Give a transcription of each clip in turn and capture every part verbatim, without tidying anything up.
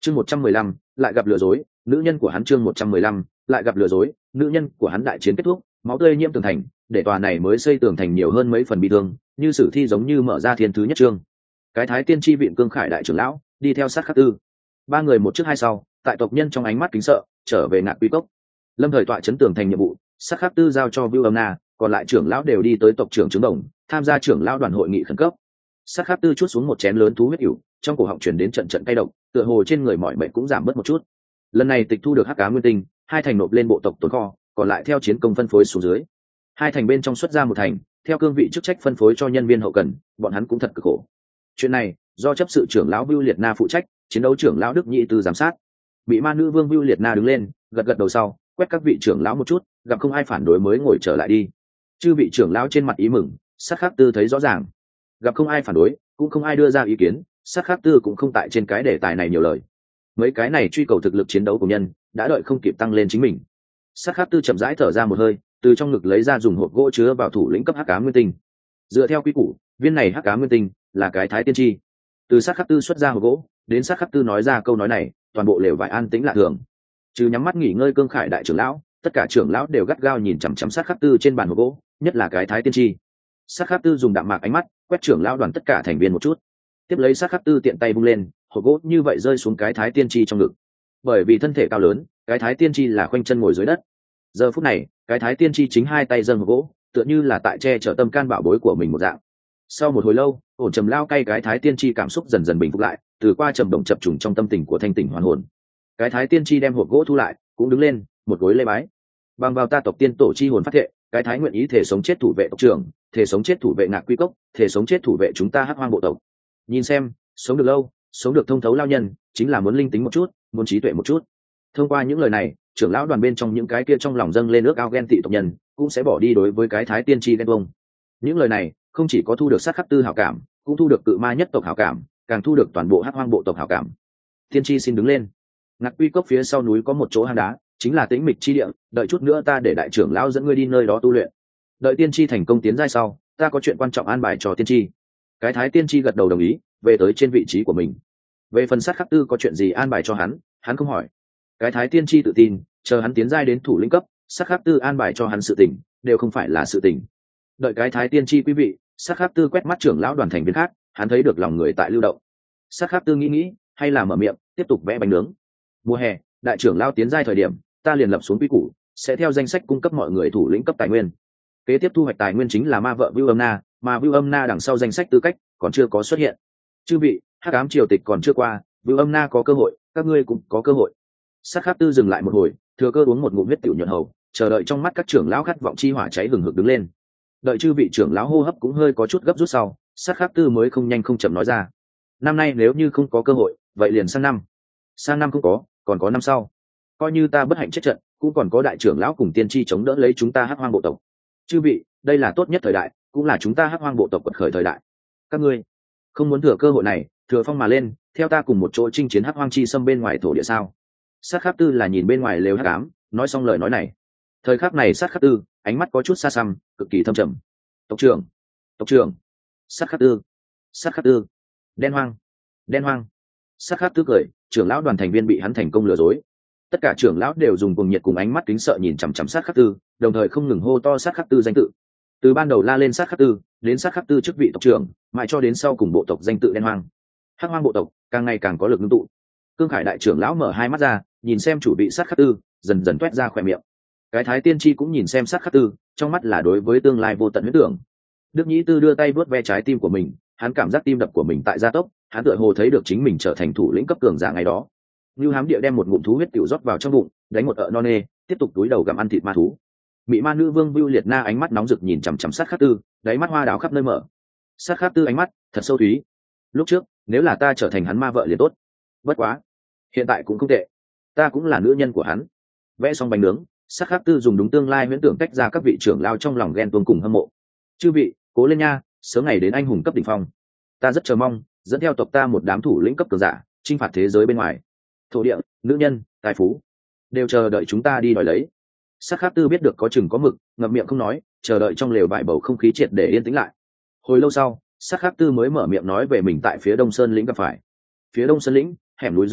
chương một trăm mười lăm lại gặp lừa dối, nữ nhân của hắn. Chương một trăm mười lăm lại gặp lừa dối, nữ nhân của hắn. Đại chiến kết thúc, máu tươi nhiễm tường thành, để tòa này mới xây tường thành nhiều hơn mấy phần bi thương, như sử thi giống như mở ra thiên thứ nhất chương. Cái thái tiên tri viện cương khải đại trưởng lão đi theo sát khắc tư, ba người một trước hai sau, tại tộc nhân trong ánh mắt kính sợ trở về Ngạc Quy Cốc. Lâm thời tọa chấn tường thành nhiệm vụ, sát khắc tư giao cho Vưu Âm Na, còn lại trưởng lão đều đi tới tộc trưởng trướng đồng tham gia trưởng lão đoàn hội nghị khẩn cấp. Sát khắc tư chuốt xuống một chén lớn thú huyết ỉu, trong cổ họng truyền đến trận trận cay độc, tựa hồ trên người mọi bệnh cũng giảm bớt một chút. Lần này tịch thu được hắc ám nguyên tinh, hai thành nộp lên bộ tộc tồn kho, còn lại theo chiến công phân phối xuống dưới. Hai thành bên trong xuất ra một thành, theo cương vị chức trách phân phối cho nhân viên hậu cần, bọn hắn cũng thật cực khổ. Chuyện này do chấp sự trưởng lão Vưu Liệt Na phụ trách, chiến đấu trưởng lão Đức Nhị Tư giám sát. Bị ma nữ vương Vưu Liệt Na đứng lên, gật gật đầu sau, quét các vị trưởng lão một chút, gặp không ai phản đối mới ngồi trở lại đi. Chư vị trưởng lão trên mặt ý mừng, sát khắc tư thấy rõ ràng, gặp không ai phản đối, cũng không ai đưa ra ý kiến, sát khắc tư cũng không tại trên cái đề tài này nhiều lời. Mấy cái này truy cầu thực lực chiến đấu của nhân đã đợi không kịp tăng lên chính mình. Sát khắc tư chậm rãi thở ra một hơi, từ trong ngực lấy ra dùng hộp gỗ chứa vào thủ lĩnh cấp hắc ám nguyên tinh. Dựa theo quy củ, viên này hắc ám nguyên tinh là cái thái tiên tri. Từ sát khắc tư xuất ra hộp gỗ đến sát khắc tư nói ra câu nói này, toàn bộ lều vải an tĩnh lạ thường. Trừ nhắm mắt nghỉ ngơi cương khải đại trưởng lão, tất cả trưởng lão đều gắt gao nhìn chằm chằm sát khắc tư trên bàn hộp gỗ, nhất là cái thái tiên tri. Sát khắc tư dùng đạm mạc ánh mắt quét trưởng lão đoàn tất cả thành viên một chút, tiếp lấy sát khắc tư tiện tay bung lên, hộp gỗ như vậy rơi xuống cái thái tiên tri trong ngực. Bởi vì thân thể cao lớn, cái thái tiên tri là khoanh chân ngồi dưới đất. Giờ phút này, cái thái tiên tri chính hai tay dâng hộp gỗ, tựa như là tại che chở tâm can bảo bối của mình một dạng. Sau một hồi lâu, ổn trầm lao cay cái thái tiên tri cảm xúc dần dần bình phục lại, từ qua trầm động chập trùng trong tâm tình của thanh tỉnh hoàn hồn. Cái thái tiên tri đem hộp gỗ thu lại, cũng đứng lên, một gối lê bái. Bằng vào ta tộc tiên tổ chi hồn phát thệ, cái thái nguyện ý thể sống chết thủ vệ tộc trưởng, thể sống chết thủ vệ Ngạc Quy Cốc, thể sống chết thủ vệ chúng ta hắc hoang bộ tộc. Nhìn xem, sống được lâu, sống được thông thấu lao nhân, chính là muốn linh tính một chút, muốn trí tuệ một chút. Thông qua những lời này, trưởng lão đoàn bên trong những cái kia trong lòng dâng lên ước ao ghen tị tộc nhân, cũng sẽ bỏ đi đối với cái thái tiên tri ghen tuông. Những lời này không chỉ có thu được sát khắc tư hảo cảm, cũng thu được cự ma nhất tộc hảo cảm, càng thu được toàn bộ hắc hoang bộ tộc hảo cảm. Tiên tri xin đứng lên. Ngạc Quy Cốc phía sau núi có một chỗ hang đá, chính là tĩnh mịch chi địa, đợi chút nữa ta để đại trưởng lão dẫn ngươi đi nơi đó tu luyện. Đợi tiên tri thành công tiến giai sau, ta có chuyện quan trọng an bài cho tiên tri. Cái thái tiên tri gật đầu đồng ý, về tới trên vị trí của mình. Về phần sát khắc tư có chuyện gì an bài cho hắn, hắn không hỏi. Cái thái tiên tri tự tin, chờ hắn tiến giai đến thủ lĩnh cấp, sát khắc tư an bài cho hắn sự tình đều không phải là sự tình. Đợi cái thái tiên tri quý vị, sát khắc tư quét mắt trưởng lão đoàn thành viên khác, hắn thấy được lòng người tại lưu động. Sát khắc tư nghĩ nghĩ, hay là mở miệng tiếp tục vẽ bánh nướng. Mùa hè, đại trưởng lão tiến giai thời điểm, ta liền lập xuống quy củ, sẽ theo danh sách cung cấp mọi người thủ lĩnh cấp tài nguyên. Kế tiếp thu hoạch tài nguyên chính là ma vợ Vưu Âm Na, mà Vưu Âm Na đằng sau danh sách tư cách còn chưa có xuất hiện. Chư vị, hắc ám triều tịch còn chưa qua, Vưu Âm Na có cơ hội, các ngươi cũng có cơ hội. Sát khắc tư dừng lại một hồi, thừa cơ uống một ngụm huyết tiểu nhuận hầu, chờ đợi trong mắt các trưởng lão khát vọng chi hỏa cháy hừng hực đứng lên. Đợi chư vị trưởng lão hô hấp cũng hơi có chút gấp rút sau, sát khắc tư mới không nhanh không chậm nói ra: năm nay nếu như không có cơ hội, vậy liền sang năm. Sang năm không có, còn có năm sau. Coi như ta bất hạnh chết trận, cũng còn có đại trưởng lão cùng tiên tri chống đỡ lấy chúng ta hắc hoang bộ tộc. Chư vị, đây là tốt nhất thời đại, cũng là chúng ta hắc hoang bộ tộc quật khởi thời đại. Các ngươi không muốn thừa cơ hội này, thừa phong mà lên, theo ta cùng một chỗ chinh chiến hắc hoang chi xâm bên ngoài thổ địa sao? Sát khắc tư là nhìn bên ngoài lều hắc ám, nói xong lời nói này. Thời khắc này sát khắc tư ánh mắt có chút xa xăm, cực kỳ thâm trầm. Tộc trưởng, tộc trưởng, sát khắc tư, sát khắc tư, đen hoang, đen hoang. Sát khắc tư cười, trưởng lão đoàn thành viên bị hắn thành công lừa dối. Tất cả trưởng lão đều dùng cùng nhiệt cùng ánh mắt kính sợ nhìn chằm chằm sát khắc tư, đồng thời không ngừng hô to sát khắc tư danh tự. Từ ban đầu la lên sát khắc tư, đến sát khắc tư chức vị tộc trưởng, mãi cho đến sau cùng bộ tộc danh tự đen hoang. Hắc hoang bộ tộc càng ngày càng có lực ngưng tụ. Cương Khải đại trưởng lão mở hai mắt ra, nhìn xem chủ vị sát khắc tư, dần dần toét ra khỏe miệng. Cái thái tiên tri cũng nhìn xem sát khắc tư, trong mắt là đối với tương lai vô tận huyết tưởng. Đức Nhĩ Tư đưa tay vuốt ve trái tim của mình, hắn cảm giác tim đập của mình tại gia tốc, hắn tựa hồ thấy được chính mình trở thành thủ lĩnh cấp cường giả ngày đó. Như hám địa đem một ngụm thú huyết tiểu rót vào trong bụng, đánh một ợ non nê, tiếp tục túi đầu gặm ăn thịt ma thú. Mị ma nữ vương Vưu Liệt Na ánh mắt nóng rực nhìn chằm chằm sát khắc tư, đáy mắt hoa đào khắp nơi mở. Sát khắc tư ánh mắt thật sâu thúy. Lúc trước, nếu là ta trở thành hắn ma vợ liền tốt. Bất quá, hiện tại cũng không tệ, ta cũng là nữ nhân của hắn. Vẽ xong bánh nướng, sát khắc tư dùng đúng tương lai huyễn tưởng tách ra các vị trưởng lao trong lòng ghen tuông cùng hâm mộ. Chư vị, cố lên nha, sớm ngày đến anh hùng cấp đỉnh phong. Ta rất chờ mong dẫn theo tộc ta một đám thủ lĩnh cấp cường giả chinh phạt thế giới bên ngoài. Thổ địa, nữ nhân, tài phú đều chờ đợi chúng ta đi đòi lấy. Sát khắc tư biết được có chừng có mực, ngậm miệng không nói, chờ đợi trong lều vải bầu không khí triệt để yên tĩnh lại. Hồi lâu sau, sát khắc tư mới mở miệng nói về mình tại phía đông sơn lĩnh gặp phải. Phía đông sơn lĩnh, hẻm núi dưới đáy,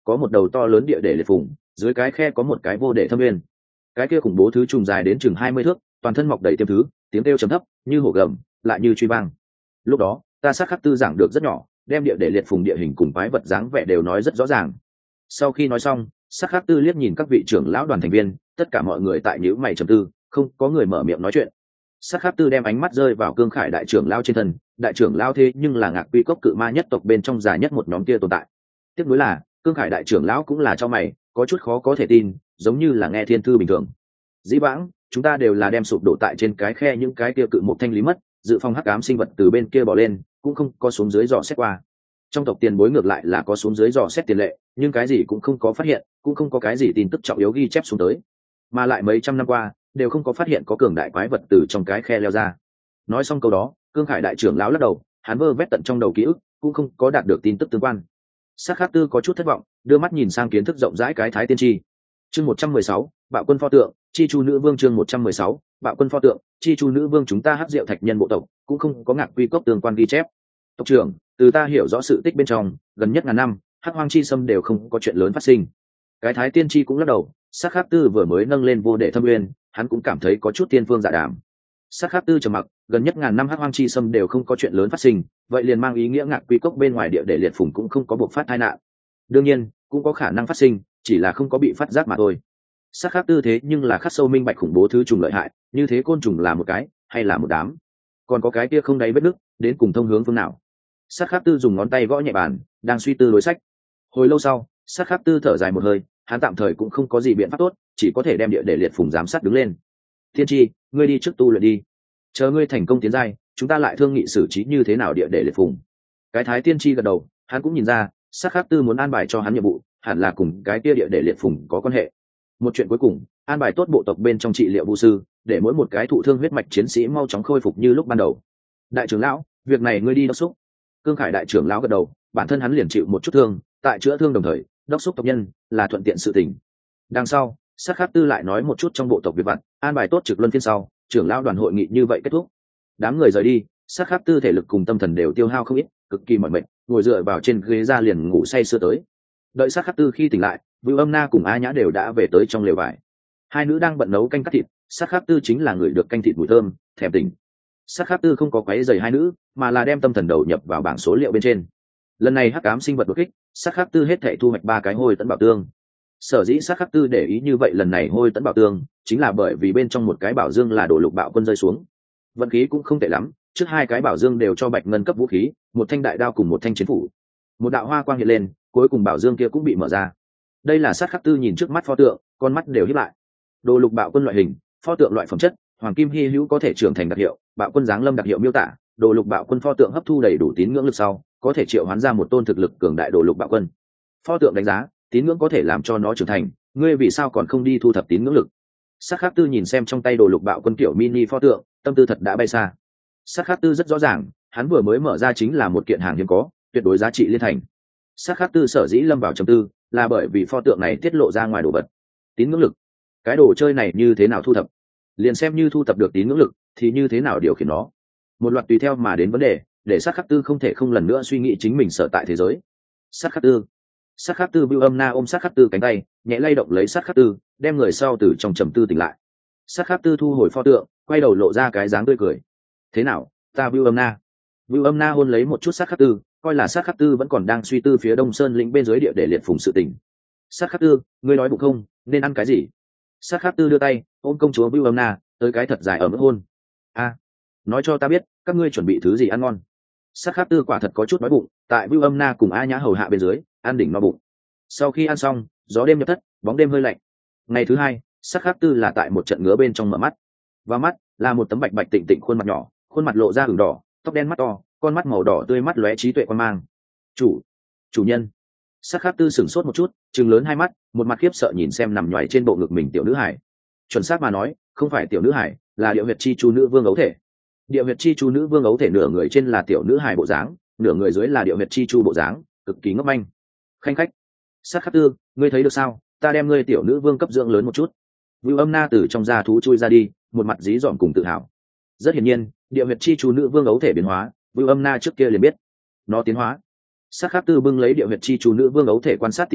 có một đầu to lớn địa để liệt phủng, dưới cái khe có một cái vô để thâm nguyên. Cái kia khủng bố thứ trùng dài đến chừng hai mươi thước, toàn thân mọc đầy tiêm thứ, tiếng kêu trầm thấp như hổ gầm, lại như truy vang. Lúc đó ta sát khắc tư giảng được rất nhỏ, đem địa để liệt phùng địa hình cùng quái vật dáng vẻ đều nói rất rõ ràng. Sau khi nói xong, sát khắc tư liếc nhìn các vị trưởng lão đoàn thành viên, tất cả mọi người tại nhíu mày trầm tư, không có người mở miệng nói chuyện. Sát khắc tư đem ánh mắt rơi vào Cương Khải đại trưởng lão trên thân, đại trưởng lão thế nhưng là Ngạc Quy Cốc cự ma nhất tộc bên trong già nhất một nhóm kia tồn tại. Tiếp nối là Cương Khải đại trưởng lão cũng là cho mày, có chút khó có thể tin, giống như là nghe thiên thư bình thường. Dĩ vãng chúng ta đều là đem sụp đổ tại trên cái khe những cái kia cự một thanh lý mất, dự phòng hắc ám sinh vật từ bên kia bỏ lên, cũng không có xuống dưới dò xét qua. Trong tộc tiền bối ngược lại là có xuống dưới dò xét tiền lệ, nhưng cái gì cũng không có phát hiện, cũng không có cái gì tin tức trọng yếu ghi chép xuống tới, mà lại mấy trăm năm qua đều không có phát hiện có cường đại quái vật từ trong cái khe leo ra. Nói xong câu đó, Cương Khải đại trưởng lão lắc đầu, hắn vơ vét tận trong đầu ký ức, cũng không có đạt được tin tức tương quan. Sát Khắc Tư có chút thất vọng, đưa mắt nhìn sang kiến thức rộng rãi cái Thái Tiên Tri. Chương một trăm mười sáu, Bạo Quân pho tượng, Chi Chu nữ vương. Chương một trăm mười sáu, Bạo Quân pho tượng, Chi Chu nữ vương. Chúng ta Hắc Diệu Thạch nhân bộ tộc cũng không có Ngạc Quy Cốc tương quan ghi chép. Tộc trưởng, từ ta hiểu rõ sự tích bên trong, gần nhất ngàn năm Hắc Hoang Chi Sâm đều không có chuyện lớn phát sinh. Cái Thái Tiên Tri cũng lắc đầu, Sát Khắc Tư vừa mới nâng lên vô để thâm uyên, hắn cũng cảm thấy có chút tiên phương dạ đàm. Sát Khắc Tư trầm mặc, gần nhất ngàn năm Hắc Hoang Chi Sâm đều không có chuyện lớn phát sinh, vậy liền mang ý nghĩa Ngạc Quy Cốc bên ngoài địa để liệt phùng cũng không có buộc phát tai nạn. Đương nhiên cũng có khả năng phát sinh, chỉ là không có bị phát giác mà thôi. Sát Khắc Tư thế nhưng là khắc sâu minh bạch khủng bố thứ trùng lợi hại, như thế côn trùng là một cái hay là một đám, còn có cái kia không đáy vết nứt, đến cùng thông hướng phương nào. Sát Khắc Tư dùng ngón tay gõ nhẹ bàn, đang suy tư đối sách. Hồi lâu sau, Sát Khắc Tư thở dài một hơi, hắn tạm thời cũng không có gì biện pháp tốt, chỉ có thể đem địa để liệt phùng giám sát đứng lên. Thiên Tri, ngươi đi trước tu luyện đi, chờ ngươi thành công tiến giai, chúng ta lại thương nghị xử trí như thế nào địa để liệt phùng. Cái Thái Tiên Tri gật đầu, hắn cũng nhìn ra Sát Khắc Tư muốn an bài cho hắn nhiệm vụ hẳn là cùng cái kia địa để liệt phùng có quan hệ. Một chuyện cuối cùng, an bài tốt bộ tộc bên trong trị liệu vu sư, để mỗi một cái thụ thương huyết mạch chiến sĩ mau chóng khôi phục như lúc ban đầu. Đại trưởng lão, việc này ngươi đi đốc xúc. Cương Khải đại trưởng lão gật đầu, bản thân hắn liền chịu một chút thương, tại chữa thương đồng thời đốc xúc tộc nhân là thuận tiện sự tình. Đằng sau, Sát Khắc Tư lại nói một chút trong bộ tộc việc vặt, an bài tốt trực luân phiên sau, trưởng lão đoàn hội nghị như vậy kết thúc. Đám người rời đi, Sát Khắc Tư thể lực cùng tâm thần đều tiêu hao không ít, cực kỳ mỏi mệt, ngồi dựa vào trên ghế ra liền ngủ say sưa tới. Đợi Sát Khắc Tư khi tỉnh lại, Vưu Âm Na cùng A Nhã đều đã về tới trong lều vải. Hai nữ đang bận nấu canh cắt thịt, Sát Khắc Tư chính là người được canh thịt mùi thơm, thèm tỉnh. Sát Khắc Tư không có quấy rầy hai nữ, mà là đem tâm thần đầu nhập vào bảng số liệu bên trên. Lần này hắc ám sinh vật đột kích, Sát Khắc Tư hết thảy thu hoạch ba cái hôi tẫn bảo tương. Sở dĩ Sát Khắc Tư để ý như vậy lần này hôi tẫn bảo tương, chính là bởi vì bên trong một cái bảo dương là đồ lục bạo quân rơi xuống. Vận khí cũng không tệ lắm, trước hai cái bảo dương đều cho bạch ngân cấp vũ khí, một thanh đại đao cùng một thanh chiến phủ. Một đạo hoa quang hiện lên, cuối cùng bảo dương kia cũng bị mở ra. Đây là Sát Khắc Tư nhìn trước mắt pho tượng, con mắt đều híp lại. Đồ lục bạo quân loại hình, pho tượng loại phẩm chất, hoàng kim hy hữu có thể trưởng thành đặc hiệu, bạo quân giáng lâm đặc hiệu miêu tả, đồ lục bạo quân pho tượng hấp thu đầy đủ tín ngưỡng lực sau, có thể triệu hoán ra một tôn thực lực cường đại đồ lục bạo quân. Pho tượng đánh giá, tín ngưỡng có thể làm cho nó trưởng thành, ngươi vì sao còn không đi thu thập tín ngưỡng lực? Sát Khắc Tư nhìn xem trong tay đồ lục bạo quân kiểu mini pho tượng, tâm tư thật đã bay xa. Sát Khắc Tư rất rõ ràng, hắn vừa mới mở ra chính là một kiện hàng hiếm có, tuyệt đối giá trị liên thành. Sát Khắc Tư sở dĩ lâm vào trầm tư, là bởi vì pho tượng này tiết lộ ra ngoài đồ vật. Tín ngưỡng lực, cái đồ chơi này như thế nào thu thập? Liền xem như thu thập được tín ngưỡng lực, thì như thế nào điều khiển nó? Một loạt tùy theo mà đến vấn đề, để Sát Khắc Tư không thể không lần nữa suy nghĩ chính mình sở tại thế giới. Sát Khắc Tư, Sát Khắc Tư Vưu Âm Na ôm Sát Khắc Tư cánh tay, nhẹ lay động lấy Sát Khắc Tư, đem người sau từ trong trầm tư tỉnh lại. Sát Khắc Tư thu hồi pho tượng, quay đầu lộ ra cái dáng tươi cười. Thế nào, ta Vưu Âm Na? Vưu Âm Na hôn lấy một chút Sát Khắc Tư, coi là Sát Khắc Tư vẫn còn đang suy tư phía Đông Sơn lĩnh bên dưới địa để liệt phùng sự tình. Sát Khắc Tư, ngươi nói bụng không, nên ăn cái gì? Sát Khắc Tư đưa tay ôm công chúa Vưu Âm Na, tới cái thật dài ở mức hôn. A, nói cho ta biết, các ngươi chuẩn bị thứ gì ăn ngon? Sát Khắc Tư quả thật có chút đói bụng, tại Vưu Âm Na cùng A Nhã hầu hạ bên dưới, ăn đỉnh no bụng. Sau khi ăn xong, gió đêm nhập thất, bóng đêm hơi lạnh. Ngày thứ hai, Sát Khắc Tư là tại một trận ngứa bên trong mở mắt. Và mắt là một tấm bạch bạch tịnh tịnh khuôn mặt nhỏ, khuôn mặt lộ ra ửng đỏ, tóc đen mắt to, con mắt màu đỏ tươi mắt lóe trí tuệ quan mang. Chủ, chủ nhân. Sát Khắc Tư sửng sốt một chút, trừng lớn hai mắt, một mặt khiếp sợ nhìn xem nằm nhoài trên bộ ngực mình tiểu nữ hải. Chuẩn xác mà nói, không phải tiểu nữ hải, là Điệu Huyệt Chi Chu nữ vương ấu thể. Điệu Huyệt Chi Chu nữ vương ấu thể nửa người trên là tiểu nữ hải bộ dáng, nửa người dưới là Điệu Huyệt Chi Chu bộ dáng, cực kỳ ngốc manh. Khanh khách. Sát Khắc Tư, ngươi thấy được sao? Ta đem ngươi tiểu nữ vương cấp dưỡng lớn một chút. Vưu Âm Na từ trong da thú chui ra đi, một mặt dí dỏm cùng tự hào. Rất hiển nhiên, Điệu Huyệt Chi Chu nữ vương ấu thể biến hóa, Vưu Âm Na trước kia liền biết. Nó tiến hóa. Sát Khắc Tư bưng lấy Điệu Huyệt Chi Chu nữ vương ấu thể quan sát tỉ mỉ,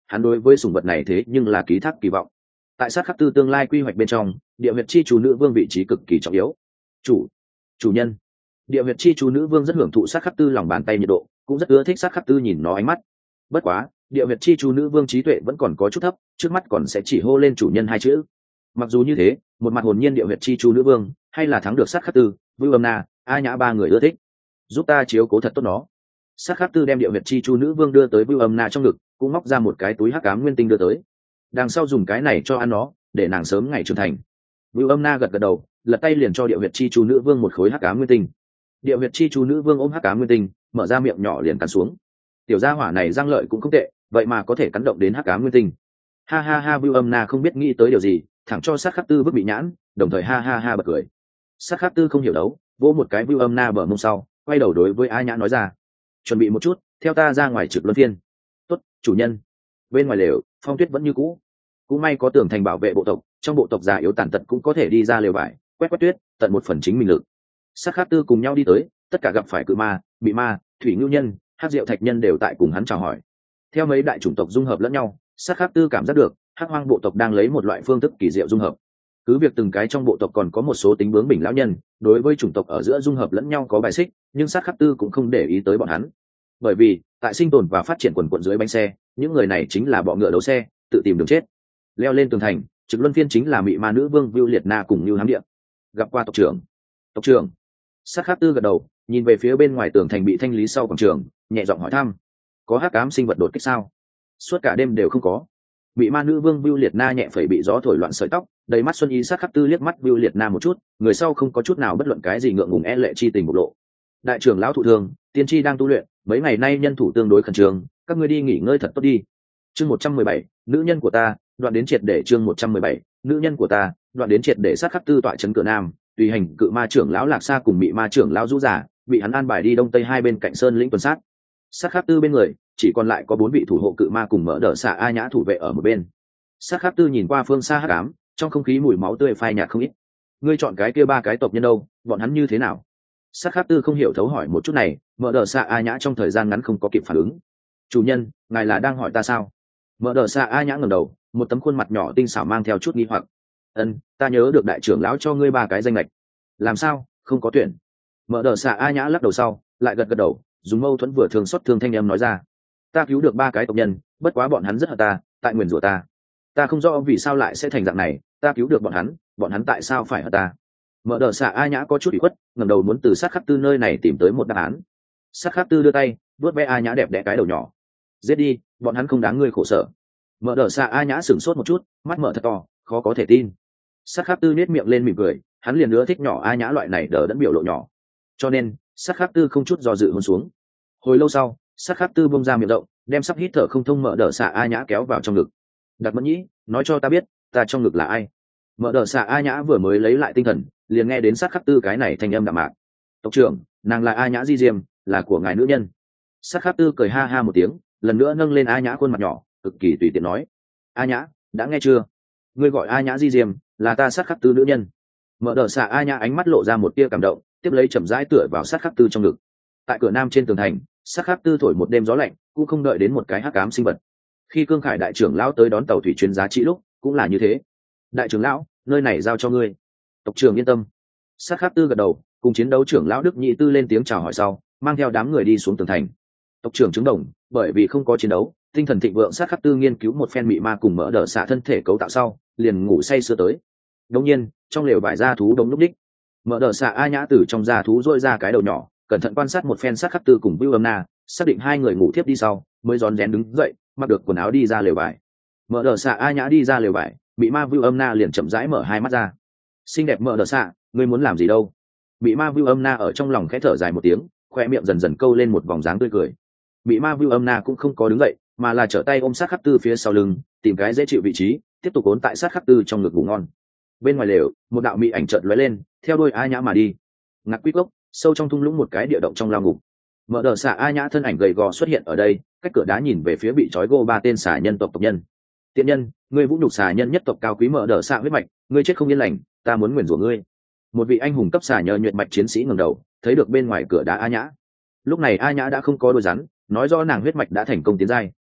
hắn đối với sủng vật này thế nhưng là ký thác kỳ vọng. Tại sát khắc tư tương lai quy hoạch bên trong, địa huyệt chi chủ nữ vương vị trí cực kỳ trọng yếu. Chủ, chủ nhân. Địa huyệt chi chủ nữ vương rất hưởng thụ sát khắc tư lòng bàn tay nhiệt độ, cũng rất ưa thích sát khắc tư nhìn nó ánh mắt. Bất quá, địa huyệt chi chủ nữ vương trí tuệ vẫn còn có chút thấp, trước mắt còn sẽ chỉ hô lên chủ nhân hai chữ. Mặc dù như thế, một mặt hồn nhiên địa huyệt chi chủ nữ vương, hay là thắng được sát khắc tư, Vưu Âm Na, A Nhã ba người ưa thích. Giúp ta chiếu cố thật tốt nó. Sát khắc tư đem địa huyệt chi chu nữ vương đưa tới Vưu Âm Na trong ngực, cũng móc ra một cái túi hắc ám nguyên tinh đưa tới. Đằng sau dùng cái này cho ăn nó, để nàng sớm ngày trưởng thành. Vưu Âm Na gật gật đầu, lật tay liền cho địa huyệt chi chu nữ vương một khối hắc ám nguyên tinh. Địa huyệt chi chu nữ vương ôm hắc ám nguyên tinh, mở ra miệng nhỏ liền cắn xuống. Tiểu gia hỏa này răng lợi cũng không tệ, vậy mà có thể cắn động đến hắc ám nguyên tinh. Ha ha ha, Vưu Âm Na không biết nghĩ tới điều gì, thẳng cho sát khắc tư vứt bị nhãn, đồng thời ha ha ha bật cười. Sát khắc tư không hiểu đấu, vỗ một cái Vưu Âm Na bờ mông sau, quay đầu đối với A Nhã nói ra: chuẩn bị một chút, theo ta ra ngoài trực luân phiên. Tốt, chủ nhân. Bên ngoài lều, phong tuyết vẫn như cũ. Cũng may có tường thành bảo vệ bộ tộc, trong bộ tộc già yếu tàn tật cũng có thể đi ra lều vải, quét quét tuyết, tận một phần chính mình lực. Sát khát tư cùng nhau đi tới, tất cả gặp phải cự ma, bị ma, thủy ngưu nhân, hắc diệu thạch nhân đều tại cùng hắn chào hỏi. Theo mấy đại chủng tộc dung hợp lẫn nhau, sát khát tư cảm giác được hắc hoang bộ tộc đang lấy một loại phương thức kỳ diệu dung hợp. Cứ việc từng cái trong bộ tộc còn có một số tính bướng bỉnh lão nhân, đối với chủng tộc ở giữa dung hợp lẫn nhau có bài xích, nhưng sát khắc tư cũng không để ý tới bọn hắn. Bởi vì tại sinh tồn và phát triển quần quận dưới bánh xe, những người này chính là bọ ngựa đấu xe, tự tìm đường chết. Leo lên tường thành, trực luân phiên chính là mị ma nữ vương Vưu Liệt Na cùng Như Hám Địa. Gặp qua tộc trưởng. Tộc trưởng. Sát khắc tư gật đầu, nhìn về phía bên ngoài tường thành bị thanh lý sau quảng trường, nhẹ giọng hỏi thăm: có hắc ám sinh vật đột kích sao? Suốt cả đêm đều không có. Mị ma nữ vương Vưu Liệt Na nhẹ phẩy bị gió thổi loạn sợi tóc, đầy mắt xuân ý. Sát khắc tư liếc mắt Vưu Liệt Na một chút, người sau không có chút nào bất luận cái gì ngượng ngùng e lệ chi tình bộc lộ. Đại trưởng lão thụ thương, tiên tri đang tu luyện, mấy ngày nay nhân thủ tương đối khẩn trương, các ngươi đi nghỉ ngơi thật tốt đi. Chương một trăm mười bảy, nữ nhân của ta, đoạn đến triệt để. Chương một trăm mười bảy, nữ nhân của ta, đoạn đến triệt để. Sát khắc tư tọa trấn cửa nam, tùy hành cự ma trưởng lão Lạc Sa cùng mị ma trưởng lão Dũ Giả, bị hắn an bài đi đông tây hai bên cạnh sơn lĩnh tuần sát. Sát khắc tư bên người chỉ còn lại có bốn vị thủ hộ cự ma cùng Mỡ Đỡ Xạ A Nhã thủ vệ ở một bên. Sát khắc tư nhìn qua phương xa hắc ám, trong không khí mùi máu tươi phai nhạt không ít. Ngươi chọn cái kia ba cái tộc nhân đâu, bọn hắn như thế nào? Sát khắc tư không hiểu thấu hỏi một chút này, Mỡ Đỡ Xạ A Nhã trong thời gian ngắn không có kịp phản ứng. Chủ nhân, ngài là đang hỏi ta sao? Mỡ Đỡ Xạ A Nhã ngẩng đầu, một tấm khuôn mặt nhỏ tinh xảo mang theo chút nghi hoặc. Ân, ta nhớ được đại trưởng lão cho ngươi ba cái danh lệch. Làm sao, không có tuyển? Mỡ Đỡ Xạ A Nhã lắc đầu sau, lại gật gật đầu, dùng mâu thuẫn vừa thường xót thương thanh em nói ra: ta cứu được ba cái tộc nhân, bất quá bọn hắn rất hận ta, tại nguyền rủa ta. Ta không rõ vì sao lại sẽ thành dạng này, ta cứu được bọn hắn, bọn hắn tại sao phải hận ta? Mỡ Đỡ Xạ A Nhã có chút ủy khuất, ngẩng đầu muốn từ sát khắc tư nơi này tìm tới một đáp án. Sát khắc tư đưa tay vuốt ve A Nhã đẹp đẽ cái đầu nhỏ: giết đi, bọn hắn không đáng ngươi khổ sở. Mỡ Đỡ Xạ A Nhã sửng sốt một chút, mắt mở thật to, khó có thể tin. Sát khắc tư nết miệng lên mỉm cười, hắn liền nữa thích nhỏ A Nhã loại này đỡ đẫn biểu lộ nhỏ, cho nên sát khắc tư không chút do dự hôn xuống. Hồi lâu sau, sát khắc tư bông ra miệng rộng, đem sắp hít thở không thông Mỡ Đỡ Xạ A Nhã kéo vào trong ngực. Đặt Mẫn Nhĩ, nói cho ta biết, ta trong ngực là ai? Mỡ Đỡ Xạ A Nhã vừa mới lấy lại tinh thần, liền nghe đến sát khắc tư cái này thanh âm đạm mạc: tộc trưởng, nàng là A Nhã Di Diêm, là của ngài nữ nhân. Sát khắc tư cười ha ha một tiếng, lần nữa nâng lên A Nhã khuôn mặt nhỏ, cực kỳ tùy tiện nói: A Nhã, đã nghe chưa? Ngươi gọi A Nhã Di Diêm, là ta sát khắc tư nữ nhân. Mỡ Đỡ Xạ A Nhã ánh mắt lộ ra một tia cảm động, tiếp lấy chậm rãi tựa vào sát khắc tư trong ngực. Tại cửa nam trên tường thành, sát khắc tư thổi một đêm gió lạnh, cũng không đợi đến một cái hắc ám sinh vật. Khi Cương Khải đại trưởng lão tới đón tàu thủy chuyến giá trị lúc, cũng là như thế. Đại trưởng lão, nơi này giao cho ngươi. Tộc trưởng yên tâm. Sát khắc tư gật đầu, cùng chiến đấu trưởng lão Đức Nhị Tư lên tiếng chào hỏi sau, mang theo đám người đi xuống tường thành. Tộc trưởng chứng đồng, bởi vì không có chiến đấu, tinh thần thịnh vượng. Sát khắc tư nghiên cứu một phen mị ma cùng Mỡ Đỡ Xạ thân thể cấu tạo sau, liền ngủ say sưa tới. Đống nhiên, trong lều vải da thú đông lúc đích, Mỡ Đỡ Xạ A Nhã từ trong da thú rỗi ra cái đầu nhỏ, cẩn thận quan sát một phen sát khắc tư cùng Vưu Âm Na, xác định hai người ngủ thiếp đi sau, mới rón rén đứng dậy, mặc được quần áo đi ra lều vải. Mỡ Đỡ Xạ A Nhã đi ra lều vải, bị ma Vưu Âm Na liền chậm rãi mở hai mắt ra. Xinh đẹp Mỡ Đỡ Xạ, ngươi muốn làm gì đâu? Bị ma Vưu Âm Na ở trong lòng khẽ thở dài một tiếng, khoe miệng dần dần câu lên một vòng dáng tươi cười. Bị ma Vưu Âm Na cũng không có đứng dậy, mà là trở tay ôm sát khắc tư phía sau lưng, tìm cái dễ chịu vị trí, tiếp tục ốn tại sát khắc tư trong ngực ngủ ngon. Bên ngoài lều, một đạo mị ảnh chợt lóe lên, theo đuôi A Nhã mà đi. Ngạc quýt gốc, sâu trong thung lũng một cái địa động trong lao ngục. Mỡ Đỡ Xạ A Nhã thân ảnh gầy gò xuất hiện ở đây, cách cửa đá nhìn về phía bị trói gô ba tên xà nhân tộc tộc nhân. Tiện nhân, ngươi vũ nhục xà nhân nhất tộc cao quý Mỡ Đỡ Xạ huyết mạch, ngươi chết không yên lành, ta muốn nguyền rủa ngươi. Một vị anh hùng cấp xà nhờ nhuệ mạch chiến sĩ ngẩng đầu, thấy được bên ngoài cửa đá A Nhã. Lúc này A Nhã đã không có đôi rắn, nói rõ nàng huyết mạch đã thành công tiến giai.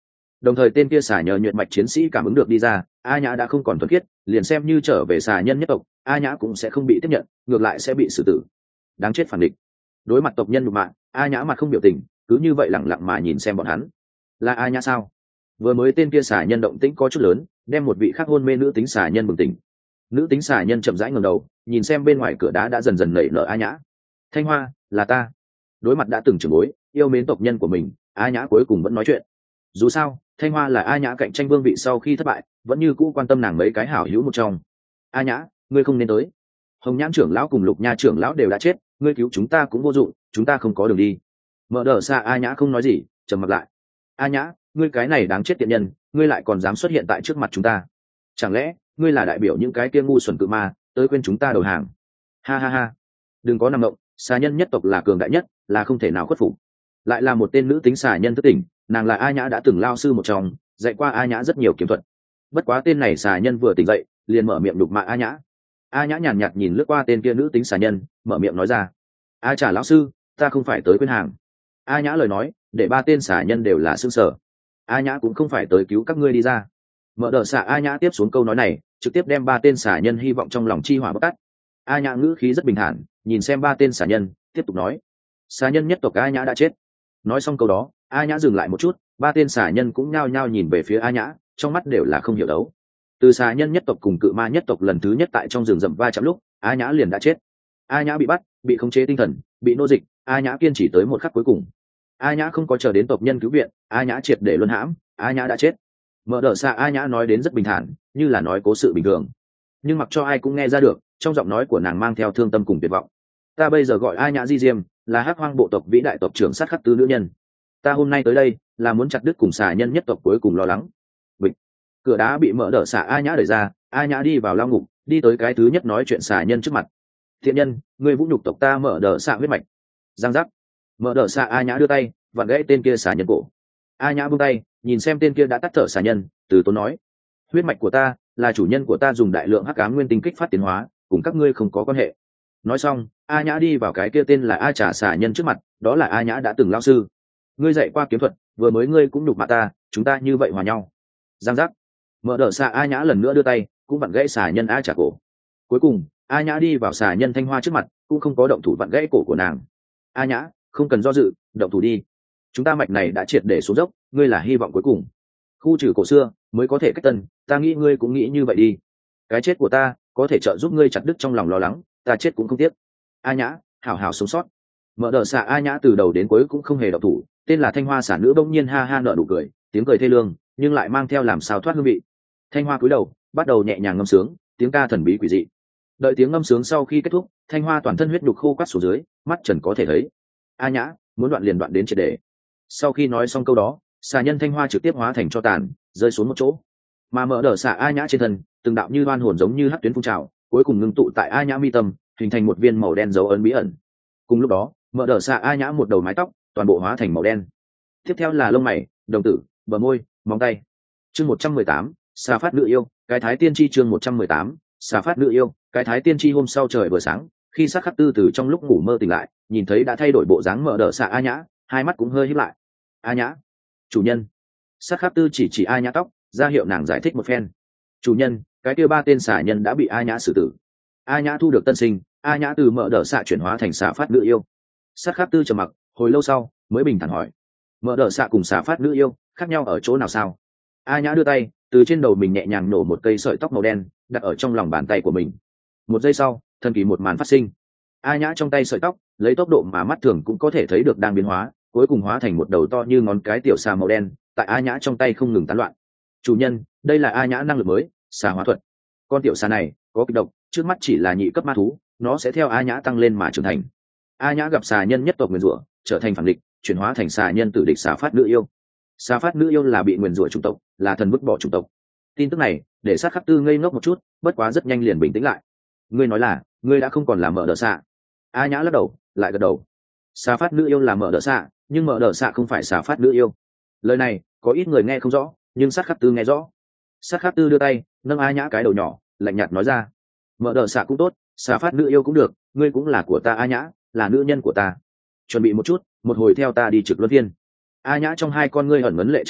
Đồng thời tên kia xà nhờ nhuệ mạch chiến sĩ cảm ứng được đi ra, a nhã đã không còn thuần khiết, liền xem như trở về xà nhân nhất tộc, a nhã cũng sẽ không bị tiếp nhận, ngược lại sẽ bị xử tử. Đáng chết phản địch. Đối mặt tộc nhân nhục mạ, a nhã mặt không biểu tình, cứ như vậy lẳng lặng mà nhìn xem bọn hắn. Là a nhã sao? Vừa mới tên kia xà nhân động tĩnh có chút lớn, đem một vị khác hôn mê nữ tính xà nhân bừng tỉnh. Nữ tính xà nhân chậm rãi ngẩng đầu, nhìn xem bên ngoài cửa đá đã dần dần nảy nở a nhã. Thanh Hoa, là ta. Đối mặt đã từng trưởng bối, yêu mến tộc nhân của mình, a nhã cuối cùng vẫn nói chuyện. Dù sao, Thanh Hoa là a nhã cạnh tranh vương vị sau khi thất bại, vẫn như cũ quan tâm nàng mấy cái hảo hữu một trong. A nhã, ngươi không nên tới. Hồng Nhãn trưởng lão cùng Lục Nha trưởng lão đều đã chết, ngươi cứu chúng ta cũng vô dụng, chúng ta không có đường đi. Mở đờ xa a nhã không nói gì, trầm mặt lại. A nhã, ngươi cái này đáng chết tiện nhân, ngươi lại còn dám xuất hiện tại trước mặt chúng ta. Chẳng lẽ ngươi là đại biểu những cái kia ngu xuẩn cự ma tới quên chúng ta đầu hàng? Ha ha ha, đừng có nằm động, xà nhân nhất tộc là cường đại nhất, là không thể nào khuất phục. Lại là một tên nữ tính xà nhân thức tỉnh, nàng là a nhã đã từng lao sư một trong, dạy qua a nhã rất nhiều kiếm thuật. Bất quá tên này xà nhân vừa tỉnh dậy liền mở miệng đục mạ a nhã. A nhã nhàn nhạt nhìn lướt qua tên kia nữ tính xà nhân, mở miệng nói ra: a trả lão sư, ta không phải tới quên hàng. A nhã lời nói để ba tên xà nhân đều là xương sở. A nhã cũng không phải tới cứu các ngươi đi ra. Mở đờ xà a nhã tiếp xuống câu nói này trực tiếp đem ba tên xà nhân hy vọng trong lòng chi hỏa bóc tắt. A nhã ngữ khí rất bình thản nhìn xem ba tên xà nhân, tiếp tục nói: xà nhân nhất tộc a nhã đã chết. Nói xong câu đó, a nhã dừng lại một chút, ba tên xà nhân cũng nhao nhao nhìn về phía a nhã, trong mắt đều là không hiểu đấu. Từ xà nhân nhất tộc cùng cự ma nhất tộc lần thứ nhất tại trong rừng rậm va chạm lúc, a nhã liền đã chết. A nhã bị bắt, bị khống chế tinh thần, bị nô dịch, a nhã kiên trì tới một khắc cuối cùng. A nhã không có chờ đến tộc nhân cứu viện, a nhã triệt để luân hãm, a nhã đã chết. Mở đờ xa a nhã nói đến rất bình thản, như là nói cố sự bình thường, nhưng mặc cho ai cũng nghe ra được trong giọng nói của nàng mang theo thương tâm cùng tuyệt vọng. Ta bây giờ gọi a nhã di diêm, là hắc hoang bộ tộc vĩ đại tộc trưởng sát khắc tư nữ nhân. Ta hôm nay tới đây là muốn chặt đứt cùng xà nhân nhất tộc cuối cùng lo lắng. Bịch. Cửa đá bị mở đỡ xả a nhã đẩy ra, a nhã đi vào lao ngục, đi tới cái thứ nhất nói chuyện xà nhân trước mặt. Thiện nhân, ngươi vũ nhục tộc ta mở đỡ xả huyết mạch. Giang giác. Mở đỡ xả a nhã đưa tay vặn gãy tên kia xà nhân cổ. A nhã buông tay nhìn xem tên kia đã tắt thở xà nhân, từ tốn nói: huyết mạch của ta là chủ nhân của ta dùng đại lượng hắc ám nguyên tinh kích phát tiến hóa, cùng các ngươi không có quan hệ. Nói xong, a nhã đi vào cái kia tên là a trà xà nhân trước mặt, đó là a nhã đã từng lao sư. Ngươi dạy qua kiếm thuật, vừa mới ngươi cũng nhục mạ ta, chúng ta như vậy hòa nhau. Giang giác. Mở đỡ xà a nhã lần nữa đưa tay cũng vặn gãy xà nhân a trà cổ. Cuối cùng a nhã đi vào xà nhân Thanh Hoa trước mặt, cũng không có động thủ vặn gãy cổ của nàng. A nhã, không cần do dự, động thủ đi. Chúng ta mạch này đã triệt để xuống dốc, ngươi là hy vọng cuối cùng. Khu trừ cổ xưa mới có thể cách tân, ta nghĩ ngươi cũng nghĩ như vậy đi. Cái chết của ta có thể trợ giúp ngươi chặt đứt trong lòng lo lắng, ta chết cũng không tiếc. A nhã, hảo hảo sống sót. Mở đờ xạ a nhã từ đầu đến cuối cũng không hề động thủ, tên là Thanh Hoa sản nữ bỗng nhiên ha ha nở nụ cười, tiếng cười thê lương nhưng lại mang theo làm sao thoát hương vị. Thanh Hoa cúi đầu bắt đầu nhẹ nhàng ngâm sướng, tiếng ca thần bí quỷ dị. Đợi tiếng ngâm sướng sau khi kết thúc, Thanh Hoa toàn thân huyết nhục khô quắt xuống dưới, mắt trần có thể thấy. A nhã, muốn đoạn liền đoạn đến triệt để. Sau khi nói xong câu đó, xà nhân Thanh Hoa trực tiếp hóa thành tro tàn, rơi xuống một chỗ. Mà mở đờ xạ a nhã trên thân, từng đạo như đoan hồn giống như hắc tuyến phun trào, cuối cùng ngưng tụ tại a nhã mi tâm, hình thành một viên màu đen dấu ấn bí ẩn. Cùng lúc đó, mở đờ xạ a nhã một đầu mái tóc toàn bộ hóa thành màu đen. Tiếp theo là lông mày, đồng tử, bờ môi, móng tay. Chương một trăm mười tám, xà phát nữ yêu, cái thái tiên tri. Chương một trăm mười tám, xà phát nữ yêu, cái thái tiên tri. Hôm sau trời vừa sáng, khi sát khắc tư từ trong lúc ngủ mơ tỉnh lại, nhìn thấy đã thay đổi bộ dáng mở đờ xạ a nhã, hai mắt cũng hơi híp lại. A nhã, chủ nhân. Sát khắc tư chỉ chỉ a nhã tóc, ra hiệu nàng giải thích một phen. Chủ nhân, cái kia ba tên xà nhân đã bị a nhã xử tử. A nhã thu được tân sinh, a nhã từ mở đờ xạ chuyển hóa thành xà phát nữ yêu. Sát khắc tư trầm mặc hồi lâu sau mới bình thản hỏi: mở đờ xạ cùng xà phát nữ yêu khác nhau ở chỗ nào sao? A nhã đưa tay từ trên đầu mình nhẹ nhàng nổ một cây sợi tóc màu đen đặt ở trong lòng bàn tay của mình. Một giây sau, thần kỳ một màn phát sinh. A nhã trong tay sợi tóc lấy tốc độ mà mắt thường cũng có thể thấy được đang biến hóa, cuối cùng hóa thành một đầu to như ngón cái tiểu xà màu đen tại a nhã trong tay không ngừng tán loạn. Chủ nhân, đây là a nhã năng lực mới, xà hóa thuật. Con tiểu xà này có kịch độc, trước mắt chỉ là nhị cấp ma thú, nó sẽ theo a nhã tăng lên mà trưởng thành. A nhã gặp xà nhân nhất tộc nguyền rủa, trở thành phản địch, chuyển hóa thành xà nhân tử địch xà phát nữ yêu. Xà phát nữ yêu là bị nguyền rủa chủng tộc, là thần vứt bỏ chủng tộc. Tin tức này để sát khắc tư ngây ngốc một chút, bất quá rất nhanh liền bình tĩnh lại. Ngươi nói là ngươi đã không còn là mở đờ xạ? A nhã lắc đầu lại gật đầu. Xà phát nữ yêu là mở đờ xạ, nhưng mở đờ xạ không phải xà phát nữ yêu. Lời này có ít người nghe không rõ, nhưng sát khắc tư nghe rõ. Sát khắc tư đưa tay nâng a nhã cái đầu nhỏ, lạnh nhạt nói ra: mở đờ xạ cũng tốt, xà phát nữ yêu cũng được, ngươi cũng là của ta a nhã, là nữ nhân của ta. Chuẩn bị một chút, một hồi theo ta đi trực luân phiên. A nhã trong hai con ngươi ẩn ngấn lệ chất động,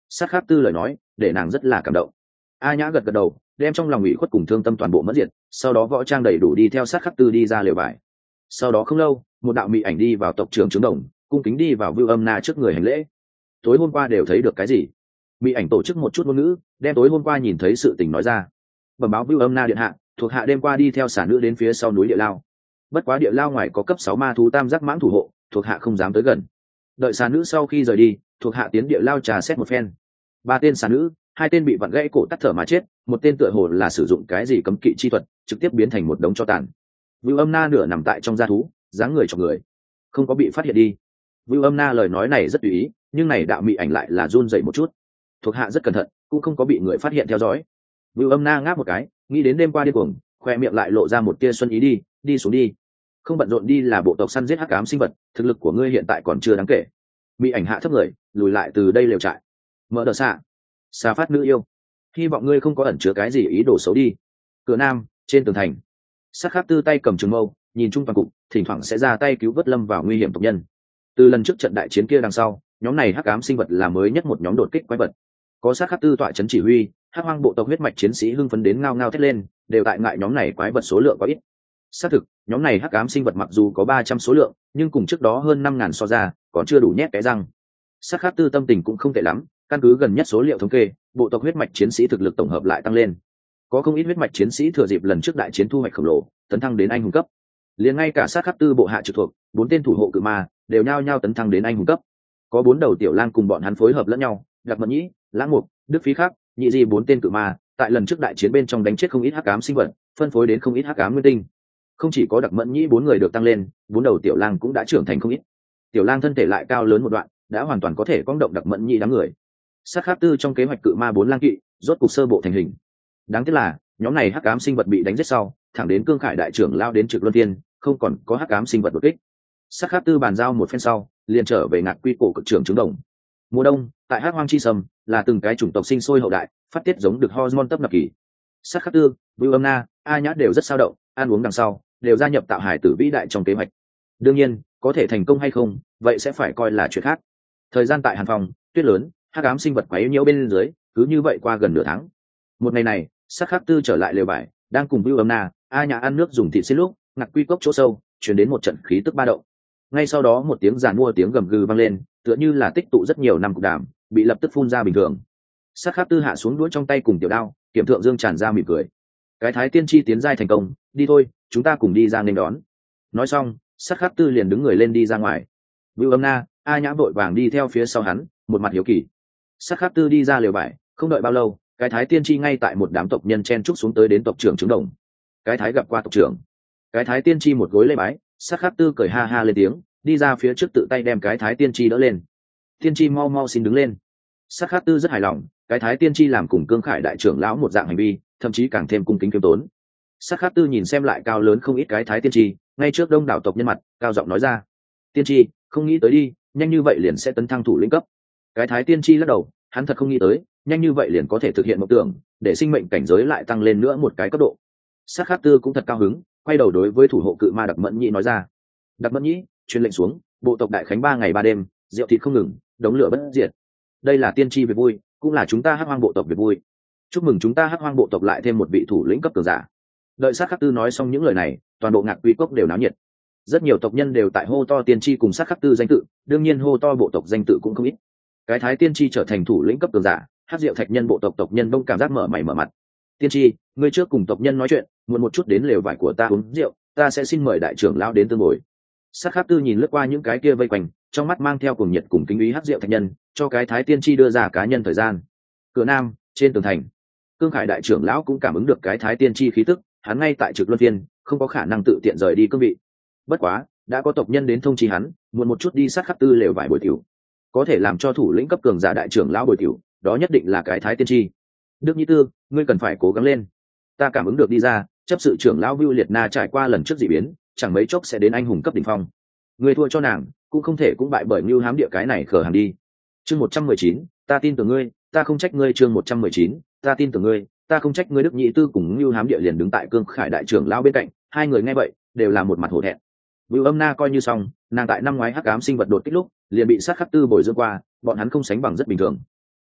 Sát khắc tư lời nói để nàng rất là cảm động. A nhã gật gật đầu, đem trong lòng ủy khuất cùng thương tâm toàn bộ mất diệt, sau đó võ trang đầy đủ đi theo sát khắc tư đi ra lều vải. Sau đó không lâu, một đạo mị ảnh đi vào tộc trưởng trướng đồng, cung kính đi vào Vưu Âm Na trước người hành lễ. Tối hôm qua đều thấy được cái gì? Mị ảnh tổ chức một chút ngôn ngữ, đem tối hôm qua nhìn thấy sự tình nói ra. Bẩm báo Vưu Âm Na điện hạ, thuộc hạ đêm qua đi theo xả nữ đến phía sau núi địa lao. Bất quá địa lao ngoài có cấp sáu ma thú tam giác mãng thủ hộ, thuộc hạ không dám tới gần. Đợi xà nữ sau khi rời đi, thuộc hạ tiến địa lao trà xét một phen. Ba tên xà nữ, hai tên bị vặn gãy cổ tắt thở mà chết, một tên tựa hồ là sử dụng cái gì cấm kỵ chi thuật, trực tiếp biến thành một đống tro tàn. Vưu Âm Na nửa nằm tại trong da thú, dáng người cho người, không có bị phát hiện đi. Vưu Âm Na lời nói này rất tùy ý, nhưng này đạo mị ảnh lại là run rẩy một chút. Thuộc hạ rất cẩn thận, cũng không có bị người phát hiện theo dõi. Vưu Âm Na ngáp một cái, nghĩ đến đêm qua điên cuồng, khoe miệng lại lộ ra một tia xuân ý đi, đi xuống đi. Không bận rộn đi là bộ tộc săn giết hắc ám sinh vật, thực lực của ngươi hiện tại còn chưa đáng kể. Mị ảnh hạ thấp người, lùi lại từ đây lều trại. Mở đờ xạ, xà phát nữ yêu, hy vọng ngươi không có ẩn chứa cái gì ý đồ xấu đi. Cửa nam, trên tường thành, Sát khắc tư tay cầm trường mâu, nhìn chung toàn cục, thỉnh thoảng sẽ ra tay cứu vớt lâm vào nguy hiểm tộc nhân. Từ lần trước trận đại chiến kia đằng sau, nhóm này hắc ám sinh vật là mới nhất một nhóm đột kích quái vật. Có Sát khắc tư tọa chấn chỉ huy, hắc hoang bộ tộc huyết mạch chiến sĩ hưng phấn đến ngao ngao thét lên, đều tại ngại nhóm này quái vật số lượng quá ít. Xác thực, nhóm này hắc ám sinh vật mặc dù có ba trăm số lượng, nhưng cùng trước đó hơn năm ngàn so ra, còn chưa đủ nhét cái răng. Sát khắc tư tâm tình cũng không tệ lắm, căn cứ gần nhất số liệu thống kê, bộ tộc huyết mạch chiến sĩ thực lực tổng hợp lại tăng lên. Có không ít huyết mạch chiến sĩ thừa dịp lần trước đại chiến thu hoạch khổng lồ, tấn thăng đến anh hùng cấp. Liền ngay cả sát khắc tư bộ hạ trực thuộc, bốn tên thủ hộ cự ma đều nhao nhao tấn thăng đến anh hùng cấp. Có bốn đầu tiểu lang cùng bọn hắn phối hợp lẫn nhau, Đặc Mẫn Nhĩ, Lãng Mục, Đức Phí Khắc, Nhị Di bốn tên cự ma, tại lần trước đại chiến bên trong đánh chết không ít hắc ám sinh vật, phân phối đến không ít hắc ám nguyên tinh. Không chỉ có Đặc Mẫn Nhĩ bốn người được tăng lên, bốn đầu tiểu lang cũng đã trưởng thành không ít. Tiểu lang thân thể lại cao lớn một đoạn, đã hoàn toàn có thể cong động Đặc Mẫn Nhĩ đám người. Sát khắc tư trong kế hoạch cự ma bốn lang kỵ, rốt cục sơ bộ thành hình. Đáng tiếc là, nhóm này hắc ám sinh vật bị đánh giết sau, thẳng đến cương khải đại trưởng lao đến trực luân tiên, không còn có hắc ám sinh vật đột kích. Sát khắc tư bàn giao một phen sau, liền trở về ngạc quy cổ cực trưởng trứng đồng. Mùa đông, tại hắc hoang chi sâm, là từng cái chủng tộc sinh sôi hậu đại, phát tiết giống được hormone tấp nập kỳ. Sát khắc tư, Vưu Âm Na, A Nhã đều rất sao động, ăn uống đằng sau, đều gia nhập tạo hải tử vĩ đại trong kế hoạch. Đương nhiên, có thể thành công hay không, vậy sẽ phải coi là chuyện khác. Thời gian tại Hàn Phòng, tuyết lớn, hắc ám sinh vật quấy nhiễu bên dưới, cứ như vậy qua gần nửa tháng. Một ngày này, Sát khắc tư trở lại lều vải, đang cùng Vưu Âm Na, A Nhã ăn nước dùng thịt xin lúc, ngạc quy cốc chỗ sâu, truyền đến một trận khí tức ba động. Ngay sau đó một tiếng giàn mua tiếng gầm gừ vang lên, tựa như là tích tụ rất nhiều năm cục đàm, bị lập tức phun ra bình thường. Sát khắc tư hạ xuống đuôi trong tay cùng tiểu đao, kiểm thượng dương tràn ra mỉm cười. Cái thái tiên tri tiến giai thành công, đi thôi, chúng ta cùng đi ra nên đón. Nói xong, Sát khắc tư liền đứng người lên đi ra ngoài. Vưu Âm Na, A Nhã vội vàng đi theo phía sau hắn, một mặt hiếu kỳ. Sát khắc tư đi ra lều vải, không đợi bao lâu, cái thái tiên tri ngay tại một đám tộc nhân chen trúc xuống tới đến tộc trưởng trứng đồng. Cái thái gặp qua tộc trưởng. Cái thái tiên tri một gối lê bái, Sát khắc tư cười ha ha lên tiếng, đi ra phía trước tự tay đem cái thái tiên tri đỡ lên. Tiên tri mau mau xin đứng lên. Sát khắc tư rất hài lòng, cái thái tiên tri làm cùng cương khải đại trưởng lão một dạng hành vi, thậm chí càng thêm cung kính kiêm tốn. Sát khắc tư nhìn xem lại cao lớn không ít cái thái tiên tri, ngay trước đông đảo tộc nhân mặt, cao giọng nói ra: tiên tri, không nghĩ tới đi, nhanh như vậy liền sẽ tấn thăng thủ lĩnh cấp. Cái thái tiên tri lắc đầu, hắn thật không nghĩ tới, nhanh như vậy liền có thể thực hiện mộng tưởng, để sinh mệnh cảnh giới lại tăng lên nữa một cái cấp độ. Sát khắc tư cũng thật cao hứng, quay đầu đối với thủ hộ cự ma Đặc Mẫn Nhĩ nói ra: Đặc Mẫn Nhĩ, truyền lệnh xuống, bộ tộc đại khánh ba ngày ba đêm, rượu thịt không ngừng, đống lửa bất diệt. Đây là tiên tri việc vui, cũng là chúng ta hắc hoang bộ tộc việc vui. Chúc mừng chúng ta hắc hoang bộ tộc lại thêm một vị thủ lĩnh cấp cường giả. Đợi Sát khắc tư nói xong những lời này, toàn bộ ngạc quy cốc đều náo nhiệt. Rất nhiều tộc nhân đều tại hô to tiên tri cùng Sát khắc tư danh tự, đương nhiên hô to bộ tộc danh tự cũng không ít. Cái thái tiên tri trở thành thủ lĩnh cấp cường giả, hắc diệu thạch nhân bộ tộc tộc nhân đông cảm giác mở mày mở mặt. Tiên tri, ngươi trước cùng tộc nhân nói chuyện, muộn một chút đến lều vải của ta uống rượu, ta sẽ xin mời đại trưởng lão đến tương ngồi. Sát khắc tư nhìn lướt qua những cái kia vây quanh, trong mắt mang theo cùng nhiệt cùng kính ý hắc diệu thạch nhân, cho cái thái tiên tri đưa ra cá nhân thời gian. Cửa nam, trên tường thành, cương khải đại trưởng lão cũng cảm ứng được cái thái tiên tri khí tức, hắn ngay tại trực luân phiên, không có khả năng tự tiện rời đi cương vị. Bất quá, đã có tộc nhân đến thông chi hắn, muộn một chút đi sát khắc tư lều vải buổi tiểu, có thể làm cho thủ lĩnh cấp cường giả đại trưởng lão buổi tiểu, đó nhất định là cái thái tiên tri. Đức Nhĩ Tư, ngươi cần phải cố gắng lên. Ta cảm ứng được đi ra, chấp sự trưởng lão Vưu Liệt Na trải qua lần trước dị biến, chẳng mấy chốc sẽ đến anh hùng cấp đỉnh phong. Ngươi thua cho nàng, cũng không thể cũng bại bởi Nưu Hám Địa cái này khờ hàng đi. Chương một trăm mười chín, ta tin tưởng ngươi, ta không trách ngươi. Chương một trăm mười chín, ta tin tưởng ngươi, ta không trách ngươi. Đức Nhĩ Tư cùng Nưu Hám Địa liền đứng tại cương khải đại trưởng lão bên cạnh, hai người nghe vậy, đều là một mặt hổ thẹn. Vưu Âm Na coi như xong, nàng tại năm ngoái hắc ám sinh vật đột kích lúc, liền bị sát khắc tư bồi dưỡng qua, bọn hắn không sánh bằng rất bình thường.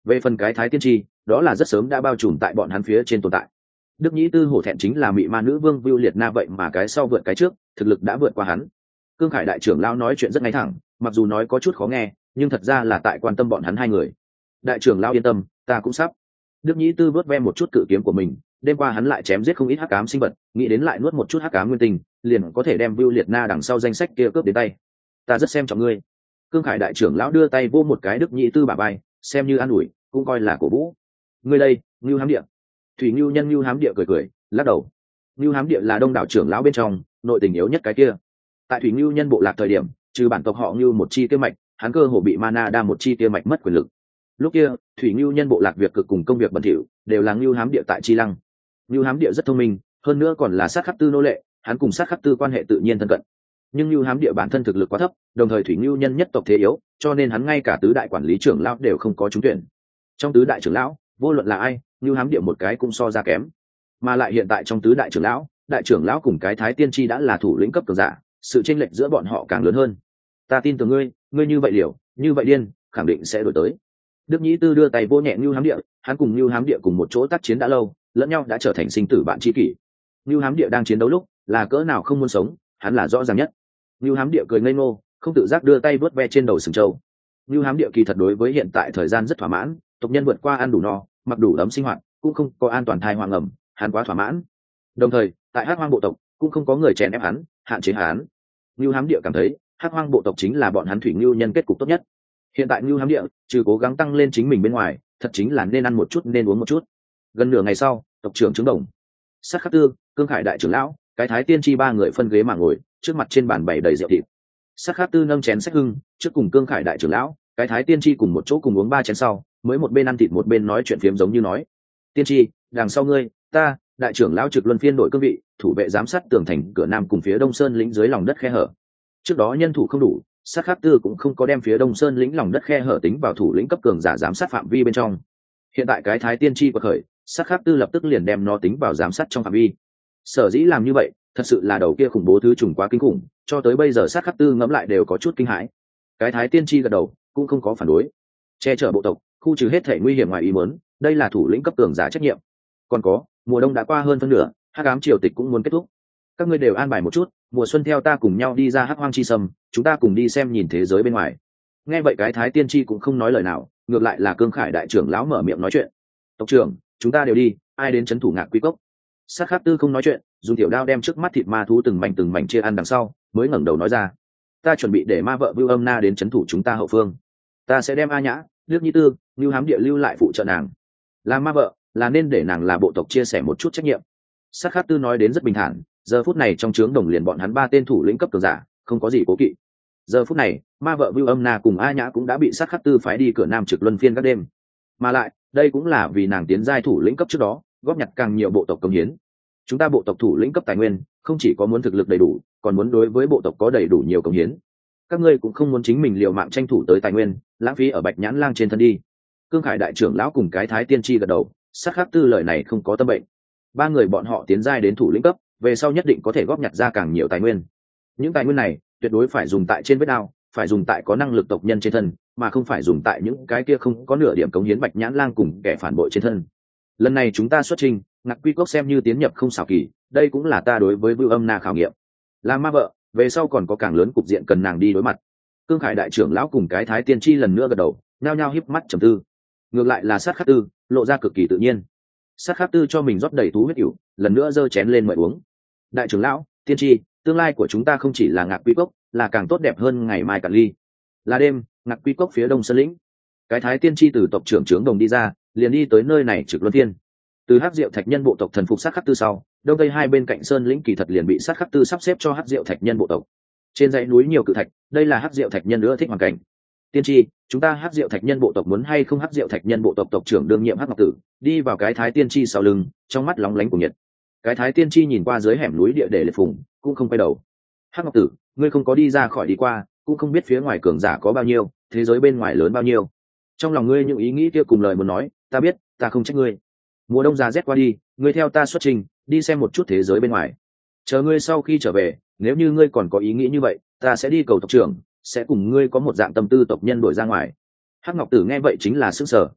Về phần cái thái tiên tri, đó là rất sớm đã bao trùm tại bọn hắn phía trên tồn tại. Đức Nhĩ Tư hổ thẹn chính là mị ma nữ vương Vưu Liệt Na, vậy mà cái sau vượt cái trước, thực lực đã vượt qua hắn. Cương Khải đại trưởng lão nói chuyện rất ngay thẳng, mặc dù nói có chút khó nghe, nhưng thật ra là tại quan tâm bọn hắn hai người. Đại trưởng lão yên tâm, ta cũng sắp. Đức Nhĩ Tư vớt ve một chút cự kiếm của mình, đêm qua hắn lại chém giết không ít hắc ám sinh vật, nghĩ đến lại nuốt một chút hắc ám nguyên tinh, liền có thể đem Vưu Liệt Na đằng sau danh sách kia cướp đến tay. Ta rất xem trọng ngươi. Cương Khải đại trưởng lão đưa tay vô một cái Đức Nhĩ Tư bả vai, xem như an ủi, cũng coi là cổ vũ. Ngươi đây, Nưu Hám Địa. Thủy Nưu nhân Nưu Hám Địa cười cười, lắc đầu. Nưu Hám Địa là đông đảo trưởng lão bên trong nội tình yếu nhất cái kia. Tại Thủy Nưu nhân bộ lạc thời điểm, trừ bản tộc họ Nưu một chi tiêu mạch, hắn cơ hồ bị Mana đa một chi tiêu mạch mất quyền lực. Lúc kia, Thủy Nưu nhân bộ lạc việc cực cùng công việc bẩn thỉu, đều là Nưu Hám Địa tại Chi Lăng. Nưu Hám Địa rất thông minh, hơn nữa còn là sát khắc tư nô lệ, hắn cùng sát khắc tư quan hệ tự nhiên thân cận. Nhưng Nưu Hám Địa bản thân thực lực quá thấp, đồng thời Thủy Nưu nhân nhất tộc thế yếu, cho nên hắn ngay cả tứ đại quản lý trưởng lão đều không có trúng tuyển. Trong tứ đại trưởng lão, vô luận là ai, Nưu Hám Địa một cái cũng so ra kém. Mà lại hiện tại trong tứ đại trưởng lão, đại trưởng lão cùng cái thái tiên tri đã là thủ lĩnh cấp cường giả, sự chênh lệch giữa bọn họ càng lớn hơn. Ta tin tưởng ngươi, ngươi như vậy liều, như vậy điên, khẳng định sẽ đổi tới. Đức Nhĩ Tư đưa tay vô nhẹ Nưu Hám Địa, hắn cùng Nưu Hám Địa cùng một chỗ tác chiến đã lâu, lẫn nhau đã trở thành sinh tử bạn tri kỷ. Nưu Hám Địa đang chiến đấu lúc, là cỡ nào không muốn sống, hắn là rõ ràng nhất. Nưu Hám Địa cười ngây ngô, không tự giác đưa tay vớt ve trên đầu sừng trâu. Nưu Hám Địa kỳ thật đối với hiện tại thời gian rất thỏa mãn, tộc nhân vượt qua ăn đủ no, mặc đủ ấm sinh hoạt, cũng không có an toàn thai hoang ẩm, hắn quá thỏa mãn. Đồng thời, tại Hắc Hoang bộ tộc, cũng không có người chèn ép hắn, hạn chế hắn. Nưu Hám Địa cảm thấy, Hắc Hoang bộ tộc chính là bọn hắn Thủy Nưu nhân kết cục tốt nhất. Hiện tại Nưu Hám Địa, trừ cố gắng tăng lên chính mình bên ngoài, thật chính là nên ăn một chút nên uống một chút. Gần nửa ngày sau, tộc trưởng trứng đồng, Sát Khắc Tư, Cương Khải đại trưởng lão, cái thái tiên tri ba người phân ghế mà ngồi, trước mặt trên bàn bày đầy rượu thịt. Sát Khắc Tư nâng chén sách hưng, trước cùng Cương Khải đại trưởng lão, cái thái tiên tri cùng một chỗ cùng uống ba chén sau, mới một bên ăn thịt một bên nói chuyện phiếm giống như nói: tiên tri, đằng sau ngươi, ta, đại trưởng lão trực luân phiên đổi cương vị, thủ vệ giám sát tường thành cửa nam cùng phía đông sơn lĩnh dưới lòng đất khe hở. Trước đó nhân thủ không đủ, Sát Khắc Tư cũng không có đem phía đông sơn lĩnh lòng đất khe hở tính vào thủ lĩnh cấp cường giả giám sát phạm vi bên trong. Hiện tại cái thái tiên tri quật khởi, Sát Khắc Tư lập tức liền đem nó tính vào giám sát trong phạm vi. Sở dĩ làm như vậy, thật sự là đầu kia khủng bố thứ trùng quá kinh khủng, cho tới bây giờ Sát Khắc Tư ngẫm lại đều có chút kinh hãi. Cái thái tiên tri gật đầu, cũng không có phản đối. Che chở bộ tộc, khu trừ hết thể nguy hiểm ngoài ý muốn, đây là thủ lĩnh cấp cường giả trách nhiệm. Còn có, mùa đông đã qua hơn phân nửa, Hắc ám triều tịch cũng muốn kết thúc. Các ngươi đều an bài một chút, mùa xuân theo ta cùng nhau đi ra Hắc Hoang chi sâm, chúng ta cùng đi xem nhìn thế giới bên ngoài. Nghe vậy cái thái tiên tri cũng không nói lời nào, ngược lại là Cương Khải đại trưởng lão mở miệng nói chuyện. Tộc trưởng, chúng ta đều đi, ai đến trấn thủ Ngạc Quy Cốc? Sát Khắc Tư không nói chuyện, dùng tiểu đao đem trước mắt thịt ma thú từng mảnh từng mảnh chia ăn đằng sau, mới ngẩng đầu nói ra: ta chuẩn bị để ma vợ Vưu Âm Na đến trấn thủ chúng ta hậu phương. Ta sẽ đem A Nhã, Đức Nhĩ Tư, Nưu Hám Địa lưu lại phụ trợ nàng. Làm ma vợ, là nên để nàng là bộ tộc chia sẻ một chút trách nhiệm. Sát Khắc Tư nói đến rất bình thản, giờ phút này trong trướng đồng liền bọn hắn ba tên thủ lĩnh cấp cường giả, không có gì cố kỵ. Giờ phút này, ma vợ Vưu Âm Na cùng A Nhã cũng đã bị Sát Khắc Tư phái đi cửa nam trực luân phiên các đêm. Mà lại, đây cũng là vì nàng tiến giai thủ lĩnh cấp trước đó, góp nhặt càng nhiều bộ tộc công hiến. Chúng ta bộ tộc thủ lĩnh cấp tài nguyên, không chỉ có muốn thực lực đầy đủ, còn muốn đối với bộ tộc có đầy đủ nhiều công hiến. Các ngươi cũng không muốn chính mình liều mạng tranh thủ tới tài nguyên, lãng phí ở Bạch Nhãn Lang trên thân đi. Cương Khải đại trưởng lão cùng cái thái tiên tri gật đầu, Sát Khắc Tư lời này không có tâm bệnh. Ba người bọn họ tiến giai đến thủ lĩnh cấp, về sau nhất định có thể góp nhặt ra càng nhiều tài nguyên. Những tài nguyên này tuyệt đối phải dùng tại trên vết đao, phải dùng tại có năng lực tộc nhân trên thân, mà không phải dùng tại những cái kia không có nửa điểm cống hiến Bạch Nhãn Lang cùng kẻ phản bội trên thân. Lần này chúng ta xuất trình, Ngạc Quy Cốc xem như tiến nhập không xảo kỳ, đây cũng là ta đối với Vưu Âm Na khảo nghiệm. Là ma vợ, về sau còn có càng lớn cục diện cần nàng đi đối mặt. Cương Khải đại trưởng lão cùng cái thái tiên tri lần nữa gật đầu, nhao nhao híp mắt trầm tư. Ngược lại là Sát Khắc Tư lộ ra cực kỳ tự nhiên. Sát Khắc Tư cho mình rót đầy thú huyết ỉu, lần nữa giơ chén lên mời uống. Đại trưởng lão, tiên tri, tương lai của chúng ta không chỉ là Ngạc Quy Cốc, là càng tốt đẹp hơn ngày mai Cạn Ly. Là đêm, Ngạc Quy Cốc phía đông sơn lĩnh. Cái thái tiên tri từ tộc trưởng trướng đồng đi ra, liền đi tới nơi này trực luân phiên. Từ Hắc Diệu Thạch Nhân bộ tộc thần phục Sát Khắc Tư sau, đông tây hai bên cạnh sơn lĩnh kỳ thật liền bị Sát Khắc Tư sắp xếp cho Hắc Diệu Thạch Nhân bộ tộc. Trên dãy núi nhiều cự thạch, đây là Hắc Diệu Thạch Nhân ưa thích hoàn cảnh. Tiên tri, chúng ta Hắc Diệu Thạch Nhân bộ tộc muốn hay không? Hắc Diệu Thạch Nhân bộ tộc tộc trưởng đương nhiệm Hắc Ngọc Tử đi vào cái thái tiên tri sau lưng, trong mắt lóng lánh của nhiệt. Cái thái tiên tri nhìn qua dưới hẻm núi địa để liệt phùng, cũng không quay đầu. Hắc Ngọc Tử, ngươi không có đi ra khỏi đi qua, cũng không biết phía ngoài cường giả có bao nhiêu, thế giới bên ngoài lớn bao nhiêu. Trong lòng ngươi những ý nghĩ kia cùng lời muốn nói, ta biết, ta không trách ngươi. Mùa đông giá rét qua đi, ngươi theo ta xuất trình, đi xem một chút thế giới bên ngoài. Chờ ngươi sau khi trở về, nếu như ngươi còn có ý nghĩ như vậy, ta sẽ đi cầu tộc trưởng, sẽ cùng ngươi có một dạng tâm tư tộc nhân đổi ra ngoài. Hắc Ngọc Tử nghe vậy chính là sức sở,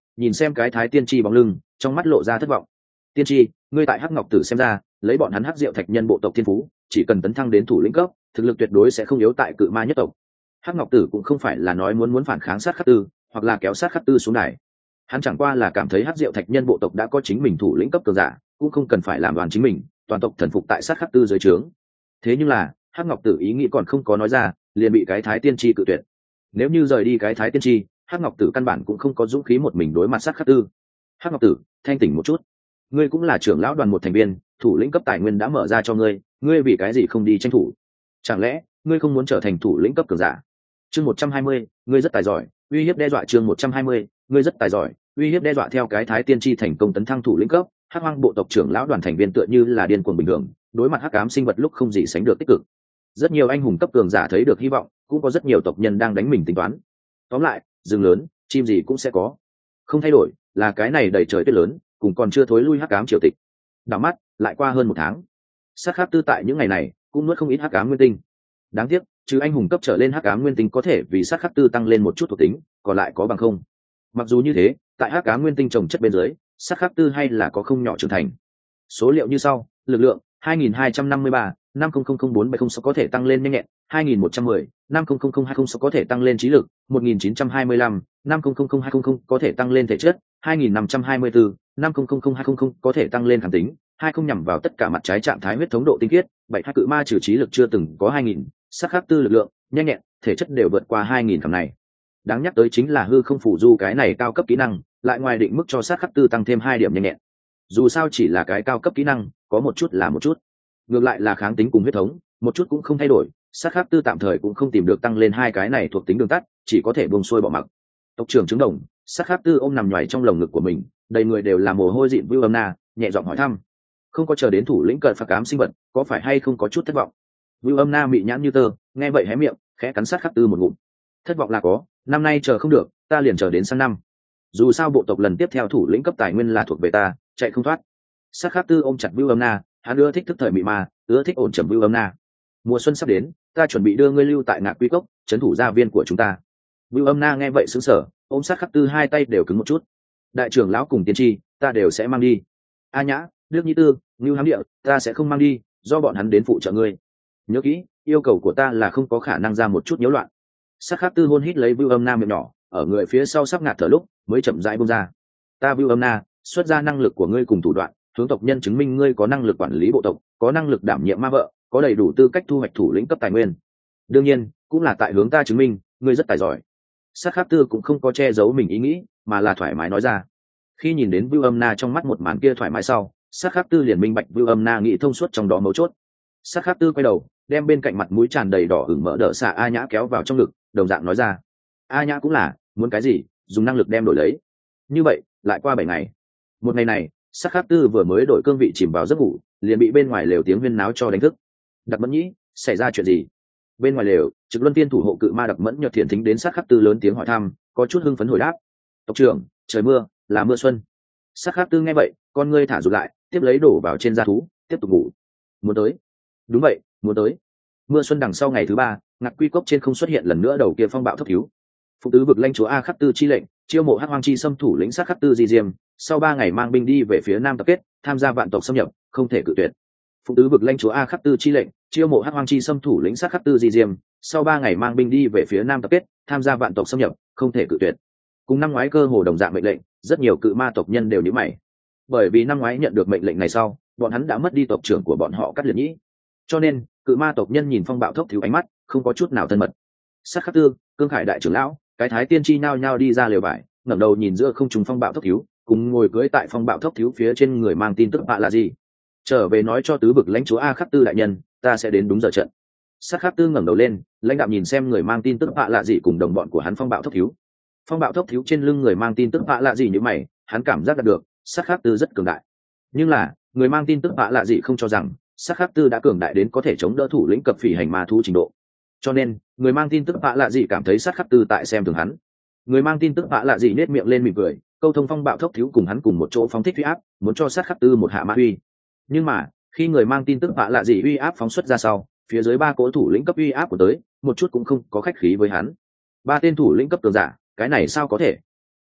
nhìn xem cái thái tiên tri bóng lưng, trong mắt lộ ra thất vọng. Tiên tri, ngươi tại hắc ngọc tử xem ra, lấy bọn hắn hắc diệu thạch nhân bộ tộc thiên phú, chỉ cần tấn thăng đến thủ lĩnh cấp, thực lực tuyệt đối sẽ không yếu tại cự ma nhất tộc. Hắc ngọc tử cũng không phải là nói muốn muốn phản kháng sát khắc tư, hoặc là kéo sát khắc tư xuống đài. Hắn chẳng qua là cảm thấy hắc diệu thạch nhân bộ tộc đã có chính mình thủ lĩnh cấp cường giả, cũng không cần phải làm đoàn chính mình, toàn tộc thần phục tại sát khắc tư dưới trướng. Thế nhưng là hắc ngọc tử ý nghĩ còn không có nói ra, liền bị cái thái tiên tri cự tuyệt. Nếu như rời đi cái thái tiên tri, hắc ngọc tử căn bản cũng không có dũng khí một mình đối mặt sát khắc tư. Hắc ngọc tử, thanh tỉnh một chút, ngươi cũng là trưởng lão đoàn một thành viên, thủ lĩnh cấp tài nguyên đã mở ra cho ngươi, ngươi vì cái gì không đi tranh thủ? Chẳng lẽ ngươi không muốn trở thành thủ lĩnh cấp cường giả? Chương một trăm hai mươi, ngươi rất tài giỏi, uy hiếp đe dọa. Chương một trăm hai mươi, ngươi rất tài giỏi, uy hiếp đe dọa. Theo cái thái tiên tri thành công tấn thăng thủ lĩnh cấp, hắc hoang bộ tộc trưởng lão đoàn thành viên tựa như là điên cuồng bình thường, đối mặt hắc ám sinh vật lúc không gì sánh được tích cực. Rất nhiều anh hùng cấp cường giả thấy được hy vọng, cũng có rất nhiều tộc nhân đang đánh mình tính toán. Tóm lại, rừng lớn, chim gì cũng sẽ có. Không thay đổi, là cái này đầy trời tuyết lớn, cùng còn chưa thối lui hắc ám triều tịch. Đảo mắt, lại qua hơn một tháng. Sát khắc tư tại những ngày này, cũng nuốt không ít hắc ám nguyên tinh. Đáng tiếc, chứ anh hùng cấp trở lên hắc ám nguyên tinh có thể vì sát khắc tư tăng lên một chút thuộc tính, còn lại có bằng không. Mặc dù như thế, tại hắc ám nguyên tinh trồng chất bên dưới, sát khắc tư hay là có không nhỏ trưởng thành. Số liệu như sau: lực lượng hai nghìn hai trăm năm mươi ba, năm không không không bốn bảy không sáu có thể tăng lên nhanh nhẹn, hai nghìn một trăm mười, năm không không không hai không sáu có thể tăng lên trí lực, một nghìn chín trăm hai mươi lăm, năm không không không hai không không có thể tăng lên thể chất, hai nghìn năm trăm hai mươi tư, năm không không không hai không không có thể tăng lên kháng tính, hai không nhằm vào tất cả mặt trái trạng thái huyết thống độ tinh khiết, bảy hai cự ma trừ trí lực chưa từng có hai nghìn, sát khắc tư lực lượng, nhanh nhẹn, thể chất đều vượt qua hai nghìn cặp này. Đáng nhắc tới chính là hư không phủ du cái này cao cấp kỹ năng, lại ngoài định mức cho sát khắc tư tăng thêm hai điểm nhanh nhẹn. Dù sao chỉ là cái cao cấp kỹ năng, có một chút là một chút. Ngược lại là kháng tính cùng huyết thống, một chút cũng không thay đổi, sát khắc tư tạm thời cũng không tìm được tăng lên hai cái này thuộc tính đường tắt, chỉ có thể buông xuôi bỏ mặc. Tộc trưởng trứng đồng, sát khắc tư ôm nằm nhoài trong lồng ngực của mình, đầy người đều là mồ hôi dịn. Vưu Âm Na nhẹ giọng hỏi thăm, không có chờ đến thủ lĩnh cận phạt ám sinh vật, có phải hay không có chút thất vọng? Vưu Âm Na mị nhãn như tơ, nghe vậy hé miệng, khẽ cắn sát khắc tư một ngụm. Thất vọng là có, năm nay chờ không được, ta liền chờ đến sang năm. Dù sao bộ tộc lần tiếp theo thủ lĩnh cấp tài nguyên là thuộc về ta, chạy không thoát. Sát khắc tư ôm chặt Vưu Âm Na, hắn ưa thích thức thời mị ma, ưa thích ổn trầm Vưu Âm Na. Mùa xuân sắp đến, ta chuẩn bị đưa ngươi lưu tại Ngạc Quy Cốc, trấn thủ gia viên của chúng ta. Vưu Âm Na nghe vậy sững sờ, ôm sát khắc tư hai tay đều cứng một chút. Đại trưởng lão cùng tiên tri, ta đều sẽ mang đi. A Nhã, Đức Nhi Tư, Ngưu Hám Địa, ta sẽ không mang đi, do bọn hắn đến phụ trợ ngươi. Nhớ kỹ, yêu cầu của ta là không có khả năng ra một chút nhiễu loạn. Sát khắc tư hôn hít lấy Vưu Âm Na miệng nhỏ, ở người phía sau sắp ngạt thở lúc, mới chậm rãi buông ra. Ta Vưu Âm Na, xuất ra năng lực của ngươi cùng thủ đoạn, hướng tộc nhân chứng minh ngươi có năng lực quản lý bộ tộc, có năng lực đảm nhiệm ma vợ, có đầy đủ tư cách thu hoạch thủ lĩnh cấp tài nguyên. Đương nhiên, cũng là tại hướng ta chứng minh, ngươi rất tài giỏi. Sát khắc tư cũng không có che giấu mình ý nghĩ, mà là thoải mái nói ra. Khi nhìn đến Vưu Âm Na trong mắt một màn kia thoải mái sau, sát khắc tư liền minh bạch Vưu Âm Na nghĩ thông suốt trong đó mấu chốt. Sát khắc tư quay đầu, đem bên cạnh mặt mũi tràn đầy đỏ ửng mỡ đỡ xạ A Nhã kéo vào trong ngực, đồng dạng nói ra. A Nhã cũng là, muốn cái gì, dùng năng lực đem đổi lấy. Như vậy, lại qua bảy ngày. Một ngày này, sát khắc tư vừa mới đổi cương vị chìm vào giấc ngủ, liền bị bên ngoài lều tiếng huyên náo cho đánh thức. Đặc Mẫn Nhĩ, xảy ra chuyện gì? Bên ngoài lều, Trực Luân Tiên thủ hộ cự ma Đặc Mẫn Nhật Thiện thính đến sát khắc tư lớn tiếng hỏi thăm, có chút hưng phấn hồi đáp. Tộc trưởng, trời mưa, là mưa xuân. Sát khắc tư nghe vậy, con ngươi thả rụt lại, tiếp lấy đổ vào trên da thú, tiếp tục ngủ. Muốn tới? Đúng vậy, muốn tới. Mưa xuân đằng sau ngày thứ ba, Ngạc Quy Cốc trên không xuất hiện lần nữa đầu kia phong bạo thấp thiếu. Phụ tứ vực lãnh chúa A Khắc Tư chi lệnh, chiêu mộ Hắc Hoang chi xâm thủ lĩnh sát khắc tư di diêm, sau ba ngày mang binh đi về phía nam tập kết, tham gia vạn tộc xâm nhập, không thể cự tuyệt. Phụ tứ vực lãnh chúa A Khắc Tư chi lệnh, chiêu mộ Hắc Hoang chi xâm thủ lĩnh sát khắc tư di diêm, sau ba ngày mang binh đi về phía nam tập kết, tham gia vạn tộc xâm nhập, không thể cự tuyệt. Cùng năm ngoái cơ hồ đồng dạng mệnh lệnh, rất nhiều cự ma tộc nhân đều nhíu mày. Bởi vì năm ngoái nhận được mệnh lệnh này sau, bọn hắn đã mất đi tộc trưởng của bọn họ Cắt Liệt Nhĩ. Cho nên, cự ma tộc nhân nhìn phong bạo thốc thiếu ánh mắt, không có chút nào thân mật. Sát khắc tư, Cương Khải đại trưởng lão, cái thái tiên tri nhao nhao đi ra lều vải, ngẩng đầu nhìn giữa không trung phong bạo thốc thiếu, cùng ngồi cưỡi tại phong bạo thốc thiếu phía trên người mang tin tức bạ là gì. Trở về nói cho tứ vực lãnh chúa A Khắc Tư đại nhân, ta sẽ đến đúng giờ trận. Sát khắc tư ngẩng đầu lên, lãnh đạo nhìn xem người mang tin tức bạ lạ gì cùng đồng bọn của hắn phong bạo thốc thiếu. Phong bạo thốc thiếu trên lưng người mang tin tức bạ lạ gì như mày, hắn cảm giác được sát khắc tư rất cường đại. Nhưng là người mang tin tức bạ lạ gì không cho rằng sát khắc tư đã cường đại đến có thể chống đỡ thủ lĩnh cập phỉ hành ma thú trình độ. Cho nên người mang tin tức bạ lạ gì cảm thấy sát khắc tư tại xem thường hắn. Người mang tin tức bạ lạ gì nết miệng lên mỉm cười, câu thông phong bạo thốc thiếu cùng hắn cùng một chỗ phóng thích uy áp, muốn cho sát khắc tư một hạ ma uy. Nhưng mà khi người mang tin tức bạ lạ gì uy áp phóng xuất ra sau, phía dưới ba cỗ thủ lĩnh cấp uy áp của tới, một chút cũng không có khách khí với hắn. Ba tên thủ lĩnh cấp cường giả, cái này sao có thể?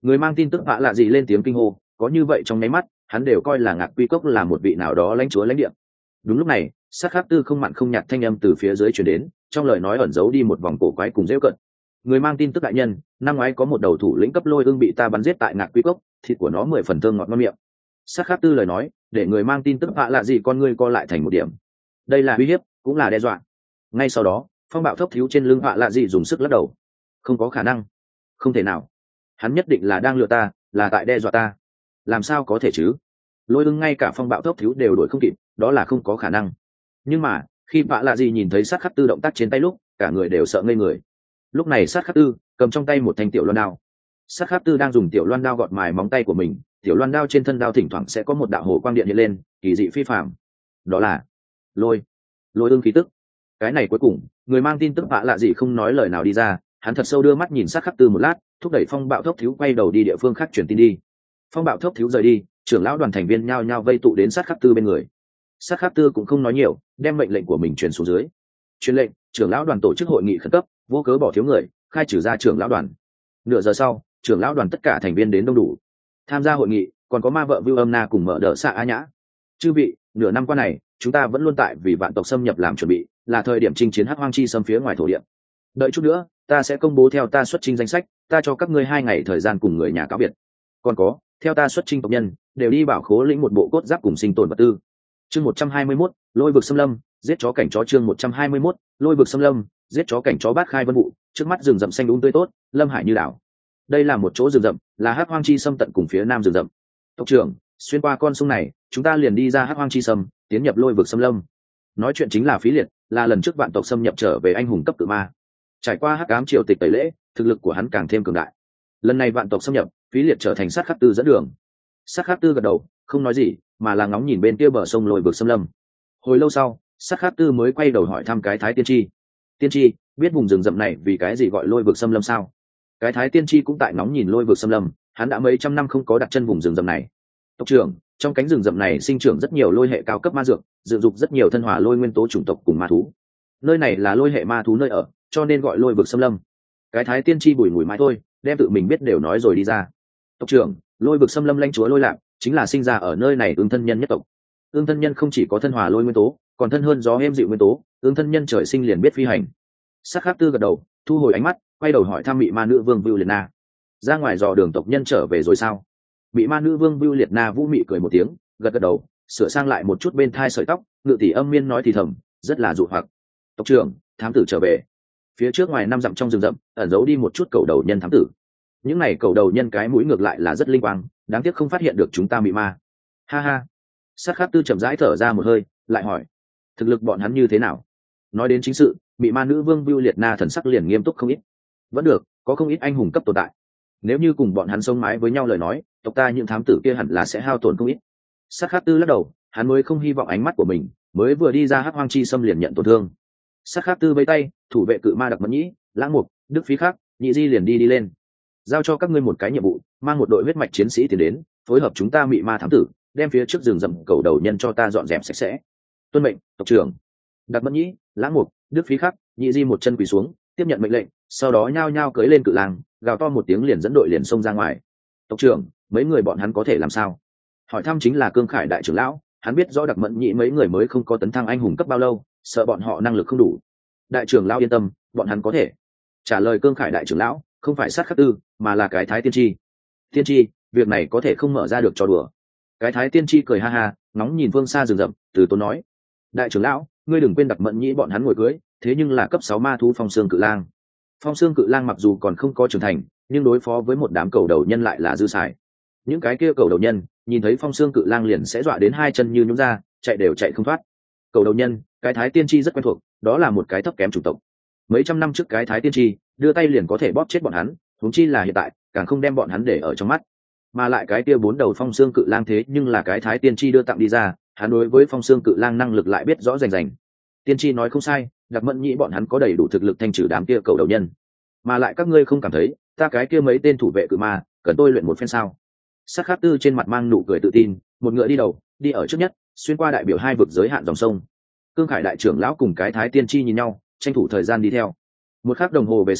Người mang tin tức vạ lạ gì lên tiếng kinh hô, có như vậy trong nháy mắt hắn đều coi là Ngạc Quy Cốc là một vị nào đó lãnh chúa lãnh địa. Đúng lúc này, sát khắc tư không mặn không nhạt thanh âm từ phía dưới truyền đến, trong lời nói ẩn giấu đi một vòng cổ quái cùng dễ cận. Người mang tin tức đại nhân, năm ngoái có một đầu thủ lĩnh cấp lôi ương bị ta bắn giết tại Ngạc Quy Cốc, thịt của nó mười phần thơm ngọt ngon miệng. Sát khắc tư lời nói để người mang tin tức vạ lạ gì con ngươi co lại thành một điểm. Đây là uy hiếp, cũng là đe dọa. Ngay sau đó, phong bạo thốc thiếu trên lưng vạ lạ gì dùng sức lắc đầu. Không có khả năng, không thể nào, hắn nhất định là đang lừa ta, là tại đe dọa ta. Làm sao có thể chứ? Lôi ưng ngay cả phong bạo thốc thiếu đều đuổi không kịp, đó là không có khả năng. Nhưng mà khi vạ lạ gì nhìn thấy sát khắc tư động tác trên tay lúc, cả người đều sợ ngây người. Lúc này sát khắc tư cầm trong tay một thanh tiểu loan đao. Sát khắc tư đang dùng tiểu loan đao gọt mài móng tay của mình, tiểu loan đao trên thân đao thỉnh thoảng sẽ có một đạo hồ quang điện hiện lên, kỳ dị phi phàm. Đó là lôi lôi ưng khí tức. Cái này cuối cùng, người mang tin tức vạ lạ gì không nói lời nào đi ra, hắn thật sâu đưa mắt nhìn sát khắc tư một lát, thúc đẩy phong bạo thốc thiếu quay đầu đi địa phương khác truyền tin đi. Phong bạo thốc thiếu rời đi, trưởng lão đoàn thành viên nhao nhao vây tụ đến sát khắc tư bên người. Sát khắc tư cũng không nói nhiều, đem mệnh lệnh của mình truyền xuống dưới. Truyền lệnh, trưởng lão đoàn tổ chức hội nghị khẩn cấp, vô cớ bỏ thiếu người, khai trừ ra trưởng lão đoàn. Nửa giờ sau, trưởng lão đoàn tất cả thành viên đến đông đủ. Tham gia hội nghị còn có ma vợ Vưu Âm Na cùng mở đỡ xạ Á Nhã. Chư vị, nửa năm qua này, chúng ta vẫn luôn tại vì vạn tộc xâm nhập làm chuẩn bị, là thời điểm chinh chiến hắc hoang chi xâm phía ngoài thổ địa. Đợi chút nữa, ta sẽ công bố theo ta xuất chinh danh sách, ta cho các ngươi hai ngày thời gian cùng người nhà cáo biệt. Còn có, theo ta xuất chinh tộc nhân, đều đi bảo khố lĩnh một bộ cốt giáp cùng sinh tồn vật tư. Chương một trăm hai mươi mốt, lôi vực xâm lâm, giết chó cảnh chó chương một trăm hai mươi mốt, lôi vực xâm lâm, giết chó cảnh chó bát khai vân vụ, trước mắt rừng rậm xanh um tươi tốt, lâm hải như đảo. Đây là một chỗ rừng rậm, là hắc hoang chi xâm tận cùng phía nam rừng rậm. Tộc trưởng, xuyên qua con sông này, chúng ta liền đi ra hắc hoang chi xâm, tiến nhập lôi vực xâm lâm. Nói chuyện chính là Phí Liệt, là lần trước vạn tộc xâm nhập trở về anh hùng cấp tự ma. Trải qua hắc ám triều tịch tẩy lễ, thực lực của hắn càng thêm cường đại. Lần này vạn tộc xâm nhập, Phí Liệt trở thành sát khắc tư dẫn đường. Sát khắc tư gật đầu, không nói gì, mà là ngóng nhìn bên kia bờ sông lôi vực xâm lâm. Hồi lâu sau, sát khắc tư mới quay đầu hỏi thăm cái Thái Tiên Tri. Tiên Tri, biết vùng rừng rậm này vì cái gì gọi lôi vực xâm lâm sao? Cái Thái Tiên Tri cũng tại ngóng nhìn lôi vực xâm lâm, hắn đã mấy trăm năm không có đặt chân vùng rừng rậm này. Tộc trưởng, trong cánh rừng rậm này sinh trưởng rất nhiều lôi hệ cao cấp ma dược, dựng dục rất nhiều thân hòa lôi nguyên tố chủng tộc cùng ma thú. Nơi này là lôi hệ ma thú nơi ở, cho nên gọi lôi vực xâm lâm. Cái Thái Tiên Tri bùi mùi mãi thôi, đem tự mình biết đều nói rồi đi ra. Tộc trưởng, lôi vực xâm lâm lãnh chúa lôi lạc chính là sinh ra ở nơi này ương thân nhân nhất tộc. Ương thân nhân không chỉ có thân hòa lôi nguyên tố, còn thân hơn gió êm dịu nguyên tố, ương thân nhân trời sinh liền biết phi hành. Sắc khắc tư gật đầu, thu hồi ánh mắt, quay đầu hỏi thăm Mị Ma nữ vương Vưu Liệt Na. Ra ngoài dò đường tộc nhân trở về rồi sao? Mị Ma nữ vương Vưu Liệt Na vũ mị cười một tiếng, gật gật đầu, sửa sang lại một chút bên thai sợi tóc, ngự tỷ âm miên nói thì thầm, rất là dụ hoặc. Tộc trưởng, thám tử trở về. Phía trước ngoài năm dặm trong rừng rậm, ẩn giấu đi một chút cầu đầu nhân thám tử. Những này cầu đầu nhân cái mũi ngược lại là rất linh quang, đáng tiếc không phát hiện được chúng ta Mị Ma. Ha ha. Sát khắc tư chậm rãi thở ra một hơi, lại hỏi, thực lực bọn hắn như thế nào? Nói đến chính sự, Mị Ma nữ vương Vưu Liệt Na thần sắc liền nghiêm túc không ít. Vẫn được, có không ít anh hùng cấp tồn tại. Nếu như cùng bọn hắn sống mái với nhau lời nói, tộc ta những thám tử kia hẳn là sẽ hao tổn không ít. Sát khắc tư lắc đầu, hắn mới không hy vọng ánh mắt của mình mới vừa đi ra hắc hoang chi xâm liền nhận tổn thương. Sát khắc tư vẫy tay, thủ vệ cự ma đặc mẫn nhĩ, lãng mục, đức phí khắc, nhị di liền đi đi lên. Giao cho các ngươi một cái nhiệm vụ, mang một đội huyết mạch chiến sĩ tiến đến, phối hợp chúng ta Mị Ma thám tử, đem phía trước rừng rậm cầu đầu nhân cho ta dọn dẹp sạch sẽ. Tuân mệnh, tộc trưởng. Đặc mẫn nhĩ, lãng mục, đức phí khắc, nhị di một chân quỳ xuống, tiếp nhận mệnh lệnh, sau đó nhao nhao cưỡi lên cự lang, gào to một tiếng liền dẫn đội liền xông ra ngoài. Tộc trưởng, mấy người bọn hắn có thể làm sao? Hỏi thăm chính là Cương Khải đại trưởng lão, hắn biết rõ Đặc Mẫn Nhĩ mấy người mới không có tấn thăng anh hùng cấp bao lâu, sợ bọn họ năng lực không đủ. Đại trưởng lão yên tâm, bọn hắn có thể. Trả lời Cương Khải đại trưởng lão, không phải sát khắc tư, mà là cái Thái Tiên Tri. Tiên Tri, việc này có thể không mở ra được cho đùa. Cái Thái Tiên Tri cười ha ha, ngóng nhìn phương xa rừng rậm, từ tốn nói: Đại trưởng lão, ngươi đừng quên Đặc Mẫn Nhĩ bọn hắn ngồi cưới, thế nhưng là cấp sáu ma thú Phong Xương Cự Lang. Phong Xương Cự Lang mặc dù còn không có trưởng thành, nhưng đối phó với một đám cầu đầu nhân lại là dư xài. Những cái kia cầu đầu nhân nhìn thấy Phong Xương Cự Lang liền sẽ dọa đến hai chân như nhũn ra, chạy đều chạy không thoát. Cầu đầu nhân, cái Thái Tiên Tri rất quen thuộc, đó là một cái thấp kém chủng tộc. Mấy trăm năm trước cái Thái Tiên Tri đưa tay liền có thể bóp chết bọn hắn, huống chi là hiện tại, càng không đem bọn hắn để ở trong mắt. Mà lại cái kia bốn đầu Phong Xương Cự Lang thế nhưng là cái Thái Tiên Tri đưa tặng đi ra, hắn đối với Phong Xương Cự Lang năng lực lại biết rõ rành rành. Tiên Tri nói không sai, Đặc Mẫn Nhĩ bọn hắn có đầy đủ thực lực thanh trừ đám kia cầu đầu nhân. Mà lại các ngươi không cảm thấy, ta cái kia mấy tên thủ vệ cự ma, cần tôi luyện một phen sao? Sát khắc tư trên mặt mang nụ cười tự tin, một ngựa đi đầu, đi ở trước nhất, xuyên qua đại biểu hai vực giới hạn dòng sông. Cương Khải đại trưởng lão cùng cái Thái Tiên Tri nhìn nhau, tranh thủ thời gian đi theo. Một khắc đồng hồ về sau,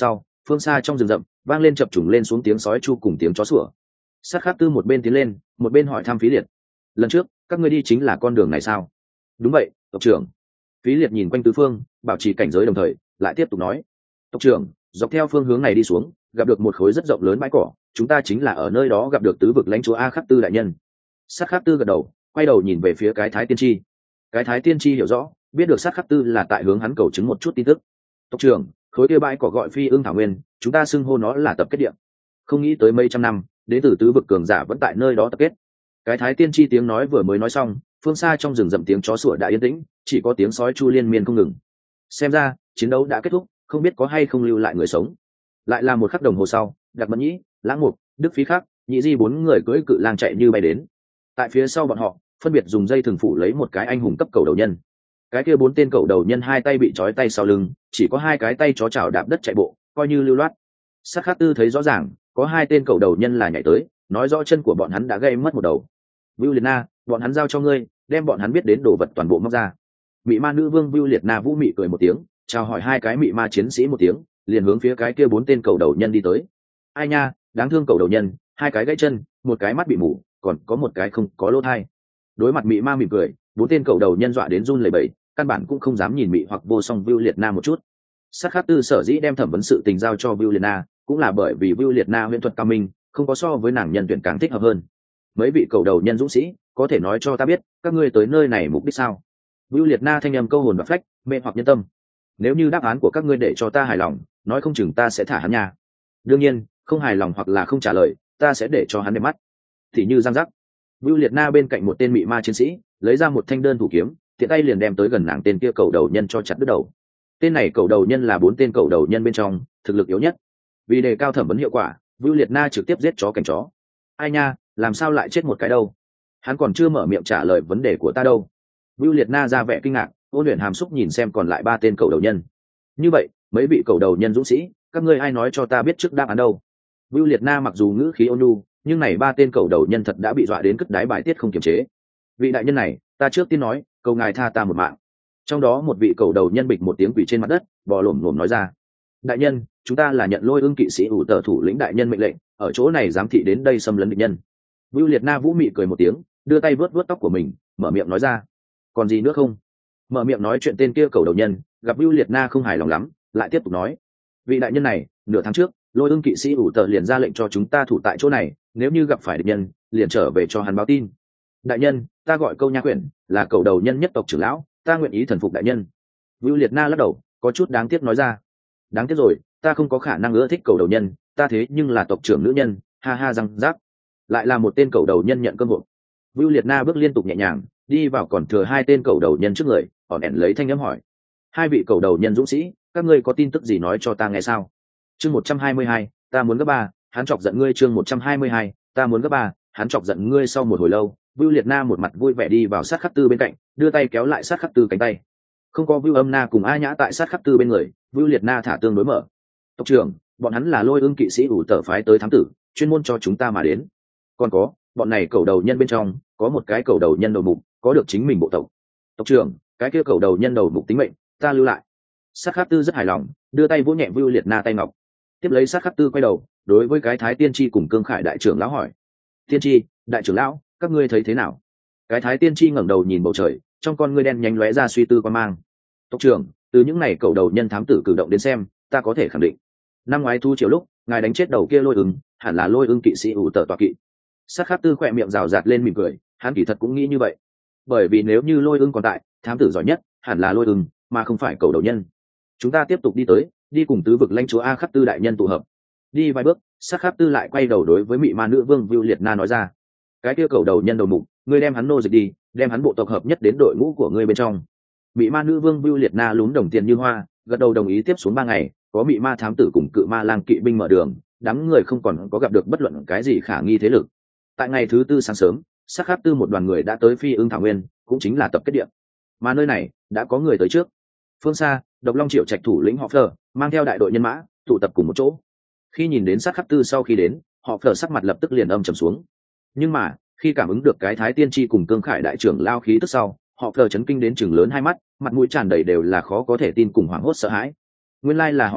Phương xa trong rừng rậm vang lên chập trùng lên xuống tiếng sói chu cùng tiếng chó sủa. Sát Khắc Tư một bên tiến lên một bên hỏi thăm Phí Liệt: lần trước các ngươi đi chính là con đường này sao? Đúng vậy, tộc trưởng. Phí Liệt nhìn quanh tứ phương, bảo trì cảnh giới đồng thời lại tiếp tục nói: tộc trưởng, dọc theo phương hướng này đi xuống gặp được một khối rất rộng lớn bãi cỏ, chúng ta chính là ở nơi đó gặp được tứ vực lãnh chúa A Khắc Tư đại nhân. Sát Khắc Tư gật đầu, quay đầu nhìn về phía cái Thái Tiên Tri. Cái Thái Tiên Tri hiểu rõ, biết được Sát Khắc Tư là tại hướng hắn cầu chứng một chút tin tức. Tộc trưởng, khối kia bãi cỏ gọi Phi Ưng Thảo Nguyên, chúng ta xưng hô nó là tập kết địa. Không nghĩ tới mấy trăm năm, đến từ tứ vực cường giả vẫn tại nơi đó tập kết. Cái Thái Tiên Tri tiếng nói vừa mới nói xong, phương xa trong rừng rậm tiếng chó sủa đã yên tĩnh, chỉ có tiếng sói chu liên miên không ngừng. Xem ra chiến đấu đã kết thúc, không biết có hay không lưu lại người sống. Lại là một khắc đồng hồ sau, Đặc Mẫn Nhĩ, Lãng Mục, Đức Phí Khắc, Nhị Di bốn người cưỡi cự lang chạy như bay đến. Tại phía sau bọn họ, phân biệt dùng dây thừng phủ lấy một cái anh hùng cấp cầu đầu nhân. Cái kia bốn tên cầu đầu nhân hai tay bị trói tay sau lưng, chỉ có hai cái tay chó chảo đạp đất chạy bộ, coi như lưu loát. Sát Khắc Tư thấy rõ ràng, có hai tên cầu đầu nhân là nhảy tới, nói rõ chân của bọn hắn đã gây mất một đầu. Vưu Liệt Na, bọn hắn giao cho ngươi, đem bọn hắn biết đến đồ vật toàn bộ móc ra. Mị ma nữ vương Vưu Liệt Na vũ mị cười một tiếng, chào hỏi hai cái mị ma chiến sĩ một tiếng, liền hướng phía cái kia bốn tên cầu đầu nhân đi tới. Ai nha, đáng thương cầu đầu nhân, hai cái gãy chân, một cái mắt bị mù, còn có một cái không có lỗ thai. Đối mặt mị ma mỉm cười, bốn tên cầu đầu nhân dọa đến run lẩy bẩy, căn bản cũng không dám nhìn mị hoặc vô song Vưu Liệt Na một chút. Sát Khắc Tư sở dĩ đem thẩm vấn sự tình giao cho Vưu Liệt Na, cũng là bởi vì Vưu Liệt Na huyễn thuật cao minh, không có so với nàng nhân tuyển càng thích hợp hơn. Mấy vị cầu đầu nhân dũng sĩ, có thể nói cho ta biết, các ngươi tới nơi này mục đích sao? Vưu Liệt Na thanh âm câu hồn và phách, mê hoặc nhân tâm. Nếu như đáp án của các ngươi để cho ta hài lòng, nói không chừng ta sẽ thả hắn nha. Đương nhiên, không hài lòng hoặc là không trả lời, ta sẽ để cho hắn đẹp mắt. Thì như giang giác. Vưu Liệt Na bên cạnh một tên mị ma chiến sĩ, lấy ra một thanh đơn thủ kiếm, tiện tay liền đem tới gần nàng tên kia cầu đầu nhân cho chặt đứt đầu. Tên này cầu đầu nhân là bốn tên cầu đầu nhân bên trong thực lực yếu nhất. Vì đề cao thẩm vấn hiệu quả, Vưu Liệt Na trực tiếp giết chó cảnh chó. Ai nha, làm sao lại chết một cái đâu? Hắn còn chưa mở miệng trả lời vấn đề của ta đâu. Vưu Liệt Na ra vẻ kinh ngạc, ôn luyện hàm xúc nhìn xem còn lại ba tên cầu đầu nhân. Như vậy, mấy vị cầu đầu nhân dũng sĩ, các ngươi ai nói cho ta biết trước đáp án đâu? Vưu Liệt Na mặc dù ngữ khí ôn nhu, nhưng này ba tên cầu đầu nhân thật đã bị dọa đến cất đái bài tiết không kiềm chế. Vị đại nhân này, ta trước tiên nói, cầu ngài tha ta một mạng. Trong đó một vị cầu đầu nhân bịch một tiếng quỳ trên mặt đất, bò lổm lổm nói ra: đại nhân, chúng ta là nhận Lôi Ưng kỵ sĩ ủ tờ thủ lĩnh đại nhân mệnh lệnh, ở chỗ này giám thị đến đây xâm lấn địch nhân. Vưu Liệt Na vũ mị cười một tiếng, đưa tay vớt vớt tóc của mình, mở miệng nói ra: còn gì nữa không? Mở miệng nói chuyện tên kia cầu đầu nhân gặp Vưu Liệt Na không hài lòng lắm, lại tiếp tục nói: vị đại nhân này, nửa tháng trước Lôi Ưng kỵ sĩ ủ tờ liền ra lệnh cho chúng ta thủ tại chỗ này, nếu như gặp phải địch nhân liền trở về cho hắn báo tin. Đại nhân, ta gọi Câu Nha Quyển, là cầu đầu nhân nhất tộc trưởng lão, ta nguyện ý thần phục đại nhân. Vưu Liệt Na lắc đầu, có chút đáng tiếc nói ra: đáng tiếc rồi, ta không có khả năng ưa thích cầu đầu nhân, ta thế nhưng là tộc trưởng nữ nhân. Ha ha răng rác. Lại là một tên cầu đầu nhân nhận cơ hội. Vưu Liệt Na bước liên tục nhẹ nhàng đi vào còn thừa hai tên cầu đầu nhân trước người, ỏn ẻn lấy thanh âm hỏi: hai vị cầu đầu nhân dũng sĩ, các ngươi có tin tức gì nói cho ta nghe sao? Chương một trăm hai mươi hai, ta muốn gấp ba, hắn chọc giận ngươi. Chương một trăm hai mươi hai, ta muốn gấp ba, hắn chọc giận ngươi. Sau một hồi lâu, Vưu Liệt Na một mặt vui vẻ đi vào Sát Khắc Tư bên cạnh, đưa tay kéo lại Sát Khắc Tư cánh tay. Không có Vưu Âm Na cùng A Nhã tại Sát Khắc Tư bên người, Vưu Liệt Na thả tương đối mở: tộc trưởng, bọn hắn là Lôi Ưng kỵ sĩ ủ tờ phái tới thám tử, chuyên môn cho chúng ta mà đến. Còn có, bọn này cầu đầu nhân bên trong có một cái cầu đầu nhân đầu mục, có được chính mình bộ tộc. Tộc trưởng, cái kia cầu đầu nhân đầu mục tính mệnh ta lưu lại. Sát Khắc Tư rất hài lòng, đưa tay vỗ nhẹ Vưu Liệt Na tay ngọc. Tiếp lấy Sát Khắc Tư quay đầu, đối với cái Thái Tiên Tri cùng Cương Khải đại trưởng lão hỏi: tiên tri, đại trưởng lão, các ngươi thấy thế nào? Cái Thái Tiên Tri ngẩng đầu nhìn bầu trời, trong con ngươi đen nhánh lóe ra suy tư quan mang. Tộc trưởng, từ những này cầu đầu nhân thám tử cử động đến xem, ta có thể khẳng định, năm ngoái thu chiều lúc ngài đánh chết đầu kia Lôi Ưng, hẳn là Lôi Ưng kỵ sĩ ủ tờ tọa kỵ. Sát Khắc Tư khỏe miệng rào rạt lên mỉm cười, hắn kỳ thật cũng nghĩ như vậy. Bởi vì nếu như Lôi Ưng còn tại, thám tử giỏi nhất hẳn là Lôi Ưng, mà không phải cầu đầu nhân. Chúng ta tiếp tục đi tới, đi cùng tứ vực lãnh chúa A Khắc Tư đại nhân tụ hợp. Đi vài bước, Sát Khắc Tư lại quay đầu đối với mị ma nữ vương Vưu Liệt Na nói ra: cái kia cầu đầu nhân đầu mục, ngươi đem hắn nô dịch đi, đem hắn bộ tộc hợp nhất đến đội ngũ của ngươi bên trong. Mị ma nữ vương Vưu Liệt Na lún đồng tiền như hoa, gật đầu đồng ý. Tiếp xuống ba ngày, có mị ma thám tử cùng cự ma lang kỵ binh mở đường, đám người không còn có gặp được bất luận cái gì khả nghi thế lực. Tại ngày thứ tư sáng sớm, Sát Khắc Tư một đoàn người đã tới Phi Ưng Thảo Nguyên, cũng chính là tập kết địa. Mà nơi này đã có người tới trước. Phương xa, Độc Long Triệu trạch thủ lĩnh họ Fleur mang theo đại đội nhân mã tụ tập cùng một chỗ. Khi nhìn đến Sát Khắc Tư sau khi đến, họ Fleur sắc mặt lập tức liền âm trầm xuống. Nhưng mà khi cảm ứng được cái Thái Tiên Tri cùng Cương Khải đại trưởng lao khí tức sau, họ Fleur chấn kinh đến chừng lớn hai mắt, mặt mũi tràn đầy đều là khó có thể tin cùng hoảng hốt sợ hãi. Nguyên lai là họ Fleur,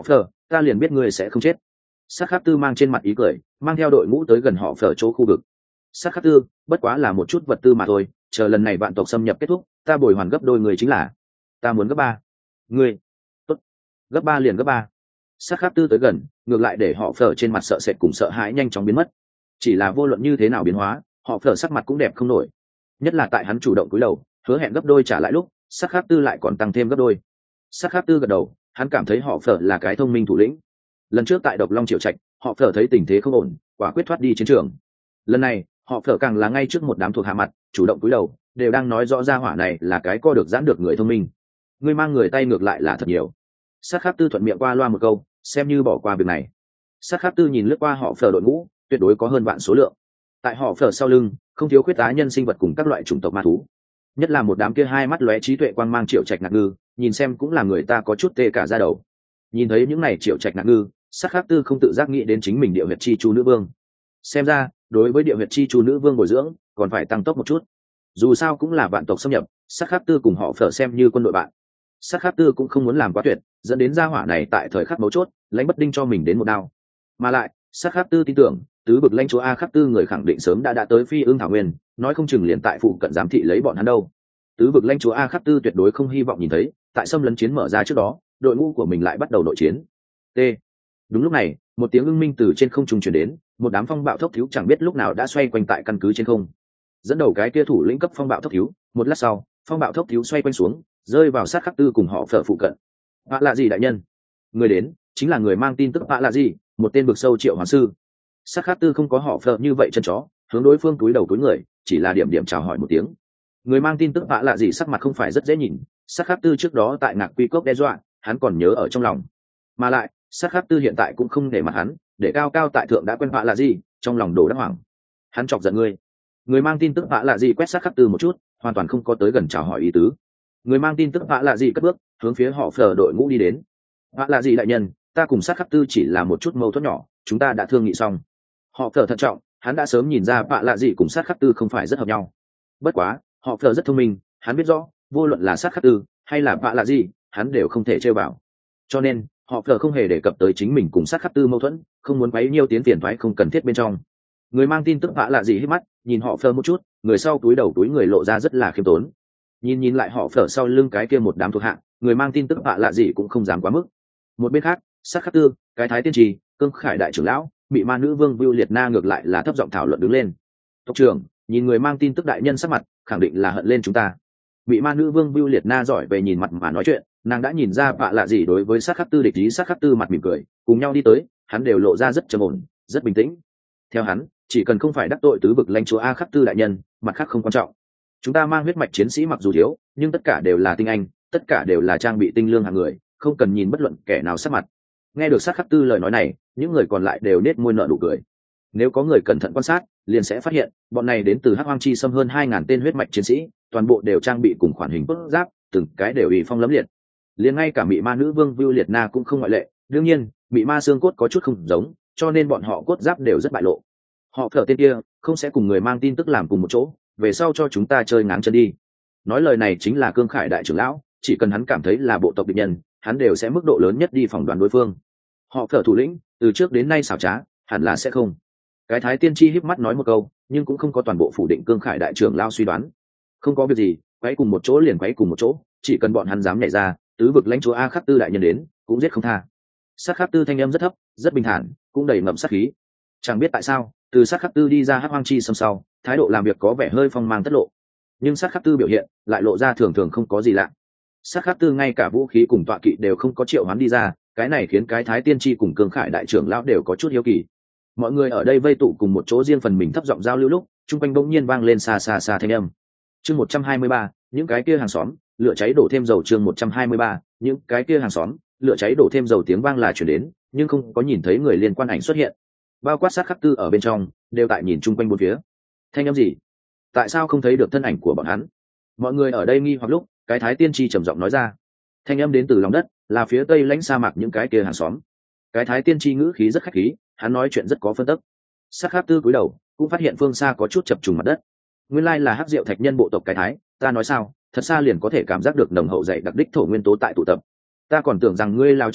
ta liền biết ngươi sẽ không chết. Sát khắc tư mang trên mặt ý cười, mang theo đội ngũ tới gần họ phở chỗ khu vực. Sát khắc tư, bất quá là một chút vật tư mà thôi, chờ lần này vạn tộc xâm nhập kết thúc, ta bồi hoàn gấp đôi người chính là. Ta muốn gấp ba. Ngươi, tốt, gấp ba liền gấp ba. Sát khắc tư tới gần, ngược lại để họ phở trên mặt sợ sệt cùng sợ hãi nhanh chóng biến mất. Chỉ là vô luận như thế nào biến hóa, họ phở sắc mặt cũng đẹp không nổi. Nhất là tại hắn chủ động cúi đầu, hứa hẹn gấp đôi trả lại lúc, sát khắc tư lại còn tăng thêm gấp đôi. Sát khắc tư gật đầu, hắn cảm thấy họ phở là cái thông minh thủ lĩnh. Lần trước tại độc long triệu trạch, họ phở thấy tình thế không ổn, quả quyết thoát đi chiến trường. Lần này họ phở càng là ngay trước một đám thuộc hạ mặt, chủ động cúi đầu, đều đang nói rõ ra hỏa này là cái co được giãn được người thông minh. Ngươi mang người tay ngược lại là thật nhiều. Sát khắc tư thuận miệng qua loa một câu, xem như bỏ qua việc này. Sát khắc tư nhìn lướt qua họ phở đội ngũ, tuyệt đối có hơn vạn số lượng. Tại họ phở sau lưng không thiếu khuyết tá nhân sinh vật cùng các loại chủng tộc ma thú, nhất là một đám kia hai mắt lóe trí tuệ quang mang triệu trạch nạc ngư, nhìn xem cũng là người ta có chút tê cả da đầu. Nhìn thấy những này triệu trạch nạc ngư, Sát khắc tư không tự giác nghĩ đến chính mình địa huyệt chi chu nữ vương. Xem ra đối với địa huyệt chi chu nữ vương bồi dưỡng còn phải tăng tốc một chút, dù sao cũng là vạn tộc xâm nhập, Sát khắc tư cùng họ phở xem như quân đội bạn. Sát khắc tư cũng không muốn làm quá tuyệt, dẫn đến gia hỏa này tại thời khắc mấu chốt lãnh bất đinh cho mình đến một đao. Mà lại Sát khắc tư tin tưởng tứ vực lãnh chúa A khắc tư người khẳng định sớm đã đã tới phi ương thảo nguyên, nói không chừng liền tại phụ cận giám thị lấy bọn hắn đâu. Tứ vực lãnh chúa A khắc tư tuyệt đối không hy vọng nhìn thấy tại xâm lấn chiến mở ra trước đó đội ngũ của mình lại bắt đầu nội chiến. T. Đúng lúc này một tiếng ưng minh từ trên không trung truyền đến, một đám phong bạo thốc thiếu chẳng biết lúc nào đã xoay quanh tại căn cứ trên không. Dẫn đầu cái kia thủ lĩnh cấp phong bạo thốc thiếu, một lát sau phong bạo thốc thiếu xoay quanh xuống, rơi vào sát khắc tư cùng họ phở phụ cận. Bạ lạ gì đại nhân? Người đến chính là người mang tin tức bạ lạ gì, một tên bực sâu triệu hoàng sư. Sát khắc tư không có họ phở như vậy chân chó, hướng đối phương túi đầu túi người, chỉ là điểm điểm chào hỏi một tiếng. Người mang tin tức bạ lạ gì sắc mặt không phải rất dễ nhìn, sát khắc tư trước đó tại ngạc quy cốc đe dọa hắn còn nhớ ở trong lòng, mà lại sát khắc tư hiện tại cũng không để mặt hắn, để cao cao tại thượng đã quen bạ lạ gì, trong lòng đồ đắc hoảng. Hắn chọc giận ngươi. Người mang tin tức bạ lạ gì quét sát khắc tư một chút, hoàn toàn không có tới gần chào hỏi ý tứ. Người mang tin tức bạ lạ gì cất bước hướng phía họ phở đội ngũ đi đến. Bạ lạ gì đại nhân, ta cùng sát khắc tư chỉ là một chút mâu thuẫn nhỏ, chúng ta đã thương nghị xong. Họ phở thận trọng, hắn đã sớm nhìn ra bạ lạ gì cùng sát khắc tư không phải rất hợp nhau. Bất quá họ phở rất thông minh, hắn biết rõ vô luận là sát khắc tư hay là bạ lạ gì, hắn đều không thể chơi vào. Cho nên họ phở không hề đề cập tới chính mình cùng sát khắc tư mâu thuẫn, không muốn quấy nhiêu tiến tiền thoái không cần thiết bên trong. Người mang tin tức bạ lạ gì hít mắt nhìn họ phở một chút, người sau túi đầu túi người lộ ra rất là khiêm tốn. Nhìn nhìn lại họ phở sau lưng cái kia một đám thuộc hạ, người mang tin tức bạ lạ gì cũng không dám quá mức. Một bên khác sát khắc tư, cái thái tiên trì, cương khải đại trưởng lão, mị ma nữ vương Vưu Liệt Na ngược lại là thấp giọng thảo luận đứng lên. Tộc trưởng, nhìn người mang tin tức đại nhân sắc mặt, khẳng định là hận lên chúng ta. Mị ma nữ vương Vưu Liệt Na giỏi về nhìn mặt mà nói chuyện, nàng đã nhìn ra bạ lạ gì đối với sát khắc tư địch ý. Sát khắc tư mặt mỉm cười, cùng nhau đi tới, hắn đều lộ ra rất trầm ổn, rất bình tĩnh. Theo hắn, chỉ cần không phải đắc tội tứ vực lãnh chúa A khắc tư đại nhân, mặt khác không quan trọng. Chúng ta mang huyết mạch chiến sĩ mặc dù thiếu, nhưng tất cả đều là tinh anh, tất cả đều là trang bị tinh lương hạng người, không cần nhìn bất luận kẻ nào sắc mặt. Nghe được sát khắc tư lời nói này, những người còn lại đều nết môi nở nụ cười. Nếu có người cẩn thận quan sát, liền sẽ phát hiện bọn này đến từ hắc hoang chi xâm hơn hai ngàn tên huyết mạch chiến sĩ, toàn bộ đều trang bị cùng khoản hình cốt giáp, từng cái đều ủy phong lẫm liệt. Liền ngay cả mị ma nữ vương Vưu Liệt Na cũng không ngoại lệ. Đương nhiên mị ma xương cốt có chút không giống, cho nên bọn họ cốt giáp đều rất bại lộ. Họ phở tên kia không sẽ cùng người mang tin tức làm cùng một chỗ, về sau cho chúng ta chơi ngáng chân đi. Nói lời này chính là cương khải đại trưởng lão, chỉ cần hắn cảm thấy là bộ tộc địch nhân, hắn đều sẽ mức độ lớn nhất đi phỏng đoán đối phương. Họ phở thủ lĩnh từ trước đến nay xảo trá, hẳn là sẽ không. Cái thái tiên tri híp mắt nói một câu, nhưng cũng không có toàn bộ phủ định cương khải đại trưởng lão suy đoán. Không có việc gì, quấy cùng một chỗ liền quấy cùng một chỗ, chỉ cần bọn hắn dám nhảy ra, tứ vực lãnh chúa A khắc tư đại nhân đến cũng giết không tha. Sát khắc tư thanh âm rất thấp, rất bình thản, cũng đầy ngậm sát khí. Chẳng biết tại sao, từ sát khắc tư đi ra hắc hoang chi xâm sau, thái độ làm việc có vẻ hơi phong mang tất lộ, nhưng sát khắc tư biểu hiện lại lộ ra thường thường không có gì lạ. Sát khắc tư ngay cả vũ khí cùng tọa kỵ đều không có triệu hoán đi ra, cái này khiến cái thái tiên tri cùng cương khải đại trưởng lão đều có chút hiếu kỳ. Mọi người ở đây vây tụ cùng một chỗ riêng phần mình thấp giọng giao lưu lúc, chung quanh bỗng nhiên vang lên xa xa xa thanh âm. Chương một trăm hai mươi ba, những cái kia hàng xóm, lửa cháy đổ thêm dầu. Chương một trăm hai mươi ba, những cái kia hàng xóm, lửa cháy đổ thêm dầu. Tiếng vang là chuyển đến, nhưng không có nhìn thấy người liên quan ảnh xuất hiện. Bao quát sát khắc tư ở bên trong, đều tại nhìn chung quanh bốn phía. Thanh âm gì? Tại sao không thấy được thân ảnh của bọn hắn? Mọi người ở đây nghi hoặc lúc, cái thái tiên tri trầm giọng nói ra. Thanh âm đến từ lòng đất, là phía tây lãnh sa mạc những cái kia hàng xóm. Cái thái tiên tri ngữ khí rất khách khí, hắn nói chuyện rất có phân tích. Sát khắc tư cúi đầu, cũng phát hiện phương xa có chút chập trùng mặt đất. Nguyên lai là hắc diệu thạch nhân bộ tộc cái thái, ta nói sao, thật xa liền có thể cảm giác được nồng hậu dày đặc đích thổ nguyên tố tại tụ tập. Ta còn tưởng rằng ngươi lao chết đâu,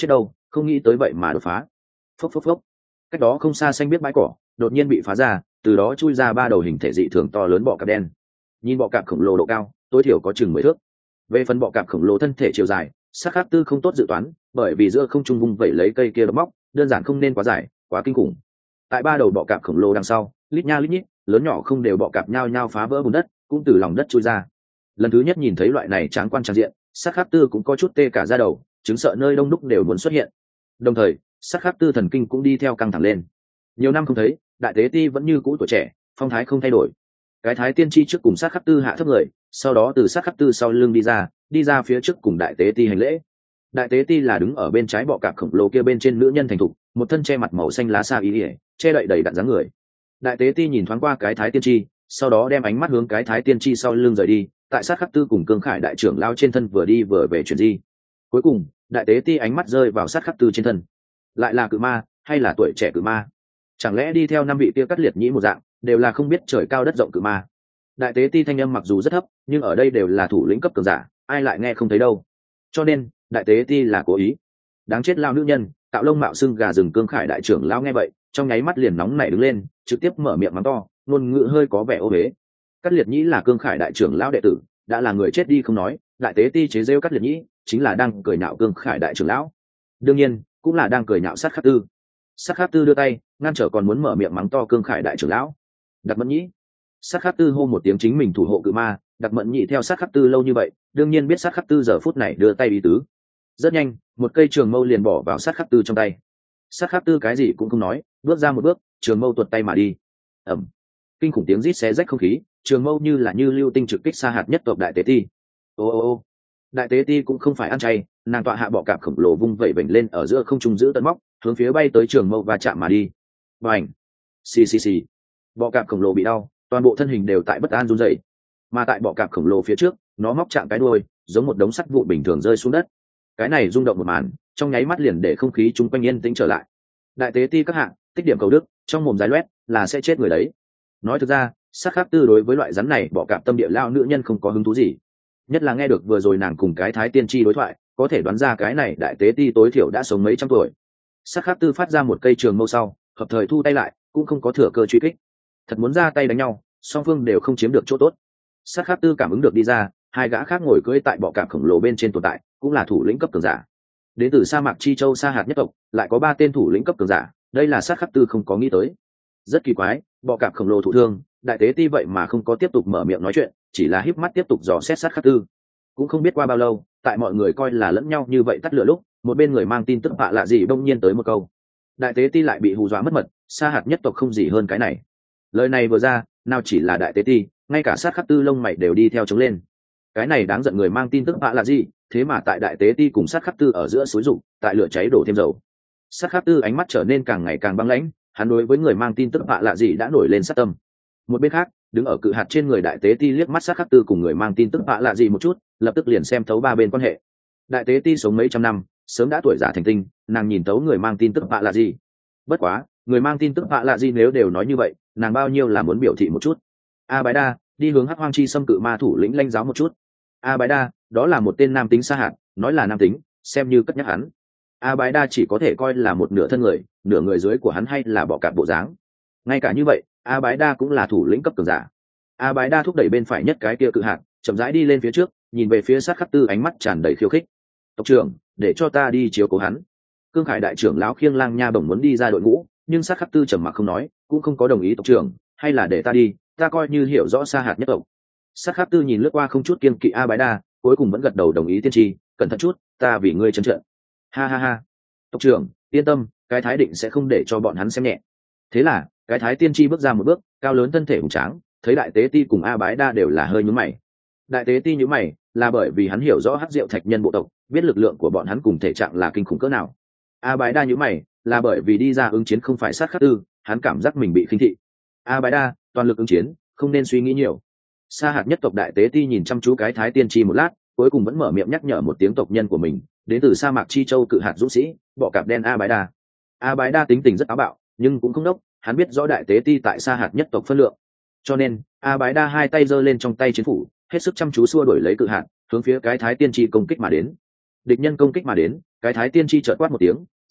không nghĩ tới vậy mà đột phá. Phốc phốc phốc. Cách đó không xa xanh biết bãi cỏ đột nhiên bị phá ra, từ đó chui ra ba đầu hình thể dị thường to lớn bọ cạp đen. Nhìn bọ cạp khổng lồ độ cao tối thiểu có chừng mười thước. Về phần bọ cạp khổng lồ thân thể chiều dài, Sát Khắc Tư không tốt dự toán, bởi vì giữa không trung vung vẩy lấy cây kia đấm móc, đơn giản không nên quá dài, quá kinh khủng. Tại ba đầu bọ cạp khổng lồ đằng sau, lít nha lít nhít, lớn nhỏ không đều bọ cạp nhao nhao phá vỡ bùn đất, cũng từ lòng đất chui ra. Lần thứ nhất nhìn thấy loại này tráng quan tràng diện, Sát Khắc Tư cũng có chút tê cả da đầu, chứng sợ nơi đông đúc đều muốn xuất hiện. Đồng thời, Sát Khắc Tư thần kinh cũng đi theo căng thẳng lên. Nhiều năm không thấy, đại tế ti vẫn như cũ tuổi trẻ, phong thái không thay đổi. Cái thái tiên tri trước cùng Sát Khắc Tư hạ thấp người, sau đó từ Sát Khắc Tư sau lưng đi ra, đi ra phía trước cùng đại tế ti hành lễ. Đại tế ti là đứng ở bên trái bọ cạp khổng lồ kia bên trên nữ nhân thành thục, một thân che mặt màu xanh lá xa ý ỉa, che đậy đầy đặn dáng người. Đại tế ti nhìn thoáng qua cái thái tiên tri, sau đó đem ánh mắt hướng cái thái tiên tri sau lưng rời đi, tại Sát Khắc Tư cùng Cương Khải đại trưởng lao trên thân vừa đi vừa về chuyển di. Cuối cùng, đại tế ti ánh mắt rơi vào Sát Khắc Tư trên thân. Lại là cự ma, hay là tuổi trẻ cự ma? Chẳng lẽ đi theo năm vị kia cắt liệt nhĩ một dạng, đều là không biết trời cao đất rộng cự ma? Đại tế ti thanh âm mặc dù rất thấp, nhưng ở đây đều là thủ lĩnh cấp cường giả, ai lại nghe không thấy đâu. Cho nên, đại tế ti là cố ý. Đáng chết lao nữ nhân, tạo lông mạo xưng gà rừng Cương Khải đại trưởng lao nghe vậy, trong nháy mắt liền nóng nảy đứng lên, trực tiếp mở miệng mắng to, ngôn ngữ hơi có vẻ ô uế. Cắt liệt nhĩ là Cương Khải đại trưởng lao đệ tử, đã là người chết đi không nói, đại tế ti chế rêu cắt liệt nhĩ, chính là đang cười nhạo Cương Khải đại trưởng lão. Đương nhiên, cũng là đang cười nhạo Sát Khắc Tư. Sát Khắc Tư đưa tay ngăn trở còn muốn mở miệng mắng to Cương Khải đại trưởng lão. Đặc Mẫn Nhĩ. Sát Khắc Tư hô một tiếng chính mình thủ hộ cự ma, Đặc Mẫn Nhĩ theo Sát Khắc Tư lâu như vậy, đương nhiên biết Sát Khắc Tư giờ phút này đưa tay ý tứ. Rất nhanh, một cây trường mâu liền bỏ vào Sát Khắc Tư trong tay. Sát Khắc Tư cái gì cũng không nói, bước ra một bước, trường mâu tuột tay mà đi. Ầm. Kinh khủng tiếng rít xé rách không khí, trường mâu như là như lưu tinh trực kích xa hạt nhất tộc đại tế ti. Ô ô ô. Đại tế ti cũng không phải ăn chay, nàng tọa hạ bọ cạp khổng lồ vung vẩy vểnh lên ở giữa không trung giữ tận móc, hướng phía bay tới trường mâu và chạm mà đi. Bành. Xì xì xì. Bọ cạp khổng lồ bị đau, toàn bộ thân hình đều tại bất an run rẩy. Mà tại bọ cạp khổng lồ phía trước, nó móc chạm cái đuôi, giống một đống sắt vụn bình thường rơi xuống đất. Cái này rung động một màn, trong nháy mắt liền để không khí chung quanh yên tĩnh trở lại. Đại tế ti các hạng, tích điểm cầu đức, trong mồm dài loét, là sẽ chết người đấy. Nói thực ra, Sát Khắc Tư đối với loại rắn này bọ cạp tâm địa lao nữ nhân không có hứng thú gì. Nhất là nghe được vừa rồi nàng cùng cái thái tiên tri đối thoại, có thể đoán ra cái này đại tế ti tối thiểu đã sống mấy trăm tuổi. Sát Khắc Tư phát ra một cây trường mâu sau, hợp thời thu tay lại, cũng không có thừa cơ truy kích. Thật muốn ra tay đánh nhau, song phương đều không chiếm được chỗ tốt. Sát Khắc Tư cảm ứng được đi ra, hai gã khác ngồi cưỡi tại bọ cạp khổng lồ bên trên tồn tại, cũng là thủ lĩnh cấp cường giả. Đến từ sa mạc Chi Châu Sa hạt nhất tộc, lại có ba tên thủ lĩnh cấp cường giả, đây là Sát Khắc Tư không có nghĩ tới. Rất kỳ quái, bọ cạp khổng lồ thụ thương, đại tế ti vậy mà không có tiếp tục mở miệng nói chuyện, chỉ là híp mắt tiếp tục dò xét Sát Khắc Tư. Cũng không biết qua bao lâu, tại mọi người coi là lẫn nhau như vậy tắt lửa lúc, một bên người mang tin tức bạ lạ gì đông nhiên tới một câu. Đại tế ti lại bị hù dọa mất mật, Sa hạt nhất tộc không gì hơn cái này. Lời này vừa ra, nào chỉ là đại tế ti, ngay cả Sát Khắc Tư lông mày đều đi theo chống lên. Cái này đáng giận người mang tin tức bạ lạ gì, thế mà tại đại tế ti cùng Sát Khắc Tư ở giữa xúi rụng, tại lửa cháy đổ thêm dầu. Sát Khắc Tư ánh mắt trở nên càng ngày càng băng lãnh, hắn đối với người mang tin tức bạ lạ gì đã nổi lên sát tâm. Một bên khác, đứng ở cự hạt trên người đại tế ti liếc mắt Sát Khắc Tư cùng người mang tin tức bạ lạ gì một chút, lập tức liền xem thấu ba bên quan hệ. Đại tế ti sống mấy trăm năm, sớm đã tuổi già thành tinh, nàng nhìn thấu người mang tin tức bạ lạ gì. Bất quá, người mang tin tức bạ lạ gì nếu đều nói như vậy, nàng bao nhiêu là muốn biểu thị một chút. A Bái Đa, đi hướng Hắc Hoang Chi xâm cự ma thủ lĩnh lãnh giáo một chút. A Bái Đa, đó là một tên nam tính sa hạt, nói là nam tính, xem như cất nhắc hắn. A Bái Đa chỉ có thể coi là một nửa thân người, nửa người dưới của hắn hay là bọ cạp bộ dáng. Ngay cả như vậy, A Bái Đa cũng là thủ lĩnh cấp cường giả. A Bái Đa thúc đẩy bên phải nhất cái kia cự hạt, chậm rãi đi lên phía trước, nhìn về phía Sát Khắc Tư ánh mắt tràn đầy khiêu khích. Tộc trưởng, để cho ta đi chiếu cố hắn. Cương Khải đại trưởng lão Khiêng Lang Nha bổng muốn đi ra đội ngũ, nhưng Sát Khắc Tư trầm mặc không nói, cũng không có đồng ý. Tộc trưởng, hay là để ta đi, ta coi như hiểu rõ Sa hạt nhất tộc. Sát Khắc Tư nhìn lướt qua không chút kiêng kỵ A Bái Đa, cuối cùng vẫn gật đầu đồng ý tiên tri, cẩn thận chút, ta vì ngươi trấn trận. Ha ha ha. Tộc trưởng, yên tâm, cái thái định sẽ không để cho bọn hắn xem nhẹ. Thế là, cái thái tiên tri bước ra một bước, cao lớn thân thể hùng tráng, thấy đại tế ti cùng A Bái Đa đều là hơi nhướng mày. Đại tế ti nhướng mày, là bởi vì hắn hiểu rõ Hắc Diệu Thạch Nhân bộ tộc, biết lực lượng của bọn hắn cùng thể trạng là kinh khủng cỡ nào. A Bái Đa nhướng mày, là bởi vì đi ra ứng chiến không phải Sát Khắc Tư, hắn cảm giác mình bị khinh thị. A Bái Đa, toàn lực ứng chiến, không nên suy nghĩ nhiều. Sa hạt nhất tộc đại tế ti nhìn chăm chú cái thái tiên tri một lát, cuối cùng vẫn mở miệng nhắc nhở một tiếng tộc nhân của mình, đến từ sa mạc Chi Châu cự hạt dũng sĩ, bọ cạp đen A Bái Đa. A Bái Đa tính tình rất táo bạo, nhưng cũng không đốc, hắn biết rõ đại tế ti tại sa hạt nhất tộc phân lượng, cho nên A Bái Đa hai tay giơ lên trong tay chiến phủ, hết sức chăm chú xua đuổi lấy cự hạt, hướng phía cái thái tiên tri công kích mà đến. Địch nhân công kích mà đến, cái thái tiên tri chợt quát một tiếng,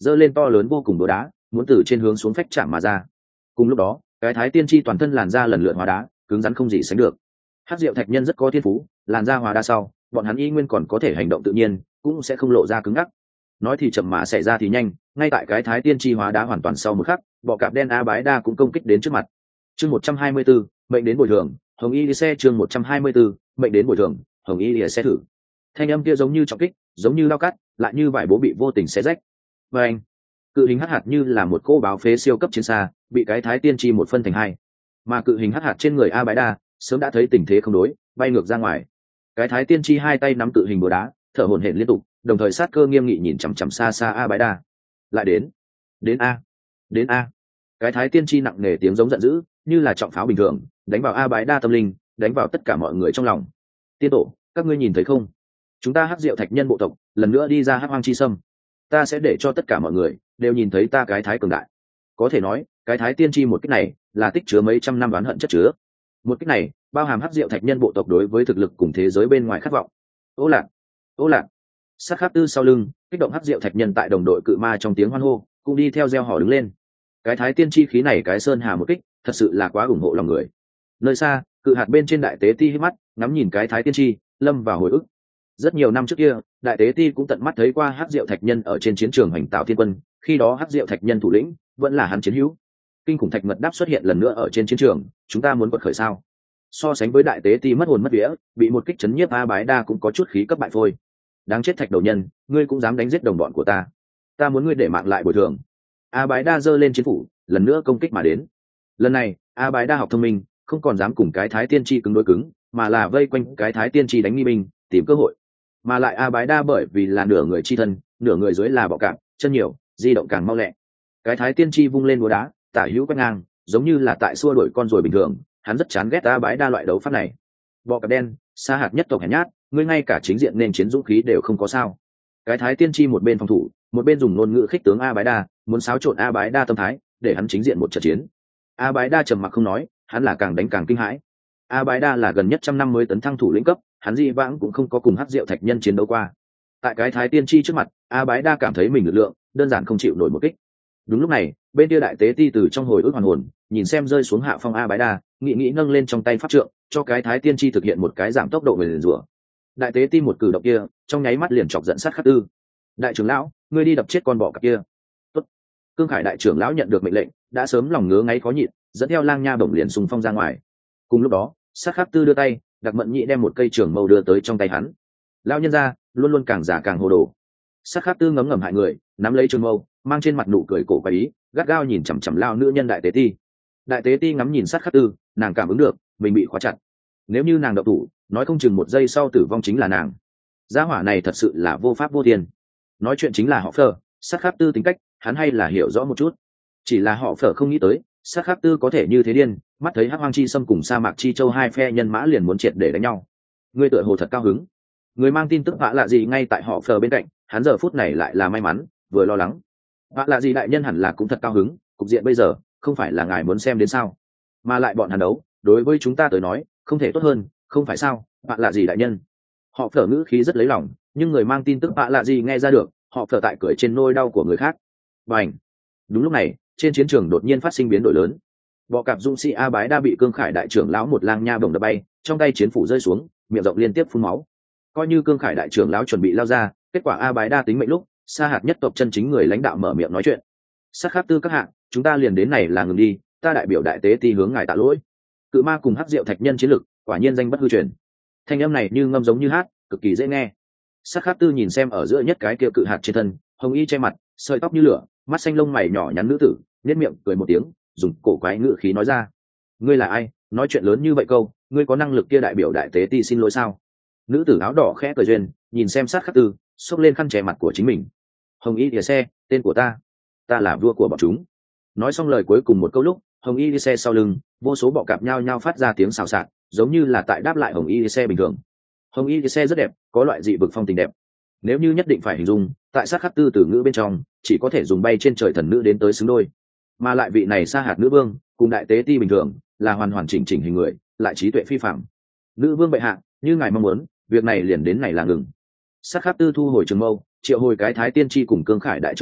giơ lên to lớn vô cùng đồ đá, muốn từ trên hướng xuống phách chạm mà ra. Cùng lúc đó, cái thái tiên tri toàn thân làn da lần lượt hóa đá, cứng rắn không gì sánh được. Hắc diệu thạch nhân rất có thiên phú, làn da hóa đá sau, bọn hắn y nguyên còn có thể hành động tự nhiên, cũng sẽ không lộ ra cứng ngắc. Nói thì chậm mà xảy ra thì nhanh, ngay tại cái thái tiên tri hóa đá hoàn toàn sau một khắc, bọ cạp đen A Bái Đa cũng công kích đến trước mặt. Chương một trăm hai mươi 124, mệnh đến bồi thường, Hồng Y Lìa xe chương một trăm hai mươi 124, mệnh đến bồi thường, Hồng Y Lìa xe thử. Thanh âm kia giống như trọng kích, giống như lao cắt, lại như vải bố bị vô tình xé rách. Và anh, cự hình hắc hạt như là một cô báo phế siêu cấp chiến xa, bị cái thái tiên tri một phân thành hai. Mà cự hình hắc hạt trên người A Bái Đa, sớm đã thấy tình thế không đối, bay ngược ra ngoài. Cái thái tiên tri hai tay nắm cự hình búa đá, thở hổn hển liên tục, đồng thời sát cơ nghiêm nghị nhìn chằm chằm xa xa A Bái Đa. Lại đến, đến a, đến a. Cái thái tiên tri nặng nề tiếng giống giận dữ, như là trọng pháo bình thường, đánh vào A Bái Đa tâm linh, đánh vào tất cả mọi người trong lòng. Tiên tổ, các ngươi nhìn thấy không? Chúng ta hắc diệu thạch nhân bộ tộc lần nữa đi ra hắc hoang chi sâm, ta sẽ để cho tất cả mọi người đều nhìn thấy ta cái thái cường đại. Có thể nói, cái thái tiên tri một kích này là tích chứa mấy trăm năm oán hận chất chứa. Một kích này bao hàm hắc diệu thạch nhân bộ tộc đối với thực lực cùng thế giới bên ngoài khát vọng. Ô lạc, ô lạc. Sát khát tư sau lưng kích động hắc diệu thạch nhân tại đồng đội cự ma trong tiếng hoan hô, cũng đi theo gieo họ đứng lên. Cái thái tiên tri khí này cái sơn hà một kích thật sự là quá ủng hộ lòng người. Nơi xa, cự hạt bên trên đại tế ti hít mắt ngắm nhìn cái thái tiên tri, lâm vào hồi ức. Rất nhiều năm trước kia, đại tế ti cũng tận mắt thấy qua hắc diệu thạch nhân ở trên chiến trường hành tạo thiên quân, khi đó hắc diệu thạch nhân thủ lĩnh vẫn là hắn chiến hữu. Kinh khủng thạch mật đáp xuất hiện lần nữa ở trên chiến trường, chúng ta muốn quật khởi sao? So sánh với đại tế ti mất hồn mất vía, bị một kích chấn nhiếp A Bái Đa cũng có chút khí cấp bại phôi. Đáng chết thạch đầu nhân, ngươi cũng dám đánh giết đồng bọn của ta, ta muốn ngươi để mạng lại bồi thường. A Bái Đa giơ lên chiến phủ, lần nữa công kích mà đến. Lần này A Bái Đa học thông minh, không còn dám cùng cái thái tiên tri cứng đối cứng, mà là vây quanh cái thái tiên tri đánh nghi binh, tìm cơ hội. Mà lại A Bái Đa bởi vì là nửa người chi thân, nửa người dưới là bọ cạp, chân nhiều, di động càng mau lẹ. Cái thái tiên tri vung lên búa đá, tả hữu quét ngang, giống như là tại xua đuổi con ruồi bình thường. Hắn rất chán ghét A Bái Đa loại đấu pháp này. Bọ cạp đen, sa hạt nhất tộc hèn nhát, ngươi ngay cả chính diện nên chiến dũng khí đều không có sao? Cái thái tiên tri một bên phòng thủ, một bên dùng ngôn ngữ khích tướng A Bái Đa, muốn xáo trộn A Bái Đa tâm thái, để hắn chính diện một trận chiến. A Bái Đa trầm mặc không nói, hắn là càng đánh càng kinh hãi. A Bái Đa là gần nhất trăm năm mới tấn thăng thủ lĩnh cấp, hắn di vãng cũng không có cùng hắc diệu thạch nhân chiến đấu qua. Tại cái thái tiên tri trước mặt, A Bái Đa cảm thấy mình lực lượng đơn giản không chịu nổi một kích. Đúng lúc này, bên kia đại tế ti từ trong hồi ức hoàn hồn, nhìn xem rơi xuống hạ phong A Bái Đa, nghĩ nghĩ nâng lên trong tay pháp trượng, cho cái thái tiên tri thực hiện một cái giảm tốc độ về liền rủa. Đại tế ti một cử động kia, trong nháy mắt liền chọc giận sát khắc tư. Đại trưởng lão, ngươi đi đập chết con bọ cạp kia. Tốt. Cương Khải đại trưởng lão nhận được mệnh lệnh, đã sớm lòng ngứa ngáy khó nhịn, dẫn theo lang nha bổng liền xung phong ra ngoài. Cùng lúc đó, sát khắc tư đưa tay, đặc mận nhị đem một cây trường mâu đưa tới trong tay hắn. Lão nhân gia luôn luôn càng giả càng hồ đồ. Sát khắc tư ngấm ngầm hại người, nắm lấy trường mâu, mang trên mặt nụ cười cổ quái ý, gắt gao nhìn chằm chằm lao nữ nhân đại tế ti. Đại tế ti ngắm nhìn sát khắc tư, nàng cảm ứng được mình bị khóa chặt. Nếu như nàng độc thủ, nói không chừng một giây sau tử vong chính là nàng. Gia hỏa này thật sự là vô pháp vô thiên. Nói chuyện chính là họ Phở, sát khắc tư tính cách, hắn hay là hiểu rõ một chút. Chỉ là họ Phở không nghĩ tới, sát khắc tư có thể như thế điên, mắt thấy hắc hoang chi sâm cùng sa mạc chi châu hai phe nhân mã liền muốn triệt để đánh nhau. Người tựa hồ thật cao hứng. Người mang tin tức vạ lạ gì ngay tại họ Phở bên cạnh, hắn giờ phút này lại là may mắn, vừa lo lắng. Vạ lạ gì đại nhân hẳn là cũng thật cao hứng, cục diện bây giờ không phải là ngài muốn xem đến sao? Mà lại bọn hắn đấu, đối với chúng ta tới nói, không thể tốt hơn, không phải sao? Vạ lạ gì đại nhân? Họ Phở ngữ khí rất lấy lòng, nhưng người mang tin tức vạ lạ gì nghe ra được, họ Phở tại cười trên nôi đau của người khác. Bành! Đúng lúc này, trên chiến trường đột nhiên phát sinh biến đổi lớn. Bọ cạp dũng sĩ A Bái Đa bị Cương Khải đại trưởng lão một lang nha bổng đập bay, trong tay chiến phủ rơi xuống, miệng rộng liên tiếp phun máu. Coi như Cương Khải đại trưởng lão chuẩn bị lao ra, kết quả A Bái Đa tính mệnh lúc, sa hạt nhất tộc chân chính người lãnh đạo mở miệng nói chuyện. Sát khắc tư các hạng, chúng ta liền đến này là ngừng đi, ta đại biểu đại tế ti hướng ngài tạ lỗi. Cự ma cùng hắc diệu thạch nhân chiến lực, quả nhiên danh bất hư truyền. Thanh âm này như ngâm giống như hát, cực kỳ dễ nghe. Sát khắc tư nhìn xem ở giữa nhất cái kia cự hạt trên thân, hồng y che mặt, sợi tóc như lửa, mắt xanh lông mày nhỏ nhắn nữ tử, nhếch miệng cười một tiếng, dùng cổ quái ngữ khí nói ra: ngươi là ai, nói chuyện lớn như vậy câu, ngươi có năng lực kia đại biểu đại tế ti xin lỗi sao? Nữ tử áo đỏ khẽ cười duyên, nhìn xem sát khắc tư, xốc lên khăn che mặt của chính mình. Hồng y lìa xe, tên của ta, ta là vua của bọn chúng. Nói xong lời cuối cùng một câu lúc, hồng y lìa xe sau lưng, vô số bọ cạp nhao nhao phát ra tiếng xào xạc, giống như là tại đáp lại hồng y lìa xe bình thường. Hồng y lìa xe rất đẹp, có loại dị vực phong tình đẹp. Nếu như nhất định phải hình dung, tại sát khắc tư từ ngữ bên trong, chỉ có thể dùng bay trên trời thần nữ đến tới xứng đôi. Mà lại vị này sa hạt nữ vương, cùng đại tế ti bình thường, là hoàn hoàn chỉnh chỉnh hình người, lại trí tuệ phi phàm. Nữ vương bệ hạ, như ngài mong muốn, việc này liền đến này là ngừng. Sát khắc tư thu hồi trường mâu, triệu hồi cái thái tiên tri cùng Cương Khải đại trưởng lão,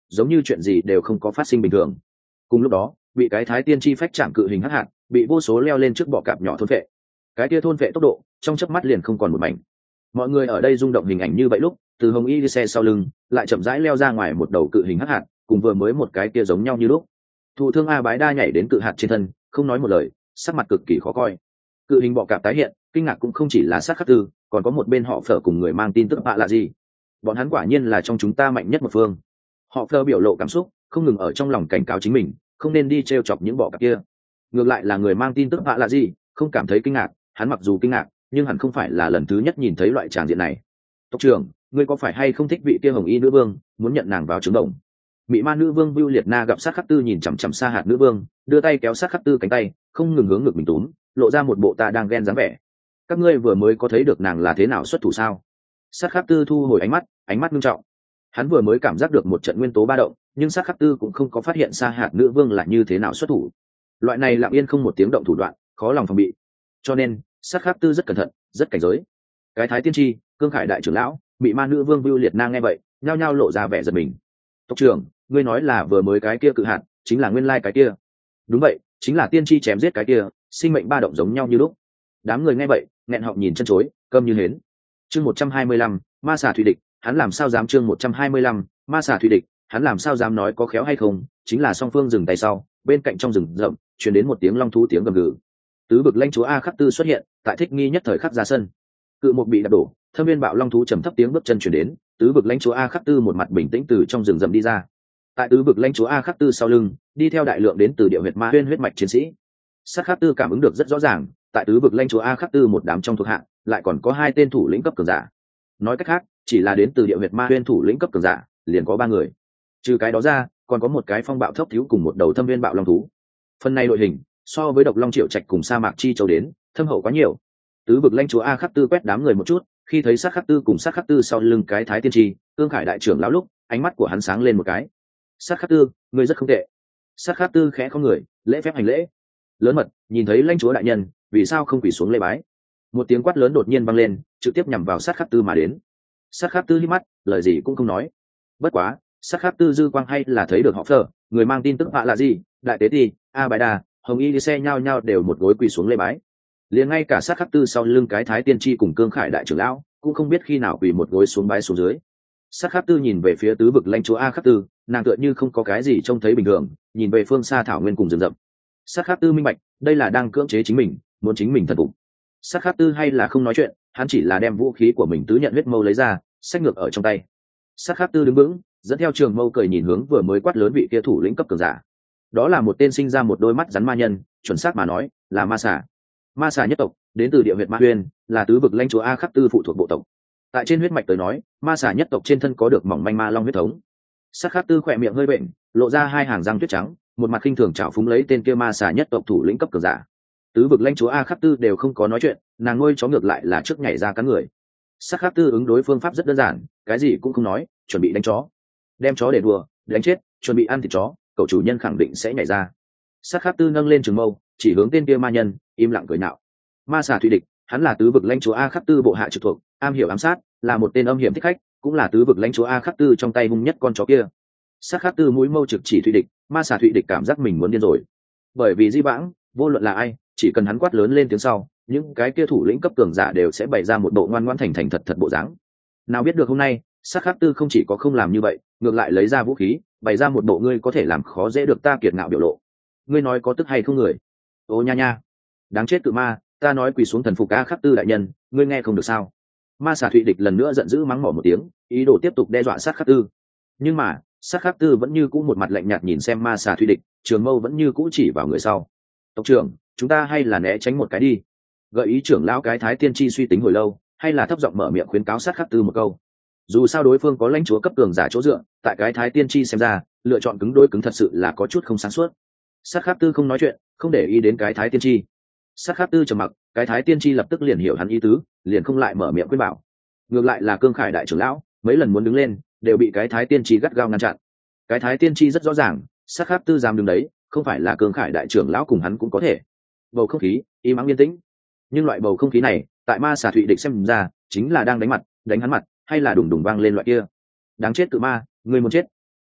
giống như chuyện gì đều không có phát sinh bình thường. Cùng lúc đó bị cái thái tiên chi phách chạm cự hình hắc hạt bị vô số leo lên trước bọ cạp nhỏ thôn vệ, cái kia thôn vệ tốc độ trong chớp mắt liền không còn một mảnh. Mọi người ở đây rung động hình ảnh như vậy lúc, từ hồng y đi xe sau lưng lại chậm rãi leo ra ngoài một đầu cự hình hắc hạt, cùng vừa mới một cái kia giống nhau như lúc. Thụ thương A Bái Đa nhảy đến cự hạt trên thân, không nói một lời, sắc mặt cực kỳ khó coi. Cự hình bọ cạp tái hiện, kinh ngạc cũng không chỉ là sát khắc tư, còn có một bên họ Phở cùng người mang tin tức bạ là gì. Bọn hắn quả nhiên là trong chúng ta mạnh nhất một phương. Họ Phở biểu lộ cảm xúc, không ngừng ở trong lòng cảnh cáo chính mình, không nên đi trêu chọc những bọ cạp kia. Ngược lại là người mang tin tức bạ là gì, không cảm thấy kinh ngạc, hắn mặc dù kinh ngạc, nhưng hẳn không phải là lần thứ nhất nhìn thấy loại tràng diện này. Tộc trưởng, ngươi có phải hay không thích vị kia hồng y nữ vương, muốn nhận nàng vào trứng đồng? Mị ma nữ vương Bưu Liệt Na gặp sát khắc tư nhìn chằm chằm Sa Hạt nữ vương, đưa tay kéo sát khắc tư cánh tay, không ngừng hướng ngực mình túm, lộ ra một bộ ta đang ghen dáng vẻ. Các ngươi vừa mới có thấy được nàng là thế nào xuất thủ sao? Sát khắc tư thu hồi ánh mắt, ánh mắt nghiêm trọng. Hắn vừa mới cảm giác được một trận nguyên tố ba động, nhưng sát khắc tư cũng không có phát hiện Sa Hạt nữ vương là như thế nào xuất thủ. Loại này lặng yên không một tiếng động thủ đoạn, khó lòng phòng bị. Cho nên, sát khắc tư rất cẩn thận, rất cảnh giới. Cái thái tiên tri, Cương Khải đại trưởng lão, Mị ma nữ vương Bưu Liệt Na nghe vậy, nhao nhao lộ ra vẻ giật mình. Tộc trưởng, ngươi nói là vừa mới cái kia cự hạt chính là nguyên lai cái kia? Đúng vậy, chính là tiên tri chém giết cái kia, sinh mệnh ba động giống nhau như lúc. Đám người nghe vậy nghẹn họng nhìn chân chối, câm như hến. Chương một trăm hai mươi lăm, ma xà thủy địch, hắn làm sao dám chương một trăm hai mươi lăm, ma xà thủy địch, hắn làm sao dám nói có khéo hay không, chính là song phương dừng tay sau, bên cạnh trong rừng rậm truyền đến một tiếng long thú tiếng gầm gừ. Tứ bực lãnh chúa A Khắc Tư xuất hiện, tại thích nghi nhất thời khắc ra sân. Cự một bị đập đổ, thâm viên bạo long thú trầm thấp tiếng bước chân truyền đến, tứ bực lãnh chúa A Khắc Tư một mặt bình tĩnh từ trong rừng rậm đi ra. Tại tứ bực lãnh chúa A Khắc Tư sau lưng đi theo đại lượng đến từ địa huyệt ma huyên huyết mạch chiến sĩ. Sát Khắc Tư cảm ứng được rất rõ ràng, tại tứ bực lãnh chúa A Khắc Tư một đám trong thuộc hạ lại còn có hai tên thủ lĩnh cấp cường giả. Nói cách khác, chỉ là đến từ địa huyệt ma huyên thủ lĩnh cấp cường giả liền có ba người. Trừ cái đó ra, còn có một cái phong bạo thốc thiếu cùng một đầu thâm viên bạo long thú. Phần này đội hình so với độc long triệu trạch cùng sa mạc chi châu đến thâm hậu quá nhiều. Tứ bực lãnh chúa A Khắc Tư quét đám người một chút, khi thấy Sát Khắc Tư cùng Sát Khắc Tư sau lưng cái thái tiên tri, Cương Khải đại trưởng lão lúc, ánh mắt của hắn sáng lên một cái. Sát Khắc Tư, ngươi rất không tệ. Sát Khắc Tư khẽ không người, lễ phép hành lễ. Lớn mật, nhìn thấy lãnh chúa đại nhân, vì sao không quỳ xuống lễ bái? Một tiếng quát lớn đột nhiên vang lên, trực tiếp nhằm vào Sát Khắc Tư mà đến. Sát Khắc Tư hít mắt, lời gì cũng không nói. Bất quá, Sát Khắc Tư dư quang hay là thấy được họ Phở, người mang tin tức bạ là gì, đại tế ti, A Bài Đà, Hồng Y đi xe nhao nhao đều một gối quỳ xuống lễ bái. Liền ngay cả Sát Khắc Tư sau lưng cái thái tiên tri cùng Cương Khải đại trưởng lão cũng không biết khi nào quỳ một gối xuống bái xuống dưới. Sát Khắc Tư nhìn về phía tứ bực lãnh chúa A Khắc Tư, nàng tựa như không có cái gì trông thấy bình thường, nhìn về phương xa thảo nguyên cùng rừng rậm. Sát Khắc Tư minh bạch, đây là đang cưỡng chế chính mình, muốn chính mình thần phục. Sát Khắc Tư hay là không nói chuyện, hắn chỉ là đem vũ khí của mình tứ nhận huyết mâu lấy ra, xách ngược ở trong tay. Sát Khắc Tư đứng vững, dẫn theo trường mâu cười nhìn hướng vừa mới quát lớn vị kia thủ lĩnh cấp cường giả. Đó là một tên sinh ra một đôi mắt rắn ma nhân, chuẩn xác mà nói, là ma xà. Ma xà nhất tộc, đến từ địa huyệt ma huyên, là tứ bực lãnh chúa A Khắc Tư phụ thuộc bộ tộc. Tại trên huyết mạch tới nói, ma xà nhất tộc trên thân có được mỏng manh ma long huyết thống. Sát Khắc Tư khỏe miệng hơi bệnh, lộ ra hai hàng răng tuyết trắng, một mặt khinh thường trào phúng lấy tên kia ma xà nhất tộc thủ lĩnh cấp cường giả. Tứ bực lãnh chúa A Khắc Tư đều không có nói chuyện, nàng nuôi chó ngược lại là trước nhảy ra cắn người. Sát Khắc Tư ứng đối phương pháp rất đơn giản, cái gì cũng không nói, chuẩn bị đánh chó, đem chó để đùa, đánh chết, chuẩn bị ăn thịt chó, cậu chủ nhân khẳng định sẽ nhảy ra. Sát Khắc Tư nâng lên trường mâu, chỉ hướng tên kia ma nhân, im lặng cười nhạo. Ma xà thủy địch, hắn là tứ vực lãnh chúa A Khắc Tư bộ hạ trực thuộc, am hiểu ám sát, là một tên âm hiểm thích khách, cũng là tứ vực lãnh chúa A Khắc Tư trong tay hung nhất con chó kia. Sát Khắc Tư mũi mâu trực chỉ thủy địch, ma xà thủy địch cảm giác mình muốn điên rồi. Bởi vì di vãng, vô luận là ai, chỉ cần hắn quát lớn lên tiếng sau, những cái kia thủ lĩnh cấp cường giả đều sẽ bày ra một bộ ngoan ngoãn thành thành thật thật bộ dáng. Nào biết được hôm nay, Sát Khắc Tư không chỉ có không làm như vậy, ngược lại lấy ra vũ khí, bày ra một bộ ngươi có thể làm khó dễ được ta kiệt ngạo biểu lộ. Ngươi nói có tức hay không người? Ô nha nha, đáng chết cự ma, ta nói quỳ xuống thần phục A Khắc Tư đại nhân, ngươi nghe không được sao? Ma xà thụy địch lần nữa giận dữ mắng mỏ một tiếng, ý đồ tiếp tục đe dọa Sát Khắc Tư. Nhưng mà Sát Khắc Tư vẫn như cũ một mặt lạnh nhạt nhìn xem ma xà thụy địch, trường mâu vẫn như cũ chỉ vào người sau. Tộc trưởng, chúng ta hay là né tránh một cái đi. Gợi ý trưởng lão cái thái tiên tri suy tính hồi lâu, hay là thấp giọng mở miệng khuyến cáo Sát Khắc Tư một câu. Dù sao đối phương có lãnh chúa cấp cường giả chỗ dựa, tại cái thái tiên tri xem ra, lựa chọn cứng đối cứng thật sự là có chút không sáng suốt. Sát Khắc Tư không nói chuyện, không để ý đến cái thái tiên tri. Sát Khắc Tư trầm mặc, cái thái tiên tri lập tức liền hiểu hắn ý tứ, liền không lại mở miệng khuyên bảo. Ngược lại là Cương Khải đại trưởng lão, mấy lần muốn đứng lên, đều bị cái thái tiên tri gắt gao ngăn chặn. Cái thái tiên tri rất rõ ràng, Sát Khắc Tư dám đứng đấy, không phải là Cương Khải đại trưởng lão cùng hắn cũng có thể. Bầu không khí im ắng yên tĩnh, nhưng loại bầu không khí này, tại ma xà thụy địch xem ra, chính là đang đánh mặt, đánh hắn mặt, hay là đùng đùng vang lên loại kia. Đáng chết cự ma, ngươi muốn chết.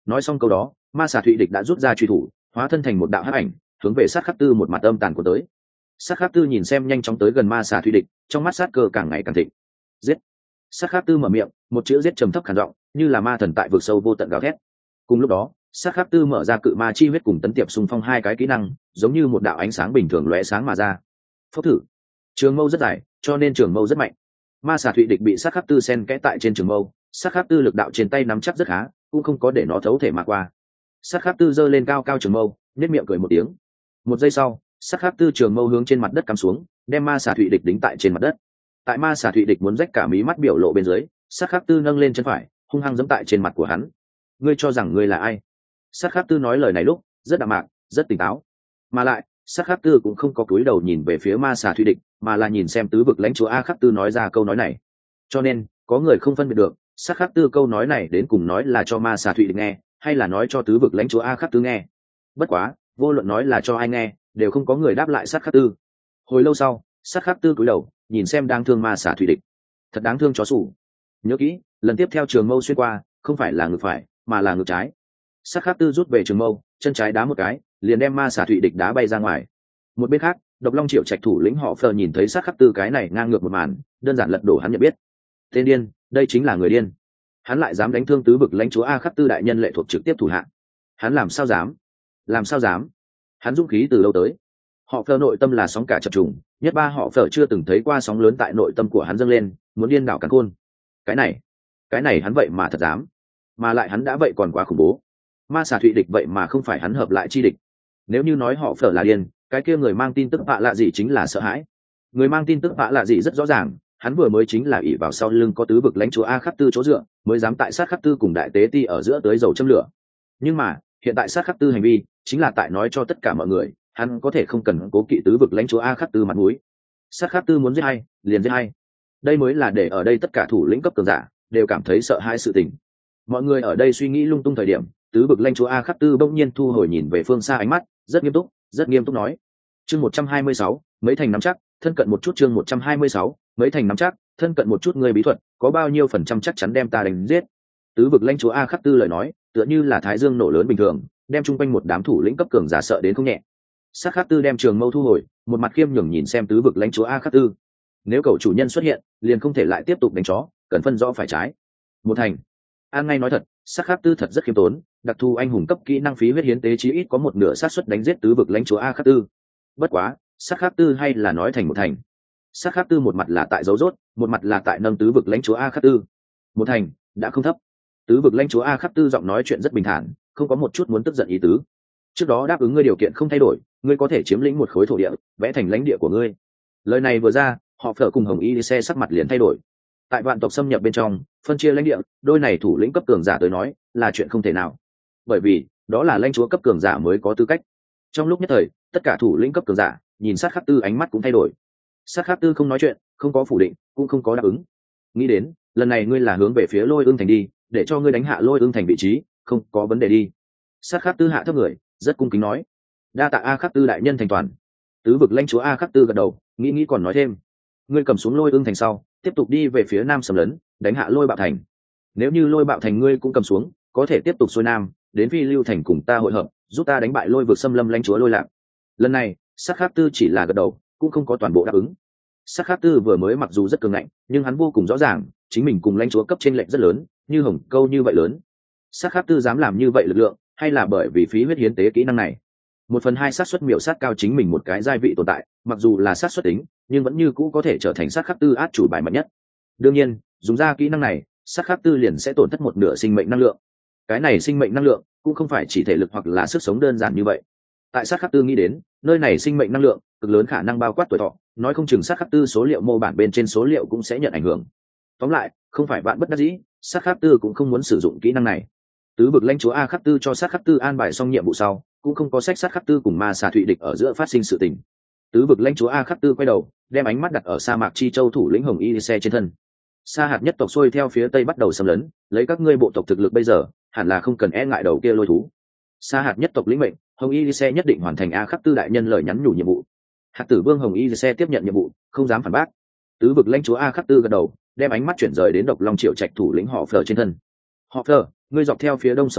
nói xong câu đó, ma xà thụy địch đã rút ra truy thủ, hóa thân thành một đạo hắc ảnh, hướng về sát khắc tư một mặt âm tàn của tới. Sát khắc tư nhìn xem nhanh chóng tới gần ma xà thụy địch, trong mắt sát cơ càng ngày càng thịnh. Giết! Sát khắc tư mở miệng, một chữ giết trầm thấp khàn giọng, như là ma thần tại vực sâu vô tận gào thét. Cùng lúc đó, sát khắc tư mở ra cự ma chi huyết cùng tấn tiệp xung phong hai cái kỹ năng, giống như một đạo ánh sáng bình thường lóe sáng mà ra. Phốc thử. Trường mâu rất dài, cho nên trường mâu rất mạnh. Ma xà thụy địch bị sát khắc tư sen kẽ tại trên trường mâu, sát khắc tư lực đạo trên tay nắm chắc rất khá, cũng không có để nó thấu thể mà qua. Sát khắc tư giơ lên cao cao trường mâu, nét miệng cười một tiếng. Một giây sau, sát khắc tư trường mâu hướng trên mặt đất cắm xuống, đem ma xà thụy địch đính tại trên mặt đất. Tại ma xà thụy địch muốn rách cả mí mắt biểu lộ bên dưới, sát khắc tư nâng lên chân phải, hung hăng giẫm tại trên mặt của hắn. Ngươi cho rằng ngươi là ai? Sát khắc tư nói lời này lúc rất đạm mạc, rất tỉnh táo, mà lại sát khắc tư cũng không có cúi đầu nhìn về phía ma xà thụy địch, mà là nhìn xem tứ vực lãnh chúa a khắc tư nói ra câu nói này. Cho nên có người không phân biệt được sát khắc tư câu nói này đến cùng nói là cho ma xà thụy địch nghe, hay là nói cho tứ vực lãnh chúa a khắc tư nghe. Bất quá vô luận nói là cho ai nghe, đều không có người đáp lại sát khắc tư. Hồi lâu sau, sát khắc tư cúi đầu nhìn xem đang thương ma xà thụy địch. Thật đáng thương chó sủ. Nhớ kỹ, lần tiếp theo trường mâu xuyên qua không phải là ngực phải mà là ngực trái. Sát khắc tư rút về trường mâu, chân trái đá một cái, liền đem ma xà thụy địch đá bay ra ngoài. Một bên khác, độc long triệu trạch thủ lĩnh họ phờ nhìn thấy sát khắc tư cái này ngang ngược một màn, đơn giản lật đổ hắn nhận biết. Tên điên, đây chính là người điên. Hắn lại dám đánh thương tứ vực lãnh chúa a khắc tư đại nhân lệ thuộc trực tiếp thủ hạ. Hắn làm sao dám? Làm sao dám? Hắn dũng khí từ lâu tới. Họ phờ nội tâm là sóng cả chập trùng, nhất ba họ phờ chưa từng thấy qua sóng lớn tại nội tâm của hắn dâng lên, muốn điên đảo cắn khôn. Cái này, cái này hắn vậy mà thật dám, mà lại hắn đã vậy còn quá khủng bố. Ma xà thụy địch vậy mà không phải hắn hợp lại chi địch. Nếu như nói họ phở là điên, cái kia người mang tin tức bạ lạ gì chính là sợ hãi. Người mang tin tức bạ lạ gì rất rõ ràng, hắn vừa mới chính là ỷ vào sau lưng có tứ vực lãnh chúa a khắc tư chỗ dựa, mới dám tại sát khắc tư cùng đại tế ti ở giữa tới dầu châm lửa. Nhưng mà hiện tại sát khắc tư hành vi chính là tại nói cho tất cả mọi người, hắn có thể không cần cố kỵ tứ vực lãnh chúa a khắc tư mặt mũi. Sát khắc tư muốn giết hay liền giết hay, đây mới là để ở đây tất cả thủ lĩnh cấp cường giả đều cảm thấy sợ hãi sự tình. Mọi người ở đây suy nghĩ lung tung thời điểm, tứ vực lãnh chúa a khắc tư bỗng nhiên thu hồi nhìn về phương xa ánh mắt, rất nghiêm túc rất nghiêm túc nói: chương một trăm hai mươi sáu, mấy thành nắm chắc, thân cận một chút. Chương một trăm hai mươi sáu, mấy thành nắm chắc, thân cận một chút. Người bí thuật có bao nhiêu phần trăm chắc chắn đem ta đánh giết? Tứ vực lãnh chúa a khắc tư lời nói tựa như là thái dương nổ lớn bình thường, đem chung quanh một đám thủ lĩnh cấp cường giả sợ đến không nhẹ. Sát khắc tư đem trường mâu thu hồi, một mặt khiêm nhường nhìn xem tứ vực lãnh chúa a khắc tư. Nếu cậu chủ nhân xuất hiện, liền không thể lại tiếp tục đánh chó, cần phân rõ phải trái. Một thành. An ngay nói thật, sát khắc tư thật rất khiêm tốn, đặc thù anh hùng cấp kỹ năng phí huyết hiến tế chí ít có một nửa xác suất đánh giết tứ vực lãnh chúa a khắc tư. Bất quá, sát khắc tư hay là nói thành một thành. Sát khắc tư một mặt là tại dấu rốt, một mặt là tại nâng tứ vực lãnh chúa a khắc tư. Một thành đã không thấp. Tứ vực lãnh chúa a khắc tư giọng nói chuyện rất bình thản, không có một chút muốn tức giận ý tứ. Trước đó đáp ứng ngươi điều kiện không thay đổi, ngươi có thể chiếm lĩnh một khối thổ địa, vẽ thành lãnh địa của ngươi. Lời này vừa ra, họ phở cùng hồng y xe sắc mặt liền thay đổi. Tại vạn tộc xâm nhập bên trong, phân chia lãnh địa, đôi này thủ lĩnh cấp cường giả tới nói là chuyện không thể nào, bởi vì đó là lãnh chúa cấp cường giả mới có tư cách. Trong lúc nhất thời, tất cả thủ lĩnh cấp cường giả nhìn sát khắc tư ánh mắt cũng thay đổi. Sát khắc tư không nói chuyện, không có phủ định, cũng không có đáp ứng. Nghĩ đến lần này ngươi là hướng về phía lôi ương thành đi, để cho ngươi đánh hạ lôi ương thành vị trí, không có vấn đề đi. Sát khắc tư hạ thấp người, rất cung kính nói: đa tạ a khắc tư đại nhân thành toàn. Tứ vực lãnh chúa a khắc tư gật đầu, nghĩ nghĩ còn nói thêm: ngươi cầm xuống lôi ương thành sau, tiếp tục đi về phía nam xâm lấn, đánh hạ lôi bạo thành. Nếu như lôi bạo thành ngươi cũng cầm xuống, có thể tiếp tục xuôi nam đến phi lưu thành cùng ta hội hợp, giúp ta đánh bại lôi vực xâm lâm lãnh chúa lôi lạc. Lần này sát khắc tư chỉ là gật đầu, cũng không có toàn bộ đáp ứng. Sát khắc tư vừa mới mặc dù rất cường ngạnh, nhưng hắn vô cùng rõ ràng chính mình cùng lãnh chúa cấp trên lệnh rất lớn, như hồng câu như vậy lớn. Sát khắc tư dám làm như vậy lực lượng, hay là bởi vì phí huyết hiến tế kỹ năng này. Một phần hai xác suất miểu sát cao chính mình một cái giai vị tồn tại, mặc dù là xác suất tính, nhưng vẫn như cũ có thể trở thành sát khắc tư át chủ bài mạnh nhất. Đương nhiên, dùng ra kỹ năng này, sát khắc tư liền sẽ tổn thất một nửa sinh mệnh năng lượng. Cái này sinh mệnh năng lượng cũng không phải chỉ thể lực hoặc là sức sống đơn giản như vậy. Tại sát khắc tư nghĩ đến, nơi này sinh mệnh năng lượng cực lớn khả năng bao quát tuổi thọ, nói không chừng sát khắc tư số liệu mô bản bên trên số liệu cũng sẽ nhận ảnh hưởng. Tóm lại, không phải bạn bất đắc dĩ, sát khắc tư cũng không muốn sử dụng kỹ năng này. Tứ vực lãnh chúa a khắc tư cho sát khắc tư an bài xong nhiệm vụ sau, cũng không có sách sát khắc tư cùng ma xà thụy địch ở giữa phát sinh sự tình. Tứ vực lãnh chúa a khắc tư quay đầu, đem ánh mắt đặt ở sa mạc chi châu thủ lĩnh hồng y xe trên thân. Sa hạt nhất tộc xuôi theo phía tây bắt đầu xâm lấn, lấy các ngươi bộ tộc thực lực bây giờ, hẳn là không cần e ngại đầu kia lôi thú. Sa hạt nhất tộc lĩnh mệnh, hồng y xe nhất định hoàn thành a khắc tư đại nhân lời nhắn nhủ nhiệm vụ. Hạt tử vương hồng y xe tiếp nhận nhiệm vụ, không dám phản bác. Tứ vực lãnh chúa a khắc tư gật đầu, đem ánh mắt chuyển rời đến độc long triệu trạch thủ lĩnh họ phở trên thân. Họ phở, ngươi dọc theo phía đông xâm lấn,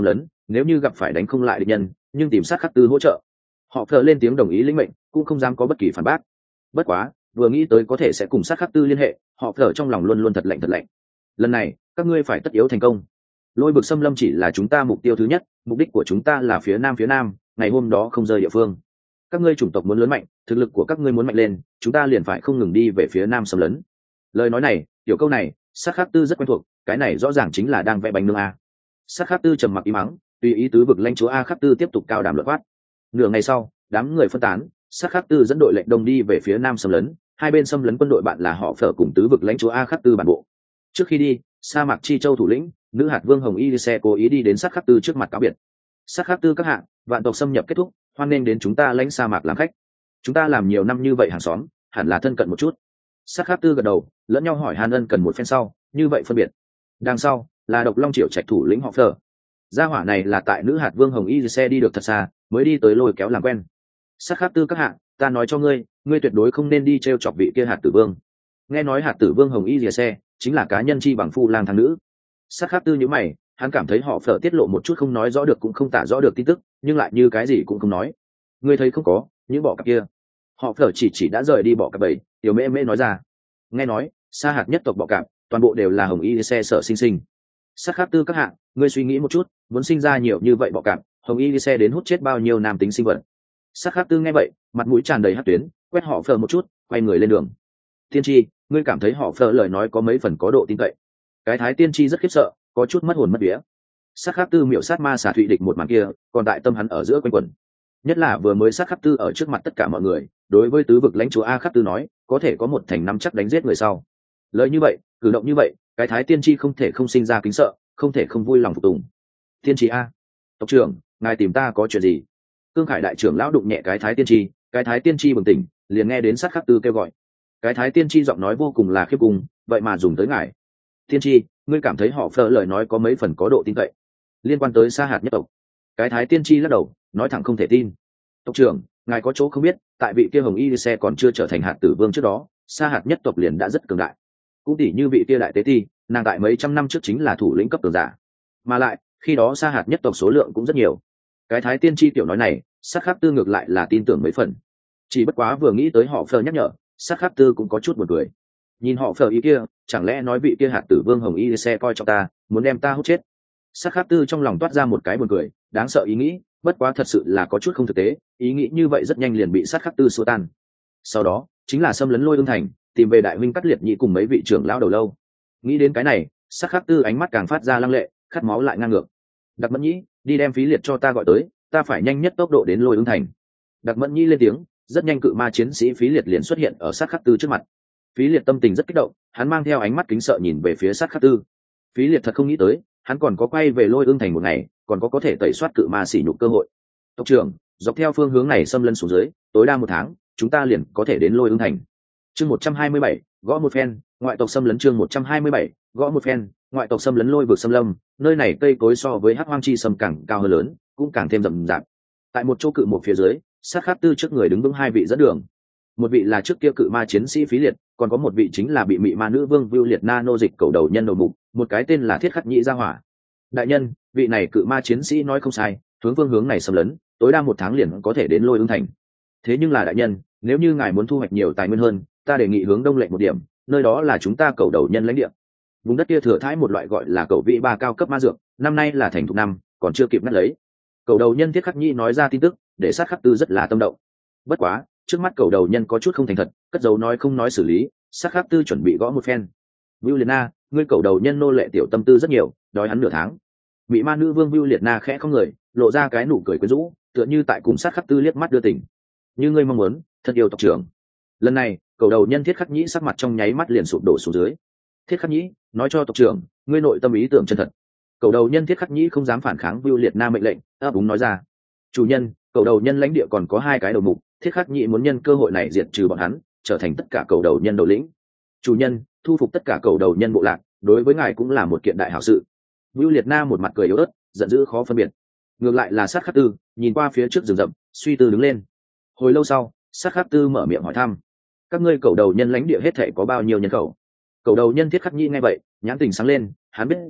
nếu như gặp phải đánh không lại địch nhân nhưng tìm sát khắc tư hỗ trợ. Họ phờ lên tiếng đồng ý lĩnh mệnh, cũng không dám có bất kỳ phản bác. Bất quá vừa nghĩ tới có thể sẽ cùng sát khắc tư liên hệ, họ phờ trong lòng luôn luôn thật lạnh thật lạnh. Lần này các ngươi phải tất yếu thành công. Lôi vực xâm lâm chỉ là chúng ta mục tiêu thứ nhất, mục đích của chúng ta là phía nam phía nam, ngày hôm đó không rời địa phương. Các ngươi chủng tộc muốn lớn mạnh, thực lực của các ngươi muốn mạnh lên, chúng ta liền phải không ngừng đi về phía nam xâm lấn. Lời nói này, tiểu câu này, sát khắc tư rất quen thuộc, cái này rõ ràng chính là đang vẽ bánh nướng a. Sát khắc tư trầm mặc im mắng, tùy ý tứ vực lãnh chúa a khắc tư tiếp tục cao đàm luận quát. Nửa ngày sau, đám người phân tán, sát khắc tư dẫn đội lệnh đông đi về phía nam xâm lấn, hai bên xâm lấn quân đội bạn là họ phở cùng tứ vực lãnh chúa a khắc tư bản bộ. Trước khi đi, sa mạc chi châu thủ lĩnh nữ hạt vương hồng y xe cố ý đi đến sát khắc tư trước mặt cáo biệt. Sát khắc tư các hạng, vạn tộc xâm nhập kết thúc, hoan nghênh đến chúng ta lãnh sa mạc làm khách. Chúng ta làm nhiều năm như vậy hàng xóm, hẳn là thân cận một chút. Sát khắc tư gật đầu, lẫn nhau hỏi han ân cần một phen sau, như vậy phân biệt. Đằng sau là độc long triệu trạch thủ lĩnh họ phở. Gia hỏa này là tại nữ hạt vương hồng y xe đi được thật xa, mới đi tới lôi kéo làm quen. Sát khắc tư các hạng, ta nói cho ngươi, ngươi tuyệt đối không nên đi trêu chọc vị kia hạt tử vương. Nghe nói hạt tử vương hồng y rìa xe chính là cá nhân chi bằng phu lang thang nữ. Sát khắc tư nhíu mày, hắn cảm thấy họ phở tiết lộ một chút không nói rõ được cũng không tả rõ được tin tức, nhưng lại như cái gì cũng không nói. Ngươi thấy không có những bọ cạp kia? Họ phở chỉ chỉ đã rời đi bọ cạp bảy, tiểu mễ mễ nói ra. Nghe nói sa hạt nhất tộc bọ cạp toàn bộ đều là hồng y xe sở sinh sinh. Sát khắc tư các hạng, ngươi suy nghĩ một chút, muốn sinh ra nhiều như vậy bọ cạp, hồng y xe đến hút chết bao nhiêu nam tính sinh vật. Sát khắc tư nghe vậy, mặt mũi tràn đầy hắc tuyến, quét họ phở một chút, quay người lên đường. Tiên tri, ngươi cảm thấy họ phở lời nói có mấy phần có độ tin cậy? Cái thái tiên tri rất khiếp sợ, có chút mất hồn mất vía. Sát khắc tư miểu sát ma xà thụy địch một màn kia, còn tại tâm hắn ở giữa quanh quẩn. Nhất là vừa mới sát khắc tư ở trước mặt tất cả mọi người, đối với tứ vực lãnh chúa a khắc tư nói, có thể có một thành năm chắc đánh giết người sau. Lời như vậy, cử động như vậy, cái thái tiên tri không thể không sinh ra kính sợ, không thể không vui lòng phục tùng. Tiên tri a, tộc trưởng, ngài tìm ta có chuyện gì? Cương Khải đại trưởng lão đụng nhẹ cái thái tiên tri, cái thái tiên tri bừng tỉnh, liền nghe đến sát khắc tư kêu gọi. Cái thái tiên tri giọng nói vô cùng là khiếp cùng, vậy mà dùng tới ngài. Tiên tri, ngươi cảm thấy họ phở lời nói có mấy phần có độ tin cậy? Liên quan tới sa hạt nhất tộc. Cái thái tiên tri lắc đầu, nói thẳng không thể tin. Tộc trưởng, ngài có chỗ không biết, tại vị kia hồng y xe còn chưa trở thành hạt tử vương trước đó, sa hạt nhất tộc liền đã rất cường đại. Cũng tỷ như vị kia đại tế ti, nàng tại mấy trăm năm trước chính là thủ lĩnh cấp cường giả, mà lại khi đó sa hạt nhất tộc số lượng cũng rất nhiều. Cái thái tiên tri tiểu nói này, sát khắc tư ngược lại là tin tưởng mấy phần. Chỉ bất quá vừa nghĩ tới họ phở nhắc nhở, sát khắc tư cũng có chút buồn cười. Nhìn họ phở ý kia, chẳng lẽ nói vị kia hạt tử vương hồng y xe coi trọng ta, muốn đem ta hút chết? Sát khắc tư trong lòng toát ra một cái buồn cười, đáng sợ ý nghĩ, bất quá thật sự là có chút không thực tế, ý nghĩ như vậy rất nhanh liền bị sát khắc tư xua tan. Sau đó chính là xâm lấn Lôi Ương thành, tìm về đại huynh Cắt Liệt Nhị cùng mấy vị trưởng lão đầu lâu. Nghĩ đến cái này, sát khắc tư ánh mắt càng phát ra lăng lệ, khát máu lại ngang ngược. Đặc Mẫn Nhĩ, đi đem Phí Liệt cho ta gọi tới, ta phải nhanh nhất tốc độ đến Lôi Ương thành. Đặc Mẫn Nhĩ lên tiếng, rất nhanh cự ma chiến sĩ Phí Liệt liền xuất hiện ở sát khắc tư trước mặt. Phí Liệt tâm tình rất kích động, hắn mang theo ánh mắt kính sợ nhìn về phía sát khắc tư. Phí Liệt thật không nghĩ tới, hắn còn có quay về Lôi Ương thành một ngày, còn có có thể tẩy soát cự ma sỉ nhục cơ hội. Tộc trưởng, dọc theo phương hướng này xâm lấn xuống dưới, tối đa một tháng, chúng ta liền có thể đến Lôi Ương thành. Chương một trăm hai mươi bảy, gõ một phen, ngoại tộc xâm lấn chương một trăm hai mươi bảy, gõ một phen, ngoại tộc xâm lấn Lôi vực xâm lâm, nơi này cây cối so với Hắc Hoang chi sâm càng cao hơn lớn, cũng càng thêm rậm rạp. Tại một chỗ cự một phía dưới, sát khắc tư trước người đứng vững hai vị dẫn đường. Một vị là trước kia cự ma chiến sĩ Phí Liệt, còn có một vị chính là bị mị ma nữ vương Vưu Liệt Na nô dịch cầu đầu nhân đầu mục, một cái tên là Thiết Khắc Nhĩ gia hỏa. Đại nhân, vị này cự ma chiến sĩ nói không sai, hướng phương hướng này xâm lấn, tối đa một tháng liền có thể đến Lôi Ương thành. Thế nhưng là đại nhân, nếu như ngài muốn thu hoạch nhiều tài nguyên hơn, ta đề nghị hướng đông lệnh một điểm, nơi đó là chúng ta cầu đầu nhân lãnh địa. Vùng đất kia thừa thãi một loại gọi là cầu vị ba cao cấp ma dược, năm nay là thành thục năm, còn chưa kịp ngắt lấy. Cầu đầu nhân Thiết Khắc Nhĩ nói ra tin tức, để sát khắc tư rất là tâm động. Bất quá, trước mắt cầu đầu nhân có chút không thành thật, cất dấu nói không nói xử lý, sát khắc tư chuẩn bị gõ một phen. Vưu Liệt Na, ngươi cầu đầu nhân nô lệ tiểu tâm tư rất nhiều, đói hắn nửa tháng. Bị ma nữ vương Vưu Liệt Na khẽ không người, lộ ra cái nụ cười quyến rũ, tựa như tại cùng sát khắc tư liếc mắt đưa tình. Như ngươi mong muốn, thật yêu tộc trưởng. Lần này, cầu đầu nhân Thiết Khắc Nhĩ sắc mặt trong nháy mắt liền sụp đổ xuống dưới. Thiết Khắc Nhĩ, nói cho tộc trưởng, ngươi nội tâm ý tưởng chân thật. Cầu đầu nhân Thiết Khắc Nhĩ không dám phản kháng Vưu Liệt Na mệnh lệnh, ấp úng nói ra. Chủ nhân, cầu đầu nhân lãnh địa còn có hai cái đầu mục, Thiết Khắc Nhĩ muốn nhân cơ hội này diệt trừ bọn hắn, trở thành tất cả cầu đầu nhân đầu lĩnh. Chủ nhân, thu phục tất cả cầu đầu nhân bộ lạc, đối với ngài cũng là một kiện đại hảo sự. Vưu Liệt Na một mặt cười yếu ớt, giận dữ khó phân biệt. Ngược lại là sát khắc tư, nhìn qua phía trước rừng rậm, suy tư đứng lên. Hồi lâu sau, sát khắc tư mở miệng hỏi thăm: các ngươi cầu đầu nhân lãnh địa hết thể có bao nhiêu nhân khẩu? Cầu đầu nhân Thiết Khắc Nhĩ nghe vậy, nhãn tình sáng lên, hắn biết rõ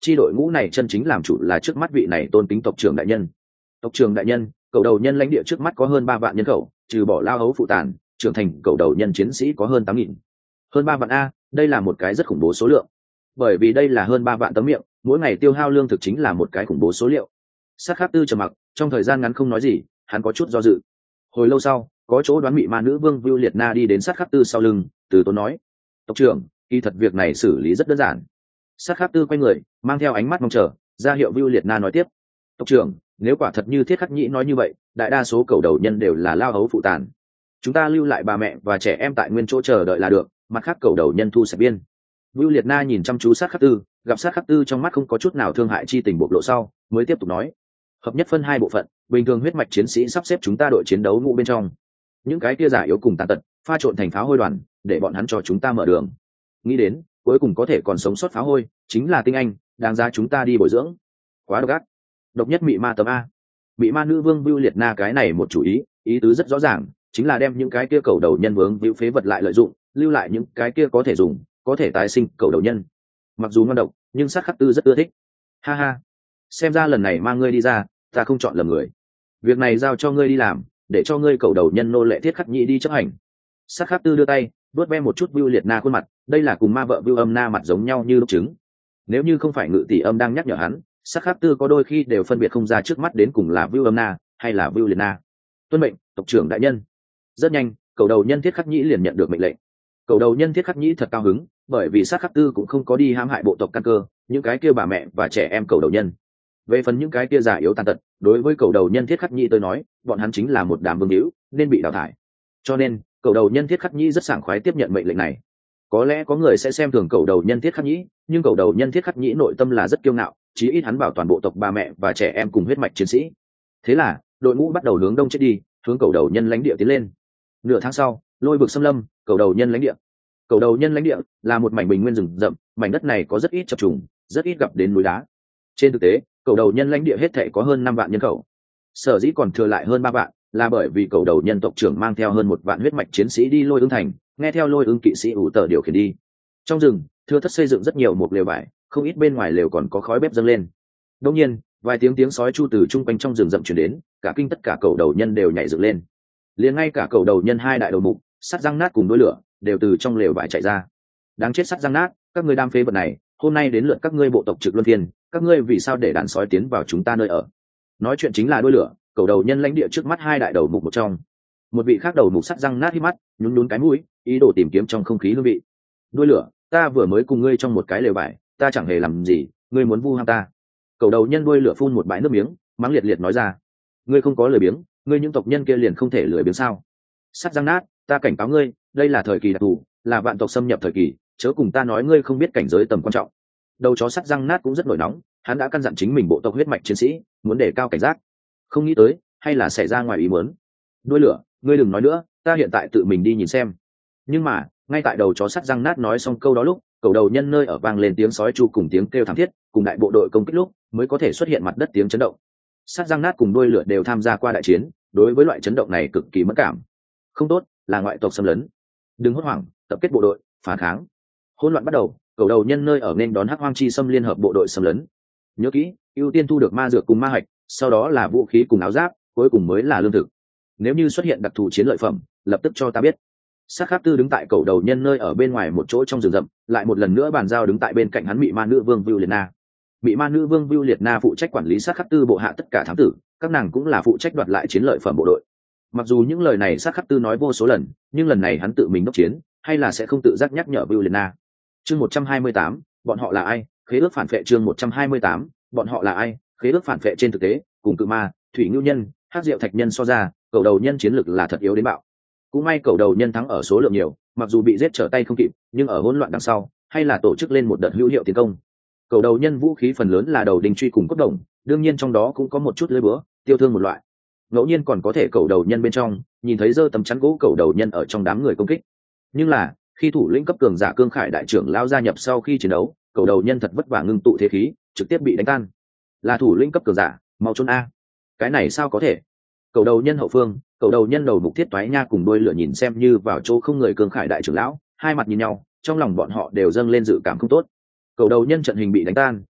chi đội ngũ này chân chính làm chủ là trước mắt vị này tôn kính tộc trưởng đại nhân. Tộc trưởng đại nhân, cầu đầu nhân lãnh địa trước mắt có hơn ba vạn nhân khẩu, trừ bỏ lao hấu phụ tàn, trưởng thành cầu đầu nhân chiến sĩ có hơn tám nghìn. Hơn ba vạn a, đây là một cái rất khủng bố số lượng. Bởi vì đây là hơn ba vạn tấm miệng, mỗi ngày tiêu hao lương thực chính là một cái khủng bố số liệu. Sát Khắc Tư trầm mặc, trong thời gian ngắn không nói gì, hắn có chút do dự. Hồi lâu sau, có chỗ đoán mị ma nữ vương Vưu Liệt Na đi đến Sát Khắc Tư sau lưng, từ tốn nói: "Tộc trưởng, kỳ thật việc này xử lý rất đơn giản." Sát Khắc Tư quay người, mang theo ánh mắt mong chờ, ra hiệu Vưu Liệt Na nói tiếp: "Tộc trưởng, nếu quả thật như Thiết Khắc Nhĩ nói như vậy, đại đa số cầu đầu nhân đều là lao hấu phụ tàn. Chúng ta lưu lại bà mẹ và trẻ em tại nguyên chỗ chờ đợi là được, mặt khác cầu đầu nhân thu sạch biên." Vưu Liệt Na nhìn chăm chú Sát Khắc Tư, gặp Sát Khắc Tư trong mắt không có chút nào thương hại chi tình bộc lộ sau, mới tiếp tục nói: "Hợp nhất phân hai bộ phận, bình thường huyết mạch chiến sĩ sắp xếp chúng ta đội chiến đấu ngũ bên trong. Những cái kia giả yếu cùng tàn tật, pha trộn thành pháo hôi đoàn, để bọn hắn cho chúng ta mở đường. Nghĩ đến, cuối cùng có thể còn sống sót pháo hôi, chính là tinh anh, đáng giá chúng ta đi bồi dưỡng." Quá độc ác. Độc nhất mị ma tấm a. Mị ma nữ vương Vưu Liệt Na cái này một chủ ý, ý tứ rất rõ ràng, chính là đem những cái kia cầu đầu nhân vướng víu phế vật lại lợi dụng, lưu lại những cái kia có thể dùng, có thể tái sinh cầu đầu nhân. Mặc dù ngon độc, nhưng Sát Khắc Tư rất ưa thích. Ha ha, xem ra lần này mang ngươi đi ra, ta không chọn lầm người. Việc này giao cho ngươi đi làm, để cho ngươi cầu đầu nhân nô lệ Thiết Khắc Nhĩ đi chấp hành. Sát Khắc Tư đưa tay vuốt ve một chút Vưu Liệt Na khuôn mặt, đây là cùng ma vợ Vưu Âm Na mặt giống nhau như lúc trứng. Nếu như không phải Ngự Tỷ Âm đang nhắc nhở hắn, Sát Khắc Tư có đôi khi đều phân biệt không ra trước mắt đến cùng là Vưu Âm Na hay là Vưu Liệt Na. Tuân mệnh, tộc trưởng đại nhân. Rất nhanh, cầu đầu nhân Thiết Khắc Nhĩ liền nhận được mệnh lệnh. Cầu đầu nhân Thiết Khắc Nhĩ thật cao hứng, bởi vì Sát Khắc Tư cũng không có đi hãm hại bộ tộc căn cơ, những cái kia bà mẹ và trẻ em cầu đầu nhân. Về phần những cái kia già yếu tàn tật, đối với cầu đầu nhân Thiết Khắc Nhĩ tôi nói, bọn hắn chính là một đám vương hữu, nên bị đào thải. Cho nên, cầu đầu nhân Thiết Khắc Nhĩ rất sảng khoái tiếp nhận mệnh lệnh này. Có lẽ có người sẽ xem thường cầu đầu nhân Thiết Khắc Nhĩ, nhưng cầu đầu nhân Thiết Khắc Nhĩ nội tâm là rất kiêu ngạo, chí ít hắn bảo toàn bộ tộc bà mẹ và trẻ em cùng huyết mạch chiến sĩ. Thế là, đội ngũ bắt đầu hướng đông chết đi, hướng cầu đầu nhân lãnh địa tiến lên. Nửa tháng sau, Lôi vực xâm lâm, cầu đầu nhân lãnh địa. Cầu đầu nhân lãnh địa là một mảnh bình nguyên rừng rậm, mảnh đất này có rất ít chập trùng, rất ít gặp đến núi đá. Trên thực tế, cầu đầu nhân lãnh địa hết thảy có hơn năm vạn nhân khẩu. Sở dĩ còn thừa lại hơn ba vạn, là bởi vì cầu đầu nhân tộc trưởng mang theo hơn một vạn huyết mạch chiến sĩ đi Lôi Ưng thành, nghe theo Lôi Ưng kỵ sĩ ủ tờ điều khiển đi. Trong rừng, thưa thất xây dựng rất nhiều một lều vải, không ít bên ngoài lều còn có khói bếp dâng lên. Đương nhiên, vài tiếng tiếng sói chu từ trung quanh trong rừng rậm truyền đến, cả kinh tất cả cầu đầu nhân đều nhảy dựng lên. Liền ngay cả cầu đầu nhân hai đại đầu mục, Sắt Răng Nát cùng đuôi lửa, đều từ trong lều vải chạy ra. Đáng chết Sắt Răng Nát, các ngươi đam phế vật này, hôm nay đến lượt các ngươi bộ tộc trực luân phiên, các ngươi vì sao để đàn sói tiến vào chúng ta nơi ở? Nói chuyện chính là đuôi lửa, cầu đầu nhân lãnh địa trước mắt hai đại đầu mục một trong. Một vị khác đầu mục Sắt Răng Nát hí mắt, nhún nhún cái mũi, ý đồ tìm kiếm trong không khí hương vị. Đuôi lửa, ta vừa mới cùng ngươi trong một cái lều vải, ta chẳng hề làm gì, ngươi muốn vu ham ta? Cầu đầu nhân đuôi lửa phun một bãi nước miếng, mắng liệt liệt nói ra. Ngươi không có lười biếng, ngươi những tộc nhân kia liền không thể lười biếng sao? Sắt Răng Nát, ta cảnh cáo ngươi, đây là thời kỳ đặc thù, là vạn tộc xâm nhập thời kỳ, chớ cùng ta nói ngươi không biết cảnh giới tầm quan trọng. Đầu chó Sắt Răng Nát cũng rất nổi nóng, hắn đã căn dặn chính mình bộ tộc huyết mạch chiến sĩ muốn đề cao cảnh giác. Không nghĩ tới, hay là xảy ra ngoài ý muốn. Đuôi lửa, ngươi đừng nói nữa, ta hiện tại tự mình đi nhìn xem. Nhưng mà, ngay tại đầu chó Sắt Răng Nát nói xong câu đó lúc, cầu đầu nhân nơi ở vang lên tiếng sói chu cùng tiếng kêu thảm thiết, cùng đại bộ đội công kích lúc mới có thể xuất hiện mặt đất tiếng chấn động. Sắt Răng Nát cùng đuôi lửa đều tham gia qua đại chiến, đối với loại chấn động này cực kỳ mất cảm. Không tốt, là ngoại tộc xâm lấn. Đừng hốt hoảng, tập kết bộ đội, phản kháng. Hỗn loạn bắt đầu, cầu đầu nhân nơi ở nên đón Hắc Hoang Chi Xâm liên hợp bộ đội xâm lấn. Nhớ kỹ, ưu tiên thu được ma dược cùng ma hạch, sau đó là vũ khí cùng áo giáp, cuối cùng mới là lương thực. Nếu như xuất hiện đặc thù chiến lợi phẩm, lập tức cho ta biết. Sát Khắc Tư đứng tại cầu đầu nhân nơi ở bên ngoài một chỗ trong rừng rậm, lại một lần nữa bàn giao đứng tại bên cạnh hắn Mị Ma Nữ Vương Vưu Liệt Na. Mị Ma Nữ Vương Vưu Liệt Na phụ trách quản lý Sát Khắc Tư bộ hạ tất cả thám tử, các nàng cũng là phụ trách đoạt lại chiến lợi phẩm bộ đội. Mặc dù những lời này Sát Khắc Tư nói vô số lần, nhưng lần này hắn tự mình đốc chiến, hay là sẽ không tự giác nhắc nhở Vưu Liệt Na. Chương một trăm hai mươi tám, bọn họ là ai? Khế ước phản phệ. Chương một trăm hai mươi tám, bọn họ là ai? Khế ước phản phệ. Trên thực tế, cùng Cự Ma, Thủy Ngưu Nhân, Hắc Diệu Thạch Nhân so ra, cầu đầu nhân chiến lực là thật yếu đến bạo. Cũng may cầu đầu nhân thắng ở số lượng nhiều, mặc dù bị giết trở tay không kịp, nhưng ở hỗn loạn đằng sau, hay là tổ chức lên một đợt hữu hiệu tiến công. Cầu đầu nhân vũ khí phần lớn là đầu đinh truy cùng cốt đồng, đương nhiên trong đó cũng có một chút lưỡi búa, tiêu thương một loại. Ngẫu nhiên còn có thể cầu đầu nhân bên trong, nhìn thấy giơ tấm chắn gỗ cầu đầu nhân ở trong đám người công kích. Nhưng là, khi thủ lĩnh cấp cường giả Cương Khải đại trưởng lao gia nhập sau khi chiến đấu, cầu đầu nhân thật vất vả ngưng tụ thế khí, trực tiếp bị đánh tan. Là thủ lĩnh cấp cường giả, mau trốn a. Cái này sao có thể? Cầu đầu nhân hậu phương, cầu đầu nhân đầu mục Thiết Toái Nha cùng đôi lửa nhìn xem như vào chỗ không người Cương Khải đại trưởng lão, hai mặt nhìn nhau, trong lòng bọn họ đều dâng lên dự cảm không tốt. Cầu đầu nhân trận hình bị đánh tan,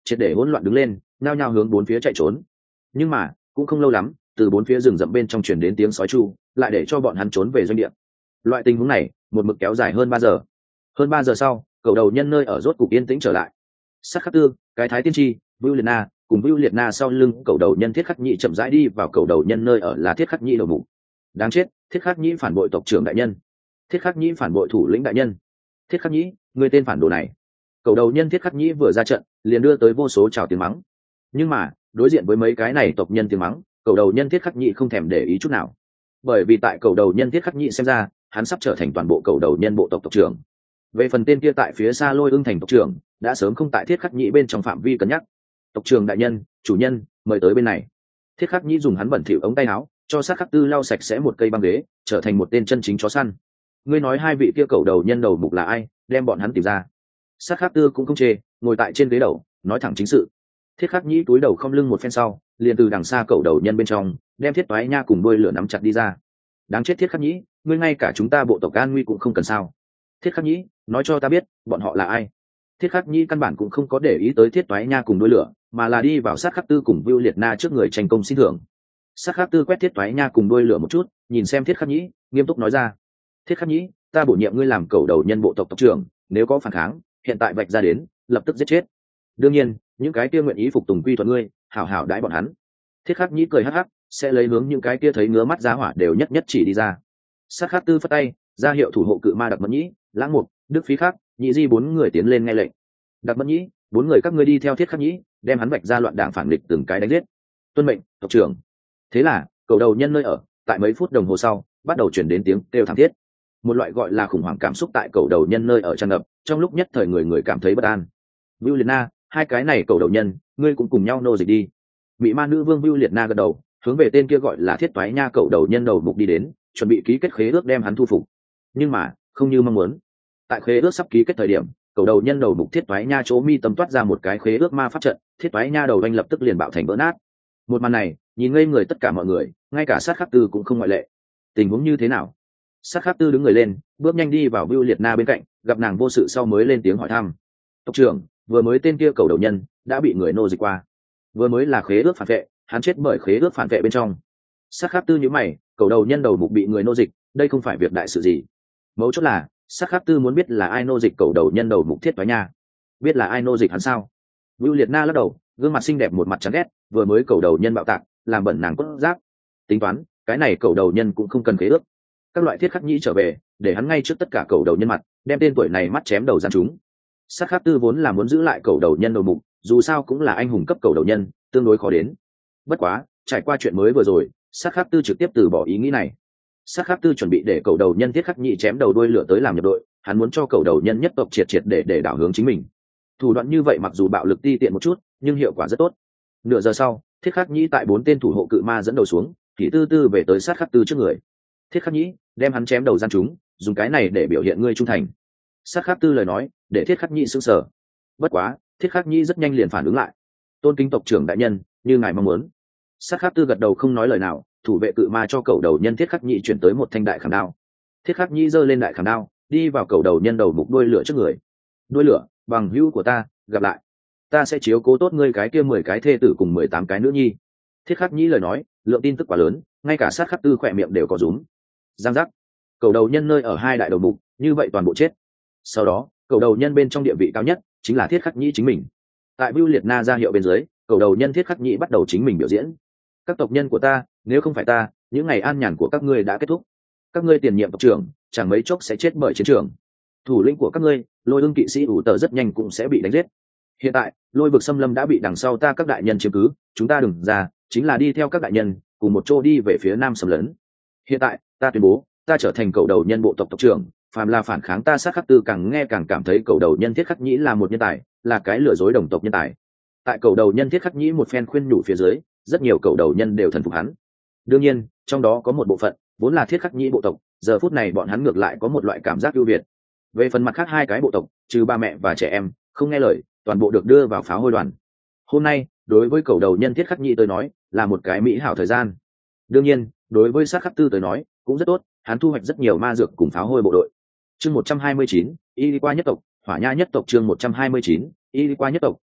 triệt để hỗn loạn đứng lên, nhao nhao hướng bốn phía chạy trốn. Nhưng mà cũng không lâu lắm, từ bốn phía rừng rậm bên trong truyền đến tiếng sói tru, lại để cho bọn hắn trốn về doanh địa. Loại tình huống này một mực kéo dài hơn ba giờ. Hơn ba giờ sau, cầu đầu nhân nơi ở rốt cục yên tĩnh trở lại. Sát khắc tư, cái thái tiên tri, Vưu Liệt Na cùng Vưu Liệt Na sau lưng cầu đầu nhân thiết khắc nhị chậm rãi đi vào cầu đầu nhân nơi ở là thiết khắc nhị đầu mục. Đáng chết, thiết khắc nhị phản bội tộc trưởng đại nhân, thiết khắc nhị phản bội thủ lĩnh đại nhân, thiết khắc nhị, người tên phản đồ này. Cầu đầu nhân thiết khắc nhị vừa ra trận liền đưa tới vô số trào tiếng mắng. Nhưng mà đối diện với mấy cái này tộc nhân tiếng mắng, cầu đầu nhân thiết khắc nhị không thèm để ý chút nào, bởi vì tại cầu đầu nhân thiết khắc nhị xem ra, hắn sắp trở thành toàn bộ cầu đầu nhân bộ tộc tộc trưởng. Về phần tên kia tại phía xa Lôi Ưng thành tộc trưởng đã sớm không tại thiết khắc nhị bên trong phạm vi cân nhắc. Tộc trưởng đại nhân, chủ nhân, mời tới bên này. Thiết khắc nhị dùng hắn bẩn thỉu ống tay áo cho sát khắc tư lau sạch sẽ một cây băng ghế, trở thành một tên chân chính chó săn. Ngươi nói hai vị kia cầu đầu nhân đầu mục là ai, đem bọn hắn tìm ra. Sát khắc tư cũng không chê, ngồi tại trên ghế đầu nói thẳng chính sự. Thiết khắc nhị túi đầu không lưng một phen sau, liền từ đằng xa cầu đầu nhân bên trong đem thiết toái nha cùng đuôi lửa nắm chặt đi ra. Đáng chết thiết khắc nhị, ngươi ngay cả chúng ta bộ tộc an nguy cũng không cần sao? Thiết khắc nhị, nói cho ta biết bọn họ là ai. Thiết khắc nhị căn bản cũng không có để ý tới thiết toái nha cùng đuôi lửa, mà là đi vào sát khắc tư cùng Vưu Liệt Na trước người tranh công xin thưởng. Sát khắc tư quét thiết toái nha cùng đuôi lửa một chút, nhìn xem thiết khắc nhị, nghiêm túc nói ra: thiết khắc nhị, ta bổ nhiệm ngươi làm cầu đầu nhân bộ tộc tộc trưởng, nếu có phản kháng hiện tại vạch ra đến, lập tức giết chết. Đương nhiên những cái kia nguyện ý phục tùng quy thuận ngươi, hảo hảo đãi bọn hắn. Thiết khắc nhị cười hắc hắc, sẽ lấy hướng những cái kia thấy ngứa mắt giá hỏa đều nhất nhất chỉ đi ra. Sát khắc tư phất tay ra hiệu thủ hộ cự ma Đặc Mẫn Nhĩ, Lãng Mục, Đức Phí Khắc, Nhị Di bốn người tiến lên nghe lệnh. Đặc Mẫn Nhĩ, bốn người các ngươi đi theo thiết khắc nhĩ, đem hắn vạch ra loạn đảng phản địch từng cái đánh giết. Tuân mệnh, tộc trưởng. Thế là cầu đầu nhân nơi ở tại mấy phút đồng hồ sau bắt đầu chuyển đến tiếng kêu thảm thiết. Một loại gọi là khủng hoảng cảm xúc tại cầu đầu nhân nơi ở tràn ngập, trong lúc nhất thời người người cảm thấy bất an. Vưu Liệt Na, hai cái này cầu đầu nhân, ngươi cũng cùng nhau nô dịch đi. Bị ma nữ vương Vưu Liệt Na gật đầu, hướng về tên kia gọi là thiết toái nha cầu đầu nhân đầu mục đi đến, chuẩn bị ký kết khế ước đem hắn thu phục. Nhưng mà không như mong muốn, tại khế ước sắp ký kết thời điểm, cầu đầu nhân đầu mục thiết toái nha chỗ mi tâm toát ra một cái khế ước ma pháp trận, thiết toái nha đầu anh lập tức liền bạo thành vỡ nát. Một màn này nhìn ngây người tất cả mọi người, ngay cả sát khắc tư cũng không ngoại lệ. Tình huống như thế nào? Sát khắc tư đứng người lên, bước nhanh đi vào Vưu Liệt Na bên cạnh, gặp nàng vô sự sau mới lên tiếng hỏi thăm. Tộc trưởng, vừa mới tên kia cầu đầu nhân đã bị người nô dịch qua, vừa mới là khế ước phản vệ, hắn chết bởi khế ước phản vệ bên trong. Sát khắc tư nhíu mày, cầu đầu nhân đầu mục bị người nô dịch, đây không phải việc đại sự gì. Mấu chốt là sát khắc tư muốn biết là ai nô dịch cầu đầu nhân đầu mục thiết toái nha. Biết là ai nô dịch hắn sao? Vưu Liệt Na lắc đầu, gương mặt xinh đẹp một mặt chán ghét, vừa mới cầu đầu nhân bạo tạc làm bẩn nàng cốt giác. Tính toán cái này cầu đầu nhân cũng không cần khế ước, các loại thiết khắc nhĩ trở về để hắn ngay trước tất cả cầu đầu nhân mặt đem tên tuổi này mắt chém đầu gian chúng. Sát khắc tư vốn là muốn giữ lại cầu đầu nhân đầu mục, dù sao cũng là anh hùng cấp cầu đầu nhân, tương đối khó đến. Bất quá trải qua chuyện mới vừa rồi, sát khắc tư trực tiếp từ bỏ ý nghĩ này. Sát khắc tư chuẩn bị để cầu đầu nhân thiết khắc nhị chém đầu đuôi lửa tới làm nhập đội, hắn muốn cho cầu đầu nhân nhất tộc triệt triệt để để đảo hướng chính mình. Thủ đoạn như vậy mặc dù bạo lực ti tiện một chút, nhưng hiệu quả rất tốt. Nửa giờ sau, thiết khắc nhị tại bốn tên thủ hộ cự ma dẫn đầu xuống, thì tư tư về tới sát khắc tư trước người. Thiết khắc nhị đem hắn chém đầu gian chúng, dùng cái này để biểu hiện ngươi trung thành. Sát khắc tư lời nói để thiết khắc nhị sững sờ. Bất quá thiết khắc nhị rất nhanh liền phản ứng lại. Tôn kính tộc trưởng đại nhân, như ngài mong muốn. Sát khắc tư gật đầu không nói lời nào, thủ vệ cự ma cho cầu đầu nhân thiết khắc nhị chuyển tới một thanh đại khảm đao. Thiết khắc nhị giơ lên đại khảm đao, đi vào cầu đầu nhân đầu mục đuôi lửa trước người. Đuôi lửa, bằng hữu của ta, gặp lại. Ta sẽ chiếu cố tốt ngươi cái kia mười cái thê tử cùng mười tám cái nữ nhi. Thiết khắc nhị lời nói lượng tin tức quá lớn, ngay cả sát khắc tư khỏe miệng đều có rúm. Giang giác, cầu đầu nhân nơi ở hai đại đầu mục như vậy toàn bộ chết. Sau đó cầu đầu nhân bên trong địa vị cao nhất chính là thiết khắc nhị chính mình. Tại Vưu Liệt Na ra hiệu bên dưới, cầu đầu nhân thiết khắc nhị bắt đầu chính mình biểu diễn. Các tộc nhân của ta, nếu không phải ta, những ngày an nhàn của các ngươi đã kết thúc. Các ngươi tiền nhiệm tộc trưởng chẳng mấy chốc sẽ chết bởi chiến trường. Thủ lĩnh của các ngươi, Lôi Ưng kỵ sĩ ủ tờ rất nhanh cũng sẽ bị đánh giết. Hiện tại lôi vực xâm lâm đã bị đằng sau ta các đại nhân chiếm cứ, chúng ta đừng ra chính là đi theo các đại nhân cùng một chỗ đi về phía nam xâm lấn. Hiện tại ta tuyên bố, ta trở thành cầu đầu nhân bộ tộc tộc trưởng, phàm là phản kháng ta sát khắc tư càng nghe càng cảm thấy cầu đầu nhân thiết khắc nhĩ là một nhân tài, là cái lừa dối đồng tộc nhân tài. Tại cầu đầu nhân thiết khắc nhĩ một phen khuyên nhủ phía dưới, rất nhiều cầu đầu nhân đều thần phục hắn. Đương nhiên trong đó có một bộ phận vốn là thiết khắc nhĩ bộ tộc, giờ phút này bọn hắn ngược lại có một loại cảm giác ưu việt. Về phần mặt khác hai cái bộ tộc, trừ ba mẹ và trẻ em không nghe lời, toàn bộ được đưa vào pháo hôi đoàn. Hôm nay đối với cầu đầu nhân thiết khắc nhĩ tới nói là một cái mỹ hảo thời gian. Đương nhiên đối với sát khắc tư tới nói cũng rất tốt, hắn thu hoạch rất nhiều ma dược cùng pháo hôi bộ đội. Chương một trăm hai mươi chín, y qua nhất tộc, hỏa nha nhất tộc. Chương một trăm hai mươi chín, y qua nhất tộc,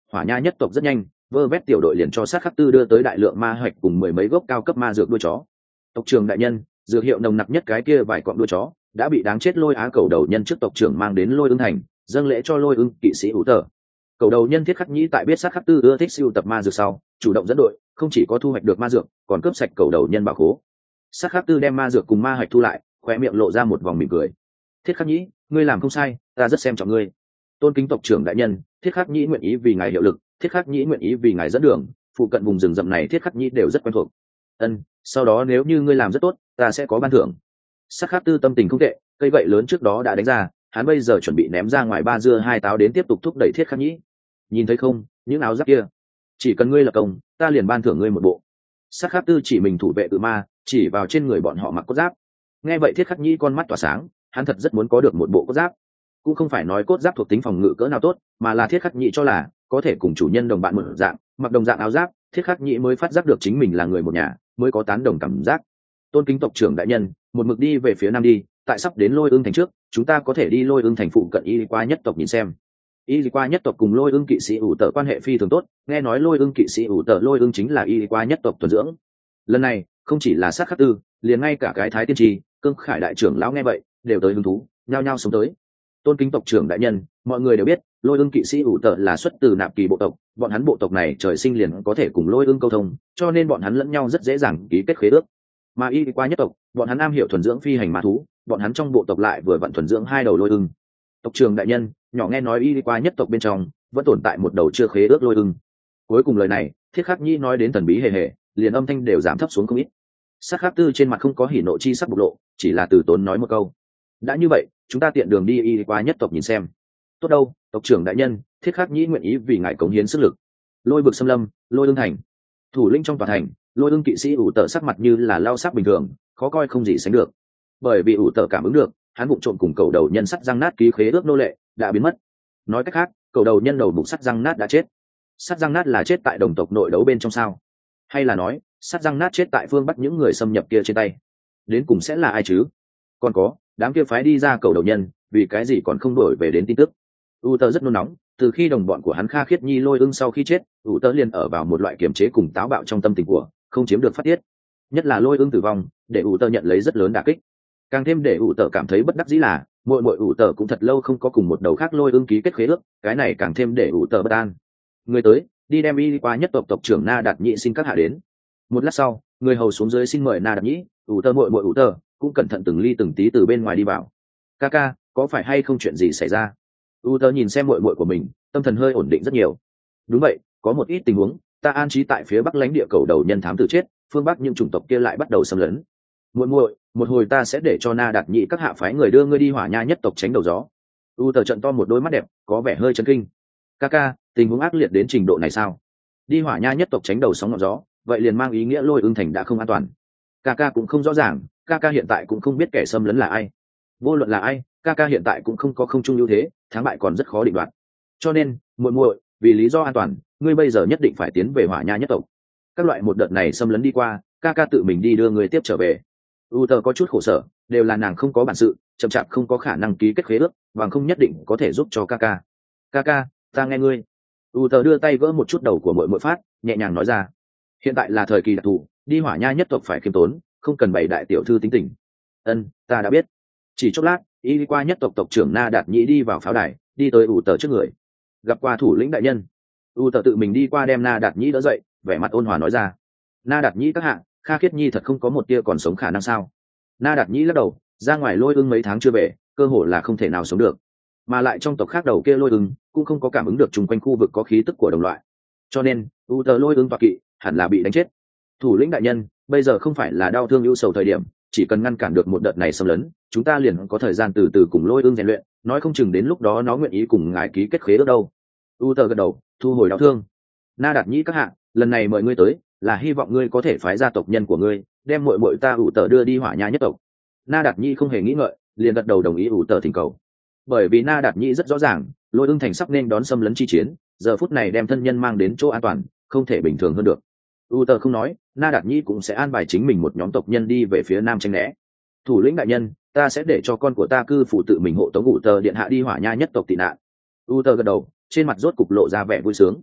hỏa nha nhất tộc rất nhanh vơ vét tiểu đội liền cho sát khắc tư đưa tới đại lượng ma hoạch cùng mười mấy gốc cao cấp ma dược đuôi chó. Tộc trưởng đại nhân, dược hiệu nồng nặc nhất cái kia vài cọng đuôi chó đã bị đáng chết lôi á cầu đầu nhân trước tộc trưởng mang đến lôi ưng thành dâng lễ cho lôi ưng kỵ sĩ ủ tờ. Cầu đầu nhân thiết khắc nhĩ tại biết sát khắc tư ưa thích siêu tập ma dược sau chủ động dẫn đội, không chỉ có thu hoạch được ma dược còn cướp sạch cầu đầu nhân bảo khố. Sát khắc tư đem ma dược cùng ma hoạch thu lại, khóe miệng lộ ra một vòng mỉm cười. Thiết khắc nhĩ, ngươi làm không sai, ta rất xem trọng ngươi. Tôn kính tộc trưởng đại nhân, thiết khắc nhĩ nguyện ý vì ngài hiệu lực, thiết khắc nhĩ nguyện ý vì ngài dẫn đường, phụ cận vùng rừng rậm này thiết khắc nhĩ đều rất quen thuộc. Ân, sau đó nếu như ngươi làm rất tốt, ta sẽ có ban thưởng. Sát khắc tư tâm tình không tệ, cây gậy lớn trước đó đã đánh ra, hắn bây giờ chuẩn bị ném ra ngoài ba dưa hai táo đến tiếp tục thúc đẩy thiết khắc nhĩ. Nhìn thấy không, những áo giáp kia, chỉ cần ngươi lập công, ta liền ban thưởng ngươi một bộ. Sát khắc tư chỉ mình thủ vệ tự ma, chỉ vào trên người bọn họ mặc cốt giáp. Nghe vậy thiết khắc nhĩ con mắt tỏa sáng, hắn thật rất muốn có được một bộ cốt giáp. Cũng không phải nói cốt giáp thuộc tính phòng ngự cỡ nào tốt, mà là thiết khắc nhĩ cho là có thể cùng chủ nhân đồng bạn một dạng, mặc đồng dạng áo giáp, thiết khắc nhĩ mới phát giác được chính mình là người một nhà, mới có tán đồng cảm giác. Tôn kính tộc trưởng đại nhân, một mực đi về phía nam đi, tại sắp đến lôi ương thành trước, chúng ta có thể đi lôi ương thành phụ cận y qua nhất tộc nhìn xem. Y qua nhất tộc cùng lôi ương kỵ sĩ ủ tợ quan hệ phi thường tốt, nghe nói lôi ương kỵ sĩ ủ tợ lôi ương chính là y qua nhất tộc tuần dưỡng. Lần này không chỉ là sát khắc tư, liền ngay cả cái thái tiên tri cương khải đại trưởng lão nghe vậy đều tới hứng thú, nhao nhao sống tới. Tôn kính tộc trưởng đại nhân, mọi người đều biết lôi ương kỵ sĩ ủ tợ là xuất từ nạp kỳ bộ tộc, bọn hắn bộ tộc này trời sinh liền có thể cùng lôi ương câu thông, cho nên bọn hắn lẫn nhau rất dễ dàng ký kết khế ước. Mà y qua nhất tộc, bọn hắn am hiểu thuần dưỡng phi hành ma thú, bọn hắn trong bộ tộc lại vừa vận thuần dưỡng hai đầu lôi ưng. Tộc trưởng đại nhân, nhỏ nghe nói y qua nhất tộc bên trong vẫn tồn tại một đầu chưa khế ước lôi ưng. Cuối cùng lời này thiết khắc nhĩ nói đến thần bí hề hề, liền âm thanh đều giảm thấp xuống không ít. Sát khắc tư trên mặt không có hỉ nộ chi sắc bộc lộ, chỉ là từ tốn nói một câu. Đã như vậy, chúng ta tiện đường đi y qua nhất tộc nhìn xem. Tốt đâu, tộc trưởng đại nhân, thiết khắc nhĩ nguyện ý vì ngài cống hiến sức lực. Lôi vực xâm lâm, lôi ương thành, thủ lĩnh trong tòa thành, lôi ương kỵ sĩ ủ tợ sắc mặt như là lao sắc bình thường, khó coi không gì sánh được. Bởi vì ủ tợ cảm ứng được, hắn vụng trộm cùng cầu đầu nhân sắt răng nát ký khế ước nô lệ đã biến mất. Nói cách khác, cầu đầu nhân đầu mục sắt răng nát đã chết. Sắt răng nát là chết tại đồng tộc nội đấu bên trong sao? Hay là nói sắt răng nát chết tại phương bắc những người xâm nhập kia trên tay? Đến cùng sẽ là ai chứ? Còn có đám kia phái đi ra cầu đầu nhân, vì cái gì còn không đổi về đến tin tức? U tơ rất nôn nóng, từ khi đồng bọn của hắn Kha Khiết Nhi lôi ưng sau khi chết, U tơ liền ở vào một loại kiềm chế cùng táo bạo trong tâm tình của, không chiếm được phát tiết. Nhất là lôi ưng tử vong, để U tơ nhận lấy rất lớn đả kích. Càng thêm để U tơ cảm thấy bất đắc dĩ là, mỗi mỗi U tơ cũng thật lâu không có cùng một đầu khác lôi ưng ký kết khế ước, cái này càng thêm để U tơ bất an. Người tới, đi đem y qua nhất tộc tộc trưởng Na Đạt Nhĩ xin các hạ đến. Một lát sau, người hầu xuống dưới xin mời Na Đạt Nhĩ, U tơ muội muội U tơ cũng cẩn thận từng ly từng tí từ bên ngoài đi vào. Ca ca, có phải hay không chuyện gì xảy ra? U tơ nhìn xem muội muội của mình, tâm thần hơi ổn định rất nhiều. Đúng vậy, có một ít tình huống, ta an trí tại phía bắc lãnh địa cầu đầu nhân thám tử chết, phương bắc những chủng tộc kia lại bắt đầu xâm lấn. Muội muội, một hồi ta sẽ để cho Na Đạt Nhĩ các hạ phái người đưa ngươi đi hỏa nha nhất tộc tránh đầu gió. U tơ trận to một đôi mắt đẹp, có vẻ hơi chấn kinh. Ca ca, tình huống ác liệt đến trình độ này sao? Đi hỏa nha nhất tộc tránh đầu sóng ngọn gió, vậy liền mang ý nghĩa lôi ương thành đã không an toàn. Ca ca cũng không rõ ràng, ca ca hiện tại cũng không biết kẻ xâm lấn là ai. Vô luận là ai, ca ca hiện tại cũng không có không chung ưu thế, thắng bại còn rất khó định đoạt. Cho nên, muội muội, vì lý do an toàn, ngươi bây giờ nhất định phải tiến về hỏa nha nhất tộc. Các loại một đợt này xâm lấn đi qua, ca ca tự mình đi đưa người tiếp trở về. U tơ có chút khổ sở, đều là nàng không có bản sự, chậm chạp không có khả năng ký kết khế ước, và không nhất định có thể giúp cho ca ca. Ca ca, ta nghe ngươi. U tơ đưa tay gỡ một chút đầu của muội muội phát, nhẹ nhàng nói ra. Hiện tại là thời kỳ đặc thù, đi hỏa nha nhất tộc phải khiêm tốn, không cần bày đại tiểu thư tính tình. Ân, ta đã biết. Chỉ chốc lát, y qua nhất tộc tộc trưởng Na Đạt Nhĩ đi vào pháo đài, đi tới U tơ trước người. Gặp qua thủ lĩnh đại nhân. U tơ tự mình đi qua đem Na Đạt Nhĩ đỡ dậy, vẻ mặt ôn hòa nói ra. Na Đạt Nhĩ các hạ, Kha Khiết Nhi thật không có một tia còn sống khả năng sao? Na Đạt Nhĩ lắc đầu, ra ngoài lôi ưng mấy tháng chưa về, cơ hội là không thể nào sống được. Mà lại trong tộc khác đầu kia lôi ưng cũng không có cảm ứng được chung quanh khu vực có khí tức của đồng loại, cho nên U tơ lôi ưng tọa kỵ hẳn là bị đánh chết. Thủ lĩnh đại nhân, bây giờ không phải là đau thương ưu sầu thời điểm, chỉ cần ngăn cản được một đợt này xâm lấn, chúng ta liền có thời gian từ từ cùng lôi ưng rèn luyện, nói không chừng đến lúc đó nó nguyện ý cùng ngài ký kết khế ước đâu. U tơ gật đầu, thu hồi đau thương. Na Đạt Nhĩ các hạ, lần này mời ngươi tới là hy vọng ngươi có thể phái gia tộc nhân của ngươi đem muội muội ta U tơ đưa đi hỏa nha nhất tộc. Na Đạt Nhĩ không hề nghĩ ngợi, liền gật đầu đồng ý U tơ thỉnh cầu. Bởi vì Na Đạt Nhĩ rất rõ ràng, lôi ưng thành sắp nên đón xâm lấn chi chiến, giờ phút này đem thân nhân mang đến chỗ an toàn, không thể bình thường hơn được. U tơ không nói, Na Đạt Nhĩ cũng sẽ an bài chính mình một nhóm tộc nhân đi về phía nam tranh né. Thủ lĩnh đại nhân, ta sẽ để cho con của ta cư phụ tự mình hộ tống U tơ điện hạ đi hỏa nha nhất tộc tị nạn. U tơ gật đầu, trên mặt rốt cục lộ ra vẻ vui sướng.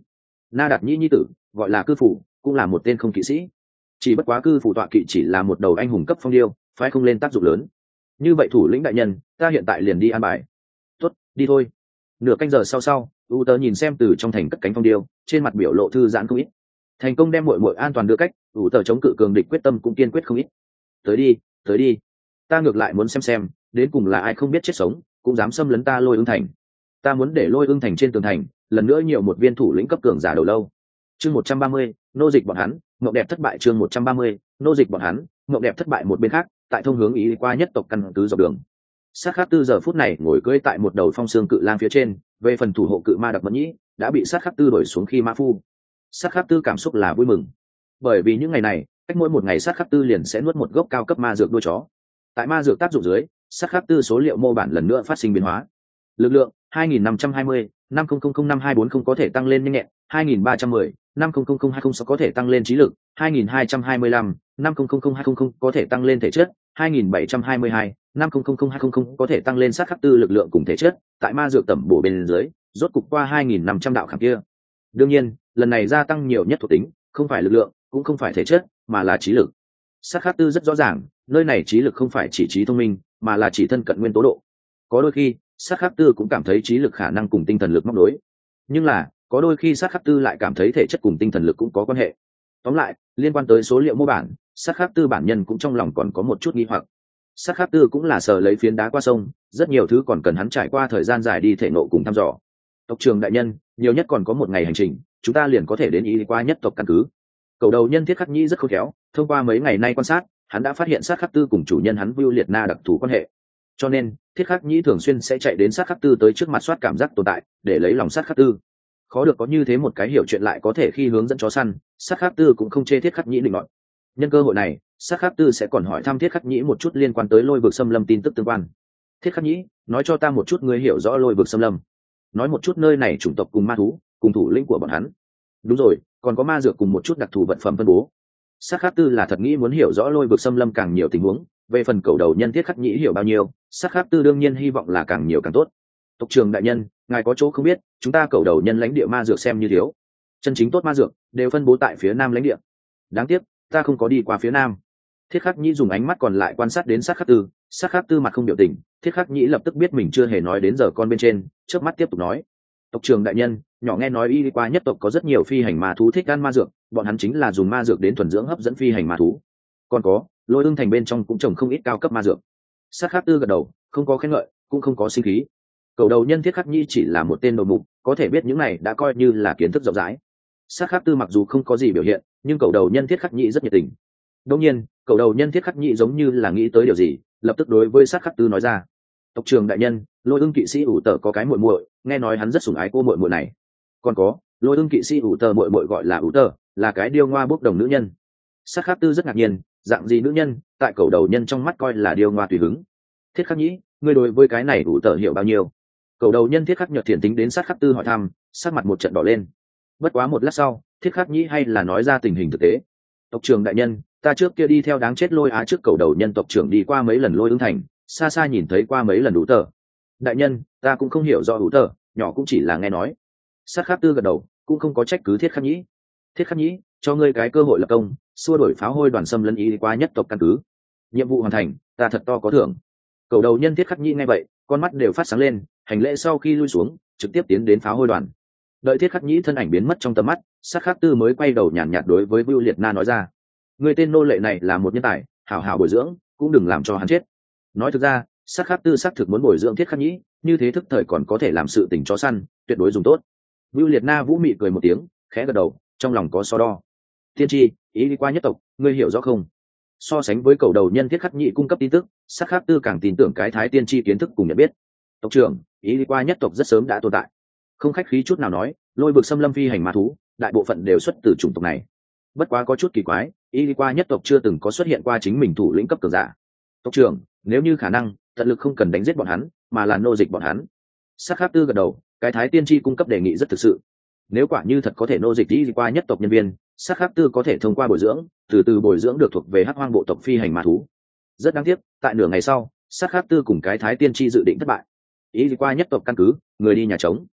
Na Đạt Nhĩ nhi tử gọi là cư phủ, cũng là một tên không kỵ sĩ, chỉ bất quá cư phủ tọa kỵ chỉ là một đầu anh hùng cấp phong điêu, phải không lên tác dụng lớn. Như vậy thủ lĩnh đại nhân, ta hiện tại liền đi an bài. Tốt, đi thôi. Nửa canh giờ sau sau, u tớ nhìn xem từ trong thành cất cánh phong điêu, trên mặt biểu lộ thư giãn không ít. Thành công đem muội muội an toàn đưa cách, u tớ chống cự cường địch quyết tâm cũng kiên quyết không ít. Tới đi, tới đi, ta ngược lại muốn xem xem đến cùng là ai không biết chết sống cũng dám xâm lấn ta Lôi Ưng thành. Ta muốn để Lôi Ưng thành trên tường thành lần nữa nhiều một viên thủ lĩnh cấp cường giả đầu lâu. Chương một trăm ba mươi, nô dịch bọn hắn, mộng đẹp thất bại. Chương một trăm ba mươi, nô dịch bọn hắn, mộng đẹp thất bại. Một bên khác, tại thông hướng ý qua nhất tộc căn cứ dọc đường, Sát Khắc Tư giờ phút này ngồi cưỡi tại một đầu phong xương cự lang phía trên. Về phần thủ hộ cự ma Đặc Mẫn Nhĩ đã bị Sát Khắc Tư đổi xuống khi mã phu. Sát Khắc Tư cảm xúc là vui mừng, bởi vì những ngày này cách mỗi một ngày Sát Khắc Tư liền sẽ nuốt một gốc cao cấp ma dược đuôi chó. Tại ma dược tác dụng dưới, Sát Khắc Tư số liệu mô bản lần nữa phát sinh biến hóa. Lực lượng hai nghìn năm trăm hai mươi, năm không không không năm hai bốn không có thể tăng lên nhanh nhẹn, hai nghìn ba trăm mười, năm không không không hai không sáu có thể tăng lên trí lực, hai nghìn hai trăm hai mươi lăm, năm không không không hai không không có thể tăng lên thể chất, hai nghìn bảy trăm hai mươi hai, năm không không không hai không không có thể tăng lên Sát Khắc Tư lực lượng cùng thể chất. Tại ma dược tẩm bổ bên dưới, rốt cục qua hai nghìn năm trăm đạo khảm kia. Đương nhiên, lần này gia tăng nhiều nhất thuộc tính, không phải lực lượng, cũng không phải thể chất, mà là trí lực. Sát Khắc Tư rất rõ ràng, nơi này trí lực không phải chỉ trí thông minh, mà là chỉ thân cận nguyên tố độ. Có đôi khi, Sát Khắc Tư cũng cảm thấy trí lực khả năng cùng tinh thần lực móc nối, nhưng là có đôi khi Sát Khắc Tư lại cảm thấy thể chất cùng tinh thần lực cũng có quan hệ. Tóm lại, liên quan tới số liệu mô bản, Sát Khắc Tư bản nhân cũng trong lòng còn có một chút nghi hoặc. Sát Khắc Tư cũng là sờ lấy phiến đá qua sông, rất nhiều thứ còn cần hắn trải qua thời gian dài đi thể nộ cùng thăm dò. Tộc trưởng đại nhân, nhiều nhất còn có một ngày hành trình, chúng ta liền có thể đến ý qua nhất tộc căn cứ. Cầu đầu nhân Thiết Khắc Nhĩ rất khôn khéo, thông qua mấy ngày nay quan sát, hắn đã phát hiện Sát Khắc Tư cùng chủ nhân hắn Vưu Liệt Na đặc thù quan hệ. Cho nên, Thiết Khắc Nhĩ thường xuyên sẽ chạy đến Sát Khắc Tư tới trước mặt soát cảm giác tồn tại, để lấy lòng Sát Khắc Tư. Khó được có như thế một cái hiểu chuyện lại có thể khi hướng dẫn chó săn, Sát Khắc Tư cũng không chê Thiết Khắc Nhĩ định nọt. Nhân cơ hội này, Sát Khắc Tư sẽ còn hỏi thăm Thiết Khắc Nhĩ một chút liên quan tới Lôi vực xâm lâm tin tức tương quan. Thiết Khắc Nhĩ, nói cho ta một chút ngươi hiểu rõ Lôi vực xâm lâm, nói một chút nơi này chủng tộc cùng ma thú, cùng thủ lĩnh của bọn hắn. Đúng rồi, còn có ma dược cùng một chút đặc thù vật phẩm phân bố. Sát Khắc Tư là thật nghĩ muốn hiểu rõ Lôi vực xâm lâm càng nhiều tình huống, về phần cầu đầu nhân Thiết Khắc Nhĩ hiểu bao nhiêu, Sát Khắc Tư đương nhiên hy vọng là càng nhiều càng tốt. Tộc trưởng đại nhân, ngài có chỗ không biết, chúng ta cầu đầu nhân lãnh địa ma dược xem như thiếu, chân chính tốt ma dược đều phân bố tại phía nam lãnh địa. Đáng tiếc, ta không có đi qua phía nam. Thiết Khắc Nhĩ dùng ánh mắt còn lại quan sát đến Sát Khắc Tư. Sát Khắc Tư mặt không biểu tình, Thiết Khắc Nhĩ lập tức biết mình chưa hề nói đến giờ con bên trên, chớp mắt tiếp tục nói: tộc trưởng đại nhân, nhỏ nghe nói y qua nhất tộc có rất nhiều phi hành ma thú thích ăn ma dược, bọn hắn chính là dùng ma dược đến thuần dưỡng hấp dẫn phi hành ma thú. Còn có, Lôi Ưng thành bên trong cũng trồng không ít cao cấp ma dược. Sát Khắc Tư gật đầu, không có khen ngợi, cũng không có sinh khí. Cầu đầu nhân Thiết Khắc Nhĩ chỉ là một tên đầu mục, có thể biết những này đã coi như là kiến thức rộng rãi. Sát Khắc Tư mặc dù không có gì biểu hiện, nhưng cầu đầu nhân Thiết Khắc Nhĩ rất nhiệt tình. Đương nhiên, cầu đầu nhân Thiết Khắc Nhĩ giống như là nghĩ tới điều gì, lập tức đối với Sát Khắc Tư nói ra: tộc trưởng đại nhân, Lôi Ưng kỵ sĩ ủ tờ có cái muội muội, nghe nói hắn rất sủng ái cô muội muội này. Còn có, Lôi Ưng kỵ sĩ ủ tờ muội muội gọi là ủ tờ, là cái điêu ngoa bốc đồng nữ nhân. Sát Khắc Tư rất ngạc nhiên, dạng gì nữ nhân, tại cầu đầu nhân trong mắt coi là điêu ngoa tùy hứng. Thiết Khắc Nhĩ, ngươi đối với cái này ủ tờ hiểu bao nhiêu? Cầu đầu nhân Thiết Khắc Nhật thiện tính đến Sát Khắc Tư hỏi thăm, sát mặt một trận đỏ lên. Bất quá một lát sau, Thiết Khắc Nhĩ hay là nói ra tình hình thực tế. Tộc trưởng đại nhân, ta trước kia đi theo đáng chết Lôi Á trước cầu đầu nhân tộc trưởng đi qua mấy lần Lôi Ưng thành, xa xa nhìn thấy qua mấy lần ủ tờ. Đại nhân, ta cũng không hiểu rõ ủ tờ, nhỏ cũng chỉ là nghe nói. Sát Khắc Tư gật đầu, cũng không có trách cứ Thiết Khắc Nhĩ. Thiết Khắc Nhĩ, cho ngươi cái cơ hội lập công, xua đuổi pháo hôi đoàn xâm lấn ý qua nhất tộc căn cứ. Nhiệm vụ hoàn thành, ta thật to có thưởng. Cầu đầu nhân Thiết Khắc Nhĩ nghe vậy, con mắt đều phát sáng lên, hành lễ sau khi lui xuống, trực tiếp tiến đến pháo hôi đoàn. Đợi Thiết Khắc Nhĩ thân ảnh biến mất trong tầm mắt, Sát Khắc Tư mới quay đầu nhàn nhạt đối với Vưu Liệt Na nói ra: người tên nô lệ này là một nhân tài, hảo hảo bồi dưỡng, cũng đừng làm cho hắn chết. Nói thực ra, Sát Khắc Tư xác thực muốn bồi dưỡng Thiết Khắc Nhĩ, như thế thức thời còn có thể làm sự tình chó săn, tuyệt đối dùng tốt. Vưu Liệt Na vũ mị cười một tiếng, khẽ gật đầu, trong lòng có so đo. Tiên tri, ý đi qua nhất tộc, ngươi hiểu rõ không? So sánh với cầu đầu nhân Thiết Khắc Nhĩ cung cấp tin tức, Sát Khắc Tư càng tin tưởng cái thái tiên tri kiến thức cùng nhận biết. Tộc trưởng, ý đi qua nhất tộc rất sớm đã tồn tại. Không khách khí chút nào nói, Lôi vực xâm lâm phi hành ma thú, đại bộ phận đều xuất từ chủng tộc này. Bất quá có chút kỳ quái, ý đi qua nhất tộc chưa từng có xuất hiện qua chính mình thủ lĩnh cấp cường giả. Tộc trưởng, nếu như khả năng, tận lực không cần đánh giết bọn hắn, mà là nô dịch bọn hắn. Sát Khắc Tư gật đầu, cái thái tiên tri cung cấp đề nghị rất thực sự. Nếu quả như thật có thể nô dịch đi qua nhất tộc nhân viên, Sát Khắc Tư có thể thông qua bồi dưỡng, từ từ bồi dưỡng được thuộc về hắc hoang bộ tộc phi hành ma thú. Rất đáng tiếc, tại nửa ngày sau, Sát Khắc Tư cùng cái thái tiên tri dự định thất bại. Ý qua nhất tộc căn cứ, người đi nhà trống.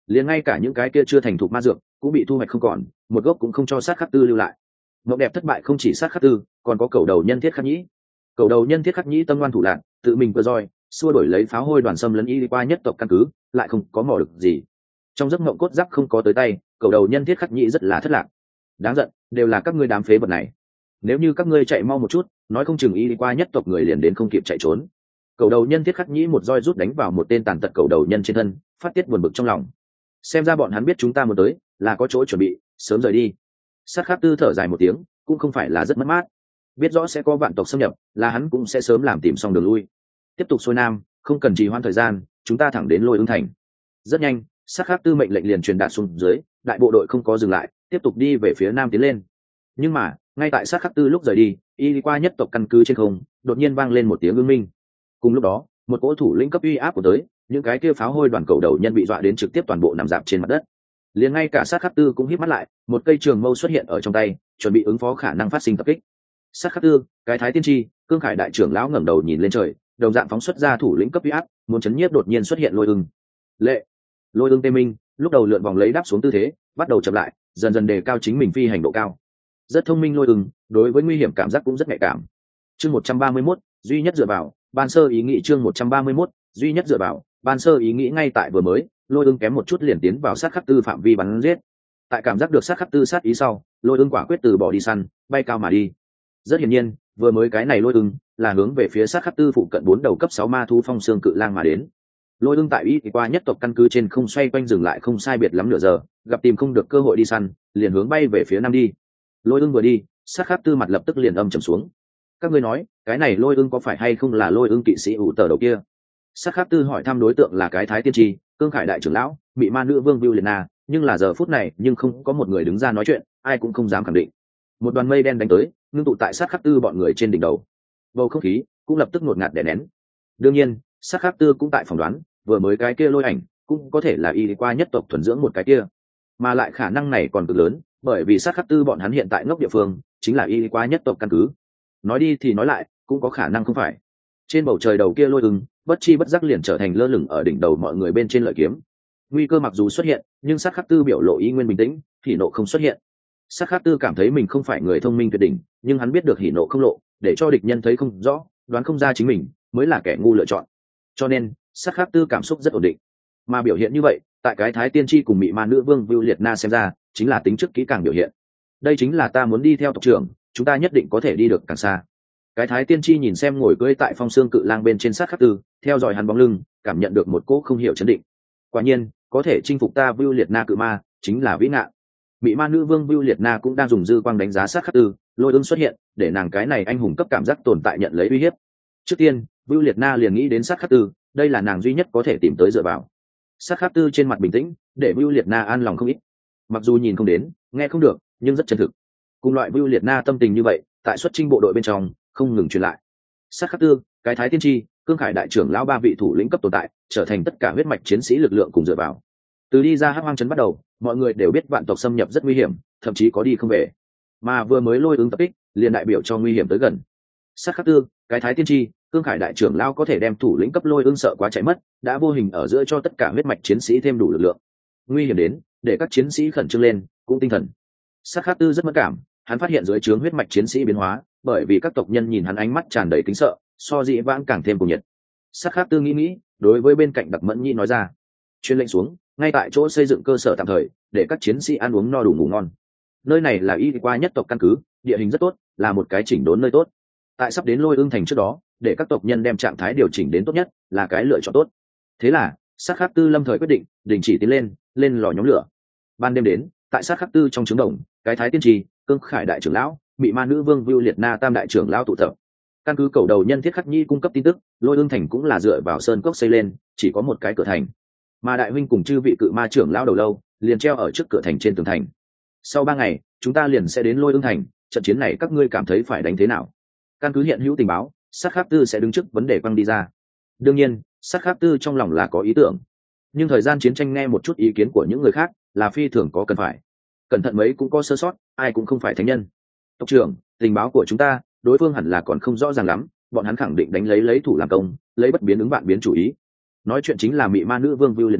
liền ngay cả những cái kia chưa thành thục ma dược cũng bị thu hoạch không còn, một gốc cũng không cho sát khắc tư lưu lại. Mộng đẹp thất bại không chỉ sát khắc tư, còn có cầu đầu nhân thiết khắc nhĩ. Cầu đầu nhân thiết khắc nhĩ tâm ngoan thủ lạc, tự mình cơ roi xua đổi lấy pháo hôi đoàn xâm lấn y qua nhất tộc căn cứ, lại không có mò được gì. Trong giấc mộng cốt giáp không có tới tay, cầu đầu nhân thiết khắc nhĩ rất là thất lạc. Đáng giận, đều là các ngươi đám phế vật này. Nếu như các ngươi chạy mau một chút, nói không chừng y qua nhất tộc người liền đến không kịp chạy trốn. Cầu đầu nhân thiết khắc nhĩ một roi rút đánh vào một tên tàn tật cầu đầu nhân trên thân, phát tiết buồn bực trong lòng. Xem ra bọn hắn biết chúng ta muốn tới, là có chỗ chuẩn bị, sớm rời đi. Sát khắc tư thở dài một tiếng, cũng không phải là rất mất mát. Biết rõ sẽ có vạn tộc xâm nhập, là hắn cũng sẽ sớm làm tìm xong đường lui. Tiếp tục xuôi nam, không cần trì hoãn thời gian, chúng ta thẳng đến Lôi Ưng thành. Rất nhanh, sát khắc tư mệnh lệnh liền truyền đạt xuống dưới, đại bộ đội không có dừng lại, tiếp tục đi về phía nam tiến lên. Nhưng mà, ngay tại sát khắc tư lúc rời đi, y qua nhất tộc căn cứ trên không, đột nhiên vang lên một tiếng ưng minh. Cùng lúc đó, một cỗ thủ lĩnh cấp uy áp của tới, những cái kia pháo hôi đoàn cầu đầu nhân bị dọa đến trực tiếp toàn bộ nằm dạp trên mặt đất. Liền ngay cả sát khắc tư cũng híp mắt lại, một cây trường mâu xuất hiện ở trong tay, chuẩn bị ứng phó khả năng phát sinh tập kích. Sát khắc tư, cái thái tiên tri, cương khải đại trưởng lão ngẩng đầu nhìn lên trời, đồng dạng phóng xuất ra thủ lĩnh cấp uy áp, muốn chấn nhiếp đột nhiên xuất hiện lôi ưng. Lệ, lôi ưng tê minh, lúc đầu lượn vòng lấy đáp xuống tư thế, bắt đầu chậm lại, dần dần đề cao chính mình phi hành độ cao. Rất thông minh lôi ưng, đối với nguy hiểm cảm giác cũng rất nhạy cảm. Chương một trăm ba mươi mốt, duy nhất dựa vào, ban sơ ý nghĩ chương một trăm ba mươi mốt, duy nhất dựa vào, ban sơ ý nghĩ ngay tại vừa mới, lôi ưng kém một chút liền tiến vào sát khắc tư phạm vi bắn giết. Tại cảm giác được sát khắc tư sát ý sau, lôi ưng quả quyết từ bỏ đi săn, bay cao mà đi. Rất hiển nhiên, vừa mới cái này lôi ưng là hướng về phía sát khắc tư phụ cận bốn đầu cấp sáu ma thú phong xương cự lang mà đến. Lôi ưng tại ý qua nhất tộc căn cứ trên không xoay quanh dừng lại không sai biệt lắm nửa giờ, gặp tìm không được cơ hội đi săn, liền hướng bay về phía nam đi. Lôi ưng vừa đi, sát khắc tư mặt lập tức liền âm trầm xuống. Các ngươi nói, cái này lôi ưng có phải hay không là lôi ưng kỵ sĩ ủ tờ đầu kia? Sát khắc tư hỏi thăm đối tượng là cái thái tiên tri, cương khải đại trưởng lão, bị ma nữ vương Viu Liệt Na, nhưng là giờ phút này nhưng không có một người đứng ra nói chuyện, ai cũng không dám khẳng định. Một đoàn mây đen đánh tới, ngưng tụ tại sát khắc tư bọn người trên đỉnh đầu. Bầu không khí cũng lập tức ngột ngạt đè nén. Đương nhiên, sát khắc tư cũng tại phỏng đoán, vừa mới cái kia lôi ảnh cũng có thể là y qua nhất tộc thuần dưỡng một cái kia, mà lại khả năng này còn cực lớn, bởi vì sát khắc tư bọn hắn hiện tại ngốc địa phương chính là y qua nhất tộc căn cứ. Nói đi thì nói lại, cũng có khả năng không phải. Trên bầu trời đầu kia lôi ưng, bất chi bất giác liền trở thành lơ lửng ở đỉnh đầu mọi người bên trên lợi kiếm. Nguy cơ mặc dù xuất hiện, nhưng sát khắc tư biểu lộ ý nguyên bình tĩnh, hỉ nộ không xuất hiện. Sát khắc tư cảm thấy mình không phải người thông minh tuyệt đỉnh, nhưng hắn biết được hỉ nộ không lộ, để cho địch nhân thấy không rõ, đoán không ra chính mình mới là kẻ ngu lựa chọn. Cho nên, sát khắc tư cảm xúc rất ổn định. Mà biểu hiện như vậy, tại cái thái tiên tri cùng mị ma nữ vương Viu Liệt Na xem ra, chính là tính trước kỹ càng biểu hiện. Đây chính là ta muốn đi theo tộc trưởng, chúng ta nhất định có thể đi được càng xa. Cái thái tiên tri nhìn xem ngồi cưỡi tại phong xương cự lang bên trên sát khắc tư, theo dõi hắn bóng lưng, cảm nhận được một cỗ không hiểu chấn định. Quả nhiên, có thể chinh phục ta Viu Liệt Na cự ma, chính là vĩ ngạn. Mị ma nữ vương Viu Liệt Na cũng đang dùng dư quang đánh giá sát khắc tư, lôi ưng xuất hiện, để nàng cái này anh hùng cấp cảm giác tồn tại nhận lấy uy hiếp. Trước tiên, Viu Liệt Na liền nghĩ đến sát khắc tư, đây là nàng duy nhất có thể tìm tới dựa vào. Sát khắc tư trên mặt bình tĩnh, để Viu Liệt Na an lòng không ít. Mặc dù nhìn không đến, nghe không được, nhưng rất chân thực. Cùng loại Viu Liệt Na tâm tình như vậy, tại xuất chinh bộ đội bên trong không ngừng truyền lại. Sát khắc tư, cái thái tiên tri, cương khải đại trưởng lão ba vị thủ lĩnh cấp tồn tại, trở thành tất cả huyết mạch chiến sĩ lực lượng cùng dựa vào. Từ đi ra hắc hoang trấn bắt đầu, mọi người đều biết vạn tộc xâm nhập rất nguy hiểm, thậm chí có đi không về. Mà vừa mới lôi ứng tập kích, liền đại biểu cho nguy hiểm tới gần. Sát khắc tư, cái thái tiên tri, cương khải đại trưởng lão có thể đem thủ lĩnh cấp lôi ưng sợ quá chạy mất, đã vô hình ở giữa cho tất cả huyết mạch chiến sĩ thêm đủ lực lượng. Nguy hiểm đến, để các chiến sĩ khẩn trương lên, cũng tinh thần. Sát khắc tư rất mất cảm, hắn phát hiện dưới trướng huyết mạch chiến sĩ biến hóa, bởi vì các tộc nhân nhìn hắn ánh mắt tràn đầy kính sợ, so dĩ vãng càng thêm cuồng nhiệt. Sát khắc tư nghĩ nghĩ, đối với bên cạnh Đặc Mẫn Nhi nói ra, truyền lệnh xuống, ngay tại chỗ xây dựng cơ sở tạm thời, để các chiến sĩ ăn uống no đủ ngủ ngon. Nơi này là y qua nhất tộc căn cứ, địa hình rất tốt, là một cái chỉnh đốn nơi tốt. Tại sắp đến Lôi Ưng thành trước đó, để các tộc nhân đem trạng thái điều chỉnh đến tốt nhất, là cái lựa chọn tốt. Thế là, sát khắc tư lâm thời quyết định, đình chỉ tiến lên, lên lò nhóm lửa. Ban đêm đến, tại sát khắc tư trong trứng đồng, cái thái tiên trì, cương khải đại trưởng lão, bị ma nữ vương Viu Liệt Na tam đại trưởng lão tụ tập. Căn cứ cầu đầu nhân thiết khắc nhi cung cấp tin tức, Lôi Ưng thành cũng là dựa vào sơn cốc xây lên, chỉ có một cái cửa thành. Mà đại huynh cùng chư vị cự ma trưởng lão đầu lâu, liền treo ở trước cửa thành trên tường thành. Sau ba ngày, chúng ta liền sẽ đến Lôi Ưng thành, trận chiến này các ngươi cảm thấy phải đánh thế nào? Căn cứ hiện hữu tình báo, sát khắc tư sẽ đứng trước vấn đề quăng đi ra. Đương nhiên, sát khắc tư trong lòng là có ý tưởng, nhưng thời gian chiến tranh nghe một chút ý kiến của những người khác là phi thường có cần phải. Cẩn thận mấy cũng có sơ sót, ai cũng không phải thánh nhân. Tộc trưởng, tình báo của chúng ta, đối phương hẳn là còn không rõ ràng lắm, bọn hắn khẳng định đánh lấy lấy thủ làm công, lấy bất biến ứng bạn biến chủ ý. Nói chuyện chính là mị ma nữ vương Viu Liệt Na,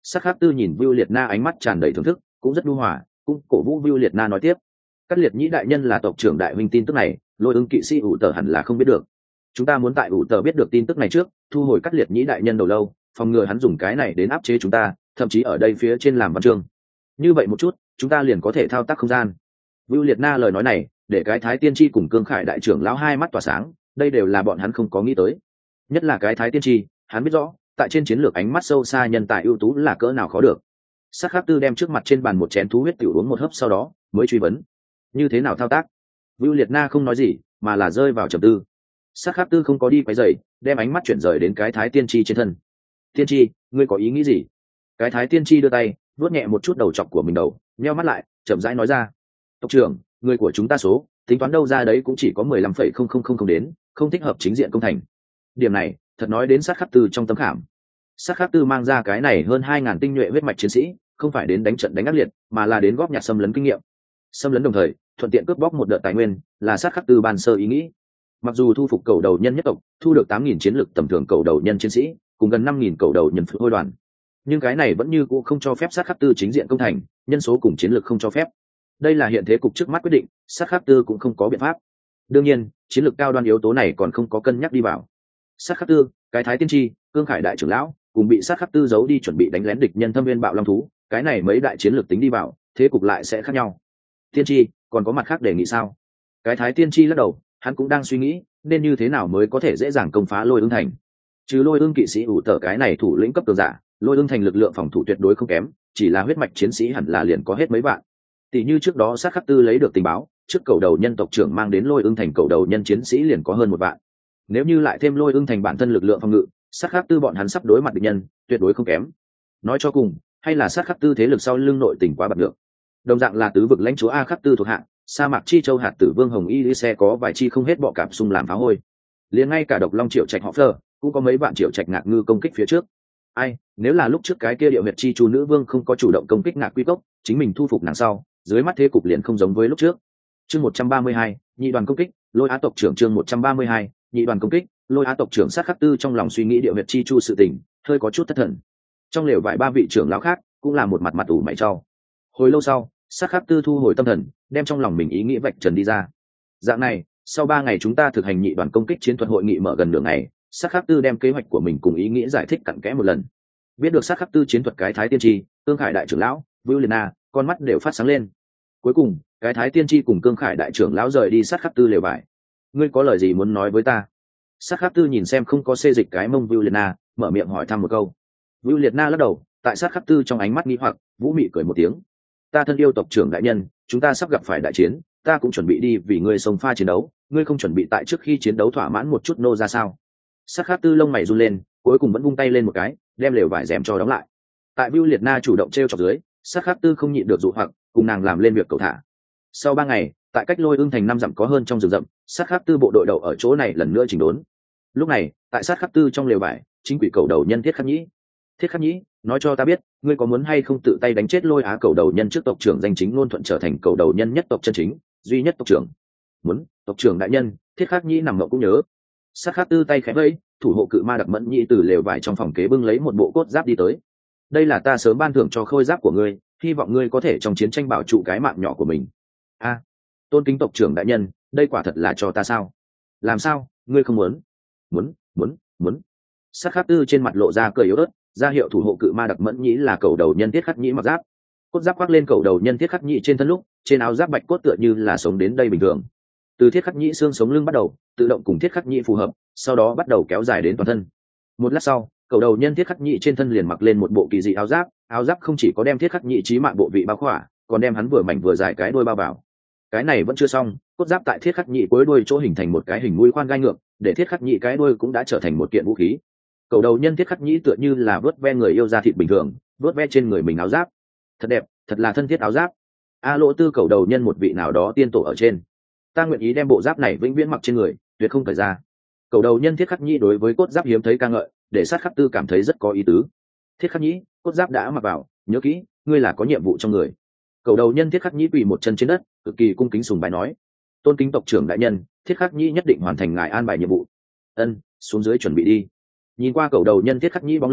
Sắc khắc tư nhìn Vưu Liệt Na ánh mắt tràn đầy thưởng thức, cũng rất nhu hòa, cũng cổ vũ Vưu Liệt Na nói tiếp. Cát Liệt Nhĩ đại nhân là tộc trưởng đại huynh, tin tức này Lôi Ưng kỵ sĩ ủ tờ hẳn là không biết được. Chúng ta muốn tại ủ tờ biết được tin tức này trước, thu hồi Cát Liệt Nhĩ đại nhân đầu lâu, phòng ngừa hắn dùng cái này đến áp chế chúng ta, thậm chí ở đây phía trên làm văn chương. Như vậy một chút, chúng ta liền có thể thao tác không gian. Vưu Liệt Na lời nói này, để cái Thái Tiên Tri cùng Cương Khải đại trưởng lão hai mắt tỏa sáng, đây đều là bọn hắn không có nghĩ tới. Nhất là cái Thái Tiên Tri, hắn biết rõ, tại trên chiến lược ánh mắt sâu xa nhân tài ưu tú là cỡ nào khó được. Sắc khắc tư đem trước mặt trên bàn một chén thú huyết tiểu uống một hớp, sau đó mới truy vấn như thế nào thao tác. Vưu Liệt Na không nói gì, mà là rơi vào trầm tư. Sắc khắc tư không có đi quấy rầy, đem ánh mắt chuyển rời đến cái Thái Tiên Tri trên thân. Tiên Tri, ngươi có ý nghĩ gì? Cái Thái Tiên Tri đưa tay vuốt nhẹ một chút đầu chọc của mình đầu, nheo mắt lại, chậm rãi nói ra. Tộc trưởng, người của chúng ta số tính toán đâu ra đấy cũng chỉ có mười lăm phẩy không không không không đến, không thích hợp chính diện công thành. Điểm này thật nói đến sát khắc tư trong tấm khảm. Sát khắc tư mang ra cái này hơn hai ngàn tinh nhuệ huyết mạch chiến sĩ, không phải đến đánh trận đánh ác liệt, mà là đến góp nhặt xâm lấn kinh nghiệm. Xâm lấn đồng thời thuận tiện cướp bóc một đợt tài nguyên, là sát khắc tư ban sơ ý nghĩ. Mặc dù thu phục cầu đầu nhân nhất tộc, thu được tám nghìn chiến lực tầm thường cầu đầu nhân chiến sĩ, cùng gần năm nghìn cầu đầu nhân phượng hôi đoàn, nhưng cái này vẫn như cũ không cho phép sát khắc tư chính diện công thành, nhân số cùng chiến lực không cho phép. Đây là hiện thế cục trước mắt quyết định, sát khắc tư cũng không có biện pháp. Đương nhiên, chiến lược cao đoan yếu tố này còn không có cân nhắc đi vào. Sát khắc tư, cái Thái Tiên Tri, Cương Khải đại trưởng lão, cùng bị sát khắc tư giấu đi chuẩn bị đánh lén địch nhân thâm viên bạo long thú, cái này mấy đại chiến lược tính đi vào, thế cục lại sẽ khác nhau. Tiên Tri, còn có mặt khác đề nghị sao? Cái Thái Tiên Tri lắc đầu, hắn cũng đang suy nghĩ nên như thế nào mới có thể dễ dàng công phá Lôi Ưng thành. Trừ Lôi Ưng kỵ sĩ ủ tở cái này thủ lĩnh cấp cường giả, Lôi Ưng thành lực lượng phòng thủ tuyệt đối không kém, chỉ là huyết mạch chiến sĩ hẳn là liền có hết mấy vạn. Tỷ như trước đó sát khắc tư lấy được tình báo, trước cầu đầu nhân tộc trưởng mang đến Lôi Ưng thành cầu đầu nhân chiến sĩ liền có hơn một vạn. Nếu như lại thêm Lôi Ưng thành bản thân lực lượng phòng ngự, sát khắc tư bọn hắn sắp đối mặt địch nhân, tuyệt đối không kém. Nói cho cùng, hay là sát khắc tư thế lực sau lưng nội tình quá bật được. Đồng dạng là tứ vực lãnh chúa A khắc tư thuộc hạng, sa mạc chi châu hạt tử vương hồng y xe có vài chi không hết bọ cạp sung làm phá hôi. Liền ngay cả độc long triệu trạch họ phơ cũng có mấy vạn triệu trạch ngạc ngư công kích phía trước. Ai, nếu là lúc trước cái kia điệu huyệt chi chu nữ vương không có chủ động công kích ngạc quy cốc, chính mình thu phục nàng sau, dưới mắt thế cục liền không giống với lúc trước. Chương một trăm ba mươi hai, nhị đoàn công kích, Lôi Á tộc trưởng chương một trăm ba mươi hai, nhị đoàn công kích, Lôi Á tộc trưởng sát khắc tư trong lòng suy nghĩ điệu huyệt chi chu sự tình, hơi có chút thất thần. Trong lều vài ba vị trưởng lão khác cũng là một mặt mặt ủ mày trao. Hồi lâu sau, sát khắc tư thu hồi tâm thần, đem trong lòng mình ý nghĩ vạch trần đi ra. Dạng này, sau ba ngày chúng ta thực hành nhị đoàn công kích chiến thuật hội nghị mở gần nửa ngày, sát khắc tư đem kế hoạch của mình cùng ý nghĩ giải thích cặn kẽ một lần. Biết được sát khắc tư chiến thuật cái Thái Tiên Tri, Cương Khải đại trưởng lão, Vưu Liệt Na, con mắt đều phát sáng lên. Cuối cùng, cái Thái Tiên Tri cùng Cương Khải đại trưởng lão rời đi sát khắc tư lều vải. Ngươi có lời gì muốn nói với ta? Sát khắc tư nhìn xem không có xê dịch cái mông Vưu Liệt Na, mở miệng hỏi thăm một câu. Vưu Liệt Na lắc đầu, tại sát khắc tư trong ánh mắt nghi hoặc, vũ mị cười một tiếng. Ta thân yêu tộc trưởng đại nhân, chúng ta sắp gặp phải đại chiến, ta cũng chuẩn bị đi vì ngươi sông pha chiến đấu, ngươi không chuẩn bị tại trước khi chiến đấu thỏa mãn một chút nô ra sao? Sát khắc tư lông mày run lên, cuối cùng vẫn vung tay lên một cái, đem lều vải rèm cho đóng lại. Tại Vưu Liệt Na chủ động treo chọc dưới, sát khắc tư không nhịn được dụ hoặc, cùng nàng làm lên việc cầu thả. Sau ba ngày, tại cách Lôi Ưng thành năm dặm có hơn trong rừng rậm, sát khắc tư bộ đội đậu ở chỗ này lần nữa chỉnh đốn. Lúc này, tại sát khắc tư trong lều vải, chính quỷ cầu đầu nhân Thiết Khắc Nhĩ. Thiết Khắc Nhĩ, nói cho ta biết, ngươi có muốn hay không tự tay đánh chết Lôi Á cầu đầu nhân trước tộc trưởng danh chính ngôn thuận trở thành cầu đầu nhân nhất tộc chân chính, duy nhất tộc trưởng? Muốn, tộc trưởng đại nhân. Thiết Khắc Nhĩ nằm mộng cũng nhớ. Sát khắc tư tay khẽ vẫy, thủ hộ cự ma đặc mẫn nhĩ từ lều vải trong phòng kế bưng lấy một bộ cốt giáp đi tới. Đây là ta sớm ban thưởng cho khôi giáp của ngươi, hy vọng ngươi có thể trong chiến tranh bảo trụ cái mạng nhỏ của mình. A, tôn kính tộc trưởng đại nhân, đây quả thật là cho ta sao? Làm sao, ngươi không muốn? Muốn, muốn, muốn. Sát khắc tư trên mặt lộ ra cười yếu ớt, ra hiệu thủ hộ cự ma đặc mẫn nhĩ là cầu đầu nhân Thiết Khắc Nhĩ mặc giáp. Cốt giáp khoác lên cầu đầu nhân Thiết Khắc Nhĩ trên thân lúc, trên áo giáp bạch cốt tựa như là sống đến đây bình thường. Từ Thiết Khắc Nhĩ xương sống lưng bắt đầu, tự động cùng Thiết Khắc Nhĩ phù hợp, sau đó bắt đầu kéo dài đến toàn thân. Một lát sau, cầu đầu nhân Thiết Khắc Nhĩ trên thân liền mặc lên một bộ kỳ dị áo giáp, áo giáp không chỉ có đem Thiết Khắc Nhĩ chí mạng bộ vị bao khỏa, còn đem hắn vừa mảnh vừa dài cái đuôi bao vào. Cái này vẫn chưa xong, cốt giáp tại Thiết Khắc Nhĩ cuối đuôi chỗ hình thành một cái hình mũi khoan gai ngược, để Thiết Khắc Nhĩ cái đuôi cũng đã trở thành một kiện vũ khí. Cầu đầu nhân Thiết Khắc Nhĩ tựa như là vớt ve người yêu da thịt bình thường, vớt ve trên người mình áo giáp. Thật đẹp, thật là thân thiết áo giáp. A Lỗ Tư cầu đầu nhân một vị nào đó tiên tổ ở trên. Ta nguyện ý đem bộ giáp này vĩnh viễn mặc trên người, tuyệt không cởi ra. Cầu đầu nhân Thiết Khắc Nhĩ đối với cốt giáp hiếm thấy ca ngợi, để sát khắc tư cảm thấy rất có ý tứ. Thiết Khắc Nhĩ, cốt giáp đã mặc vào, nhớ kỹ, ngươi là có nhiệm vụ trong người. Cầu đầu nhân Thiết Khắc Nhĩ quỳ một chân trên đất, cực kỳ cung kính sùng bái nói: tôn kính tộc trưởng đại nhân, Thiết Khắc Nhĩ nhất định hoàn thành ngài an bài nhiệm vụ. Ân, xuống dưới chuẩn bị đi. Nhìn qua cầu đầu nhân Thiết Khắc Nhĩ bóng lưng,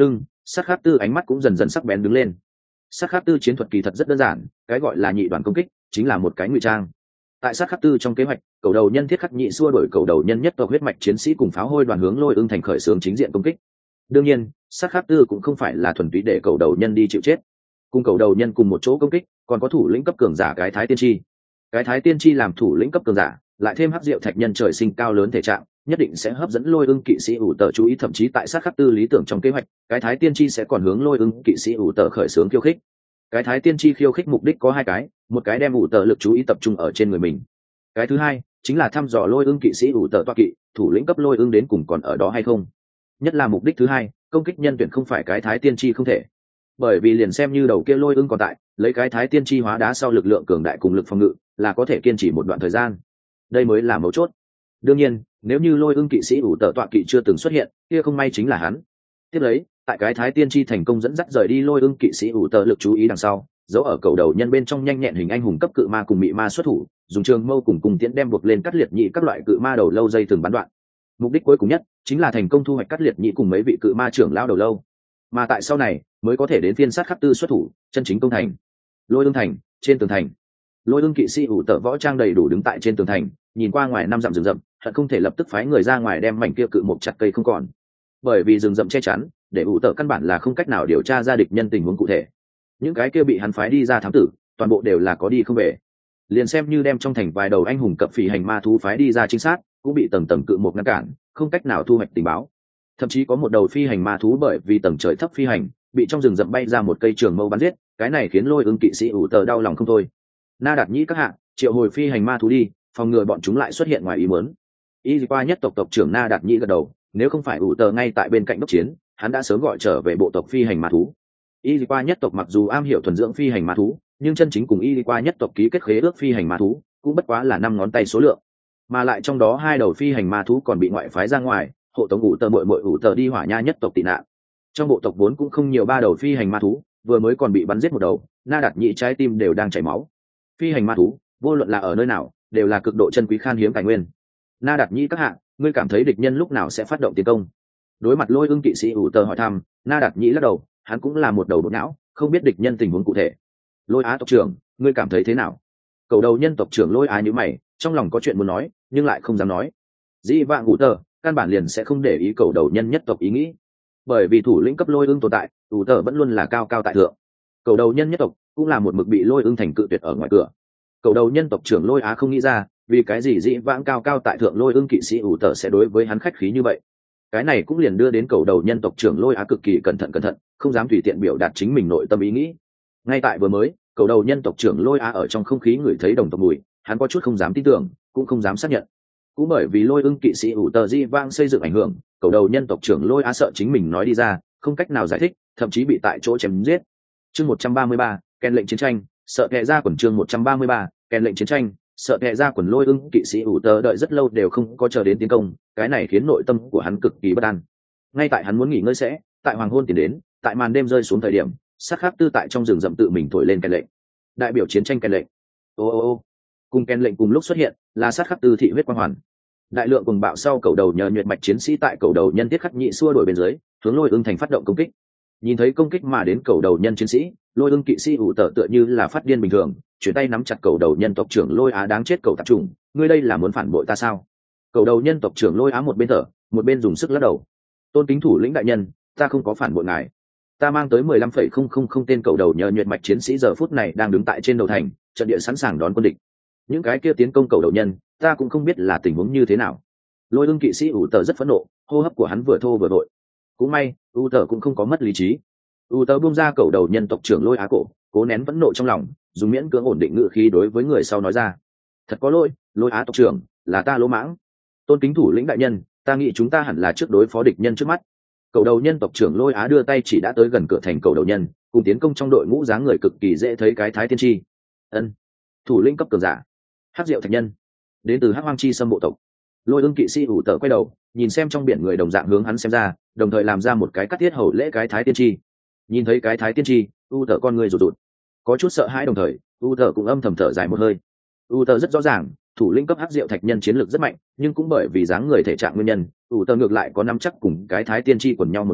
Sát Khắc Tư ánh mắt cũng dần dần sắc bén đứng lên. Sát Khắc Tư chiến thuật kỳ thật rất đơn giản, cái gọi là nhị đoàn công kích chính là một cái ngụy trang. Tại Sát Khắc Tư trong kế hoạch, cầu đầu nhân thiết khắc nhị xua đổi cầu đầu nhân nhất tộc huyết mạch chiến sĩ cùng pháo hôi đoàn hướng Lôi Ưng thành khởi xướng chính diện công kích. Đương nhiên, Sát Khắc Tư cũng không phải là thuần túy để cầu đầu nhân đi chịu chết. Cùng cầu đầu nhân cùng một chỗ công kích, còn có thủ lĩnh cấp cường giả cái Thái Tiên Tri. Cái Thái Tiên Tri làm thủ lĩnh cấp cường giả, lại thêm hắc diệu thạch nhân trời sinh cao lớn thể trạng, nhất định sẽ hấp dẫn Lôi Ưng kỵ sĩ ủ tờ chú ý, thậm chí tại Sát Khắc Tư lý tưởng trong kế hoạch, cái Thái Tiên Tri sẽ còn hướng Lôi Ưng kỵ sĩ ủ tờ khởi xướng khiêu khích. Cái Thái Tiên Tri khiêu khích mục đích có hai cái, một cái đem ủ tờ lực chú ý tập trung ở trên người mình. Cái thứ hai chính là thăm dò Lôi Ưng kỵ sĩ ủ tờ toa kỵ, thủ lĩnh cấp Lôi Ưng đến cùng còn ở đó hay không. Nhất là mục đích thứ hai, công kích nhân tuyển không phải cái Thái Tiên Tri không thể. Bởi vì liền xem như đầu kia Lôi Ưng còn tại, lấy cái Thái Tiên Tri hóa đá sau lực lượng cường đại cùng lực phòng ngự, là có thể kiên trì một đoạn thời gian. Đây mới là mấu chốt. Đương nhiên, nếu như Lôi Ưng kỵ sĩ ủ tờ tọa kỵ chưa từng xuất hiện, kia không may chính là hắn. Tiếp lấy, tại cái Thái Tiên Tri thành công dẫn dắt rời đi Lôi Ưng kỵ sĩ ủ tờ lực chú ý đằng sau, giấu ở cầu đầu nhân bên trong nhanh nhẹn hình anh hùng cấp cự ma cùng mị ma xuất thủ, dùng trường mâu cùng cùng tiễn đem buộc lên cắt liệt nhị các loại cự ma đầu lâu dây từng bắn đoạn. Mục đích cuối cùng nhất chính là thành công thu hoạch cắt liệt nhị cùng mấy vị cự ma trưởng lao đầu lâu. Mà tại sau này mới có thể đến phiên Sát Khắc Tư xuất thủ, chân chính công thành. Lôi Ưng thành, trên tường thành, Lôi Ưng kỵ sĩ ủ tờ võ trang đầy đủ đứng tại trên tường thành, nhìn qua ngoài năm dặm rừng rậm, hận không thể lập tức phái người ra ngoài đem mảnh kia cự một chặt cây không còn. Bởi vì rừng rậm che chắn, để ủ tờ căn bản là không cách nào điều tra ra địch nhân tình huống cụ thể. Những cái kia bị hắn phái đi ra thám tử, toàn bộ đều là có đi không về. Liền xem như đem trong thành vài đầu anh hùng cập phỉ hành ma thú phái đi ra trinh sát, cũng bị tầng tầng cự một ngăn cản, không cách nào thu hoạch tình báo. Thậm chí có một đầu phi hành ma thú bởi vì tầng trời thấp phi hành, bị trong rừng rậm bay ra một cây trường mâu bắn giết, cái này khiến Lôi Ưng kỵ sĩ ủ tờ đau lòng không thôi. Na Đạt Nhĩ các hạ, triệu hồi phi hành ma thú đi, phòng ngừa bọn chúng lại xuất hiện ngoài ý muốn. Y qua nhất tộc tộc trưởng Na Đạt Nhĩ gật đầu, nếu không phải ủ tờ ngay tại bên cạnh đốc chiến, hắn đã sớm gọi trở về bộ tộc phi hành ma thú. Y qua nhất tộc mặc dù am hiểu thuần dưỡng phi hành ma thú, nhưng chân chính cùng Y qua nhất tộc ký kết khế ước phi hành ma thú cũng bất quá là năm ngón tay số lượng, mà lại trong đó hai đầu phi hành ma thú còn bị ngoại phái ra ngoài, hộ tống ủ tờ mội mội ủ tờ đi hỏa nha nhất tộc tị nạn. Trong bộ tộc vốn cũng không nhiều ba đầu phi hành ma thú, vừa mới còn bị bắn giết một đầu, Na Đạt Nhĩ trái tim đều đang chảy máu. Phi hành ma thú, vô luận là ở nơi nào, đều là cực độ chân quý khan hiếm tài nguyên. Na Đạt Nhĩ các hạ, ngươi cảm thấy địch nhân lúc nào sẽ phát động tiến công? Đối mặt Lôi Ưng kỵ sĩ ủ tờ hỏi thăm, Na Đạt Nhĩ lắc đầu, hắn cũng là một đầu bộ não, không biết địch nhân tình huống cụ thể. Lôi Á tộc trưởng, ngươi cảm thấy thế nào? Cầu đầu nhân tộc trưởng Lôi Á nhíu mày, trong lòng có chuyện muốn nói, nhưng lại không dám nói. Dĩ vãng ủ tờ, căn bản liền sẽ không để ý cầu đầu nhân nhất tộc ý nghĩ, bởi vì thủ lĩnh cấp Lôi Ưng tồn tại, ủ tờ vẫn luôn là cao cao tại thượng. Cầu đầu nhân nhất tộc cũng là một mực bị Lôi Ưng thành cự tuyệt ở ngoài cửa. Cầu đầu nhân tộc trưởng Lôi Á không nghĩ ra, vì cái gì dĩ vãng cao cao tại thượng Lôi Ưng kỵ sĩ ủ tờ sẽ đối với hắn khách khí như vậy. Cái này cũng liền đưa đến cầu đầu nhân tộc trưởng Lôi Á cực kỳ cẩn thận cẩn thận, không dám tùy tiện biểu đạt chính mình nội tâm ý nghĩ. Ngay tại vừa mới, cầu đầu nhân tộc trưởng Lôi Á ở trong không khí ngửi thấy đồng tộc mùi, hắn có chút không dám tin tưởng, cũng không dám xác nhận. Cũng bởi vì Lôi Ưng kỵ sĩ ủ tờ dĩ vãng xây dựng ảnh hưởng, cầu đầu nhân tộc trưởng Lôi Á sợ chính mình nói đi ra, không cách nào giải thích, thậm chí bị tại chỗ chém giết. Chương một trăm ba mươi ba, kèn lệnh chiến tranh, sợ kẻ ra quần chương một trăm ba mươi ba, kèn lệnh chiến tranh, sợ kẻ ra quần Lôi Ưng kỵ sĩ ủ tờ đợi rất lâu đều không có chờ đến tiến công, cái này khiến nội tâm của hắn cực kỳ bất an. Ngay tại hắn muốn nghỉ ngơi sẽ, tại hoàng hôn tiến đến, tại màn đêm rơi xuống thời điểm, Sát Khắc Tư tại trong rừng rậm tự mình thổi lên kèn lệnh. Đại biểu chiến tranh kèn lệnh. Ô ô ô. Cùng kèn lệnh cùng lúc xuất hiện, là Sát Khắc Tư thị huyết quang hoàn. Đại lượng cùng bạo sau cầu đầu nhờ nhuệ mạch chiến sĩ tại cầu đầu nhân tiết khắc nhị xua đổi bên dưới, hướng Lôi Ưng thành phát động công kích. Nhìn thấy công kích mà đến cầu đầu nhân chiến sĩ, Lôi Ưng kỵ sĩ ủ tở tựa như là phát điên bình thường, chuyển tay nắm chặt cầu đầu nhân tộc trưởng Lôi Á đáng chết cầu tạp trùng, ngươi đây là muốn phản bội ta sao? Cầu đầu nhân tộc trưởng Lôi Á một bên thở, một bên dùng sức lắc đầu. Tôn kính thủ lĩnh đại nhân, ta không có phản bội ngài. Ta mang tới mười lăm phẩy không không không tên cầu đầu nhờ nhuệ mạch chiến sĩ giờ phút này đang đứng tại trên đầu thành, trận địa sẵn sàng đón quân địch. Những cái kia tiến công cầu đầu nhân, ta cũng không biết là tình huống như thế nào. Lôi Ưng kỵ sĩ ủ tở rất phẫn nộ, hô hấp của hắn vừa thô vừa vội. Cũng may, ủ tở cũng không có mất lý trí. ủ tở buông ra cầu đầu nhân tộc trưởng Lôi Á cổ, cố nén phẫn nộ trong lòng, dùng miễn cưỡng ổn định ngữ khí đối với người sau nói ra: thật có lỗi, Lôi Á tộc trưởng, là ta lỗ mãng. Tôn kính thủ lĩnh đại nhân, ta nghĩ chúng ta hẳn là trước đối phó địch nhân trước mắt. Cầu đầu nhân tộc trưởng Lôi Á đưa tay chỉ đã tới gần cửa thành cầu đầu nhân, cùng tiến công trong đội ngũ dáng người cực kỳ dễ thấy cái Thái Tiên Tri. Ân, thủ lĩnh cấp cường giả, Hắc Diệu Thạch Nhân, đến từ Hắc Hoang Chi Sâm bộ tộc. Lôi Ưng kỵ sĩ ủ tở quay đầu, nhìn xem trong biển người đồng dạng hướng hắn xem ra, đồng thời làm ra một cái cắt tiết hầu lễ cái Thái Tiên Tri. Nhìn thấy cái Thái Tiên Tri, u tở con người rụt rụt, có chút sợ hãi, đồng thời u tở cũng âm thầm thở dài một hơi. U tở rất rõ ràng, thủ lĩnh cấp Hắc Diệu Thạch Nhân chiến lược rất mạnh, nhưng cũng bởi vì dáng người thể trạng nguyên nhân, u tở ngược lại có nắm chắc cùng cái Thái Tiên Tri quần nhau một phen,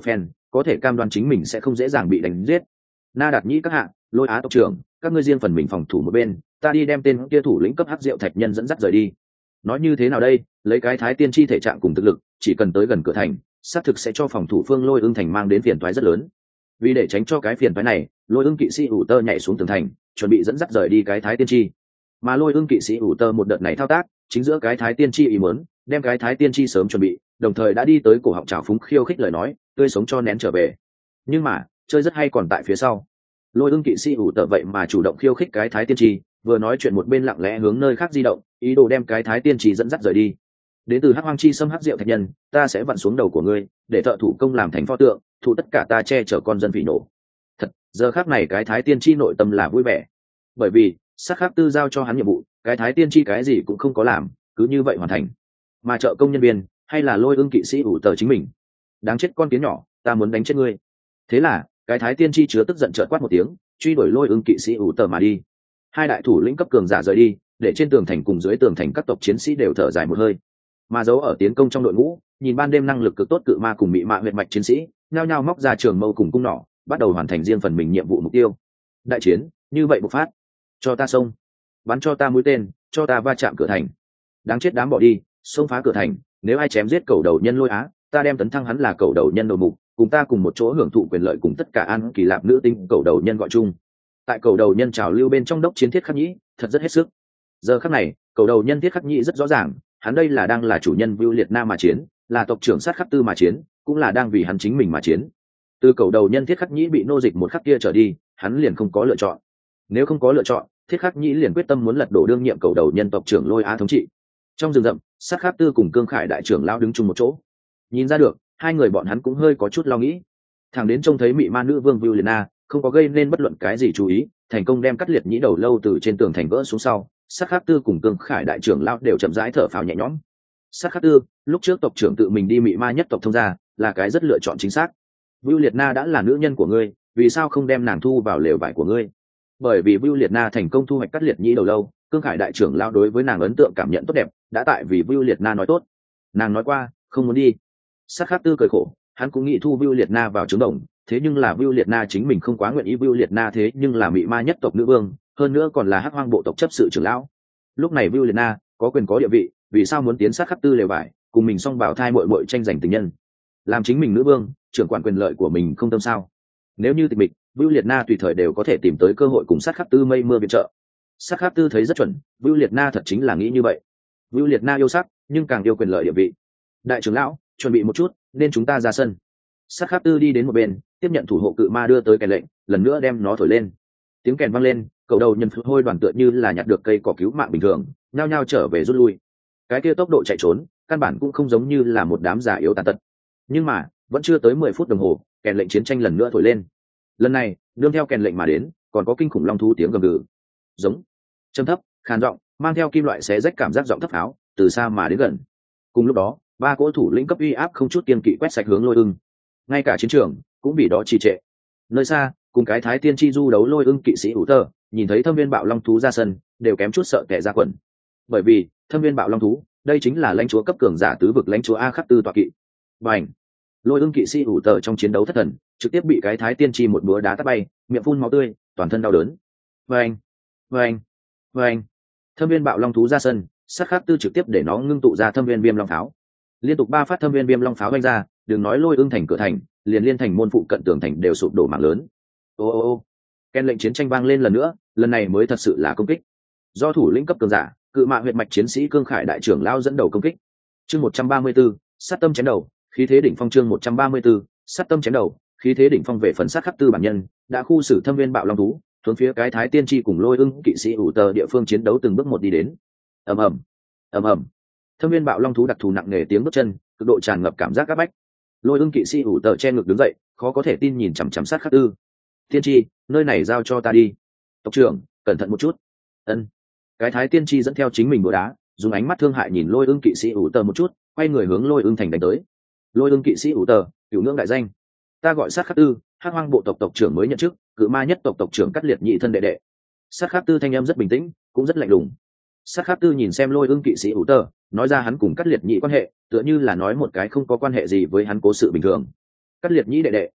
có thể cam đoan chính mình sẽ không dễ dàng bị đánh giết. Na Đạt Nhĩ các hạ, Lôi Á tộc trưởng, các ngươi riêng phần mình phòng thủ một bên, ta đi đem tên kia thủ lĩnh cấp hắc diệu thạch nhân dẫn dắt rời đi. Nói như thế nào đây, lấy cái thái tiên chi thể trạng cùng thực lực, chỉ cần tới gần cửa thành, xác thực sẽ cho phòng thủ phương Lôi Ưng thành mang đến phiền toái rất lớn. Vì để tránh cho cái phiền toái này, Lôi Ưng kỵ sĩ ủ tơ nhảy xuống tường thành, chuẩn bị dẫn dắt rời đi cái thái tiên chi. Mà Lôi Ưng kỵ sĩ ủ tơ một đợt này thao tác, chính giữa cái thái tiên chi ý muốn, đem cái thái tiên chi sớm chuẩn bị, đồng thời đã đi tới cổ họng trào phúng khiêu khích lời nói, tươi sống cho nén trở về. Nhưng mà, chơi rất hay còn tại phía sau. Lôi Ưng kỵ sĩ ủ tơ vậy mà chủ động khiêu khích cái thái tiên chi, vừa nói chuyện một bên lặng lẽ hướng nơi khác di động, ý đồ đem cái thái tiên chi dẫn dắt rời đi. Đến từ hắc hoang chi xâm hắc diệu thạch nhân, ta sẽ vặn xuống đầu của ngươi, để thợ thủ công làm thành pho tượng, thủ tất cả ta che chở con dân phỉ nổ. Thật, giờ khắc này cái thái tiên chi nội tâm là vui vẻ, bởi vì sát khắc tư giao cho hắn nhiệm vụ, cái thái tiên chi cái gì cũng không có làm, cứ như vậy hoàn thành. Mà trợ công nhân viên hay là Lôi Ưng kỵ sĩ ủ tờ chính mình, đáng chết con kiến nhỏ, ta muốn đánh chết ngươi. Thế là cái thái tiên chi chứa tức giận trợn quát một tiếng, truy đuổi Lôi Ưng kỵ sĩ ủ tờ mà đi. Hai đại thủ lĩnh cấp cường giả rời đi, để trên tường thành cùng dưới tường thành các tộc chiến sĩ đều thở dài một hơi. Mà giấu ở tiến công trong đội ngũ, nhìn ban đêm năng lực cực tốt cự ma cùng mị mạ huyệt mạch chiến sĩ nhao nhao móc ra trường mâu cùng cung nỏ, bắt đầu hoàn thành riêng phần mình nhiệm vụ mục tiêu. Đại chiến như vậy bộc phát, cho ta xông, bắn cho ta mũi tên, cho ta va chạm cửa thành. Đáng chết đám bỏ đi, xông phá cửa thành, nếu ai chém giết cầu đầu nhân Lôi Á, ta đem tấn thăng hắn là cầu đầu nhân đầu mục, cùng ta cùng một chỗ hưởng thụ quyền lợi cùng tất cả an kỳ lạp nữ tinh cầu đầu nhân gọi chung. Tại cầu đầu nhân trào lưu bên trong đốc chiến Thiết Khắc Nhĩ thật rất hết sức. Giờ khắc này cầu đầu nhân Thiết Khắc Nhĩ rất rõ ràng, hắn đây là đang là chủ nhân Vưu Liệt Na mà chiến, là tộc trưởng sát khắc tư mà chiến, cũng là đang vì hắn chính mình mà chiến. Từ cầu đầu nhân Thiết Khắc Nhĩ bị nô dịch một khắc kia trở đi, hắn liền không có lựa chọn. Nếu không có lựa chọn, Thiết Khắc Nhĩ liền quyết tâm muốn lật đổ đương nhiệm cầu đầu nhân tộc trưởng Lôi Á thống trị. Trong rừng rậm, sát khắc tư cùng Cương Khải đại trưởng lão đứng chung một chỗ, nhìn ra được hai người bọn hắn cũng hơi có chút lo nghĩ. Thằng đến trông thấy mị ma nữ vương Vưu Liệt Na không có gây nên bất luận cái gì chú ý, thành công đem Cắt Liệt Nhĩ đầu lâu từ trên tường thành vỡ xuống sau, sát khắc tư cùng Cương Khải đại trưởng lão đều chậm rãi thở phào nhẹ nhõm. Sát khắc tư, lúc trước tộc trưởng tự mình đi mị ma nhất tộc thông gia, là cái rất lựa chọn chính xác. Vưu Liệt Na đã là nữ nhân của ngươi, vì sao không đem nàng thu vào lều vải của ngươi? Bởi vì Vưu Liệt Na thành công thu hoạch Cắt Liệt Nhĩ đầu lâu, Cương Khải đại trưởng lão đối với nàng ấn tượng cảm nhận tốt đẹp, đã tại vì Vưu Liệt Na nói tốt. Nàng nói qua không muốn đi. Sát khắc tư cười khổ, hắn cũng nghĩ thu Vưu Liệt Na vào trướng đồng, thế nhưng là Vưu Liệt Na chính mình không quá nguyện ý. Vưu Liệt Na thế nhưng là mị ma nhất tộc nữ vương, hơn nữa còn là hắc hoang bộ tộc chấp sự trưởng lão. Lúc này Vưu Liệt Na có quyền có địa vị, vì sao muốn tiến sát khắc tư lều vải, cùng mình song bảo thai muội muội tranh giành tình nhân, làm chính mình nữ vương, trưởng quản quyền lợi của mình không tâm sao? Nếu như tịch mịch, Vưu Liệt Na tùy thời đều có thể tìm tới cơ hội cùng sát khắc tư mây mưa viện trợ. Sát khắc tư thấy rất chuẩn, Vưu Liệt Na thật chính là nghĩ như vậy. Vưu Liệt Na yêu sắc, nhưng càng yêu quyền lợi địa vị. Đại trưởng lão, chuẩn bị một chút, nên chúng ta ra sân. Sát khắc tư đi đến một bên, tiếp nhận thủ hộ cự ma đưa tới kèn lệnh, lần nữa đem nó thổi lên. Tiếng kèn vang lên, cầu đầu nhân hôi đoàn tựa như là nhặt được cây cỏ cứu mạng bình thường, nhao nhao trở về rút lui. Cái kia tốc độ chạy trốn, căn bản cũng không giống như là một đám già yếu tàn tật. Nhưng mà, vẫn chưa tới mười phút đồng hồ, kèn lệnh chiến tranh lần nữa thổi lên. Lần này, nương theo kèn lệnh mà đến, còn có kinh khủng long thú tiếng gầm gừ. Giống, trầm thấp, khàn giọng, mang theo kim loại xé rách cảm giác giọng thấp pháo, từ xa mà đến gần. Cùng lúc đó, ba cỗ thủ lĩnh cấp uy áp không chút kiên kỵ quét sạch hướng Lôi Ưng. Ngay cả chiến trường cũng bị đó trì trệ. Nơi xa, cùng cái thái tiên chi du đấu Lôi Ưng kỵ sĩ ủ tơ, nhìn thấy thâm viên bạo long thú ra sân, đều kém chút sợ tè ra quần. Bởi vì, thâm viên bạo long thú, đây chính là lãnh chúa cấp cường giả tứ vực lãnh chúa A Khắc Tư tọa kỵ. Bành! Lôi Ưng kỵ sĩ ủ tơ trong chiến đấu thất thần, trực tiếp bị cái thái tiên chi một búa đá tát bay, miệng phun máu tươi, toàn thân đau đớn. Bành! Bành! Bành! Thâm viên bạo long thú ra sân, Sát Khắc Tư trực tiếp để nó ngưng tụ ra thâm viên viêm long pháo. Liên tục ba phát thâm viên viêm long pháo vang ra, đừng nói Lôi Ưng thành cửa thành, liền liên thành môn phụ cận tường thành đều sụp đổ mạng lớn. Ô ô ô! Ken lệnh chiến tranh vang lên lần nữa, lần này mới thật sự là công kích. Do thủ lĩnh cấp cường giả, cự mạ huyệt mạch chiến sĩ Cương Khải đại trưởng lao dẫn đầu công kích. Chương một trăm ba mươi 134, sát tâm chém đầu, khí thế đỉnh phong. Chương một trăm ba mươi 134, sát tâm chém đầu, khí thế đỉnh phong. Về phần Sát Khắc Tư bản nhân, đã khu xử thâm viên bạo long thú, hướng phía cái thái tiên tri cùng Lôi Ưng kỵ sĩ ủ tờ địa phương chiến đấu từng bước một đi đến. Ầm ầm, ầm ầm. Thâm viên bạo long thú đặc thù nặng nề tiếng bước chân, cực độ tràn ngập cảm giác áp bách. Lôi Ưng kỵ sĩ ủ tờ che ngực đứng dậy, khó có thể tin nhìn chằm chằm Sát Khắc Tư. Tiên tri, nơi này giao cho ta đi. Tộc trưởng, cẩn thận một chút. Ân. Cái thái tiên tri dẫn theo chính mình búa đá, dùng ánh mắt thương hại nhìn Lôi Ưng kỵ sĩ ủ tờ một chút, quay người hướng Lôi Ưng thành đánh tới. Lôi Ưng kỵ sĩ ủ tờ, cửu ngưỡng đại danh. Ta gọi Sát Khắc Tư, hắc hoang bộ tộc tộc trưởng mới nhận chức, cự ma nhất tộc tộc trưởng Cắt Liệt nhị thân đệ đệ. Sát Khắc Tư thanh âm rất bình tĩnh, cũng rất lạnh lùng. Sát Khắc Tư nhìn xem Lôi Ưng kỵ sĩ ủ tờ, nói ra hắn cùng Cắt Liệt nhị quan hệ, tựa như là nói một cái không có quan hệ gì với hắn cố sự bình thường. Cắt Liệt nhị đệ đệ,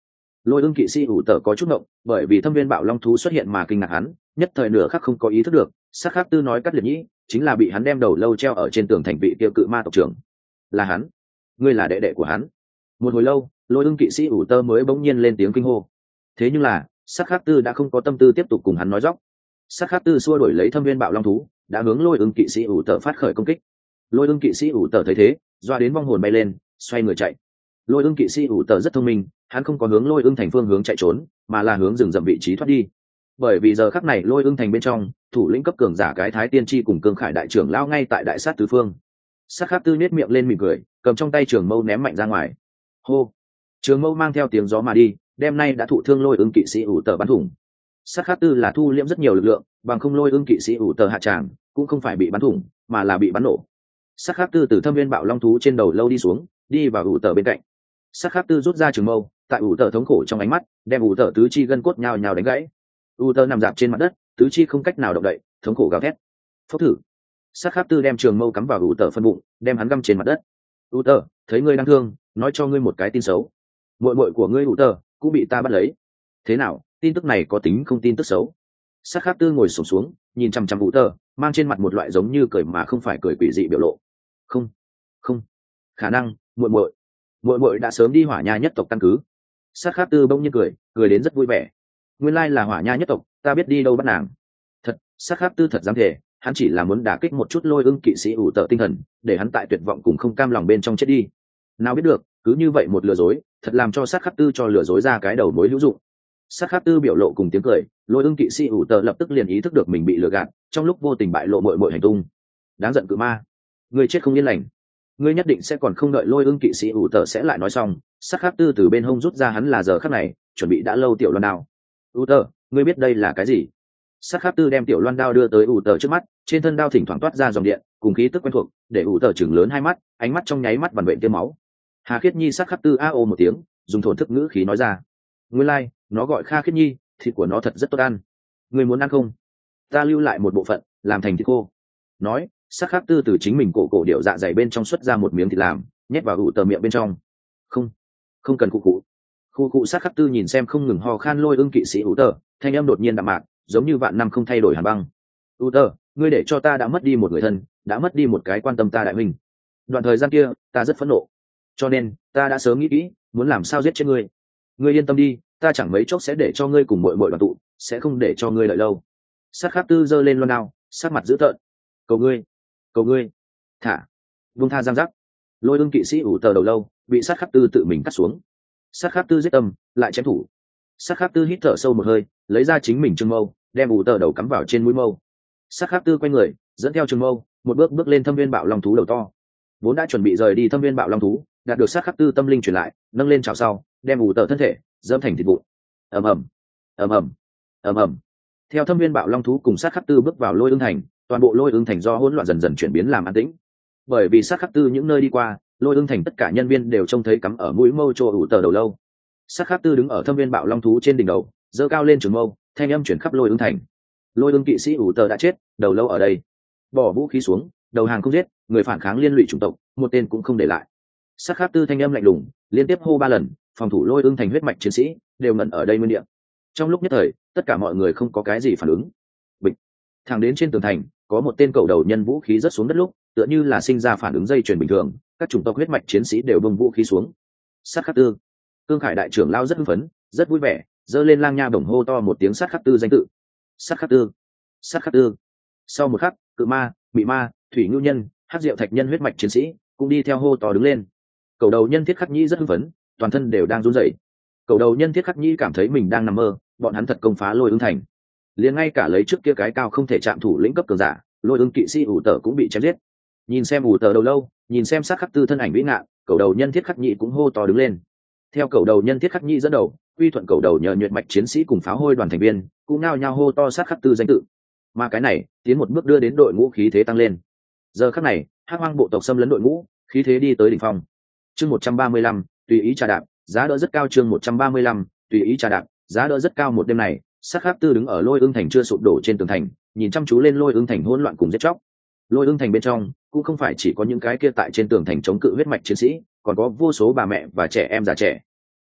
Lôi ưng kỵ sĩ ủ tờ có chút ngộng, bởi vì thâm viên bạo long thú xuất hiện mà kinh ngạc hắn, nhất thời nửa khắc không có ý thức được sát khắc tư nói cắt liệt nhĩ chính là bị hắn đem đầu lâu treo ở trên tường thành vị kia cự ma tộc trưởng. Là hắn? Ngươi là đệ đệ của hắn? Một hồi lâu lôi ưng kỵ sĩ ủ tơ mới bỗng nhiên lên tiếng kinh hô. Thế nhưng là sát khắc tư đã không có tâm tư tiếp tục cùng hắn nói dóc. Sát khắc tư xua đổi lấy thâm viên bạo long thú đã hướng lôi ưng kỵ sĩ ủ tờ phát khởi công kích. Lôi ưng kỵ sĩ ủ tờ thấy thế doa đến vong hồn bay lên xoay người chạy. Lôi ưng kỵ sĩ ủ tờ rất thông minh, hắn không có hướng lôi ưng thành phương hướng chạy trốn mà là hướng rừng rậm vị trí thoát đi. Bởi vì giờ khắc này lôi ưng thành bên trong thủ lĩnh cấp cường giả cái thái tiên tri cùng cương khải đại trưởng lao ngay tại đại sát tứ phương. Sát khắc tư nhếch miệng lên mỉm cười, cầm trong tay trường mâu ném mạnh ra ngoài. Hô! Trường mâu mang theo tiếng gió mà đi, đêm nay đã thụ thương lôi ưng kỵ sĩ ủ tờ bắn thủng. Sát khắc tư là thu liễm rất nhiều lực lượng, bằng không lôi ưng kỵ sĩ ủ tờ hạ tràng cũng không phải bị bắn thủng mà là bị bắn nổ. Sát khắc tư từ thâm viên bạo long thú trên đầu lâu đi xuống, đi vào ủ tờ bên cạnh. Sát khắc tư rút ra trường mâu, tại ủ tờ thống khổ trong ánh mắt đem ủ tờ tứ chi gân cốt nhào nhào đánh gãy. ủ tờ nằm dạp trên mặt đất, tứ chi không cách nào động đậy, thống khổ gào thét. Phốc thử. Sát khắc tư đem trường mâu cắm vào ủ tờ phân bụng, đem hắn găm trên mặt đất. ủ tờ, thấy ngươi đang thương, nói cho ngươi một cái tin xấu. Muội muội của ngươi ủ tờ cũng bị ta bắt lấy. Thế nào, tin tức này có tính không tin tức xấu? Sát khắc tư ngồi sụp xuống, xuống nhìn chằm chằm ủ tờ, mang trên mặt một loại giống như cười mà không phải cười quỷ dị biểu lộ. Không, không, khả năng muội muội muội muội đã sớm đi hỏa nha nhất tộc căn cứ. Sát khắc tư bỗng nhiên cười, cười đến rất vui vẻ. Nguyên lai là hỏa nha nhất tộc, ta biết đi đâu bắt nàng. Thật, sát khắc tư thật dám thể, hắn chỉ là muốn đả kích một chút lôi ưng kỵ sĩ ủ tợ tinh thần, để hắn tại tuyệt vọng cùng không cam lòng bên trong chết đi. Nào biết được, cứ như vậy một lừa dối, thật làm cho sát khắc tư cho lừa dối ra cái đầu mối hữu dụng. Sát khắc tư biểu lộ cùng tiếng cười, lôi ưng kỵ sĩ ủ tợ lập tức liền ý thức được mình bị lừa gạt, trong lúc vô tình bại lộ muội muội hành tung. Đáng giận cự ma, ngươi chết không yên lành. Ngươi nhất định sẽ còn không đợi lôi ưng kỵ sĩ ủ tợ sẽ lại nói xong, sát khắc tư từ bên hông rút ra hắn là giờ khắc này chuẩn bị đã lâu tiểu loan đao. ủ tợ, ngươi biết đây là cái gì? Sát khắc tư đem tiểu loan đao đưa tới ủ tợ trước mắt, trên thân đao thỉnh thoảng toát ra dòng điện cùng khí tức quen thuộc, để ủ tợ chừng lớn hai mắt, ánh mắt trong nháy mắt vằn vện tiêm máu. Hà Khiết Nhi sát khắc tư a ô một tiếng, dùng thổn thức ngữ khí nói ra. Nguyên lai, like, nó gọi Kha Khiết Nhi, thịt của nó thật rất tốt ăn. Ngươi muốn ăn không? Ta lưu lại một bộ phận, làm thành thịt khô. Nói, sát khắc tư từ chính mình cổ cổ điệu dạ dày bên trong xuất ra một miếng thịt làm, nhét vào ủ tờ miệng bên trong. Không, không cần cụ cụ. Khu cụ sát khắc tư nhìn xem không ngừng ho khan lôi ưng kỵ sĩ ủ tờ, thanh âm đột nhiên đạm mạc, giống như vạn năm không thay đổi hàn băng. ủ tờ, ngươi để cho ta đã mất đi một người thân, đã mất đi một cái quan tâm ta đại huynh. Đoạn thời gian kia, ta rất phẫn nộ, cho nên ta đã sớm nghĩ kỹ, muốn làm sao giết chết ngươi. Ngươi yên tâm đi, ta chẳng mấy chốc sẽ để cho ngươi cùng muội muội đoàn tụ, sẽ không để cho ngươi đợi lâu. Sát khắc tư giơ lên loan đao, sát mặt dữ tợn. Cầu ngươi, cầu ngươi, thả, vung tha giang giác. Lôi ưng kỵ sĩ ủ tờ đầu lâu bị sát khắc tư tự mình cắt xuống. Sát khắc tư giết tâm, lại chém thủ. Sát khắc tư hít thở sâu một hơi, lấy ra chính mình trường mâu, đem ủ tờ đầu cắm vào trên mũi mâu. Sát khắc tư quay người, dẫn theo trường mâu, một bước bước lên thâm viên bạo long thú đầu to. Vốn đã chuẩn bị rời đi thâm viên bạo long thú, đạt được sát khắc tư tâm linh truyền lại, nâng lên chảo sau, đem ủ tờ thân thể dẫm thành thịt vụn. ầm ầm, ầm ầm, ầm ầm. Theo thâm viên bạo long thú cùng sát khắc tư bước vào lôi ưng thành, toàn bộ lôi ưng thành do hỗn loạn dần dần chuyển biến làm an tĩnh. Bởi vì sát khắc tư những nơi đi qua, lôi ưng thành tất cả nhân viên đều trông thấy cắm ở mũi mâu trô ủ tờ đầu lâu. Sát khắc tư đứng ở thâm viên bạo long thú trên đỉnh đầu, giơ cao lên trường mâu, thanh âm chuyển khắp lôi ưng thành. Lôi ưng kỵ sĩ ủ tờ đã chết, đầu lâu ở đây. Bỏ vũ khí xuống, đầu hàng không giết, người phản kháng liên lụy chủng tộc, một tên cũng không để lại. Sát khắc tư thanh âm lạnh lùng, liên tiếp hô ba lần, phòng thủ lôi ưng thành huyết mạch chiến sĩ đều ngẩn ở đây nguyên địa. Trong lúc nhất thời, tất cả mọi người không có cái gì phản ứng. Bịch. Thẳng đến trên tường thành, có một tên cầu đầu nhân vũ khí rớt xuống đất lúc, tựa như là sinh ra phản ứng dây chuyền bình thường, các chủng tộc huyết mạch chiến sĩ đều bông vũ khí xuống. Sát khắc tư, cương khải đại trưởng lao rất hưng phấn, rất vui vẻ, giơ lên lang nha bổng hô to một tiếng sát khắc tư danh tự. Sát khắc tư, sát khắc tư. Sau một khắc, cự ma, mị ma, thủy ngưu nhân, hắc diệu thạch nhân huyết mạch chiến sĩ cũng đi theo hô to đứng lên. Cầu đầu nhân thiết khắc nhĩ rất hưng phấn, toàn thân đều đang run rẩy. Cầu đầu nhân thiết khắc nhĩ cảm thấy mình đang nằm mơ, bọn hắn thật công phá lôi ưng thành. Liền ngay cả lấy trước kia cái cao không thể chạm thủ lĩnh cấp cường giả, lôi ưng kỵ sĩ ủ tờ cũng bị chém giết. Nhìn xem ủ tờ đầu lâu, nhìn xem sát khắc tư thân ảnh vĩ ngạn, cầu đầu nhân thiết khắc nhĩ cũng hô to đứng lên. Theo cầu đầu nhân thiết khắc nhĩ dẫn đầu, quy thuận cầu đầu nhờ nhuệ mạch chiến sĩ cùng pháo hôi đoàn thành viên cũng nao nhao hô to sát khắc tư danh tự. Mà cái này tiến một bước đưa đến đội ngũ khí thế tăng lên. Giờ khắc này, hắc hoang bộ tộc xâm lấn đội ngũ, khí thế đi tới đỉnh phong. Chương một trăm ba mươi lăm, tùy ý trà đạp, giá đỡ rất cao. Chương một trăm ba mươi lăm, tùy ý trà đạp, giá đỡ rất cao. Một đêm này, sát khắc tư đứng ở lôi ưng thành chưa sụp đổ trên tường thành, nhìn chăm chú lên lôi ưng thành hỗn loạn cùng giết chóc. Lôi ưng thành bên trong cũng không phải chỉ có những cái kia tại trên tường thành chống cự huyết mạch chiến sĩ, còn có vô số bà mẹ và trẻ em già trẻ.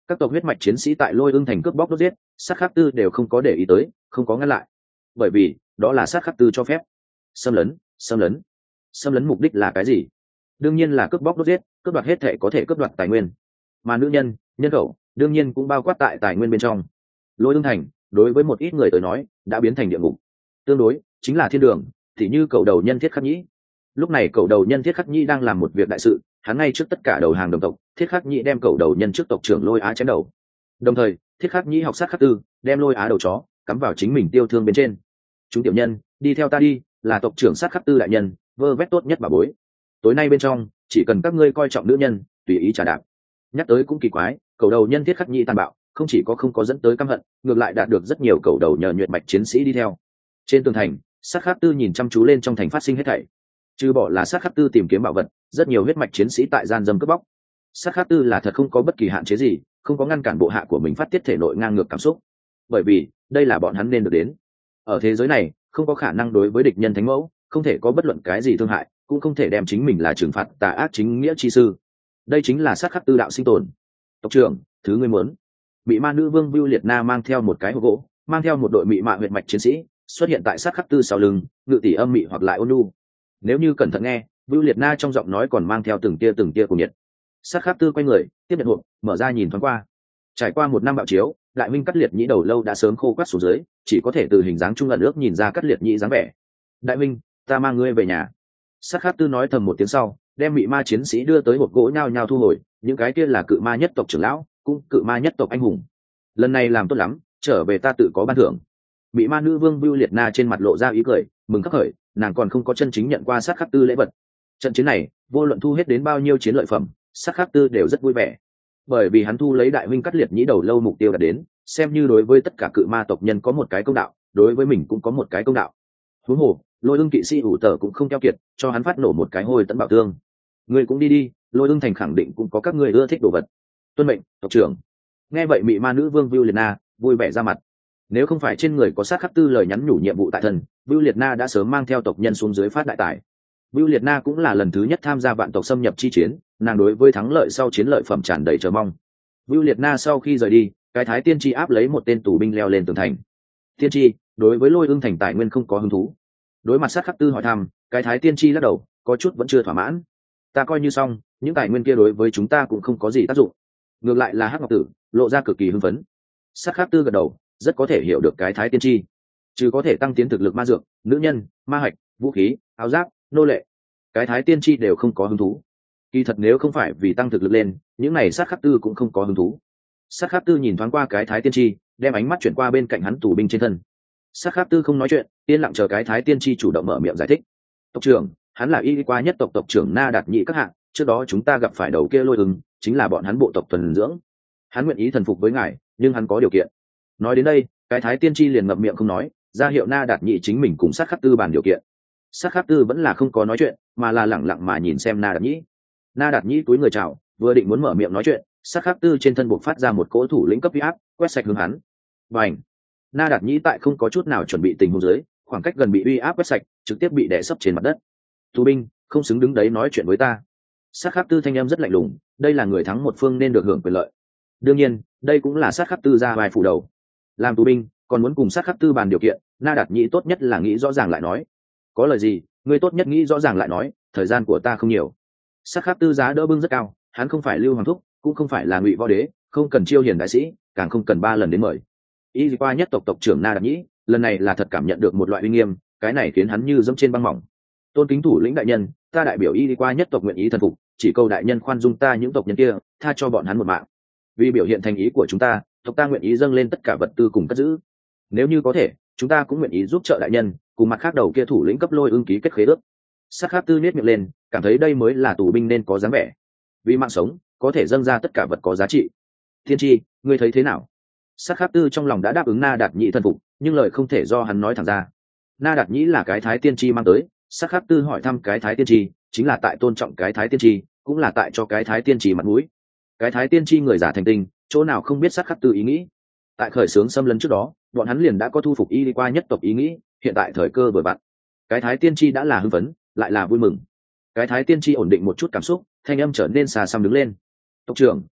Các tộc huyết mạch chiến sĩ tại Lôi Ưng thành cướp bóc đốt giết, Sát Khắc Tư đều không có để ý tới, không có ngăn lại, bởi vì đó là Sát Khắc Tư cho phép. Xâm lấn, xâm lấn, xâm lấn mục đích là cái gì? Đương nhiên là cướp bóc đốt giết, cướp đoạt hết thể có thể cướp đoạt tài nguyên, mà nữ nhân, nhân khẩu đương nhiên cũng bao quát tại tài nguyên bên trong. Lôi Ưng thành đối với một ít người tới nói đã biến thành địa ngục, tương đối chính là thiên đường. Thì như cầu đầu nhân Thiết Khắc Nhĩ, lúc này cầu đầu nhân Thiết Khắc Nhĩ đang làm một việc đại sự, hắn ngay trước tất cả đầu hàng đồng tộc, Thiết Khắc Nhĩ đem cầu đầu nhân trước tộc trưởng Lôi Á chém đầu, đồng thời Thiết Khắc Nhĩ học Sát Khắc Tư, đem Lôi Á đầu chó cắm vào chính mình tiêu thương bên trên. Chúng tiểu nhân đi theo ta đi, là tộc trưởng Sát Khắc Tư đại nhân, vơ vét tốt nhất bà bối. Tối nay bên trong chỉ cần các ngươi coi trọng nữ nhân, tùy ý trả đạp. Nhắc tới cũng kỳ quái, cầu đầu nhân Thiết Khắc Nhĩ tàn bạo, không chỉ có không có dẫn tới căm hận, ngược lại đạt được rất nhiều cầu đầu nhờ nhuệ mạch chiến sĩ đi theo. Trên tường thành, Sát Khắc Tư nhìn chăm chú lên trong thành phát sinh hết thảy, trừ bỏ là Sát Khắc Tư tìm kiếm bảo vật, rất nhiều huyết mạch chiến sĩ tại gian dâm cướp bóc. Sát Khắc Tư là thật không có bất kỳ hạn chế gì, không có ngăn cản bộ hạ của mình phát tiết thể nội ngang ngược cảm xúc, bởi vì đây là bọn hắn nên được đến. Ở thế giới này không có khả năng đối với địch nhân thánh mẫu không thể có bất luận cái gì thương hại, cũng không thể đem chính mình là trừng phạt tà ác chính nghĩa chi sư. Đây chính là Sát Khắc Tư đạo sinh tồn. Tộc trưởng, thứ ngươi muốn. Mị ma nữ vương Vưu Liệt Na mang theo một cái hộp gỗ, mang theo một đội mị mạ huyết mạch chiến sĩ xuất hiện tại Sát Khắc Tư sau lưng, ngự tỷ âm mị hoặc lại ôn nhu. Nếu như cẩn thận nghe, Vưu Liệt Na trong giọng nói còn mang theo từng tia từng tia của nhiệt. Sát Khắc Tư quay người tiếp nhận hộp, mở ra nhìn thoáng qua. Trải qua một năm bạo chiếu, đại minh Cắt Liệt Nhĩ đầu lâu đã sớm khô quắt xuống dưới, chỉ có thể từ hình dáng trung ẩn ước nhìn ra Cắt Liệt Nhĩ dáng vẻ. Đại minh, ta mang ngươi về nhà. Sát Khắc Tư nói thầm một tiếng sau, đem mị ma chiến sĩ đưa tới hộp gỗ nhao nhao thu hồi. Những cái kia là cự ma nhất tộc trưởng lão, cũng cự ma nhất tộc anh hùng. Lần này làm tốt lắm, trở về ta tự có ban thưởng. Mị ma nữ vương Vưu Liệt Na trên mặt lộ ra ý cười mừng khắc khởi, nàng còn không có chân chính nhận qua Sát Khắc Tư lễ vật. Trận chiến này vô luận thu hết đến bao nhiêu chiến lợi phẩm, Sát Khắc Tư đều rất vui vẻ, bởi vì hắn thu lấy đại huynh Cắt Liệt Nhĩ đầu lâu mục tiêu đã đến, xem như đối với tất cả cự ma tộc nhân có một cái công đạo, đối với mình cũng có một cái công đạo. Huống hồ Lôi Ưng kỵ sĩ ủ tở cũng không keo kiệt, cho hắn phát nổ một cái hôi tấn bảo tương. Ngươi cũng đi đi, Lôi Ưng thành khẳng định cũng có các ngươi ưa thích đồ vật. Tuân mệnh, tộc trưởng. Nghe vậy mị ma nữ vương Vưu Liệt Na vui vẻ ra mặt. Nếu không phải trên người có Sát Khắc Tư lời nhắn nhủ nhiệm vụ tại thân, Vưu Liệt Na đã sớm mang theo tộc nhân xuống dưới phát đại tài. Vưu Liệt Na cũng là lần thứ nhất tham gia vạn tộc xâm nhập chi chiến, nàng đối với thắng lợi sau chiến lợi phẩm tràn đầy chờ mong. Vưu Liệt Na sau khi rời đi, cái thái tiên tri áp lấy một tên tù binh leo lên tường thành. Tiên tri đối với Lôi Ưng thành tài nguyên không có hứng thú. Đối mặt Sát Khắc Tư hỏi thăm, cái thái tiên tri lắc đầu, có chút vẫn chưa thỏa mãn. Ta coi như xong, những tài nguyên kia đối với chúng ta cũng không có gì tác dụng. Ngược lại là Hắc Ngọc Tử lộ ra cực kỳ hưng phấn. Sát Khắc Tư gật đầu, rất có thể hiểu được cái thái tiên tri, chứ có thể tăng tiến thực lực ma dược, nữ nhân, ma hạch, vũ khí, áo giáp, nô lệ, cái thái tiên tri đều không có hứng thú. Kỳ thật nếu không phải vì tăng thực lực lên, những này Sát Khắc Tư cũng không có hứng thú. Sát Khắc Tư nhìn thoáng qua cái thái tiên tri, đem ánh mắt chuyển qua bên cạnh hắn tù binh trên thân. Sát Khắc Tư không nói chuyện, yên lặng chờ cái thái tiên tri chủ động mở miệng giải thích. Tộc trưởng, hắn là y qua nhất tộc tộc trưởng Na Đạt Nhĩ các hạng, trước đó chúng ta gặp phải đầu kia Lôi Ưng, chính là bọn hắn bộ tộc thuần dưỡng. Hắn nguyện ý thần phục với ngài, nhưng hắn có điều kiện. Nói đến đây, cái thái tiên tri liền ngậm miệng không nói, ra hiệu Na Đạt Nhĩ chính mình cùng Sát Khắc Tư bàn điều kiện. Sát Khắc Tư vẫn là không có nói chuyện, mà là lẳng lặng mà nhìn xem Na Đạt Nhĩ. Na Đạt Nhĩ túi người chào, vừa định muốn mở miệng nói chuyện, Sát Khắc Tư trên thân buộc phát ra một cỗ thủ lĩnh cấp uy áp, quét sạch hướng hắn. Bành! Na Đạt Nhĩ tại không có chút nào chuẩn bị tình huống dưới, khoảng cách gần bị uy áp quét sạch, trực tiếp bị đè sấp trên mặt đất. Tù binh, không xứng đứng đấy nói chuyện với ta. Sát Khắc Tư thanh âm rất lạnh lùng, đây là người thắng một phương nên được hưởng quyền lợi. Đương nhiên, đây cũng là Sát Khắc Tư ra vài phủ đầu. Làm tù binh, còn muốn cùng Sát Khắc Tư bàn điều kiện, Na Đạt Nhĩ tốt nhất là nghĩ rõ ràng lại nói. Có lời gì, ngươi tốt nhất nghĩ rõ ràng lại nói, thời gian của ta không nhiều. Sát Khắc Tư giá đỡ bưng rất cao, hắn không phải Lưu Hoàng thúc, cũng không phải là Ngụy Võ Đế, không cần chiêu hiền đại sĩ, càng không cần ba lần đến mời. Y qua nhất tộc tộc trưởng Na Đạt Nhĩ, lần này là thật cảm nhận được một loại uy nghiêm, cái này khiến hắn như dẫm trên băng mỏng. Tôn kính thủ lĩnh đại nhân, ta đại biểu Y qua nhất tộc nguyện ý thần phục, chỉ cầu đại nhân khoan dung ta những tộc nhân kia, tha cho bọn hắn một mạng. Vì biểu hiện thành ý của chúng ta, tộc ta nguyện ý dâng lên tất cả vật tư cùng cất giữ. Nếu như có thể, chúng ta cũng nguyện ý giúp trợ đại nhân, cùng mặt khác đầu kia thủ lĩnh cấp Lôi Ưng ký kết khế ước. Sát Khắc Tư nhếch miệng lên, cảm thấy đây mới là tù binh nên có dáng vẻ. Vì mạng sống, có thể dâng ra tất cả vật có giá trị. Thiên Tri, ngươi thấy thế nào? Sát Khắc Tư trong lòng đã đáp ứng Na Đạt Nhĩ thần phục, nhưng lời không thể do hắn nói thẳng ra. Na Đạt Nhĩ là cái thái tiên tri mang tới, Sát Khắc Tư hỏi thăm cái thái tiên tri, chính là tại tôn trọng cái thái tiên tri, cũng là tại cho cái thái tiên tri mặt mũi. Cái thái tiên tri người giả thành tinh, chỗ nào không biết Sát Khắc Tư ý nghĩ. Tại khởi xướng xâm lấn trước đó, bọn hắn liền đã có thu phục Y đi qua nhất tộc ý nghĩ, hiện tại thời cơ vừa vặn. Cái thái tiên tri đã là hưng phấn, lại là vui mừng. Cái thái tiên tri ổn định một chút cảm xúc, thanh âm trở nên xà xăm đứng lên. Tộc trưởng,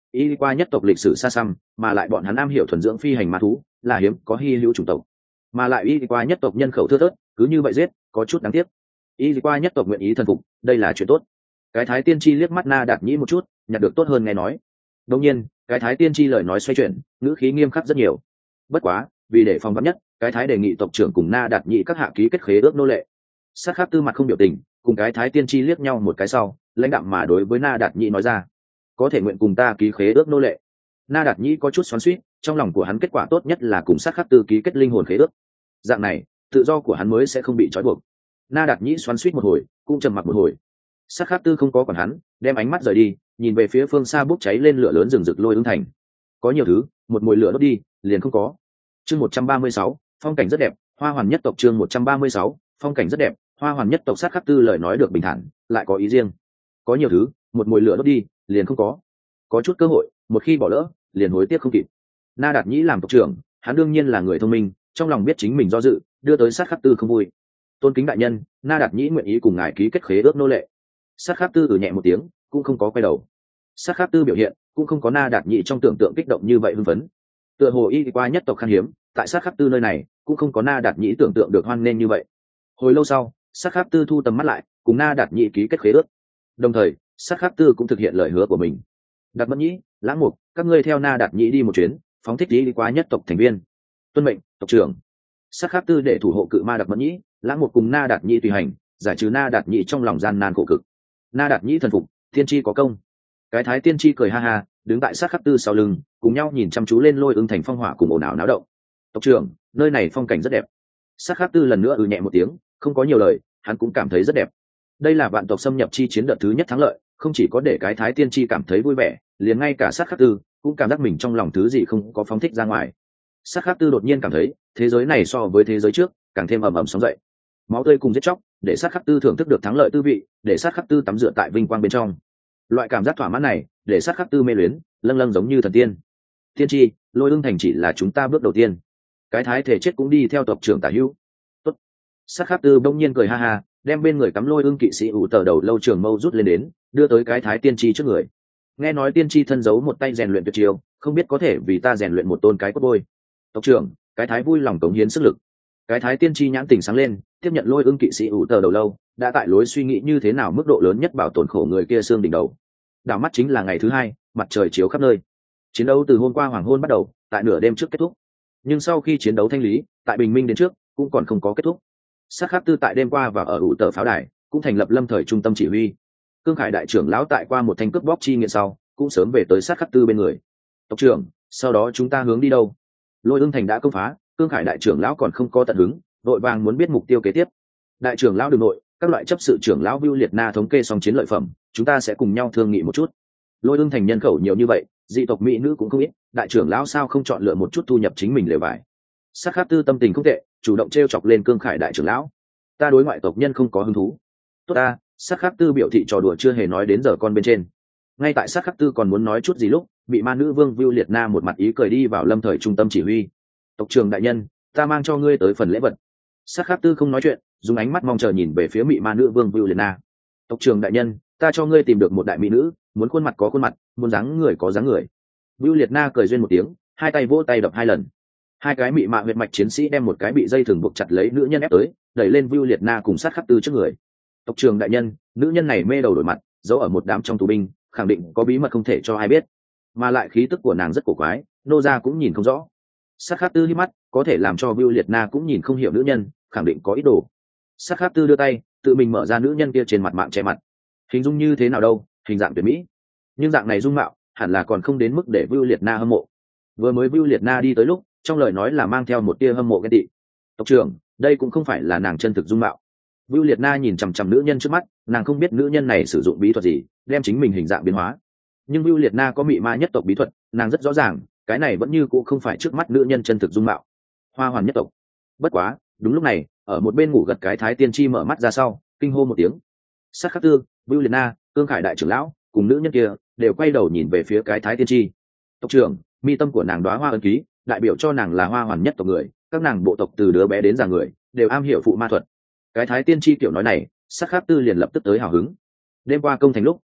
y qua nhất tộc lịch sử xa xăm, mà lại bọn hắn am hiểu thuần dưỡng phi hành ma thú, là hiếm có hy hữu chủng tộc, mà lại y qua nhất tộc nhân khẩu thưa thớt, cứ như vậy giết có chút đáng tiếc. Y qua nhất tộc nguyện ý thần phục, đây là chuyện tốt. Cái thái tiên tri liếc mắt Na Đạt Nhĩ một chút, nhặt được tốt hơn nghe nói. Đương nhiên, cái thái tiên tri lời nói xoay chuyển, ngữ khí nghiêm khắc rất nhiều. Bất quá, vì để phòng vắn nhất, cái thái đề nghị tộc trưởng cùng Na Đạt Nhĩ các hạ ký kết khế ước nô lệ. Sát Khắc Tư mặt không biểu tình, cùng cái thái tiên tri liếc nhau một cái sau, lãnh đạm mà đối với Na Đạt Nhĩ nói ra: có thể nguyện cùng ta ký khế ước nô lệ. Na Đạt Nhĩ có chút xoắn xuýt, trong lòng của hắn kết quả tốt nhất là cùng Sát Khắc Tư ký kết linh hồn khế ước. Dạng này, tự do của hắn mới sẽ không bị trói buộc. Na Đạt Nhĩ xoắn xuýt một hồi, cũng trầm mặc một hồi. Sát Khắc Tư không có quản hắn, đem ánh mắt rời đi, nhìn về phía phương xa bốc cháy lên lửa lớn rừng rực Lôi Ưng Thành. Có nhiều thứ, một mùi lửa đốt đi, liền không có. Chương một trăm ba mươi sáu, phong cảnh rất đẹp, Hoa Hoàn nhất tộc. Chương một trăm ba mươi sáu, phong cảnh rất đẹp, Hoa Hoàn nhất tộc. Sát Khắc Tư lời nói được bình thản, lại có ý riêng. Có nhiều thứ, một mùi lửa đốt đi, liền không có. Có chút cơ hội, một khi bỏ lỡ, liền hối tiếc không kịp. Na Đạt Nhĩ làm tộc trưởng, hắn đương nhiên là người thông minh, trong lòng biết chính mình do dự, đưa tới Sát Khắc Tư không vui. Tôn kính đại nhân, Na Đạt Nhĩ nguyện ý cùng ngài ký kết khế ước nô lệ. Sát Khắc Tư ừ nhẹ một tiếng, cũng không có quay đầu. Sát Khắc Tư biểu hiện cũng không có Na Đạt Nhĩ trong tưởng tượng kích động như vậy hưng phấn. Tựa hồ y qua nhất tộc khan hiếm, tại Sát Khắc Tư nơi này cũng không có Na Đạt Nhĩ tưởng tượng được hoan nên như vậy. Hồi lâu sau, Sát Khắc Tư thu tầm mắt lại, cùng Na Đạt Nhĩ ký kết khế ước. Đồng thời, Sát Khắc Tư cũng thực hiện lời hứa của mình. Đạt Mẫn Nhĩ, Lãng Mục, các ngươi theo Na Đạt Nhĩ đi một chuyến, phóng thích y qua nhất tộc thành viên. Tuân mệnh, tộc trưởng. Sát Khắc Tư để thủ hộ cự ma Đạt Mẫn Nhĩ, Lãng Mục cùng Na Đạt Nhĩ tùy hành, giải trừ Na Đạt Nhĩ trong lòng gian nan khổ cực. Na Đạt Nhĩ thần phục, tiên tri có công. Cái thái tiên tri cười ha ha, đứng tại Sát Khắc Tư sau lưng, cùng nhau nhìn chăm chú lên Lôi Ưng Thành phong hỏa cùng ồn ào náo động. Tộc trưởng, nơi này phong cảnh rất đẹp. Sát Khắc Tư lần nữa ừ nhẹ một tiếng, không có nhiều lời, hắn cũng cảm thấy rất đẹp. Đây là vạn tộc xâm nhập chi chiến đợt thứ nhất thắng lợi, không chỉ có để cái thái tiên tri cảm thấy vui vẻ, liền ngay cả Sát Khắc Tư cũng cảm giác mình trong lòng thứ gì không có phóng thích ra ngoài. Sát Khắc Tư đột nhiên cảm thấy, thế giới này so với thế giới trước càng thêm ầm ầm sóng dậy. Máu tươi cùng giết chóc, để Sát Khắc Tư thưởng thức được thắng lợi tư vị, để Sát Khắc Tư tắm rửa tại vinh quang bên trong. Loại cảm giác thỏa mãn này, để Sát Khắc Tư mê luyến, lâng lâng giống như thần tiên. Tiên tri, Lôi Ưng Thành chỉ là chúng ta bước đầu tiên. Cái thái thể chết cũng đi theo tộc trưởng tả hữu. Tốt. Sát Khắc Tư bỗng nhiên cười ha ha, đem bên người cắm Lôi Ưng kỵ sĩ ủ tờ đầu lâu trường mâu rút lên đến, đưa tới cái thái tiên tri trước người. Nghe nói tiên tri thân giấu một tay rèn luyện tuyệt chiêu, không biết có thể vì ta rèn luyện một tôn cái cốt bôi. Tộc trưởng, cái thái vui lòng cống hiến sức lực. Cái thái tiên tri nhãn tình sáng lên, tiếp nhận Lôi Ưng kỵ sĩ ủ tờ đầu lâu, đã tại lối suy nghĩ như thế nào mức độ lớn nhất bảo tồn khổ người kia xương đỉnh đầu. Đảo mắt chính là ngày thứ hai, mặt trời chiếu khắp nơi. Chiến đấu từ hôm qua hoàng hôn bắt đầu, tại nửa đêm trước kết thúc. Nhưng sau khi chiến đấu thanh lý, tại bình minh đến trước, cũng còn không có kết thúc. Sát Khắc Tư tại đêm qua và ở ủ tờ pháo đài, cũng thành lập lâm thời trung tâm chỉ huy. Cương Khải đại trưởng lão tại qua một thanh cướp bóc chi nghiện sau, cũng sớm về tới Sát Khắc Tư bên người. Tộc trưởng, sau đó chúng ta hướng đi đâu? Lôi Ưng Thành đã công phá, Cương Khải đại trưởng lão còn không có tận hứng, đội vàng muốn biết mục tiêu kế tiếp. Đại trưởng lão đường nội, các loại chấp sự trưởng lão Vưu Liệt Na thống kê xong chiến lợi phẩm, chúng ta sẽ cùng nhau thương nghị một chút. Lôi Ưng Thành nhân khẩu nhiều như vậy, dị tộc mỹ nữ cũng không ít, đại trưởng lão sao không chọn lựa một chút thu nhập chính mình lều vải. Sát Khắc Tư tâm tình không tệ, chủ động trêu chọc lên Cương Khải đại trưởng lão. Ta đối ngoại tộc nhân không có hứng thú. Tốt ta, Sát Khắc Tư biểu thị trò đùa chưa hề nói đến giờ con bên trên. Ngay tại Sát Khắc Tư còn muốn nói chút gì lúc, bị ma nữ vương Vưu Liệt Na một mặt ý cười đi vào lâm thời trung tâm chỉ huy. Tộc trưởng đại nhân, ta mang cho ngươi tới phần lễ vật. Sát Khắc Tư không nói chuyện, dùng ánh mắt mong chờ nhìn về phía mị ma nữ vương Vưu Liệt Na. Tộc trưởng đại nhân, ta cho ngươi tìm được một đại mỹ nữ, muốn khuôn mặt có khuôn mặt, muốn dáng người có dáng người. Vưu Liệt Na cười duyên một tiếng, hai tay vỗ tay đập hai lần. Hai cái mị mạ huyệt mạch chiến sĩ đem một cái bị dây thừng buộc chặt lấy nữ nhân ép tới, đẩy lên Vưu Liệt Na cùng Sát Khắc Tư trước người. Tộc trưởng đại nhân, nữ nhân này mê đầu đổi mặt, giấu ở một đám trong tù binh, khẳng định có bí mật không thể cho ai biết, mà lại khí tức của nàng rất cổ quái, nô gia cũng nhìn không rõ. Sát Khắc Tư hí mắt, có thể làm cho Vưu Liệt Na cũng nhìn không hiểu nữ nhân, khẳng định có ý đồ. Sát Khắc Tư đưa tay, tự mình mở ra nữ nhân kia trên mặt mạng che mặt. Hình dung như thế nào đâu, hình dạng tuyệt mỹ, nhưng dạng này dung mạo hẳn là còn không đến mức để Vưu Liệt Na hâm mộ. Vừa mới Vưu Liệt Na đi tới lúc, trong lời nói là mang theo một tia hâm mộ ghen tị. Tộc trưởng, đây cũng không phải là nàng chân thực dung mạo. Vưu Liệt Na nhìn chằm chằm nữ nhân trước mắt, nàng không biết nữ nhân này sử dụng bí thuật gì, đem chính mình hình dạng biến hóa. Nhưng Vưu Liệt Na có mị ma nhất tộc bí thuật, nàng rất rõ ràng, cái này vẫn như cũ không phải trước mắt nữ nhân chân thực dung mạo. Hoa Hoàn nhất tộc. Bất quá, đúng lúc này, ở một bên ngủ gật cái thái tiên tri mở mắt ra sau, kinh hô một tiếng. Sát Khắc Tư, Vưu Liệt Na, Cương Khải đại trưởng lão cùng nữ nhân kia đều quay đầu nhìn về phía cái thái tiên tri. Tộc trưởng, mi tâm của nàng đóa hoa ấn ký, đại biểu cho nàng là Hoa Hoàn nhất tộc người, các nàng bộ tộc từ đứa bé đến già người đều am hiểu phụ ma thuật. Cái thái tiên tri kiểu nói này, Sát Khắc Tư liền lập tức tới hào hứng. Đêm qua công thành lúc,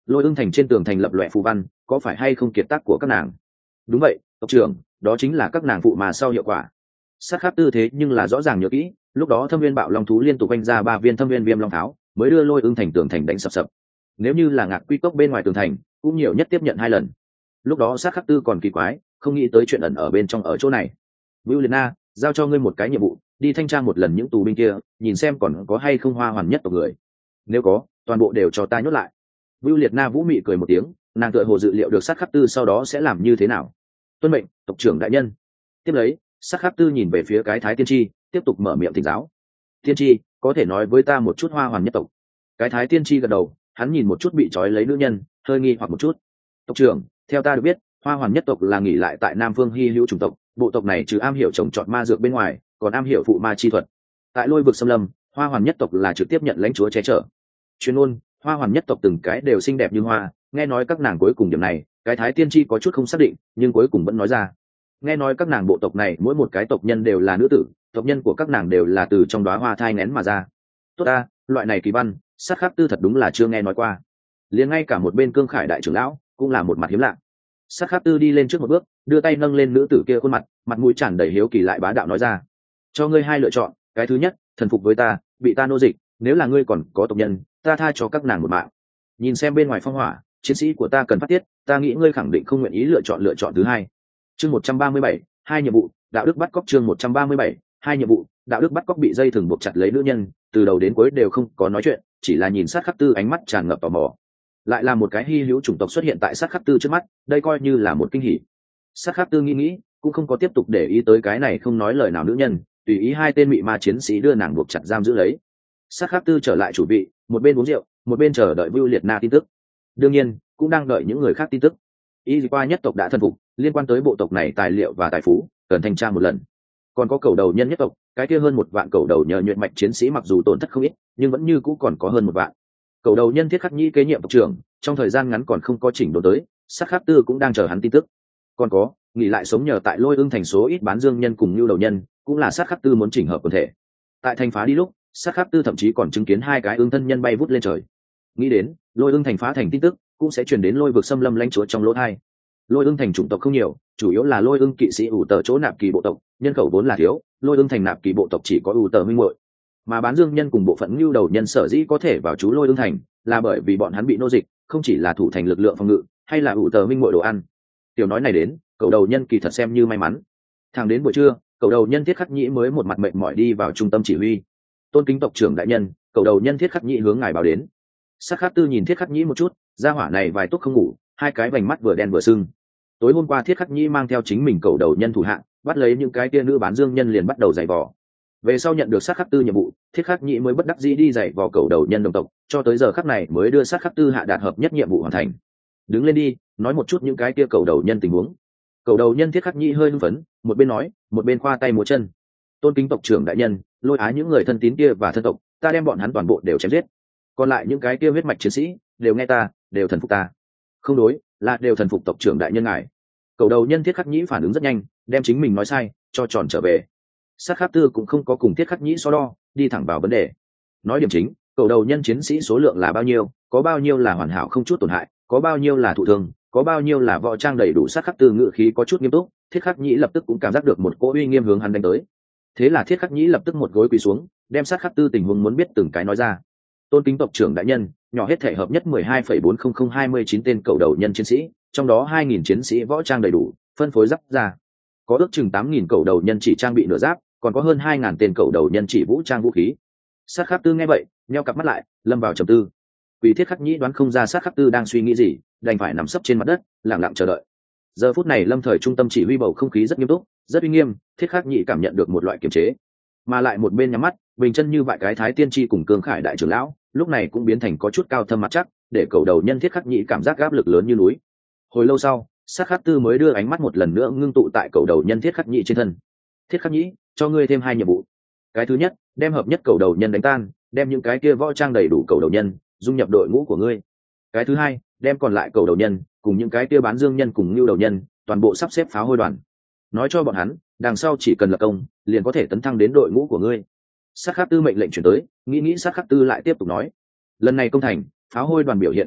Lôi Ưng thành trên tường thành lập loè phù văn, có phải hay không kiệt tác của các nàng? Đúng vậy, tộc trưởng, đó chính là các nàng phụ mà sau hiệu quả. Sát khắp tư thế nhưng là rõ ràng nhớ kỹ, lúc đó thâm viên bạo long thú liên tục quanh ra ba viên thâm viên viêm long tháo, mới đưa Lôi Ưng thành tường thành đánh sập sập. Nếu như là ngạc quy cốc bên ngoài tường thành, cũng nhiều nhất tiếp nhận hai lần. Lúc đó sát khắc tư còn kỳ quái, không nghĩ tới chuyện ẩn ở bên trong ở chỗ này. Vưu Liệt Na, giao cho ngươi một cái nhiệm vụ, đi thanh tra một lần những tù binh kia, nhìn xem còn có hay không Hoa Hoàn nhất tộc người. Nếu có, toàn bộ đều cho ta nhốt lại. Vưu Liệt Na vũ mị cười một tiếng, nàng tựa hồ dự liệu được sát khắc tư sau đó sẽ làm như thế nào. Tuân mệnh, tộc trưởng đại nhân. Tiếp lấy, sát khắc tư nhìn về phía cái Thái Tiên Tri, tiếp tục mở miệng thỉnh giáo. Tiên Tri, có thể nói với ta một chút Hoa Hoàn nhất tộc? Cái Thái Tiên Tri gật đầu, hắn nhìn một chút bị trói lấy nữ nhân, hơi nghi hoặc một chút. Tộc trưởng, theo ta được biết, Hoa Hoàn nhất tộc là nghỉ lại tại Nam Phương Hy hữu chủng tộc, bộ tộc này trừ am hiểu trồng trọt ma dược bên ngoài, còn am hiểu phụ ma chi thuật. Tại Lôi vực xâm lâm, Hoa Hoàn nhất tộc là trực tiếp nhận lãnh chúa che chở. Chuyên môn, Hoa Hoàn nhất tộc từng cái đều xinh đẹp như hoa, nghe nói các nàng cuối cùng điểm này, cái Thái Tiên Tri có chút không xác định, nhưng cuối cùng vẫn nói ra. Nghe nói các nàng bộ tộc này mỗi một cái tộc nhân đều là nữ tử, tộc nhân của các nàng đều là từ trong đóa hoa thai nén mà ra. Tốt ta, loại này kỳ văn, sát khắc tư thật đúng là chưa nghe nói qua. Liền ngay cả một bên Cương Khải đại trưởng lão cũng là một mặt hiếm lạ. Sát khắc tư đi lên trước một bước, đưa tay nâng lên nữ tử kia khuôn mặt, mặt mũi tràn đầy hiếu kỳ lại bá đạo nói ra: cho ngươi hai lựa chọn, cái thứ nhất, thần phục với ta, bị ta nô dịch, nếu là ngươi còn có tộc nhân, ta tha cho các nàng một mạng. Nhìn xem bên ngoài phong hỏa, chiến sĩ của ta cần phát tiết, ta nghĩ ngươi khẳng định không nguyện ý lựa chọn lựa chọn thứ hai. Chương một trăm ba mươi bảy, hai nhiệm vụ, đạo đức bắt cóc. Chương một trăm ba mươi bảy, hai nhiệm vụ, đạo đức bắt cóc. Bị dây thừng buộc chặt lấy nữ nhân, từ đầu đến cuối đều không có nói chuyện, chỉ là nhìn sát khắc tư ánh mắt tràn ngập tò mò. Lại là một cái hy hữu chủng tộc xuất hiện tại sát khắc tư trước mắt, đây coi như là một kinh hỉ. Sát khắc tư nghĩ nghĩ, cũng không có tiếp tục để ý tới cái này không nói lời nào nữ nhân, tùy ý hai tên mị ma chiến sĩ đưa nàng buộc chặt giam giữ lấy. Sát khắc tư trở lại chủ vị, một bên uống rượu, một bên chờ đợi Vưu Liệt Na tin tức. Đương nhiên, cũng đang đợi những người khác tin tức. Y qua nhất tộc đã thần phục, liên quan tới bộ tộc này tài liệu và tài phú, cần thanh tra một lần. Còn có cầu đầu nhân nhất tộc, cái kia hơn một vạn cầu đầu nhờ nhuệ mạch chiến sĩ mặc dù tổn thất không ít, nhưng vẫn như cũ còn có hơn một vạn. Cầu đầu nhân Thiết Khắc Nhĩ kế nhiệm tộc trưởng, trong thời gian ngắn còn không có chỉnh đốn tới, Sát Khắc Tư cũng đang chờ hắn tin tức. Còn có, nghỉ lại sống nhờ tại Lôi Ưng thành số ít bán dương nhân cùng nhu đầu nhân, cũng là Sát Khắc Tư muốn chỉnh hợp quần thể. Tại thành phá đi lúc, Sát Khắc Tư thậm chí còn chứng kiến hai cái ương thân nhân bay vút lên trời. Nghĩ đến, Lôi Ưng thành phá thành tin tức, cũng sẽ truyền đến Lôi vực xâm lâm lãnh chúa trong lỗ tai. Lôi Ưng thành chủng tộc không nhiều, chủ yếu là Lôi Ưng kỵ sĩ ủ tờ chỗ nạp kỳ bộ tộc, nhân khẩu vốn là thiếu, Lôi Ưng thành nạp kỳ bộ tộc chỉ có ủ tờ minh muội. Mà bán dương nhân cùng bộ phận nhu đầu nhân sở dĩ có thể vào trú Lôi Ưng thành, là bởi vì bọn hắn bị nô dịch, không chỉ là thủ thành lực lượng phòng ngự, hay là ủ tờ minh muội đồ ăn. Tiểu nói này đến, cậu đầu nhân kỳ thật xem như may mắn. Thẳng đến buổi trưa, cậu đầu nhân Thiết Khắc Nhĩ mới một mặt mệt mỏi đi vào trung tâm chỉ huy. Tôn kính tộc trưởng đại nhân, cậu đầu nhân Thiết Khắc Nhĩ hướng ngài báo đến. Sát Khắc Tư nhìn Thiết Khắc Nhĩ một chút, gia hỏa này vài túc không ngủ, hai cái vành mắt vừa đen vừa sưng. Tối hôm qua Thiết Khắc Nhĩ mang theo chính mình cậu đầu nhân thủ hạng, bắt lấy những cái kia nữ bán dương nhân liền bắt đầu giày vò. Về sau nhận được Sát Khắc Tư nhiệm vụ, Thiết Khắc Nhĩ mới bất đắc dĩ đi giày vò cậu đầu nhân đồng tộc, cho tới giờ khắc này mới đưa Sát Khắc Tư hạ đạt hợp nhất nhiệm vụ hoàn thành. Đứng lên đi, nói một chút những cái kia cậu đầu nhân tình huống. Cậu đầu nhân Thiết Khắc Nhĩ hơi hưng phấn, một bên nói, một bên khoa tay múa chân. Tôn kính tộc trưởng đại nhân, Lôi Á những người thân tín kia và thân tộc, ta đem bọn hắn toàn bộ đều chém giết. Còn lại những cái kia huyết mạch chiến sĩ, đều nghe ta, đều thần phục ta. Không đối, là đều thần phục tộc trưởng đại nhân ngài. Cậu đầu nhân Thiết Khắc Nhĩ phản ứng rất nhanh, đem chính mình nói sai, cho tròn trở về. Sát Khắc Tư cũng không có cùng Thiết Khắc Nhĩ so đo, đi thẳng vào vấn đề. Nói điểm chính, cậu đầu nhân chiến sĩ số lượng là bao nhiêu, có bao nhiêu là hoàn hảo không chút tổn hại, có bao nhiêu là thụ thương, có bao nhiêu là võ trang đầy đủ. Sát Khắc Tư ngữ khí có chút nghiêm túc, Thiết Khắc Nhĩ lập tức cũng cảm giác được một cỗ uy nghiêm hướng hắn đánh tới. Thế là Thiết Khắc Nhĩ lập tức một gối quỳ xuống, đem Sát Khắc Tư tình huống muốn biết từng cái nói ra. Tôn kính tộc trưởng đại nhân, nhỏ hết thể hợp nhất mười hai phẩy bốn không không hai mươi chín tên cậu đầu nhân chiến sĩ, trong đó hai nghìn chiến sĩ võ trang đầy đủ, phân phối giáp ra. Có ước chừng tám nghìn cậu đầu nhân chỉ trang bị nửa giáp, còn có hơn hai ngàn tên cậu đầu nhân chỉ vũ trang vũ khí. Sát Khắc Tư nghe vậy, nheo cặp mắt lại, lâm vào trầm tư. Vì Thiết Khắc Nhĩ đoán không ra Sát Khắc Tư đang suy nghĩ gì, đành phải nằm sấp trên mặt đất, lặng lặng chờ đợi. Giờ phút này lâm thời trung tâm chỉ huy bầu không khí rất nghiêm túc, rất uy nghiêm, Thiết Khắc Nhĩ cảm nhận được một loại kiềm chế, mà lại một bên nhắm mắt, bình chân như vậy cái Thái Tiên Tri cùng Cương Khải đại trưởng lão, lúc này cũng biến thành có chút cao thâm mặt chắc, để cầu đầu nhân Thiết Khắc Nhĩ cảm giác áp lực lớn như núi. Hồi lâu sau, Sát Khắc Tư mới đưa ánh mắt một lần nữa ngưng tụ tại cầu đầu nhân Thiết Khắc Nhĩ trên thân. Thiết Khắc Nhĩ, cho ngươi thêm hai nhiệm vụ. Cái thứ nhất, đem hợp nhất cầu đầu nhân đánh tan, đem những cái kia võ trang đầy đủ cầu đầu nhân dung nhập đội ngũ của ngươi. Cái thứ hai, đem còn lại cầu đầu nhân cùng những cái kia bán dương nhân cùng nhu đầu nhân toàn bộ sắp xếp pháo hôi đoàn. Nói cho bọn hắn, đằng sau chỉ cần lập công, liền có thể tấn thăng đến đội ngũ của ngươi. Sát Khắc Tư mệnh lệnh chuyển tới, nghĩ nghĩ Sát Khắc Tư lại tiếp tục nói, lần này công thành, pháo hôi đoàn biểu hiện không tệ,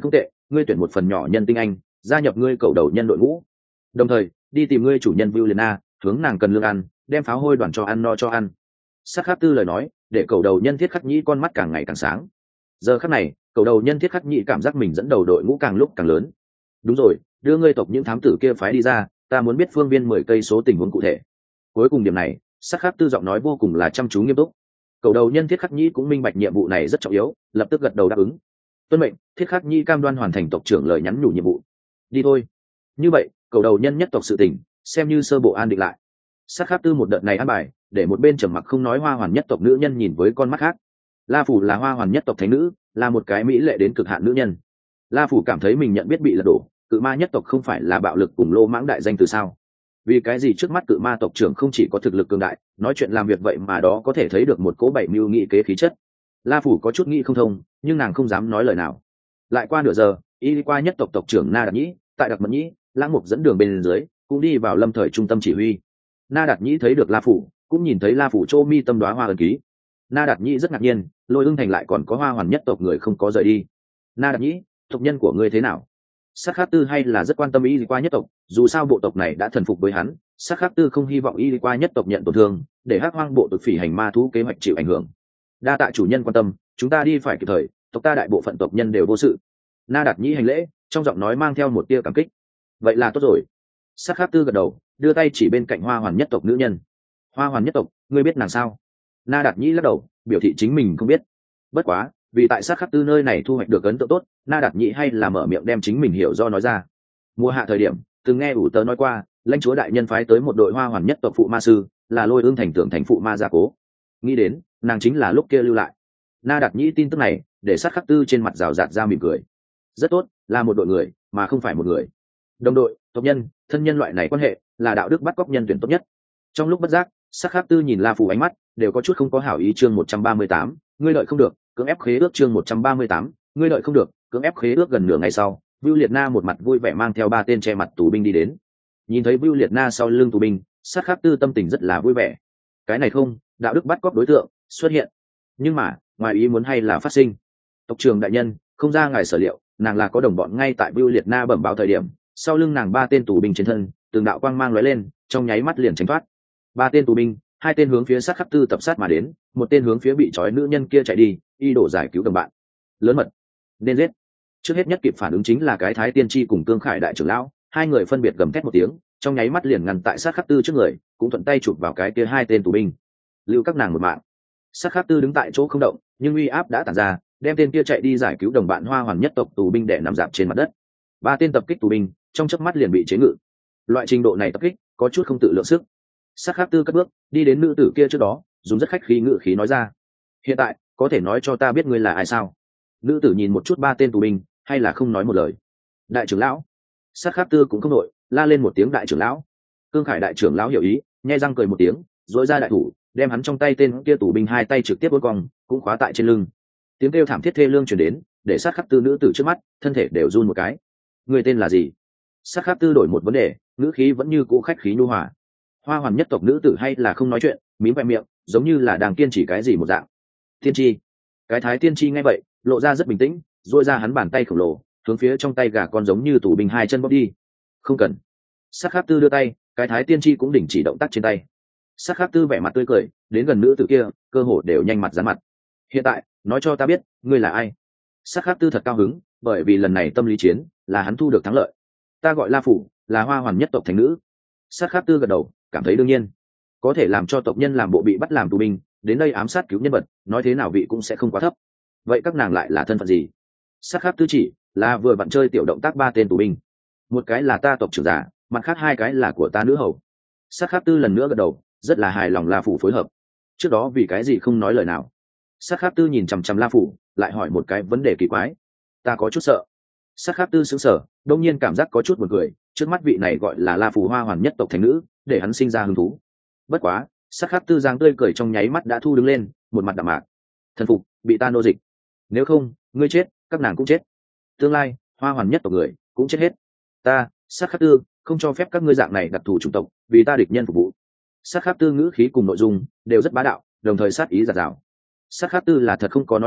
ngươi tuyển một phần nhỏ nhân tinh anh gia nhập ngươi cầu đầu nhân đội ngũ, đồng thời đi tìm ngươi chủ nhân Vu Liệt Na, hướng nàng cần lương ăn, đem pháo hôi đoàn cho ăn no cho ăn. Sát Khắc Tư lời nói để cầu đầu nhân Thiết Khắc Nhĩ con mắt càng ngày càng sáng. Giờ khắc này cầu đầu nhân Thiết Khắc Nhĩ cảm giác mình dẫn đầu đội ngũ càng lúc càng lớn. Đúng rồi, đưa ngươi tộc những thám tử kia phái đi ra, ta muốn biết phương viên mười cây số tình huống cụ thể. Cuối cùng điểm này Sát Khắc Tư giọng nói vô cùng là chăm chú nghiêm túc. Cầu đầu nhân Thiết Khắc Nhĩ cũng minh bạch nhiệm vụ này rất trọng yếu, lập tức gật đầu đáp ứng. Tuân mệnh, Thiết Khắc Nhĩ cam đoan hoàn thành tộc trưởng lời nhắn nhủ nhiệm vụ. Đi thôi. Như vậy cầu đầu nhân nhất tộc sự tình xem như sơ bộ an định lại. Sát Khắc Tư một đợt này an bài để một bên trầm mặc không nói hoa hoàn nhất tộc nữ nhân nhìn với con mắt khác. La Phủ là hoa hoàn nhất tộc thánh nữ, là một cái mỹ lệ đến cực hạn nữ nhân. La Phủ cảm thấy mình nhận biết bị lật đổ, cự ma nhất tộc không phải là bạo lực cùng lô mãng đại danh từ sao? Vì cái gì trước mắt cự ma tộc trưởng không chỉ có thực lực cường đại, nói chuyện làm việc vậy mà đó có thể thấy được một cỗ bảy mưu nghị kế khí chất. La Phủ có chút nghĩ không thông, nhưng nàng không dám nói lời nào. Lại qua nửa giờ, y qua nhất tộc tộc trưởng Na Đạt Nhĩ, tại Đặc Mật Nhĩ, Lãng Mục dẫn đường bên dưới, cũng đi vào lâm thời trung tâm chỉ huy. Na Đạt Nhĩ thấy được La Phủ, cũng nhìn thấy La Phủ chỗ mi tâm đóa hoa ấn ký. Na Đạt Nhĩ rất ngạc nhiên, Lôi Ưng Thành lại còn có hoa hoàn nhất tộc người không có rời đi. Na Đạt Nhĩ, tộc nhân của ngươi thế nào? Sát Khắc Tư hay là rất quan tâm y qua nhất tộc, dù sao bộ tộc này đã thần phục với hắn, Sát Khắc Tư không hy vọng y qua nhất tộc nhận tổn thương, để hắc hoang bộ tộc phỉ hành ma thú kế hoạch chịu ảnh hưởng. Đa tạ chủ nhân quan tâm, chúng ta đi phải kịp thời, tộc ta đại bộ phận tộc nhân đều vô sự. Na Đạt Nhĩ hành lễ, trong giọng nói mang theo một tia cảm kích. Vậy là tốt rồi. Sát Khắc Tư gật đầu, đưa tay chỉ bên cạnh hoa hoàn nhất tộc nữ nhân. Hoa hoàn nhất tộc, ngươi biết nàng sao? Na Đạt Nhĩ lắc đầu, biểu thị chính mình không biết. Bất quá, vì tại Sát Khắc Tư nơi này thu hoạch được ấn tượng tốt, Na Đạt Nhĩ hay là mở miệng đem chính mình hiểu do nói ra. Mùa hạ thời điểm từng nghe ủ tớ nói qua, lãnh chúa đại nhân phái tới một đội hoa hoàn nhất tộc phụ ma sư, là Lôi Ương Thành tưởng thành phụ ma gia cố. Nghĩ đến nàng chính là lúc kia lưu lại. Na Đạt Nhĩ tin tức này để Sát Khắc Tư trên mặt rào rạt ra mỉm cười. Rất tốt, là một đội người mà không phải một người. Đồng đội, tộc nhân, thân nhân loại này quan hệ là đạo đức bắt cóc nhân tuyển tốt nhất. Trong lúc bất giác, Sát Khắc Tư nhìn La Phủ ánh mắt đều có chút không có hảo ý. Chương một trăm ba mươi tám, ngươi đợi không được, cưỡng ép khế ước. Chương một trăm ba mươi tám, ngươi đợi không được, cưỡng ép khế ước. Gần nửa ngày sau, Vưu Liệt Na một mặt vui vẻ mang theo ba tên che mặt tù binh đi đến. Nhìn thấy Vưu Liệt Na sau lưng tù binh, Sát Khắc Tư tâm tình rất là vui vẻ. Cái này không, đạo đức bắt cóc đối tượng xuất hiện. Nhưng mà, ngoài ý muốn hay là phát sinh. Tộc trưởng đại nhân, không ra ngài sở liệu, nàng là có đồng bọn ngay tại Vưu Liệt Na bẩm báo thời điểm, sau lưng nàng ba tên tù binh trên thân, từng đạo quang mang lóe lên, trong nháy mắt liền tránh thoát. Ba tên tù binh, hai tên hướng phía Sát Khắc Tư tập sát mà đến, một tên hướng phía bị trói nữ nhân kia chạy đi, y đổ giải cứu đồng bạn. Lớn mật, nên giết. Trước hết nhất kịp phản ứng chính là cái Thái Tiên Tri cùng Cương Khải đại trưởng lão, hai người phân biệt gầm thét một tiếng, trong nháy mắt liền ngăn tại Sát Khắc Tư trước người, cũng thuận tay chụp vào cái kia hai tên tù binh, lưu các nàng một mạng. Sát Khắc Tư đứng tại chỗ không động, nhưng uy áp đã tản ra, đem tên kia chạy đi giải cứu đồng bạn hoa hoàn nhất tộc tù binh đè nằm dạp trên mặt đất. Ba tên tập kích tù binh trong chớp mắt liền bị chế ngự. Loại trình độ này tập kích có chút không tự lượng sức. Sát Khắc Tư cất bước đi đến nữ tử kia trước đó, dùng rất khách khí ngữ khí nói ra: hiện tại có thể nói cho ta biết ngươi là ai sao? Nữ tử nhìn một chút ba tên tù binh, hay là không nói một lời. Đại trưởng lão. Sát Khắc Tư cũng không nội, la lên một tiếng đại trưởng lão. Cương Khải đại trưởng lão hiểu ý, nhe răng cười một tiếng, dối ra đại thủ, đem hắn trong tay tên kia tù binh hai tay trực tiếp uốn cong, cũng khóa tại trên lưng. Tiếng kêu thảm thiết thê lương truyền đến, để Sát Khắc Tư nữ tử trước mắt thân thể đều run một cái. Người tên là gì? Sát Khắc Tư đổi một vấn đề, ngữ khí vẫn như cũ khách khí nhu hòa. Hoa hoàn nhất tộc nữ tử hay là không nói chuyện, mím vai miệng, giống như là đang kiên trì cái gì một dạng. Tiên tri. Cái Thái Tiên Tri nghe vậy, lộ ra rất bình tĩnh, duỗi ra hắn bàn tay khổng lồ, hướng phía trong tay gà con giống như tù binh hai chân bóp đi. Không cần. Sát Khắc Tư đưa tay, cái Thái Tiên Tri cũng đình chỉ động tác trên tay. Sát Khắc Tư vẻ mặt tươi cười, đến gần nữ tử kia, cơ hồ đều nhanh mặt dán mặt. Hiện tại, nói cho ta biết, ngươi là ai? Sát Khắc Tư thật cao hứng, bởi vì lần này tâm lý chiến là hắn thu được thắng lợi. Ta gọi La Phủ, là hoa hoàn nhất tộc thánh nữ. Sát Khắc Tư gật đầu, cảm thấy đương nhiên, có thể làm cho tộc nhân làm bộ bị bắt làm tù binh, đến đây ám sát cứu nhân vật, nói thế nào vị cũng sẽ không quá thấp. Vậy các nàng lại là thân phận gì? Sát Khắc Tư chỉ là vừa vặn chơi tiểu động tác ba tên tù binh, một cái là ta tộc trưởng giả, mặt khác hai cái là của ta nữ hầu. Sát Khắc Tư lần nữa gật đầu, rất là hài lòng La Phủ phối hợp. Trước đó vì cái gì không nói lời nào? Sát Khắc Tư nhìn chằm chằm La Phủ, lại hỏi một cái vấn đề kỳ quái. Ta có chút sợ. Sát Khắc Tư sững sờ, đông nhiên cảm giác có chút buồn cười, trước mắt vị này gọi là La Phủ hoa hoàn nhất tộc thành nữ, để hắn sinh ra hứng thú. Bất quá, Sát Khắc Tư giang tươi cười trong nháy mắt đã thu đứng lên, một mặt đạm mạc. Thần phục, bị ta nô dịch. Nếu không, ngươi chết, các nàng cũng chết. Tương lai, hoa hoàn nhất tộc người cũng chết hết. Ta, Sát Khắc Tư, không cho phép các ngươi dạng này đặc thù chủng tộc, vì ta địch nhân phục vụ. Sát Khắc Tư ngữ khí cùng nội dung đều rất bá đạo, đồng thời sát ý giạt rào. Sát Khắc Tư là thật không có nói đùa,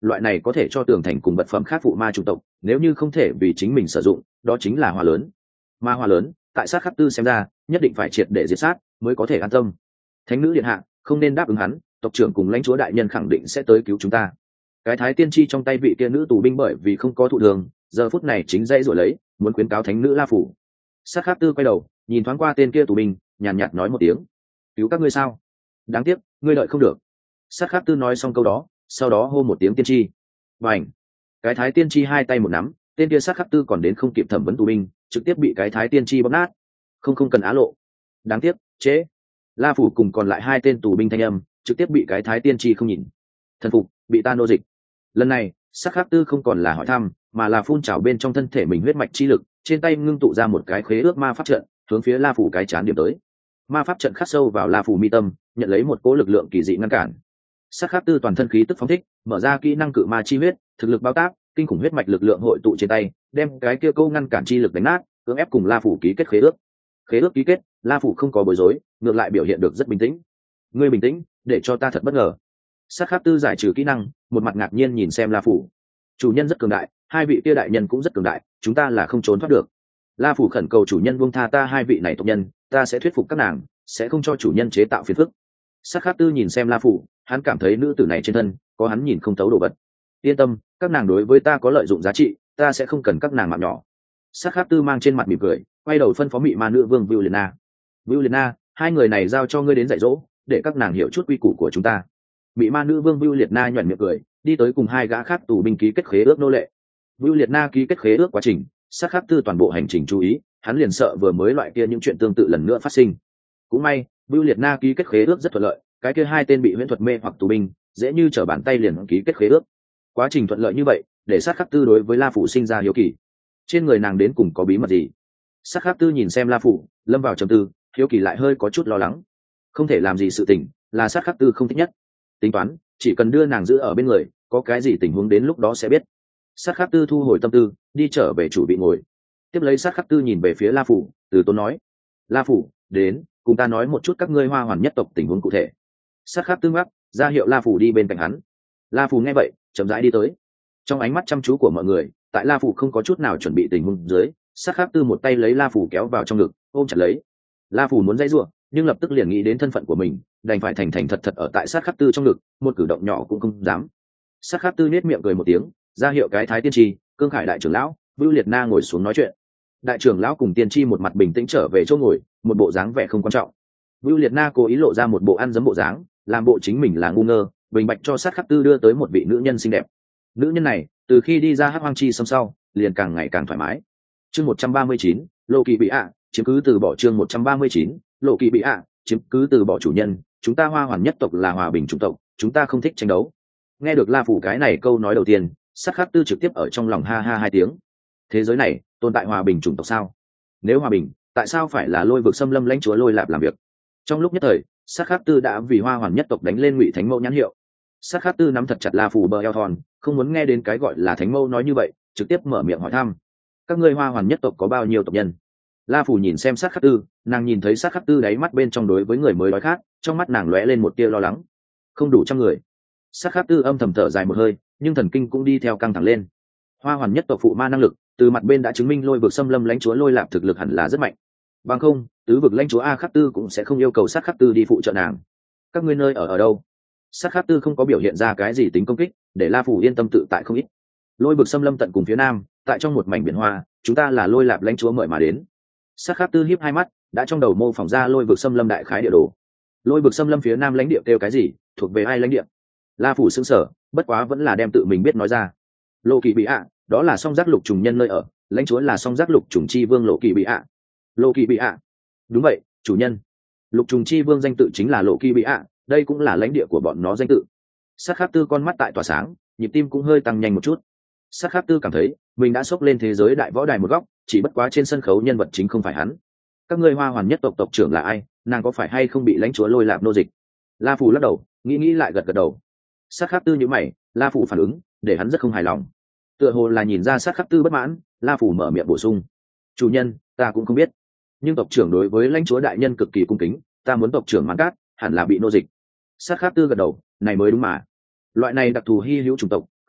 loại này có thể cho tường thành cùng vật phẩm khác phụ ma chủng tộc nếu như không thể vì chính mình sử dụng, đó chính là hỏa lớn. Ma hỏa lớn tại sát khắc tư xem ra nhất định phải triệt để diệt sát mới có thể an tâm. Thánh nữ điện hạ không nên đáp ứng hắn, tộc trưởng cùng lãnh chúa đại nhân khẳng định sẽ tới cứu chúng ta. Cái thái tiên tri trong tay vị kia nữ tù binh bởi vì không có thụ thường, giờ phút này chính dây rồi lấy muốn khuyến cáo thánh nữ La Phủ. Sát khắc tư quay đầu nhìn thoáng qua tên kia tù binh, nhàn nhạt, nhạt nói một tiếng: cứu các ngươi sao? Đáng tiếc ngươi đợi không được. Sát khắc tư nói xong câu đó, sau đó hô một tiếng tiên tri. Và ảnh cái thái tiên tri hai tay một nắm, tên kia sát khắc tư còn đến không kịp thẩm vấn tù binh, trực tiếp bị cái thái tiên tri bóp nát. Không không cần á lộ. Đáng tiếc chế. La Phủ cùng còn lại hai tên tù binh thanh âm trực tiếp bị cái thái tiên tri không nhìn. Thần phục, bị ta nô dịch. Lần này sát khắc tư không còn là hỏi thăm, mà là phun trào bên trong thân thể mình huyết mạch chi lực, trên tay ngưng tụ ra một cái khế ước ma pháp trận, hướng phía La Phủ cái chán điểm tới. Ma pháp trận khắc sâu vào La Phủ mi tâm, nhận lấy một cỗ lực lượng kỳ dị ngăn cản. Sát khắc tư toàn thân khí tức phóng thích, mở ra kỹ năng cự ma chi huyết, thực lực bao tác, kinh khủng huyết mạch lực lượng hội tụ trên tay, đem cái kia câu ngăn cản chi lực đánh nát, cưỡng ép cùng La Phủ ký kết khế ước. Khế ước ký kết, La Phủ không có bối rối, ngược lại biểu hiện được rất bình tĩnh. Ngươi bình tĩnh, để cho ta thật bất ngờ. Sát khắc tư giải trừ kỹ năng, một mặt ngạc nhiên nhìn xem La Phủ. Chủ nhân rất cường đại, hai vị kia đại nhân cũng rất cường đại, chúng ta là không trốn thoát được. La Phủ khẩn cầu chủ nhân buông tha ta hai vị này tộc nhân, ta sẽ thuyết phục các nàng, sẽ không cho chủ nhân chế tạo phiền phức. Sát khắc tư nhìn xem La Phủ, hắn cảm thấy nữ tử này trên thân có hắn nhìn không thấu đồ vật. Yên tâm, các nàng đối với ta có lợi dụng giá trị, ta sẽ không cần các nàng mạng nhỏ. Sát khắc tư mang trên mặt mỉm cười, quay đầu phân phó mị ma nữ vương Violena. Violena, hai người này giao cho ngươi đến dạy dỗ, để các nàng hiểu chút quy củ của chúng ta. Mị ma nữ vương Violena nhoẻn miệng cười, đi tới cùng hai gã khác tù binh ký kết khế ước nô lệ. Violena ký kết khế ước quá trình, sát khắc tư toàn bộ hành trình chú ý, hắn liền sợ vừa mới loại kia những chuyện tương tự lần nữa phát sinh. Cũng may, Violena ký kết khế ước rất thuận lợi, cái kia hai tên bị huyễn thuật mê hoặc tù binh, dễ như trở bàn tay liền ký kết khế ước. Quá trình thuận lợi như vậy, để sát khắc tư đối với La Phủ sinh ra hiếu kỳ. Trên người nàng đến cùng có bí mật gì? Sát khắc tư nhìn xem La Phủ, lâm vào trầm tư, hiếu kỳ lại hơi có chút lo lắng. Không thể làm gì sự tình, là sát khắc tư không thích nhất. Tính toán, chỉ cần đưa nàng giữ ở bên người, có cái gì tình huống đến lúc đó sẽ biết. Sát khắc tư thu hồi tâm tư, đi trở về chủ vị ngồi. Tiếp lấy sát khắc tư nhìn về phía La Phủ, từ tốn nói: La Phủ, đến, cùng ta nói một chút các ngươi Hoa Hoàn nhất tộc tình huống cụ thể. Sát khắc tư ngắc, ra hiệu La Phủ đi bên cạnh hắn. La Phủ nghe vậy, chậm rãi đi tới. Trong ánh mắt chăm chú của mọi người, tại La Phủ không có chút nào chuẩn bị tình huống dưới, sát khắc tư một tay lấy La Phủ kéo vào trong ngực, ôm chặt lấy. La Phủ muốn dãy giụa, nhưng lập tức liền nghĩ đến thân phận của mình, đành phải thành thành thật thật ở tại sát khắc tư trong ngực, một cử động nhỏ cũng không dám. Sát khắc tư nết miệng cười một tiếng, ra hiệu cái thái tiên tri, cương khải đại trưởng lão, Vưu Liệt Na ngồi xuống nói chuyện. Đại trưởng lão cùng tiên tri một mặt bình tĩnh trở về chỗ ngồi, một bộ dáng vẻ không quan trọng. Vưu Liệt Na cố ý lộ ra một bộ ăn dấm bộ dáng, làm bộ chính mình là ngu ngơ, bình bạch cho sát khắc tư đưa tới một vị nữ nhân xinh đẹp. Nữ nhân này, từ khi đi ra Hắc Hoang Chi xâm sau, liền càng ngày càng thoải mái. Chương một trăm ba mươi chín, Lộ Kỳ bị ạ, chiếm cứ từ bỏ chương một trăm ba mươi chín, Lộ Kỳ bị ạ, chiếm cứ từ bỏ chủ nhân, chúng ta Hoa Hoàn nhất tộc là hòa bình chủng tộc, chúng ta không thích tranh đấu. Nghe được La Phủ cái này câu nói đầu tiên, sát khắc tư trực tiếp ở trong lòng ha ha hai tiếng. Thế giới này tồn tại hòa bình chủng tộc sao? Nếu hòa bình, tại sao phải là Lôi Vực Xâm Lâm lãnh chúa Lôi Lạp làm việc? Trong lúc nhất thời, sát khắc tư đã vì Hoa Hoàn nhất tộc đánh lên Ngụy Thánh Mẫu nhãn hiệu. Sát khắc tư nắm thật chặt La Phủ bờ eo thon, không muốn nghe đến cái gọi là Thánh Mẫu nói như vậy, trực tiếp mở miệng hỏi thăm: các ngươi Hoa Hoàn nhất tộc có bao nhiêu tộc nhân? La Phủ nhìn xem sát khắc tư, nàng nhìn thấy sát khắc tư đáy mắt bên trong đối với người mới đói khát, trong mắt nàng lóe lên một tia lo lắng. Không đủ trăm người. Sát khắc tư âm thầm thở dài một hơi, nhưng thần kinh cũng đi theo căng thẳng lên. Hoa Hoàn nhất tộc phụ ma năng lực, từ mặt bên đã chứng minh Lôi Vực Xâm Lâm lãnh chúa Lôi Lạp thực lực hẳn là rất mạnh. Bằng không, tứ vực lãnh chúa A Khắc Tư cũng sẽ không yêu cầu sát khắc tư đi phụ trợ nàng. Các ngươi nơi ở ở đâu? Sát khắc tư không có biểu hiện ra cái gì tính công kích, để La Phủ yên tâm tự tại không ít. Lôi Vực Xâm Lâm tận cùng phía nam, tại trong một mảnh biển hoa, chúng ta là Lôi Lạp lãnh chúa mời mà đến. Sát khắc tư híp hai mắt, đã trong đầu mô phỏng ra Lôi Vực Xâm Lâm đại khái địa đồ. Lôi Vực Xâm Lâm phía nam lãnh địa kêu cái gì, thuộc về ai lãnh địa? La Phủ sững sờ, bất quá vẫn là đem tự mình biết nói ra. Lộ Kỳ bị ạ, đó là song giác lục trùng nhân nơi ở, lãnh chúa là song giác lục trùng chi vương Lộ Kỳ bị ạ. Lộ Kỳ bị ạ. Đúng vậy, chủ nhân. Lục trùng chi vương danh tự chính là Lộ Kỳ bị ạ, đây cũng là lãnh địa của bọn nó danh tự. Sát khắc tư con mắt tại tỏa sáng, nhịp tim cũng hơi tăng nhanh một chút. Sát khắc tư cảm thấy mình đã xốc lên thế giới đại võ đài một góc, chỉ bất quá trên sân khấu nhân vật chính không phải hắn. Các ngươi Hoa Hoàn nhất tộc tộc trưởng là ai? Nàng có phải hay không bị lãnh chúa Lôi Lạp nô dịch? La Phủ lắc đầu, nghĩ nghĩ lại gật gật đầu. Sát khắc tư nhíu mày, La Phủ phản ứng để hắn rất không hài lòng. Tựa hồ là nhìn ra sát khắc tư bất mãn, La Phủ mở miệng bổ sung: chủ nhân, ta cũng không biết, nhưng tộc trưởng đối với lãnh chúa đại nhân cực kỳ cung kính, ta muốn tộc trưởng Mãn Cát hẳn là bị nô dịch. Sát khắc tư gật đầu, này mới đúng mà. Loại này đặc thù hi hữu chủng tộc,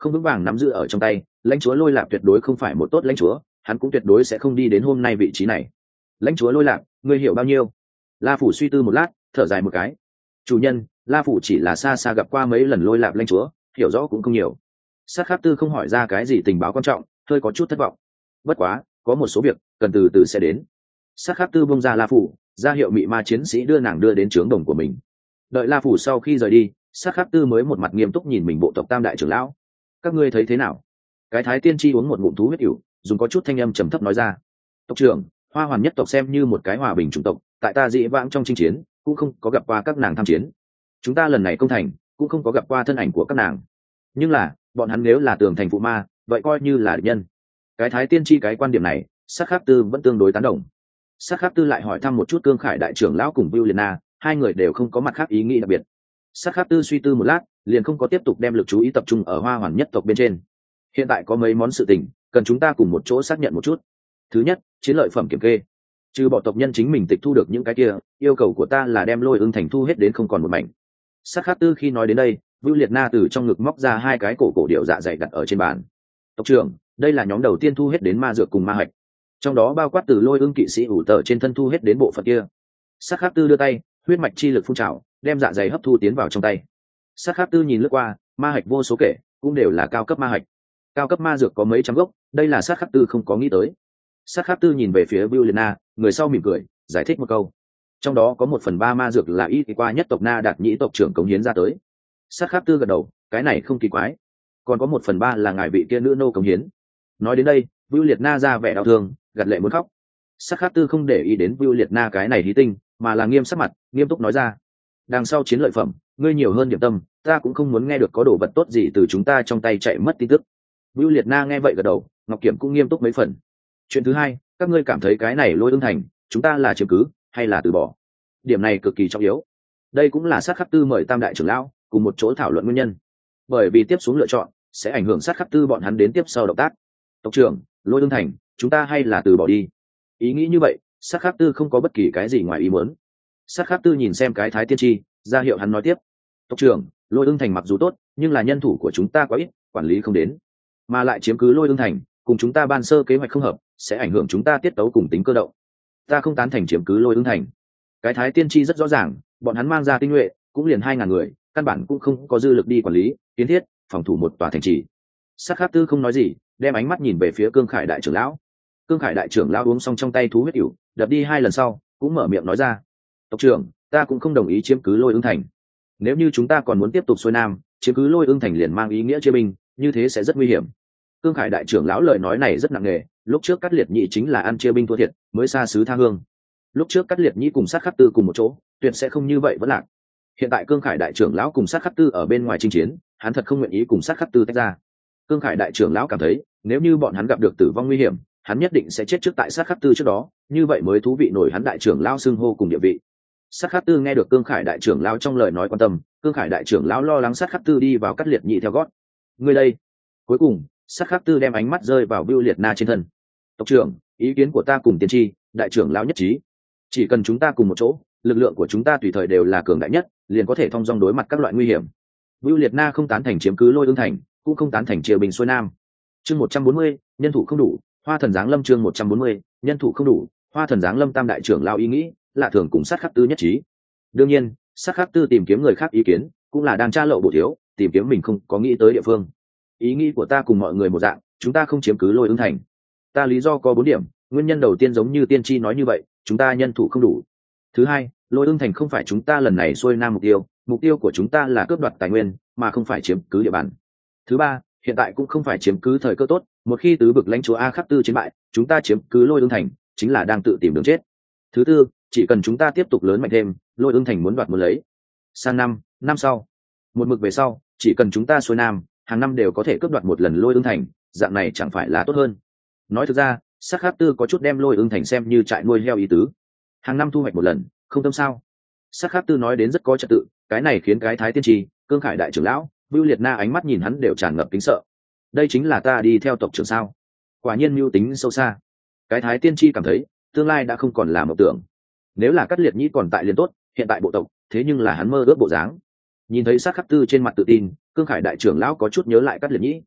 không vững vàng nắm giữ ở trong tay, lãnh chúa Lôi Lạp tuyệt đối không phải một tốt lãnh chúa, hắn cũng tuyệt đối sẽ không đi đến hôm nay vị trí này. Lãnh chúa Lôi Lạp, ngươi hiểu bao nhiêu? La Phủ suy tư một lát, thở dài một cái. Chủ nhân, La Phủ chỉ là xa xa gặp qua mấy lần Lôi Lạp lãnh chúa, hiểu rõ cũng không nhiều. Sát Khắc Tư không hỏi ra cái gì tình báo quan trọng, hơi có chút thất vọng. Bất quá, có một số việc cần từ từ sẽ đến. Sát Khắc Tư bông ra La Phủ, ra hiệu mị ma chiến sĩ đưa nàng đưa đến trướng đồng của mình. Đợi La Phủ sau khi rời đi, Sát Khắc Tư mới một mặt nghiêm túc nhìn mình bộ tộc Tam đại trưởng lão. Các ngươi thấy thế nào? Cái Thái Tiên Tri uống một ngụm thú huyết ỉu, dùng có chút thanh âm trầm thấp nói ra. Tộc trưởng, Hoa Hoàn nhất tộc xem như một cái hòa bình chủng tộc, tại ta dị vãng trong chinh chiến cũng không có gặp qua các nàng tham chiến. Chúng ta lần này công thành cũng không có gặp qua thân ảnh của các nàng. Nhưng là, bọn hắn nếu là tường thành phụ ma, vậy coi như là địch nhân. Cái Thái Tiên Tri cái quan điểm này, Sát Khắc Tư vẫn tương đối tán đồng. Sát Khắc Tư lại hỏi thăm một chút Cương Khải đại trưởng lão cùng Vưu Liệt Na, hai người đều không có mặt khác ý nghĩ đặc biệt. Sát Khắc Tư suy tư một lát, liền không có tiếp tục đem lực chú ý tập trung ở Hoa Hoàn nhất tộc bên trên. Hiện tại có mấy món sự tình cần chúng ta cùng một chỗ xác nhận một chút. Thứ nhất, chiến lợi phẩm kiểm kê. Trừ bỏ tộc nhân chính mình tịch thu được những cái kia, yêu cầu của ta là đem Lôi Ưng thành thu hết đến không còn một mảnh. Sát Khắc Tư khi nói đến đây, Vưu Liệt Na từ trong ngực móc ra hai cái cổ cổ điệu dạ dày đặt ở trên bàn. Tộc trưởng, đây là nhóm đầu tiên thu hết đến ma dược cùng ma hạch, trong đó bao quát từ Lôi Ưng kỵ sĩ ủ tờ trên thân thu hết đến bộ phận kia. Sát Khắc Tư đưa tay, huyết mạch chi lực phun trào, đem dạ dày hấp thu tiến vào trong tay. Sát Khắc Tư nhìn lướt qua, ma hạch vô số kể, cũng đều là cao cấp ma hạch. Cao cấp ma dược có mấy trăm gốc, đây là Sát Khắc Tư không có nghĩ tới. Sát Khắc Tư nhìn về phía Vưu Liệt Na, người sau mỉm cười, giải thích một câu. Trong đó có một phần ba ma dược là y qua nhất tộc Na Đạt Nhĩ tộc trưởng cống hiến ra tới. Sát Khắc Tư gật đầu, cái này không kỳ quái. Còn có một phần ba là ngài vị kia nữ nô cống hiến. Nói đến đây, Vưu Liệt Na ra vẻ đau thương, gật lệ muốn khóc. Sát Khắc Tư không để ý đến Vưu Liệt Na cái này hí tinh, mà là nghiêm sắc mặt, nghiêm túc nói ra. Đằng sau chiến lợi phẩm, ngươi nhiều hơn điểm tâm, ta cũng không muốn nghe được có đồ vật tốt gì từ chúng ta trong tay chạy mất tin tức. Vưu Liệt Na nghe vậy gật đầu, Ngọc Kiểm cũng nghiêm túc mấy phần. Chuyện thứ hai, các ngươi cảm thấy cái này Lôi Ưng thành, chúng ta là chiếm cứ hay là từ bỏ? Điểm này cực kỳ trọng yếu. Đây cũng là Sát Khắc Tư mời Tam đại trưởng lão cùng một chỗ thảo luận nguyên nhân. Bởi vì tiếp xuống lựa chọn sẽ ảnh hưởng Sát Khắc Tư bọn hắn đến tiếp sau động tác. Tộc trưởng, Lôi Ưng thành, chúng ta hay là từ bỏ đi? Ý nghĩ như vậy, Sát Khắc Tư không có bất kỳ cái gì ngoài ý muốn. Sát Khắc Tư nhìn xem cái Thái Tiên Tri, ra hiệu hắn nói tiếp. Tộc trưởng, Lôi Ưng thành mặc dù tốt, nhưng là nhân thủ của chúng ta quá ít, quản lý không đến, mà lại chiếm cứ Lôi Ưng thành, cùng chúng ta ban sơ kế hoạch không hợp, sẽ ảnh hưởng chúng ta tiết tấu cùng tính cơ động. Ta không tán thành chiếm cứ Lôi Ưng thành. Cái Thái Tiên Tri rất rõ ràng, bọn hắn mang ra tinh nhuệ, cũng liền hai ngàn người, căn bản cũng không có dư lực đi quản lý, kiến thiết, phòng thủ một tòa thành trì. Sát Khắc Tư không nói gì, đem ánh mắt nhìn về phía Cương Khải đại trưởng lão. Cương Khải đại trưởng lão uống xong trong tay thú huyết ỉu, đập đi hai lần sau, cũng mở miệng nói ra. Tộc trưởng, ta cũng không đồng ý chiếm cứ Lôi Ưng thành. Nếu như chúng ta còn muốn tiếp tục xuôi nam, chiếm cứ Lôi Ưng thành liền mang ý nghĩa chia binh, như thế sẽ rất nguy hiểm. Cương Khải đại trưởng lão lời nói này rất nặng nề, lúc trước Cát Liệt Nhĩ chính là ăn chia binh thua thiệt, mới xa xứ tha hương. Lúc trước Cát Liệt Nhĩ cùng Sát Khắc Tư cùng một chỗ, tuyệt sẽ không như vậy vẫn lạc. Hiện tại Cương Khải đại trưởng lão cùng Sát Khắc Tư ở bên ngoài chinh chiến, hắn thật không nguyện ý cùng Sát Khắc Tư tách ra. Cương Khải đại trưởng lão cảm thấy, nếu như bọn hắn gặp được tử vong nguy hiểm, hắn nhất định sẽ chết trước tại Sát Khắc Tư trước đó, như vậy mới thú vị nổi hắn đại trưởng lão xưng hô cùng địa vị. Sát Khắc Tư nghe được Cương Khải đại trưởng lão trong lời nói quan tâm, Cương Khải đại trưởng lão lo lắng Sát Khắc Tư đi vào Cát Liệt Nhĩ theo gót. Người đây. Cuối cùng, Sát Khắc Tư đem ánh mắt rơi vào Vưu Liệt Na trên thân. Tộc trưởng, ý kiến của ta cùng tiên tri, đại trưởng lão nhất trí. Chỉ cần chúng ta cùng một chỗ, lực lượng của chúng ta tùy thời đều là cường đại nhất, liền có thể thông dong đối mặt các loại nguy hiểm. Vưu Liệt Na không tán thành chiếm cứ Lôi Ưng thành, cũng không tán thành chia bình xuôi nam. Chương một trăm bốn mươi, nhân thủ không đủ, Hoa Thần giáng lâm. Chương một trăm bốn mươi, nhân thủ không đủ, Hoa Thần giáng lâm. Tam đại trưởng lão ý nghĩ, lạ thường cùng Sát Khắc Tư nhất trí. Đương nhiên, Sát Khắc Tư tìm kiếm người khác ý kiến, cũng là đang tra lộ bộ thiếu, tìm kiếm mình không có nghĩ tới địa phương. Ý nghĩ của ta cùng mọi người một dạng, chúng ta không chiếm cứ Lôi Ưng thành. Ta lý do có bốn điểm, nguyên nhân đầu tiên giống như tiên tri nói như vậy, chúng ta nhân thủ không đủ. Thứ hai, Lôi Ưng thành không phải chúng ta lần này xuôi nam mục tiêu, mục tiêu của chúng ta là cướp đoạt tài nguyên, mà không phải chiếm cứ địa bàn. Thứ ba, hiện tại cũng không phải chiếm cứ thời cơ tốt, một khi tứ bực lãnh chúa A Khắc Tư chiến bại, chúng ta chiếm cứ Lôi Ưng thành, chính là đang tự tìm đường chết. Thứ tư, chỉ cần chúng ta tiếp tục lớn mạnh thêm, Lôi Ưng thành muốn đoạt muốn lấy. Sang năm, năm sau, một mực về sau, chỉ cần chúng ta xuôi nam, hàng năm đều có thể cướp đoạt một lần Lôi Ưng thành, dạng này chẳng phải là tốt hơn. Nói thực ra, Sát Khắc Tư có chút đem Lôi Ưng thành xem như trại nuôi heo ý tứ, hàng năm thu hoạch một lần, không tâm sao. Sát Khắc Tư nói đến rất có trật tự, cái này khiến cái Thái Tiên Tri, Cương Khải đại trưởng lão, Vưu Liệt Na ánh mắt nhìn hắn đều tràn ngập kính sợ. Đây chính là ta đi theo tộc trưởng sao? Quả nhiên mưu tính sâu xa. Cái Thái Tiên Tri cảm thấy tương lai đã không còn là mộng tưởng. Nếu là Cát Liệt Nhĩ còn tại liền tốt, hiện tại bộ tộc, thế nhưng là hắn mơ ước bộ dáng. Nhìn thấy Sát Khắc Tư trên mặt tự tin, Cương Khải đại trưởng lão có chút nhớ lại Cát Liệt Nhĩ,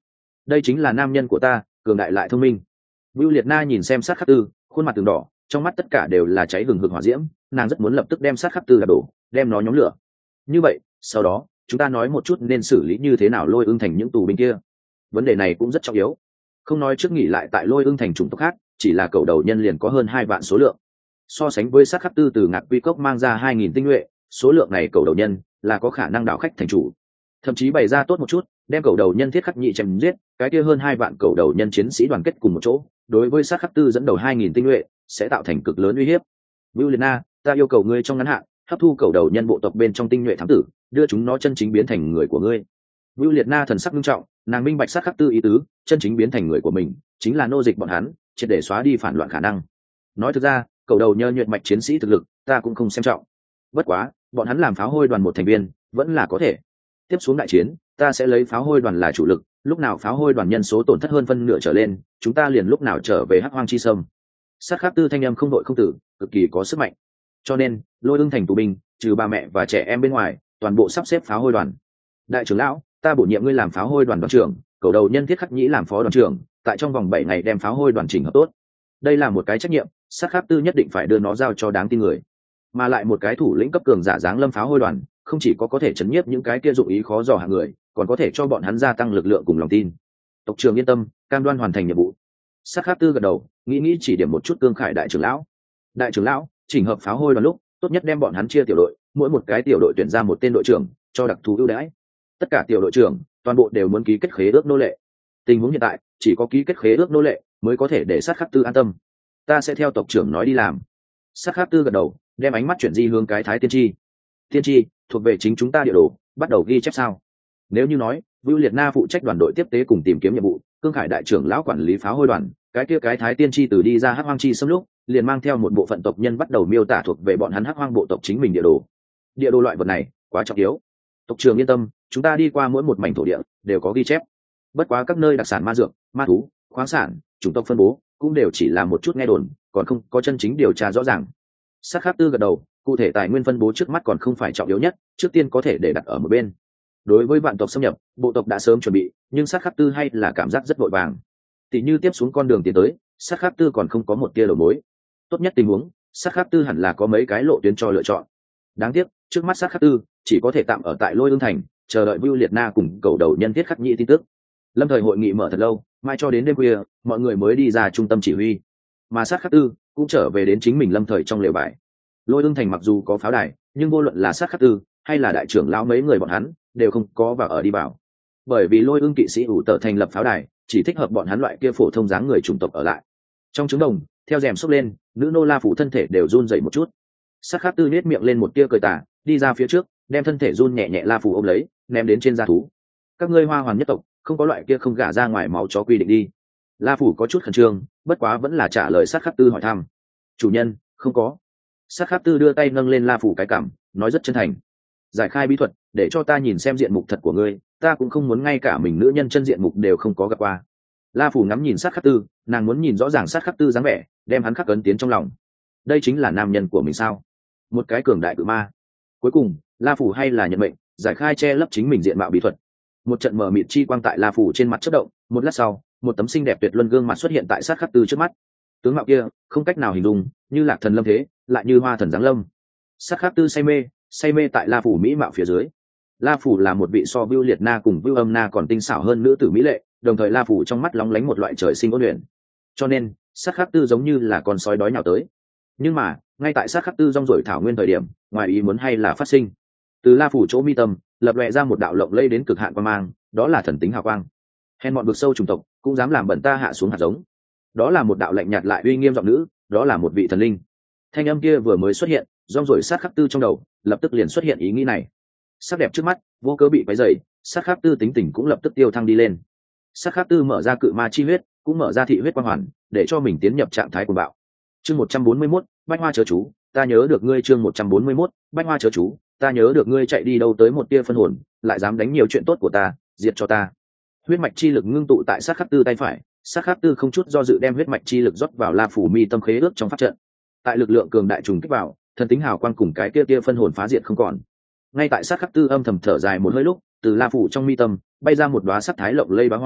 đây chính là nam nhân của ta, cường đại lại thông minh. Vưu Liệt Na nhìn xem sát khắc tư, khuôn mặt từng đỏ, trong mắt tất cả đều là cháy hừng hực hỏa diễm, nàng rất muốn lập tức đem sát khắc tư đạp đổ, đem nó nhóm lửa. Như vậy sau đó chúng ta nói một chút nên xử lý như thế nào Lôi Ưng Thành những tù binh kia. Vấn đề này cũng rất trọng yếu, không nói trước nghỉ lại tại Lôi Ưng Thành chủng tộc khác, chỉ là cầu đầu nhân liền có hơn hai vạn số lượng, so sánh với sát khắc tư từ Ngạc Quy Cốc mang ra hai nghìn tinh nhuệ, số lượng này cầu đầu nhân là có khả năng đảo khách thành chủ, thậm chí bày ra tốt một chút đem cầu đầu nhân thiết khắc nhị chém giết, cái kia hơn hai vạn cầu đầu nhân chiến sĩ đoàn kết cùng một chỗ, đối với sát khắc tư dẫn đầu hai nghìn tinh nhuệ sẽ tạo thành cực lớn uy hiếp. Vưu Liệt Na, ta yêu cầu ngươi trong ngắn hạn hấp thu cầu đầu nhân bộ tộc bên trong tinh nhuệ thám tử, đưa chúng nó chân chính biến thành người của ngươi. Vưu Liệt Na thần sắc nghiêm trọng, nàng minh bạch sát khắc tư ý tứ, chân chính biến thành người của mình chính là nô dịch bọn hắn, triệt để xóa đi phản loạn khả năng. Nói thực ra cầu đầu nhân nhuệ mạch chiến sĩ thực lực ta cũng không xem trọng, bất quá bọn hắn làm pháo hôi đoàn một thành viên vẫn là có thể. Tiếp xuống đại chiến ta sẽ lấy pháo hôi đoàn là chủ lực, lúc nào pháo hôi đoàn nhân số tổn thất hơn phân nửa trở lên, chúng ta liền lúc nào trở về Hắc Hoang chi sâm. Sát khắc tư thanh âm không đội không tử, cực kỳ có sức mạnh. Cho nên Lôi Ưng Thành tù binh trừ ba mẹ và trẻ em bên ngoài toàn bộ sắp xếp pháo hôi đoàn. Đại trưởng lão, ta bổ nhiệm ngươi làm pháo hôi đoàn đoàn trưởng, cầu đầu nhân thiết khắc nhĩ làm phó đoàn trưởng, tại trong vòng bảy ngày đem pháo hôi đoàn chỉnh hợp tốt. Đây là một cái trách nhiệm, sát khắc tư nhất định phải đưa nó giao cho đáng tin người, mà lại một cái thủ lĩnh cấp cường giả dáng lâm pháo hôi đoàn không chỉ có có thể chấn nhiếp những cái kia dụng ý khó dò hạng người, còn có thể cho bọn hắn gia tăng lực lượng cùng lòng tin. Tộc trưởng yên tâm, cam đoan hoàn thành nhiệm vụ. Sát khắc tư gật đầu, nghĩ nghĩ chỉ điểm một chút Cương Khải đại trưởng lão. Đại trưởng lão, chỉnh hợp pháo hôi đoàn lúc tốt nhất đem bọn hắn chia tiểu đội, mỗi một cái tiểu đội tuyển ra một tên đội trưởng cho đặc thù ưu đãi. Tất cả tiểu đội trưởng toàn bộ đều muốn ký kết khế ước nô lệ. Tình huống hiện tại chỉ có ký kết khế ước nô lệ mới có thể để sát khắc tư an tâm. Ta sẽ theo tộc trưởng nói đi làm. Sát khắc tư gật đầu, đem ánh mắt chuyển di hướng cái Thái Tiên Tri. Tiên Tri thuộc về chính chúng ta địa đồ, bắt đầu ghi chép sao? Nếu như nói Vưu Liệt Na phụ trách đoàn đội tiếp tế cùng tìm kiếm nhiệm vụ, Cương Khải đại trưởng lão quản lý pháo hôi đoàn, cái kia cái Thái Tiên Tri từ đi ra Hắc Hoang chi xâm lúc liền mang theo một bộ phận tộc nhân bắt đầu miêu tả thuộc về bọn hắn Hắc Hoang bộ tộc chính mình địa đồ. Địa đồ loại vật này quá trọng yếu, tộc trưởng yên tâm, chúng ta đi qua mỗi một mảnh thổ địa đều có ghi chép. Bất quá các nơi đặc sản ma dược, ma thú, khoáng sản, chủng tộc phân bố cũng đều chỉ là một chút nghe đồn, còn không có chân chính điều tra rõ ràng. Sát khắc tư gật đầu, cụ thể tài nguyên phân bố trước mắt còn không phải trọng yếu nhất, trước tiên có thể để đặt ở một bên. Đối với vạn tộc xâm nhập, bộ tộc đã sớm chuẩn bị, nhưng sát khắc tư hay là cảm giác rất vội vàng. Tỷ như tiếp xuống con đường tiến tới, sát khắc tư còn không có một tia đầu mối. Tốt nhất tình huống, sát khắc tư hẳn là có mấy cái lộ tuyến cho lựa chọn. Đáng tiếc, trước mắt sát khắc tư chỉ có thể tạm ở tại Lôi Ưng Thành, chờ đợi Vưu Liệt Na cùng cầu đầu nhân thiết khắc nhị tin tức. Lâm thời hội nghị mở thật lâu, mai cho đến đêm khuya, mọi người mới đi ra trung tâm chỉ huy. Mà sát khắc tư cũng trở về đến chính mình lâm thời trong lều vải. Lôi Ưng Thành mặc dù có pháo đài, nhưng vô luận là sát khắc tư hay là đại trưởng lão mấy người bọn hắn đều không có vào ở đi vào, bởi vì Lôi Ưng kỵ sĩ ủ tợ thành lập pháo đài chỉ thích hợp bọn hắn loại kia phổ thông dáng người chủng tộc ở lại. Trong trứng đồng theo rèm xốc lên, nữ nô La Phủ thân thể đều run dậy một chút. Sát khắc tư nết miệng lên một tia cười tà, đi ra phía trước, đem thân thể run nhẹ nhẹ La Phủ ôm lấy, ném đến trên da thú. Các ngươi Hoa Hoàn nhất tộc không có loại kia không gả ra ngoài máu chó quy định đi. La Phủ có chút khẩn trương, bất quá vẫn là trả lời sát khắc tư hỏi thăm. Chủ nhân, không có. Sát khắc tư đưa tay nâng lên La Phủ cái cằm, nói rất chân thành. Giải khai bí thuật, để cho ta nhìn xem diện mục thật của ngươi, ta cũng không muốn ngay cả mình nữ nhân chân diện mục đều không có gặp qua. La Phủ ngắm nhìn sát khắc tư, nàng muốn nhìn rõ ràng sát khắc tư dáng vẻ, đem hắn khắc ấn tiến trong lòng. Đây chính là nam nhân của mình sao? Một cái cường đại cự ma. Cuối cùng, La Phủ hay là nhận mệnh, giải khai che lấp chính mình diện mạo bí thuật. Một trận mờ mịt chi quang tại La Phủ trên mặt chớp động, một lát sau, một tấm xinh đẹp tuyệt luân gương mặt xuất hiện tại sát khắc tư trước mắt. Tướng mạo kia không cách nào hình dung, như lạc thần lâm thế, lại như hoa thần giáng lâm. Sát khắc tư say mê, say mê tại La Phủ mỹ mạo phía dưới. La Phủ là một vị so Vưu Liệt Na cùng Vưu Âm Na còn tinh xảo hơn nữ tử mỹ lệ, đồng thời La Phủ trong mắt lóng lánh một loại trời sinh ôn luyện. Cho nên, sát khắc tư giống như là con sói đói nhào tới. Nhưng mà, ngay tại sát khắc tư rong ruổi thảo nguyên thời điểm, ngoài ý muốn hay là phát sinh. Từ La Phủ chỗ mi tâm, lập lòe ra một đạo lộng lây đến cực hạn quang mang, đó là thần tính hào quang. Hèn bọn vực sâu trùng tộc, cũng dám làm bẩn ta hạ xuống hạt giống. Đó là một đạo lạnh nhạt lại uy nghiêm giọng nữ, đó là một vị thần linh. Thanh âm kia vừa mới xuất hiện, rong ruổi sát khắc tư trong đầu, lập tức liền xuất hiện ý nghĩ này. Sắc đẹp trước mắt vô cớ bị váy dày, sát khắc tư tính tình cũng lập tức tiêu thăng đi lên. Sát khắc tư mở ra cự ma chi huyết, cũng mở ra thị huyết quang hoàn, để cho mình tiến nhập trạng thái cuồng bạo. Chương một trăm bốn mươi mốt, bách hoa chớ chú, ta nhớ được ngươi. Chương một trăm bốn mươi mốt, bách hoa chớ chú, ta nhớ được ngươi. Chạy đi đâu tới một tia phân hồn, lại dám đánh nhiều chuyện tốt của ta, diệt cho ta. Huyết mạch chi lực ngưng tụ tại sát khắc tư tay phải, sát khắc tư không chút do dự đem huyết mạch chi lực rót vào La Phủ mi tâm khế ước trong pháp trận. Tại lực lượng cường đại trùng kích vào, thần tính hào quang cùng cái kia tia phân hồn phá diệt không còn. Ngay tại sát khắc tư âm thầm thở dài một hơi lúc, từ La Phủ trong mi tâm bay ra một đóa sắc thái lộng lây bá hoa,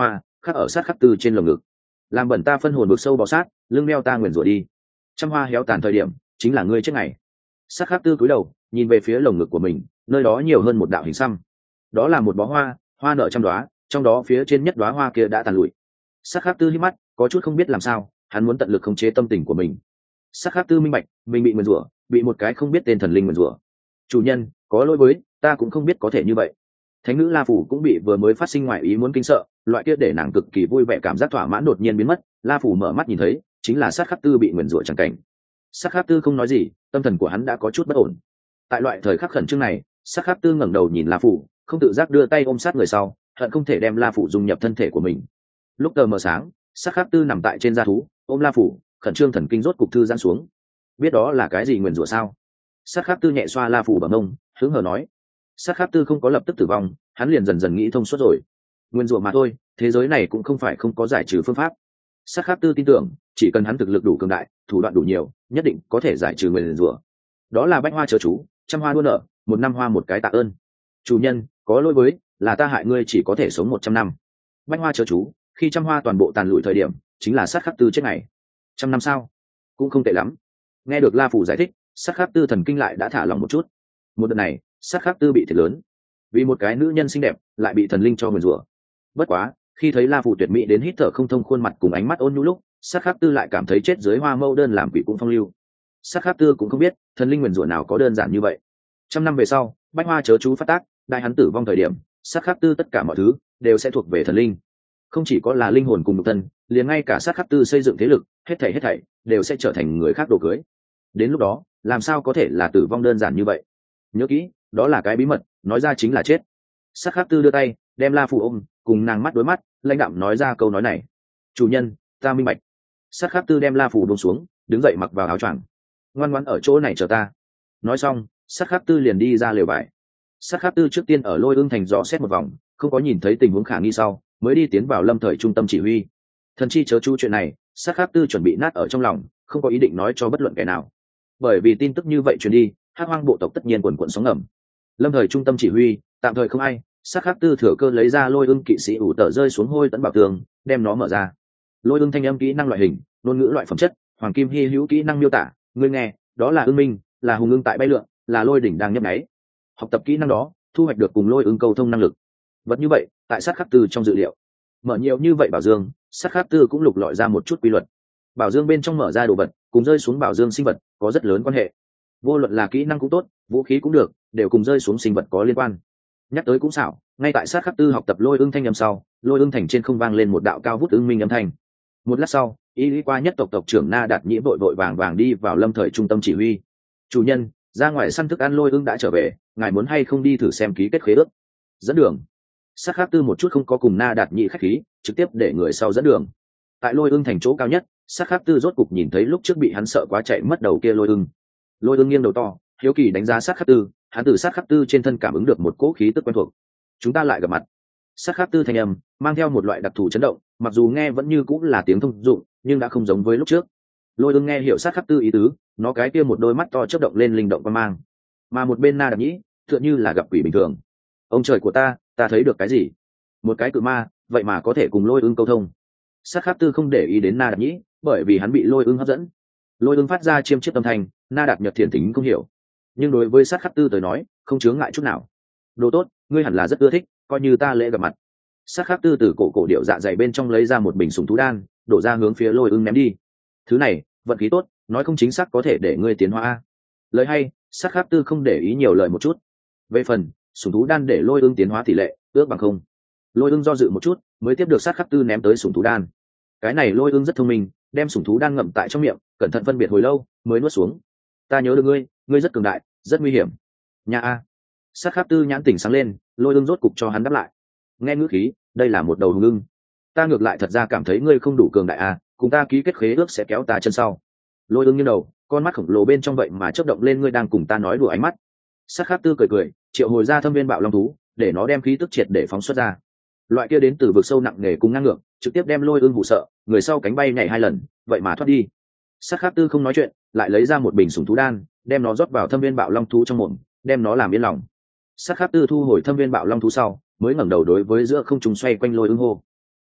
khắc ở sát khắc tư trên lồng ngực. Làm bẩn ta phân hồn vực sâu bò sát, lưng đeo ta nguyền rủa đi. Trăm hoa héo tàn thời điểm, chính là ngươi trước ngày. Sát khắc tư cúi đầu, nhìn về phía lồng ngực của mình, nơi đó nhiều hơn một đạo hình xăm. Đó là một bó hoa, hoa nở trăm đóa, trong đó phía trên nhất đóa hoa kia đã tàn lụi. Sát khắc tư hít mắt, có chút không biết làm sao, hắn muốn tận lực khống chế tâm tình của mình. Sát khắc tư minh bạch, mình bị nguyền rủa, bị một cái không biết tên thần linh nguyền rủa. Chủ nhân, có lỗi với, ta cũng không biết có thể như vậy. Thánh nữ La Phủ cũng bị vừa mới phát sinh ngoại ý muốn kinh sợ, loại kia để nàng cực kỳ vui vẻ cảm giác thỏa mãn đột nhiên biến mất. La Phủ mở mắt nhìn thấy, chính là sát khắc tư bị nguyền rủa chẳng cảnh. Sát khắc tư không nói gì, tâm thần của hắn đã có chút bất ổn. Tại loại thời khắc khẩn trương này, sát khắc tư ngẩng đầu nhìn La Phủ, không tự giác đưa tay ôm sát người sau, hận không thể đem La Phủ dung nhập thân thể của mình. Lúc tờ mờ sáng, sát khắc tư nằm tại trên da thú, ôm La Phủ, khẩn trương thần kinh rốt cục thư giãn xuống. Biết đó là cái gì nguyền rủa sao? Sát khắc tư nhẹ xoa La Phủ bằng mông, hứng hờ nói. Sát khắc tư không có lập tức tử vong, hắn liền dần dần nghĩ thông suốt rồi. Nguyên rủa mà thôi, thế giới này cũng không phải không có giải trừ phương pháp. Sát khắc tư tin tưởng, chỉ cần hắn thực lực đủ cường đại, thủ đoạn đủ nhiều, nhất định có thể giải trừ nguyên rủa. Đó là bách hoa chớ chú, trăm hoa đua nở, một năm hoa một cái tạ ơn. Chủ nhân, có lỗi với, là ta hại ngươi chỉ có thể sống một trăm năm. Bách hoa chớ chú, khi trăm hoa toàn bộ tàn lụi thời điểm, chính là sát khắc tư chết ngày. Trăm năm sao? Cũng không tệ lắm. Nghe được La Phủ giải thích, sát khắc tư thần kinh lại đã thả lỏng một chút. Một đợt này, sát khắc tư bị thiệt lớn, vì một cái nữ nhân xinh đẹp lại bị thần linh cho nguyền rủa. Bất quá, khi thấy La Phủ tuyệt mỹ đến hít thở không thông khuôn mặt cùng ánh mắt ôn nhu lúc, sát khắc tư lại cảm thấy chết dưới hoa mâu đơn làm quỷ cũng phong lưu. Sát khắc tư cũng không biết thần linh nguyền rủa nào có đơn giản như vậy. Trăm năm về sau, bách hoa chớ chú phát tác, đại hắn tử vong thời điểm, sát khắc tư tất cả mọi thứ đều sẽ thuộc về thần linh. Không chỉ có là linh hồn cùng nhục thân, liền ngay cả sát khắc tư xây dựng thế lực, hết thảy hết thảy đều sẽ trở thành người khác đồ cưới. Đến lúc đó, làm sao có thể là tử vong đơn giản như vậy? Nhớ kỹ, đó là cái bí mật, nói ra chính là chết. Sát khắc tư đưa tay đem La Phủ ôm, cùng nàng mắt đối mắt, lãnh đạm nói ra câu nói này. Chủ nhân, ta minh bạch. Sát khắc tư đem La Phủ buông xuống, đứng dậy mặc vào áo choàng, ngoan ngoãn ở chỗ này chờ ta. Nói xong, sát khắc tư liền đi ra lều vải. Sát khắc tư trước tiên ở Lôi Ưng thành dò xét một vòng, không có nhìn thấy tình huống khả nghi sau, mới đi tiến vào lâm thời trung tâm chỉ huy. Thần chi chớ chú chuyện này, sát khắc tư chuẩn bị nát ở trong lòng, không có ý định nói cho bất luận kẻ nào. Bởi vì tin tức như vậy truyền đi, Hắc Hoang bộ tộc tất nhiên quần quần sóng ngầm. Lâm thời trung tâm chỉ huy, tạm thời không ai. Sát khắc tư thừa cơ lấy ra Lôi Ưng kỵ sĩ ủ tở rơi xuống hôi tấn bảo tường, đem nó mở ra. Lôi Ưng thanh âm kỹ năng loại hình, ngôn ngữ loại phẩm chất, hoàng kim hy hữu kỹ năng miêu tả, ngươi nghe, đó là ưng minh, là hùng ưng tại bay lượn, là lôi đỉnh đang nhấp nháy. Học tập kỹ năng đó, thu hoạch được cùng Lôi Ưng câu thông năng lực. Vật như vậy, tại sát khắc tư trong dự liệu. Mở nhiều như vậy bảo dương, sát khắc tư cũng lục lọi ra một chút quy luật. Bảo dương bên trong mở ra đồ vật, cùng rơi xuống bảo dương sinh vật có rất lớn quan hệ. Vô luận là kỹ năng cũng tốt, vũ khí cũng được, đều cùng rơi xuống sinh vật có liên quan. Nhắc tới cũng xảo, ngay tại sát khắc tư học tập Lôi Ưng thanh âm sau, Lôi Ưng thành trên không vang lên một đạo cao vút ưng minh âm thanh. Một lát sau, y lý qua nhất tộc tộc trưởng Na Đạt Nhĩ vội vội vàng vàng đi vào lâm thời trung tâm chỉ huy. Chủ nhân, ra ngoài săn thức ăn Lôi Ưng đã trở về, ngài muốn hay không đi thử xem ký kết khế ước? Dẫn đường. Sát khắc tư một chút không có cùng Na Đạt Nhĩ khách khí, trực tiếp để người sau dẫn đường. Tại Lôi Ưng thành chỗ cao nhất, sát khắc tư rốt cục nhìn thấy lúc trước bị hắn sợ quá chạy mất đầu kia Lôi Ưng. Lôi Ưng nghiêng đầu to, hiếu kỳ đánh giá sát khắc tư, hắn từ sát khắc tư trên thân cảm ứng được một cỗ khí tức quen thuộc. Chúng ta lại gặp mặt. Sát khắc tư thanh âm mang theo một loại đặc thù chấn động, mặc dù nghe vẫn như cũng là tiếng thông dụng, nhưng đã không giống với lúc trước. Lôi Ưng nghe hiểu sát khắc tư ý tứ, nó cái kia một đôi mắt to chớp động lên linh động quan mang, mà một bên Na Đạt Nhĩ tựa như là gặp quỷ bình thường. Ông trời của ta, ta thấy được cái gì? Một cái cự ma, vậy mà có thể cùng Lôi Ưng câu thông. Sát khắc tư không để ý đến Na Đạt Nhĩ, bởi vì hắn bị Lôi Ưng hấp dẫn. Lôi Ưng phát ra chiêm chiếp âm thanh, Na Đạt Nhật thiền tính không hiểu, nhưng đối với sát khắc tư tới nói, không chướng ngại chút nào. Đồ tốt, ngươi hẳn là rất ưa thích, coi như ta lễ gặp mặt. Sát khắc tư từ cổ cổ điệu dạ dày bên trong lấy ra một bình sủng thú đan, đổ ra hướng phía Lôi Ưng ném đi. Thứ này, vận khí tốt, nói không chính xác có thể để ngươi tiến hóa. Lời hay, sát khắc tư không để ý nhiều lời một chút. Về phần sủng thú đan để Lôi Ưng tiến hóa tỷ lệ ước bằng không. Lôi Ưng do dự một chút, mới tiếp được sát khắc tư ném tới sủng thú đan. Cái này Lôi Ưng rất thông minh, đem sủng thú đan ngậm tại trong miệng, cẩn thận phân biệt hồi lâu, mới nuốt xuống. Ta nhớ được ngươi, ngươi rất cường đại, rất nguy hiểm. Nhà a. Sát khắc tư nhãn tỉnh sáng lên, Lôi Ưng rốt cục cho hắn đáp lại. Nghe ngữ khí, đây là một đầu hùng ưng. Ta ngược lại thật ra cảm thấy ngươi không đủ cường đại a, cùng ta ký kết khế ước sẽ kéo ta chân sau. Lôi Ưng nghiêng đầu, con mắt khổng lồ bên trong vậy mà chớp động lên, ngươi đang cùng ta nói đùa ánh mắt. Sát khắc tư cười cười, triệu hồi ra thâm viên bạo long thú, để nó đem khí tức triệt để phóng xuất ra. Loại kia đến từ vực sâu nặng nề cùng ngang ngược, trực tiếp đem Lôi Ưng hụ sợ, người sau cánh bay nhảy hai lần, vậy mà thoát đi. Sát khắc tư không nói chuyện, lại lấy ra một bình sủng thú đan, đem nó rót vào thâm viên bạo long thú trong mồm, đem nó làm yên lòng. Sát khắc tư thu hồi thâm viên bạo long thú sau, mới ngẩng đầu đối với giữa không trung xoay quanh Lôi Ưng hô.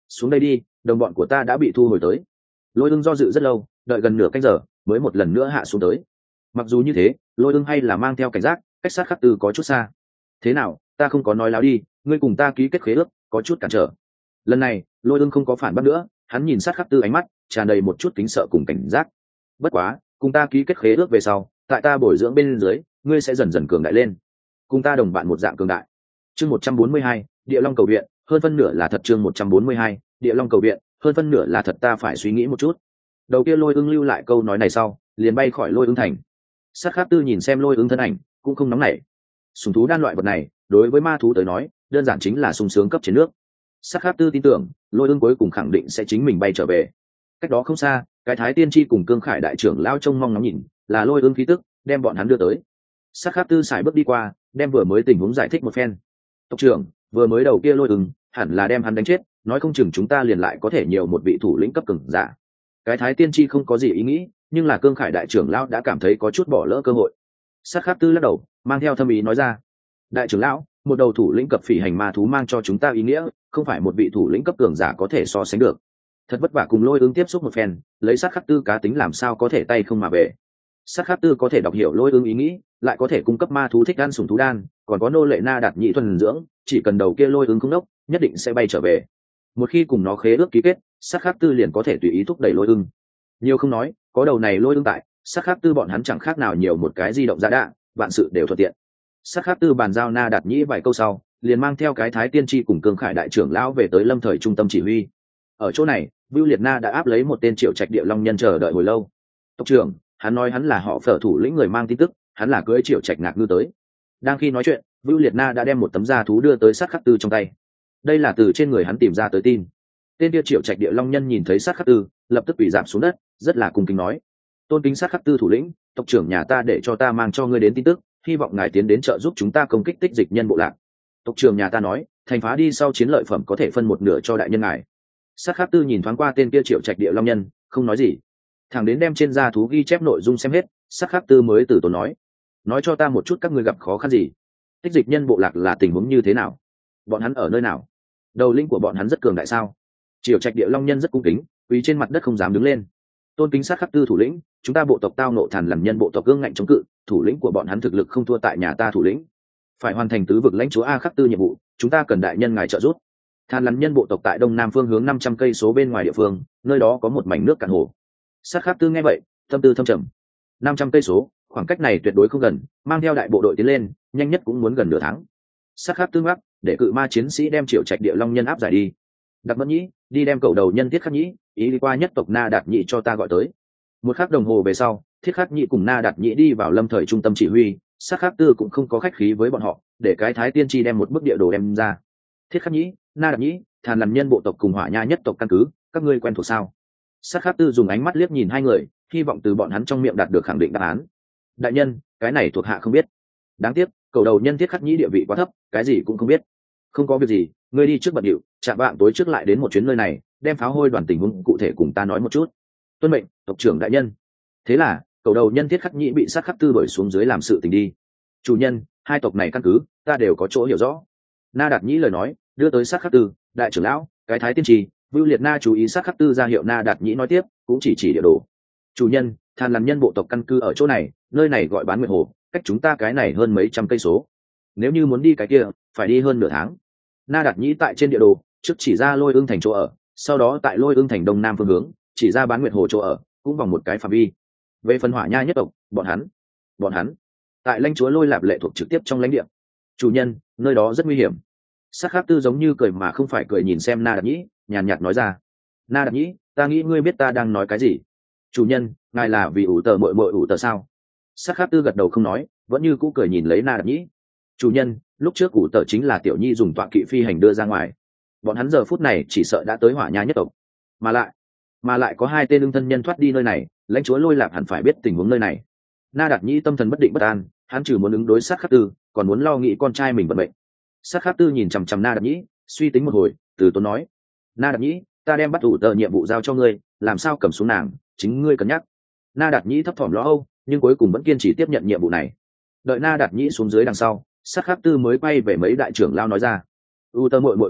xuống đây đi, đồng bọn của ta đã bị thu hồi tới. Lôi ưng do dự rất lâu, đợi gần nửa canh giờ mới một lần nữa hạ xuống tới. Mặc dù như thế, lôi ưng hay là mang theo cảnh giác, cách sát khắc tư có chút xa. Thế nào, ta không có nói láo đi, ngươi cùng ta ký kết khế ước, có chút cản trở. Lần này lôi ưng không có phản bác nữa, hắn nhìn sát khắc tư ánh mắt tràn đầy một chút kính sợ cùng cảnh giác. Bất quá, cùng ta ký kết khế ước về sau, tại ta bồi dưỡng bên dưới, ngươi sẽ dần dần cường đại lên, cùng ta đồng bạn một dạng cường đại. Chương một trăm bốn mươi hai, Địa Long cầu viện, hơn phân nửa là thật. Chương một trăm bốn mươi hai, Địa Long cầu viện, hơn phân nửa là thật. Ta phải suy nghĩ một chút. Đầu kia lôi ưng lưu lại câu nói này sau, liền bay khỏi lôi ưng thành. Sát khắc tư nhìn xem lôi ưng thân ảnh, cũng không nóng nảy. Sùng thú đan loại vật này, đối với ma thú tới nói, đơn giản chính là sung sướng cấp trên nước. Sát khắc tư tin tưởng, lôi ưng cuối cùng khẳng định sẽ chính mình bay trở về. Cách đó không xa, cái thái tiên tri cùng cương khải đại trưởng lao trông mong ngóng nhìn, là lôi ưng khí tức đem bọn hắn đưa tới. Sát khắc tư xài bước đi qua, đem vừa mới tình huống giải thích một phen. Tộc trưởng, vừa mới đầu kia lôi ưng hẳn là đem hắn đánh chết, nói không chừng chúng ta liền lại có thể nhiều một vị thủ lĩnh cấp cường giả. Cái thái tiên tri không có gì ý nghĩ, nhưng là cương khải đại trưởng lão đã cảm thấy có chút bỏ lỡ cơ hội. Sát khắc tư lắc đầu, mang theo thâm ý nói ra: đại trưởng lão, một đầu thủ lĩnh cấp phỉ hành ma thú mang cho chúng ta ý nghĩa, không phải một vị thủ lĩnh cấp cường giả có thể so sánh được. Thật vất vả cùng lôi ưng tiếp xúc một phen, lấy sát khắc tư cá tính làm sao có thể tay không mà về. Sát khắc tư có thể đọc hiểu lôi ưng ý nghĩ, lại có thể cung cấp ma thú thích ăn sủng thú đan, còn có nô lệ na đạt nhị thuần dưỡng, chỉ cần đầu kia lôi ưng không đốc, nhất định sẽ bay trở về. Một khi cùng nó khế ước ký kết, sát khắc tư liền có thể tùy ý thúc đẩy lôi ưng. Nhiều không nói, có đầu này lôi ưng tại, sát khắc tư bọn hắn chẳng khác nào nhiều một cái di động giá đạ, vạn sự đều thuận tiện. Sát khắc tư bàn giao na đạt nhĩ vài câu sau, liền mang theo cái thái tiên tri cùng cương khải đại trưởng lão về tới lâm thời trung tâm chỉ huy. Ở chỗ này, Vưu Liệt Na đã áp lấy một tên triệu trạch địa long nhân chờ đợi hồi lâu. Tộc trưởng, hắn nói hắn là họ Phở thủ lĩnh người mang tin tức, hắn là cưỡi triệu trạch ngạc ngư tới. Đang khi nói chuyện, Vưu Liệt Na đã đem một tấm da thú đưa tới sát khắc tư trong tay. Đây là từ trên người hắn tìm ra tới tin. Tên kia triệu trạch địa long nhân nhìn thấy sát khắc tư, lập tức quỳ giảm xuống đất, rất là cung kính nói: tôn kính sát khắc tư thủ lĩnh, tộc trưởng nhà ta để cho ta mang cho ngươi đến tin tức, hy vọng ngài tiến đến trợ giúp chúng ta công kích tích dịch nhân bộ lạc. Tộc trưởng nhà ta nói, thành phá đi sau chiến lợi phẩm có thể phân một nửa cho đại nhân ngài. Sát khắc tư nhìn thoáng qua tên kia triệu trạch địa long nhân, không nói gì. Thằng đến đem trên da thú ghi chép nội dung xem hết, sát khắc tư mới từ tốn nói: nói cho ta một chút các ngươi gặp khó khăn gì, tích dịch nhân bộ lạc là tình huống như thế nào, bọn hắn ở nơi nào, đầu lĩnh của bọn hắn rất cường đại sao? Triệu trạch địa long nhân rất cung kính, quỳ trên mặt đất không dám đứng lên. Tôn kính sát khắc tư thủ lĩnh, chúng ta bộ tộc tao nộ Thàn Lằn nhân bộ tộc cương ngạnh chống cự, thủ lĩnh của bọn hắn thực lực không thua tại nhà ta thủ lĩnh, phải hoàn thành tứ vực lãnh chúa a khắc tư nhiệm vụ, chúng ta cần đại nhân ngài trợ giúp. Thàn Lằn nhân bộ tộc tại đông nam phương hướng năm trăm cây số bên ngoài địa phương, nơi đó có một mảnh nước cạn hồ. Sát khắc tư nghe vậy, tâm tư thâm trầm. năm trăm cây số, khoảng cách này tuyệt đối không gần, mang theo đại bộ đội tiến lên, nhanh nhất cũng muốn gần nửa tháng. Sát khắc tư ngắc, để cự ma chiến sĩ đem triệu trạch địa long nhân áp giải đi. Đặc Mẫn Nhĩ, đi đem cầu đầu nhân Thiết Khắc Nhĩ, ý đi qua nhất tộc Na Đạt Nhĩ cho ta gọi tới. Một khắc đồng hồ về sau, Thiết Khắc Nhĩ cùng Na Đạt Nhĩ đi vào lâm thời trung tâm chỉ huy. Sát khắc tư cũng không có khách khí với bọn họ, để cái thái tiên tri đem một bức địa đồ đem ra. Thiết Khắc Nhĩ, Na Đạt Nhĩ, Thàn Lằn nhân bộ tộc cùng Hỏa Nha nhất tộc căn cứ, các ngươi quen thuộc sao? Sát khắc tư dùng ánh mắt liếc nhìn hai người, hy vọng từ bọn hắn trong miệng đạt được khẳng định đáp án. Đại nhân, cái này thuộc hạ không biết. Đáng tiếc, cầu đầu nhân Thiết Khắc Nhĩ địa vị quá thấp, cái gì cũng không biết. Không có việc gì, ngươi đi trước bận điệu, chạm vạng tối trước lại đến một chuyến nơi này, đem pháo hôi đoàn tình huống cụ thể cùng ta nói một chút. Tuân mệnh, tộc trưởng đại nhân. Thế là cầu đầu nhân Thiết Khắc Nhĩ bị sát khắc tư đuổi xuống dưới làm sự tình đi. Chủ nhân, hai tộc này căn cứ ta đều có chỗ hiểu rõ. Na Đạt Nhĩ lời nói đưa tới sát khắc tư, đại trưởng lão, cái thái tiên trì, Vưu Liệt Na chú ý sát khắc tư ra hiệu. Na Đạt Nhĩ nói tiếp, cũng chỉ chỉ địa đồ. Chủ nhân, Thàn Lằn nhân bộ tộc căn cứ ở chỗ này, nơi này gọi Bán Nguyệt Hồ, cách chúng ta cái này hơn mấy trăm cây số. Nếu như muốn đi cái kia, phải đi hơn nửa tháng. Na Đạt Nhĩ tại trên địa đồ trước chỉ ra Lôi Ưng thành chỗ ở, sau đó tại Lôi Ưng thành đông nam phương hướng chỉ ra Bán Nguyệt Hồ chỗ ở, cũng vòng một cái phạm vi. Về phần Hỏa Nha nhất tộc, bọn hắn bọn hắn tại lãnh chúa Lôi Lạp lệ thuộc trực tiếp trong lãnh địa. Chủ nhân, nơi đó rất nguy hiểm. Sát khắc tư giống như cười mà không phải cười nhìn xem Na Đạt Nhĩ, nhàn nhạt nói ra. Na Đạt Nhĩ, ta nghĩ ngươi biết ta đang nói cái gì. Chủ nhân, ngài là vì ủ tờ mội mội ủ tờ sao? Sát khắc tư gật đầu không nói, vẫn như cũ cười nhìn lấy Na Đạt Nhĩ. Chủ nhân, lúc trước ủ tờ chính là tiểu nhi dùng tọa kỵ phi hành đưa ra ngoài, bọn hắn giờ phút này chỉ sợ đã tới Hỏa Nha nhất tộc, mà lại mà lại có hai tên lương thân nhân thoát đi nơi này, lãnh chúa Lôi Lạp hẳn phải biết tình huống nơi này. Na Đạt Nhĩ tâm thần bất định bất an, hắn trừ muốn ứng đối sát khắc tư, còn muốn lo nghĩ con trai mình vận mệnh. Sát khắc tư nhìn chằm chằm Na Đạt Nhĩ, suy tính một hồi, từ tốn nói: Na Đạt Nhĩ, ta đem bắt ủ tờ nhiệm vụ giao cho ngươi, làm sao cầm xuống nàng, chính ngươi cân nhắc. Na Đạt Nhĩ thấp thỏm lo âu, nhưng cuối cùng vẫn kiên trì tiếp nhận nhiệm vụ này. Đợi Na Đạt Nhĩ xuống dưới đằng sau, sát khắc tư mới quay về mấy đại trưởng lao nói ra: u tơ muội muội u tơ,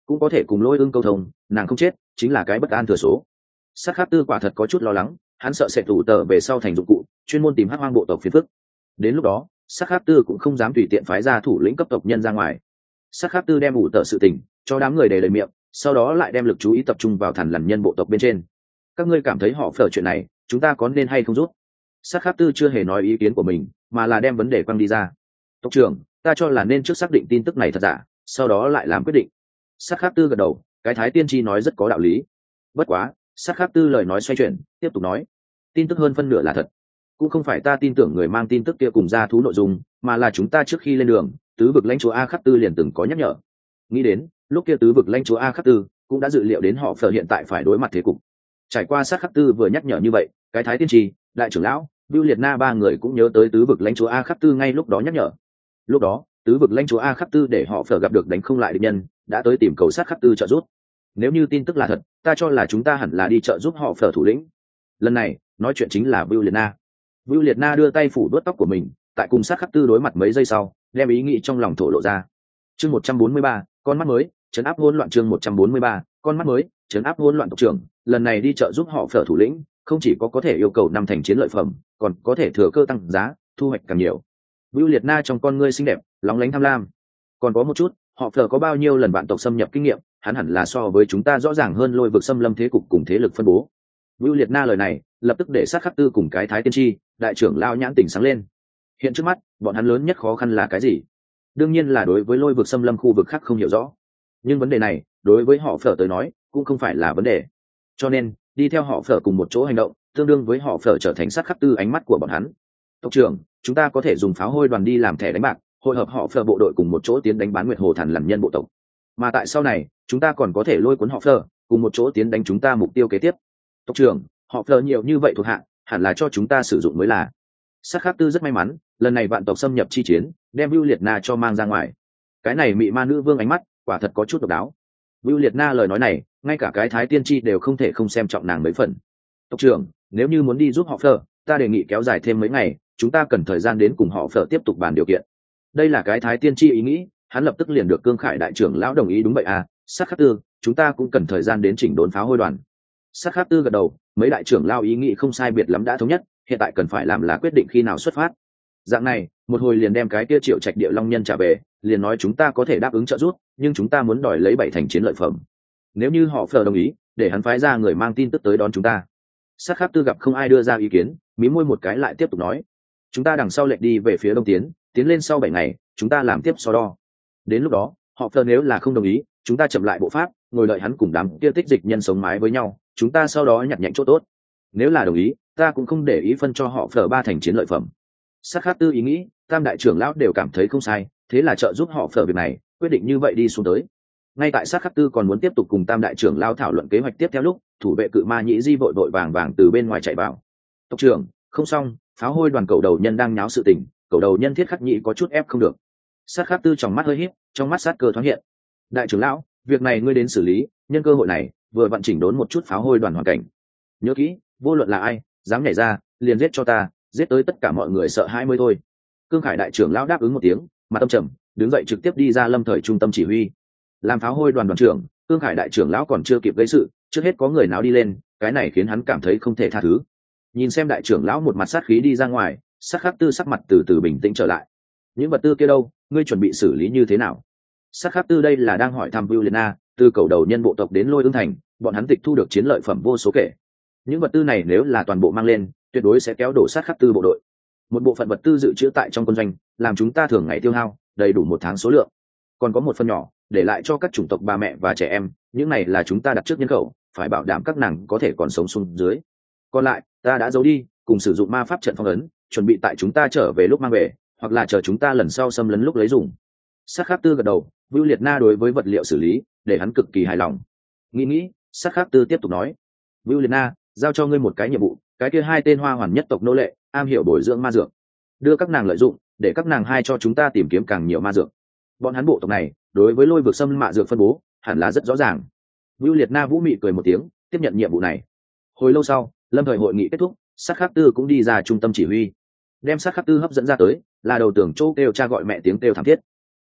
cũng có thể cùng lôi ưng câu thông, nàng không chết chính là cái bất an thừa số. Sát khắc tư quả thật có chút lo lắng, hắn sợ sẽ tủ tờ về sau thành dụng cụ chuyên môn tìm hắc hoang bộ tộc phiền phức. Đến lúc đó sát khắc tư cũng không dám tùy tiện phái ra thủ lĩnh cấp tộc nhân ra ngoài. Sát khắc tư đem ủ tờ sự tình cho đám người đầy lời miệng, sau đó lại đem lực chú ý tập trung vào thằn lằn nhân bộ tộc bên trên. Các ngươi cảm thấy họ phở chuyện này chúng ta có nên hay không rút? Sát khắc tư chưa hề nói ý kiến của mình, mà là đem vấn đề quăng đi ra. Tộc trưởng, ta cho là nên trước xác định tin tức này thật giả, sau đó lại làm quyết định. Sát khắc tư gật đầu, cái thái tiên tri nói rất có đạo lý. Bất quá sát khắc tư lời nói xoay chuyển, tiếp tục nói, tin tức hơn phân nửa là thật, cũng không phải ta tin tưởng người mang tin tức kia cùng ra thú nội dung, mà là chúng ta trước khi lên đường, tứ vực lãnh chúa a khắc tư liền từng có nhắc nhở. Nghĩ đến lúc kia tứ vực lãnh chúa a khắc tư cũng đã dự liệu đến họ phở hiện tại phải đối mặt thế cục. Trải qua sát khắc tư vừa nhắc nhở như vậy, cái thái tiên tri, đại trưởng lão, Bưu Liệt Na ba người cũng nhớ tới tứ vực lãnh chúa a khắc tư ngay lúc đó nhắc nhở. Lúc đó tứ vực lãnh chúa a khắc tư để họ phở gặp được đánh không lại địch nhân, đã tới tìm cầu sát khắc tư trợ giúp. Nếu như tin tức là thật, ta cho là chúng ta hẳn là đi trợ giúp họ phở thủ lĩnh. Lần này nói chuyện chính là Bưu Liệt Na. Bưu Liệt Na đưa tay phủ đuốt tóc của mình, tại cùng sát khắc tư đối mặt mấy giây sau đem ý nghĩ trong lòng thổ lộ ra. Chương một trăm bốn mươi ba, con mắt mới, trấn áp hỗn loạn. Chương một trăm bốn mươi ba, con mắt mới, trấn áp hỗn loạn. Tộc trưởng, lần này đi trợ giúp họ phở thủ lĩnh, không chỉ có có thể yêu cầu năm thành chiến lợi phẩm, còn có thể thừa cơ tăng giá, thu hoạch càng nhiều. Bưu Liệt Na trong con ngươi xinh đẹp lóng lánh tham lam. Còn có một chút, họ phở có bao nhiêu lần bạn tộc xâm nhập kinh nghiệm, hắn hẳn là so với chúng ta rõ ràng hơn lôi vực xâm lâm thế cục cùng thế lực phân bố. Bưu Liệt Na lời này lập tức để sát khắc tư cùng cái thái tiên tri, đại trưởng lao nhãn tỉnh sáng lên. Hiện trước mắt bọn hắn lớn nhất khó khăn là cái gì? Đương nhiên là đối với lôi vực xâm lâm khu vực khác không hiểu rõ. Nhưng vấn đề này đối với họ phở tới nói cũng không phải là vấn đề, cho nên đi theo họ phở cùng một chỗ hành động tương đương với họ phở trở thành sát khắc tư ánh mắt của bọn hắn. Tộc trưởng, chúng ta có thể dùng pháo hôi đoàn đi làm thẻ đánh bạc, hội hợp họ phở bộ đội cùng một chỗ tiến đánh bán nguyệt hồ thằn lằn nhân bộ tộc, mà tại sau này chúng ta còn có thể lôi cuốn họ phở cùng một chỗ tiến đánh chúng ta mục tiêu kế tiếp. Tộc trưởng, họ phở nhiều như vậy thuộc hạ hẳn là cho chúng ta sử dụng mới là. Sát khắc tư rất may mắn lần này vạn tộc xâm nhập chi chiến đem Bưu Liệt Na cho mang ra ngoài. Cái này mị ma nữ vương ánh mắt quả thật có chút độc đáo. Bưu Liệt Na lời nói này ngay cả cái thái tiên tri đều không thể không xem trọng nàng mấy phần. Tộc trưởng, nếu như muốn đi giúp họ phở, ta đề nghị kéo dài thêm mấy ngày, chúng ta cần thời gian đến cùng họ phở tiếp tục bàn điều kiện. Đây là cái thái tiên tri ý nghĩ, hắn lập tức liền được Cương Khải đại trưởng lão đồng ý. Đúng vậy à, Sát khắc tư, chúng ta cũng cần thời gian đến chỉnh đốn pháo hôi đoàn. Sát khắc tư gật đầu, mấy đại trưởng lão ý nghĩ không sai biệt lắm đã thống nhất, hiện tại cần phải làm là quyết định khi nào xuất phát. Dạng này một hồi liền đem cái kia Triệu Trạch địa long nhân trả về, liền nói chúng ta có thể đáp ứng trợ giúp, nhưng chúng ta muốn đòi lấy bảy thành chiến lợi phẩm. Nếu như họ phở đồng ý, để hắn phái ra người mang tin tức tới đón chúng ta. Sát khắc tư gặp không ai đưa ra ý kiến, mí môi một cái lại tiếp tục nói, chúng ta đằng sau lệnh đi về phía đông tiến, tiến lên sau bảy ngày chúng ta làm tiếp so đo. Đến lúc đó họ phở nếu là không đồng ý, chúng ta chậm lại bộ pháp, ngồi đợi hắn cùng đám kia tích dịch nhân sống mái với nhau, chúng ta sau đó nhặt nhạnh chỗ tốt. Nếu là đồng ý, ta cũng không để ý phân cho họ phở ba thành chiến lợi phẩm. Sát khắc tư ý nghĩ tam đại trưởng lão đều cảm thấy không sai, thế là trợ giúp họ phở việc này, quyết định như vậy đi xuống tới. Ngay tại sát khắc tư còn muốn tiếp tục cùng tam đại trưởng lão thảo luận kế hoạch tiếp theo lúc, thủ vệ cự ma nhĩ di vội vội vàng vàng từ bên ngoài chạy vào. Tộc trưởng, không xong, pháo hôi đoàn cầu đầu nhân đang nháo sự tình, cầu đầu nhân thiết khắc nhĩ có chút ép không được. Sát khắc tư trong mắt hơi híp, trong mắt sát cơ thoáng hiện. Đại trưởng lão, việc này ngươi đến xử lý, nhân cơ hội này vừa vận chỉnh đốn một chút pháo hôi đoàn hoàn cảnh. Nhớ kỹ, vô luận là ai dám nhảy ra liền giết cho ta, giết tới tất cả mọi người sợ hãi mới thôi. Cương Khải đại trưởng lão đáp ứng một tiếng, mặt tâm trầm, đứng dậy trực tiếp đi ra lâm thời trung tâm chỉ huy. Làm pháo hôi đoàn đoàn trưởng, Cương Khải đại trưởng lão còn chưa kịp gây sự, trước hết có người nào đi lên, cái này khiến hắn cảm thấy không thể tha thứ. Nhìn xem đại trưởng lão một mặt sát khí đi ra ngoài, Sát khắc tư sắc mặt từ từ bình tĩnh trở lại. Những vật tư kia đâu, ngươi chuẩn bị xử lý như thế nào? Sát khắc tư đây là đang hỏi thăm Bưu Liệt Na, từ cầu đầu nhân bộ tộc đến Lôi Ương thành, bọn hắn tịch thu được chiến lợi phẩm vô số kể. Những vật tư này nếu là toàn bộ mang lên, tuyệt đối sẽ kéo đổ sát khắc tư bộ đội. Một bộ phận vật tư dự trữ tại trong quân doanh, làm chúng ta thường ngày tiêu hao đầy đủ một tháng số lượng. Còn có một phần nhỏ để lại cho các chủng tộc bà mẹ và trẻ em, những này là chúng ta đặt trước nhân khẩu, phải bảo đảm các nàng có thể còn sống xuống dưới. Còn lại ta đã giấu đi, cùng sử dụng ma pháp trận phong ấn, chuẩn bị tại chúng ta trở về lúc mang về, hoặc là chờ chúng ta lần sau xâm lấn lúc lấy dùng. Sát khắc tư gật đầu, Bưu Liệt Na đối với vật liệu xử lý để hắn cực kỳ hài lòng. Nghĩ nghĩ, Sát khắc tư tiếp tục nói, Bưu Liệt Na, giao cho ngươi một cái nhiệm vụ, cái kia hai tên hoa hoàn nhất tộc nô lệ am hiểu bồi dưỡng ma dược, đưa các nàng lợi dụng để các nàng hai cho chúng ta tìm kiếm càng nhiều ma dược. Bọn hắn bộ tộc này đối với lôi vực xâm mạ dược phân bố hẳn là rất rõ ràng. Bưu Liệt Na vũ mị cười một tiếng, tiếp nhận nhiệm vụ này. Hồi lâu sau, lâm thời hội nghị kết thúc, Sát khắc tư cũng đi ra trung tâm chỉ huy. Đem Sát khắc tư hấp dẫn ra tới là đầu tưởng chỗ kêu cha gọi mẹ tiếng kêu thảm thiết.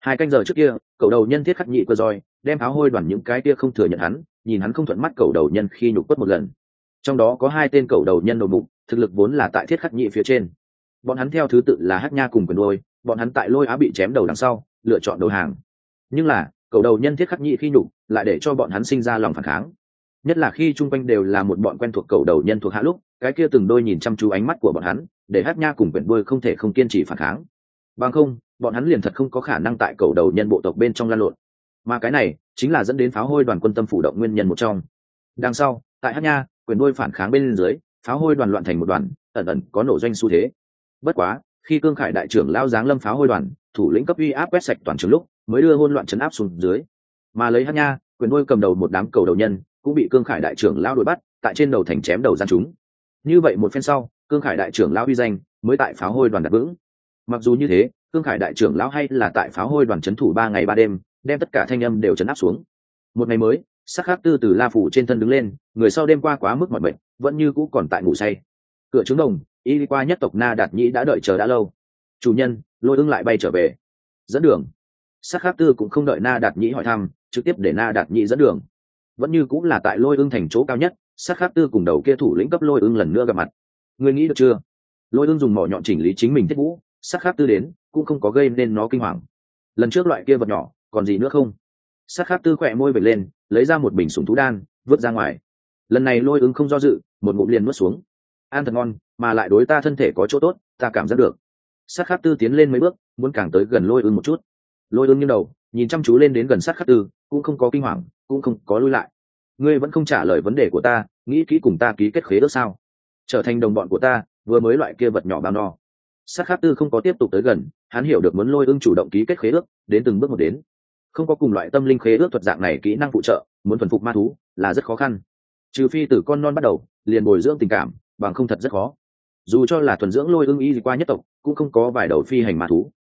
Hai canh giờ trước kia, cầu đầu nhân thiết khắc nhị cơ roi đem áo hôi đoàn những cái kia không thừa nhận hắn, nhìn hắn không thuận mắt cầu đầu nhân khi nhục quất một lần. Trong đó có hai tên cầu đầu nhân đầu mục, thực lực vốn là tại thiết khắc nhị phía trên. Bọn hắn theo thứ tự là Hắc Nha cùng Quyền Đôi, bọn hắn tại Lôi Á bị chém đầu đằng sau, lựa chọn đầu hàng. Nhưng là, cầu đầu nhân thiết khắc nhị khi nhục, lại để cho bọn hắn sinh ra lòng phản kháng. Nhất là khi chung quanh đều là một bọn quen thuộc cầu đầu nhân thuộc hạ lúc, cái kia từng đôi nhìn chăm chú ánh mắt của bọn hắn, để Hắc Nha cùng Quyền Đôi không thể không kiên trì phản kháng. Bằng không, bọn hắn liền thật không có khả năng tại cầu đầu nhân bộ tộc bên trong lan lộn. Mà cái này chính là dẫn đến pháo hôi đoàn quân tâm phủ động nguyên nhân một trong. Đằng sau, tại Hắc Nha, Quyền Đôi phản kháng bên dưới, pháo hôi đoàn loạn thành một đoàn, ẩn ẩn có nổ doanh xu thế. Bất quá, khi Cương Khải đại trưởng lao giáng lâm pháo hôi đoàn, thủ lĩnh cấp uy áp quét sạch toàn trường lúc, mới đưa hỗn loạn trấn áp xuống dưới. Mà lấy Hắc Nha, Quyền Đôi cầm đầu một đám cầu đầu nhân, cũng bị Cương Khải đại trưởng lao đuổi bắt, tại trên đầu thành chém đầu gian chúng. Như vậy một phen sau, Cương Khải đại trưởng lao uy danh mới tại pháo hôi đoàn đặt vững. Mặc dù như thế, Cương Khải đại trưởng lão hay là tại pháo hôi đoàn trấn thủ ba ngày ba đêm, đem tất cả thanh âm đều trấn áp xuống. Một ngày mới, Sắc Khắc Tư từ la phủ trên thân đứng lên, người sau đêm qua quá mức mỏi mệt, vẫn như cũ còn tại ngủ say. Cửa trướng đồng, y đi qua nhất tộc Na Đạt Nhĩ đã đợi chờ đã lâu. Chủ nhân, Lôi Ưng lại bay trở về. Dẫn đường. Sắc Khắc Tư cũng không đợi Na Đạt Nhĩ hỏi thăm, trực tiếp để Na Đạt Nhĩ dẫn đường. Vẫn như cũng là tại Lôi Ưng thành chỗ cao nhất, Sắc Khắc Tư cùng đầu kia thủ lĩnh cấp Lôi Ưng lần nữa gặp mặt. Ngươi nghĩ được chưa? Lôi Ưng dùng mỏ nhọn chỉnh lý chính mình thiết vũ, Sắc Khắc Tư đến cũng không có gây nên nó kinh hoàng. Lần trước loại kia vật nhỏ còn gì nữa không? Sắc Khắc Tư khỏe môi vệt lên, lấy ra một bình sủng thú đan vứt ra ngoài. Lần này Lôi Ưng không do dự, một ngụm liền nuốt xuống. Ăn thật ngon, mà lại đối ta thân thể có chỗ tốt, ta cảm giác được. Sắc Khắc Tư tiến lên mấy bước, muốn càng tới gần Lôi Ưng một chút. Lôi Ưng nghiêng đầu, nhìn chăm chú lên đến gần Sắc Khắc Tư, cũng không có kinh hoàng, cũng không có lui lại. Ngươi vẫn không trả lời vấn đề của ta, nghĩ kỹ cùng ta ký kết khế ước sao? Trở thành đồng bọn của ta, vừa mới loại kia vật nhỏ bao no. Sắc Khắc Tư không có tiếp tục tới gần, hắn hiểu được muốn Lôi Ưng chủ động ký kết khế ước, đến từng bước một đến. Không có cùng loại tâm linh khế ước thuật dạng này kỹ năng phụ trợ, muốn thuần phục ma thú là rất khó khăn. Trừ phi từ con non bắt đầu, liền bồi dưỡng tình cảm, bằng không thật rất khó. Dù cho là thuần dưỡng Lôi Ưng y qua nhất tộc, cũng không có vài đầu phi hành ma thú.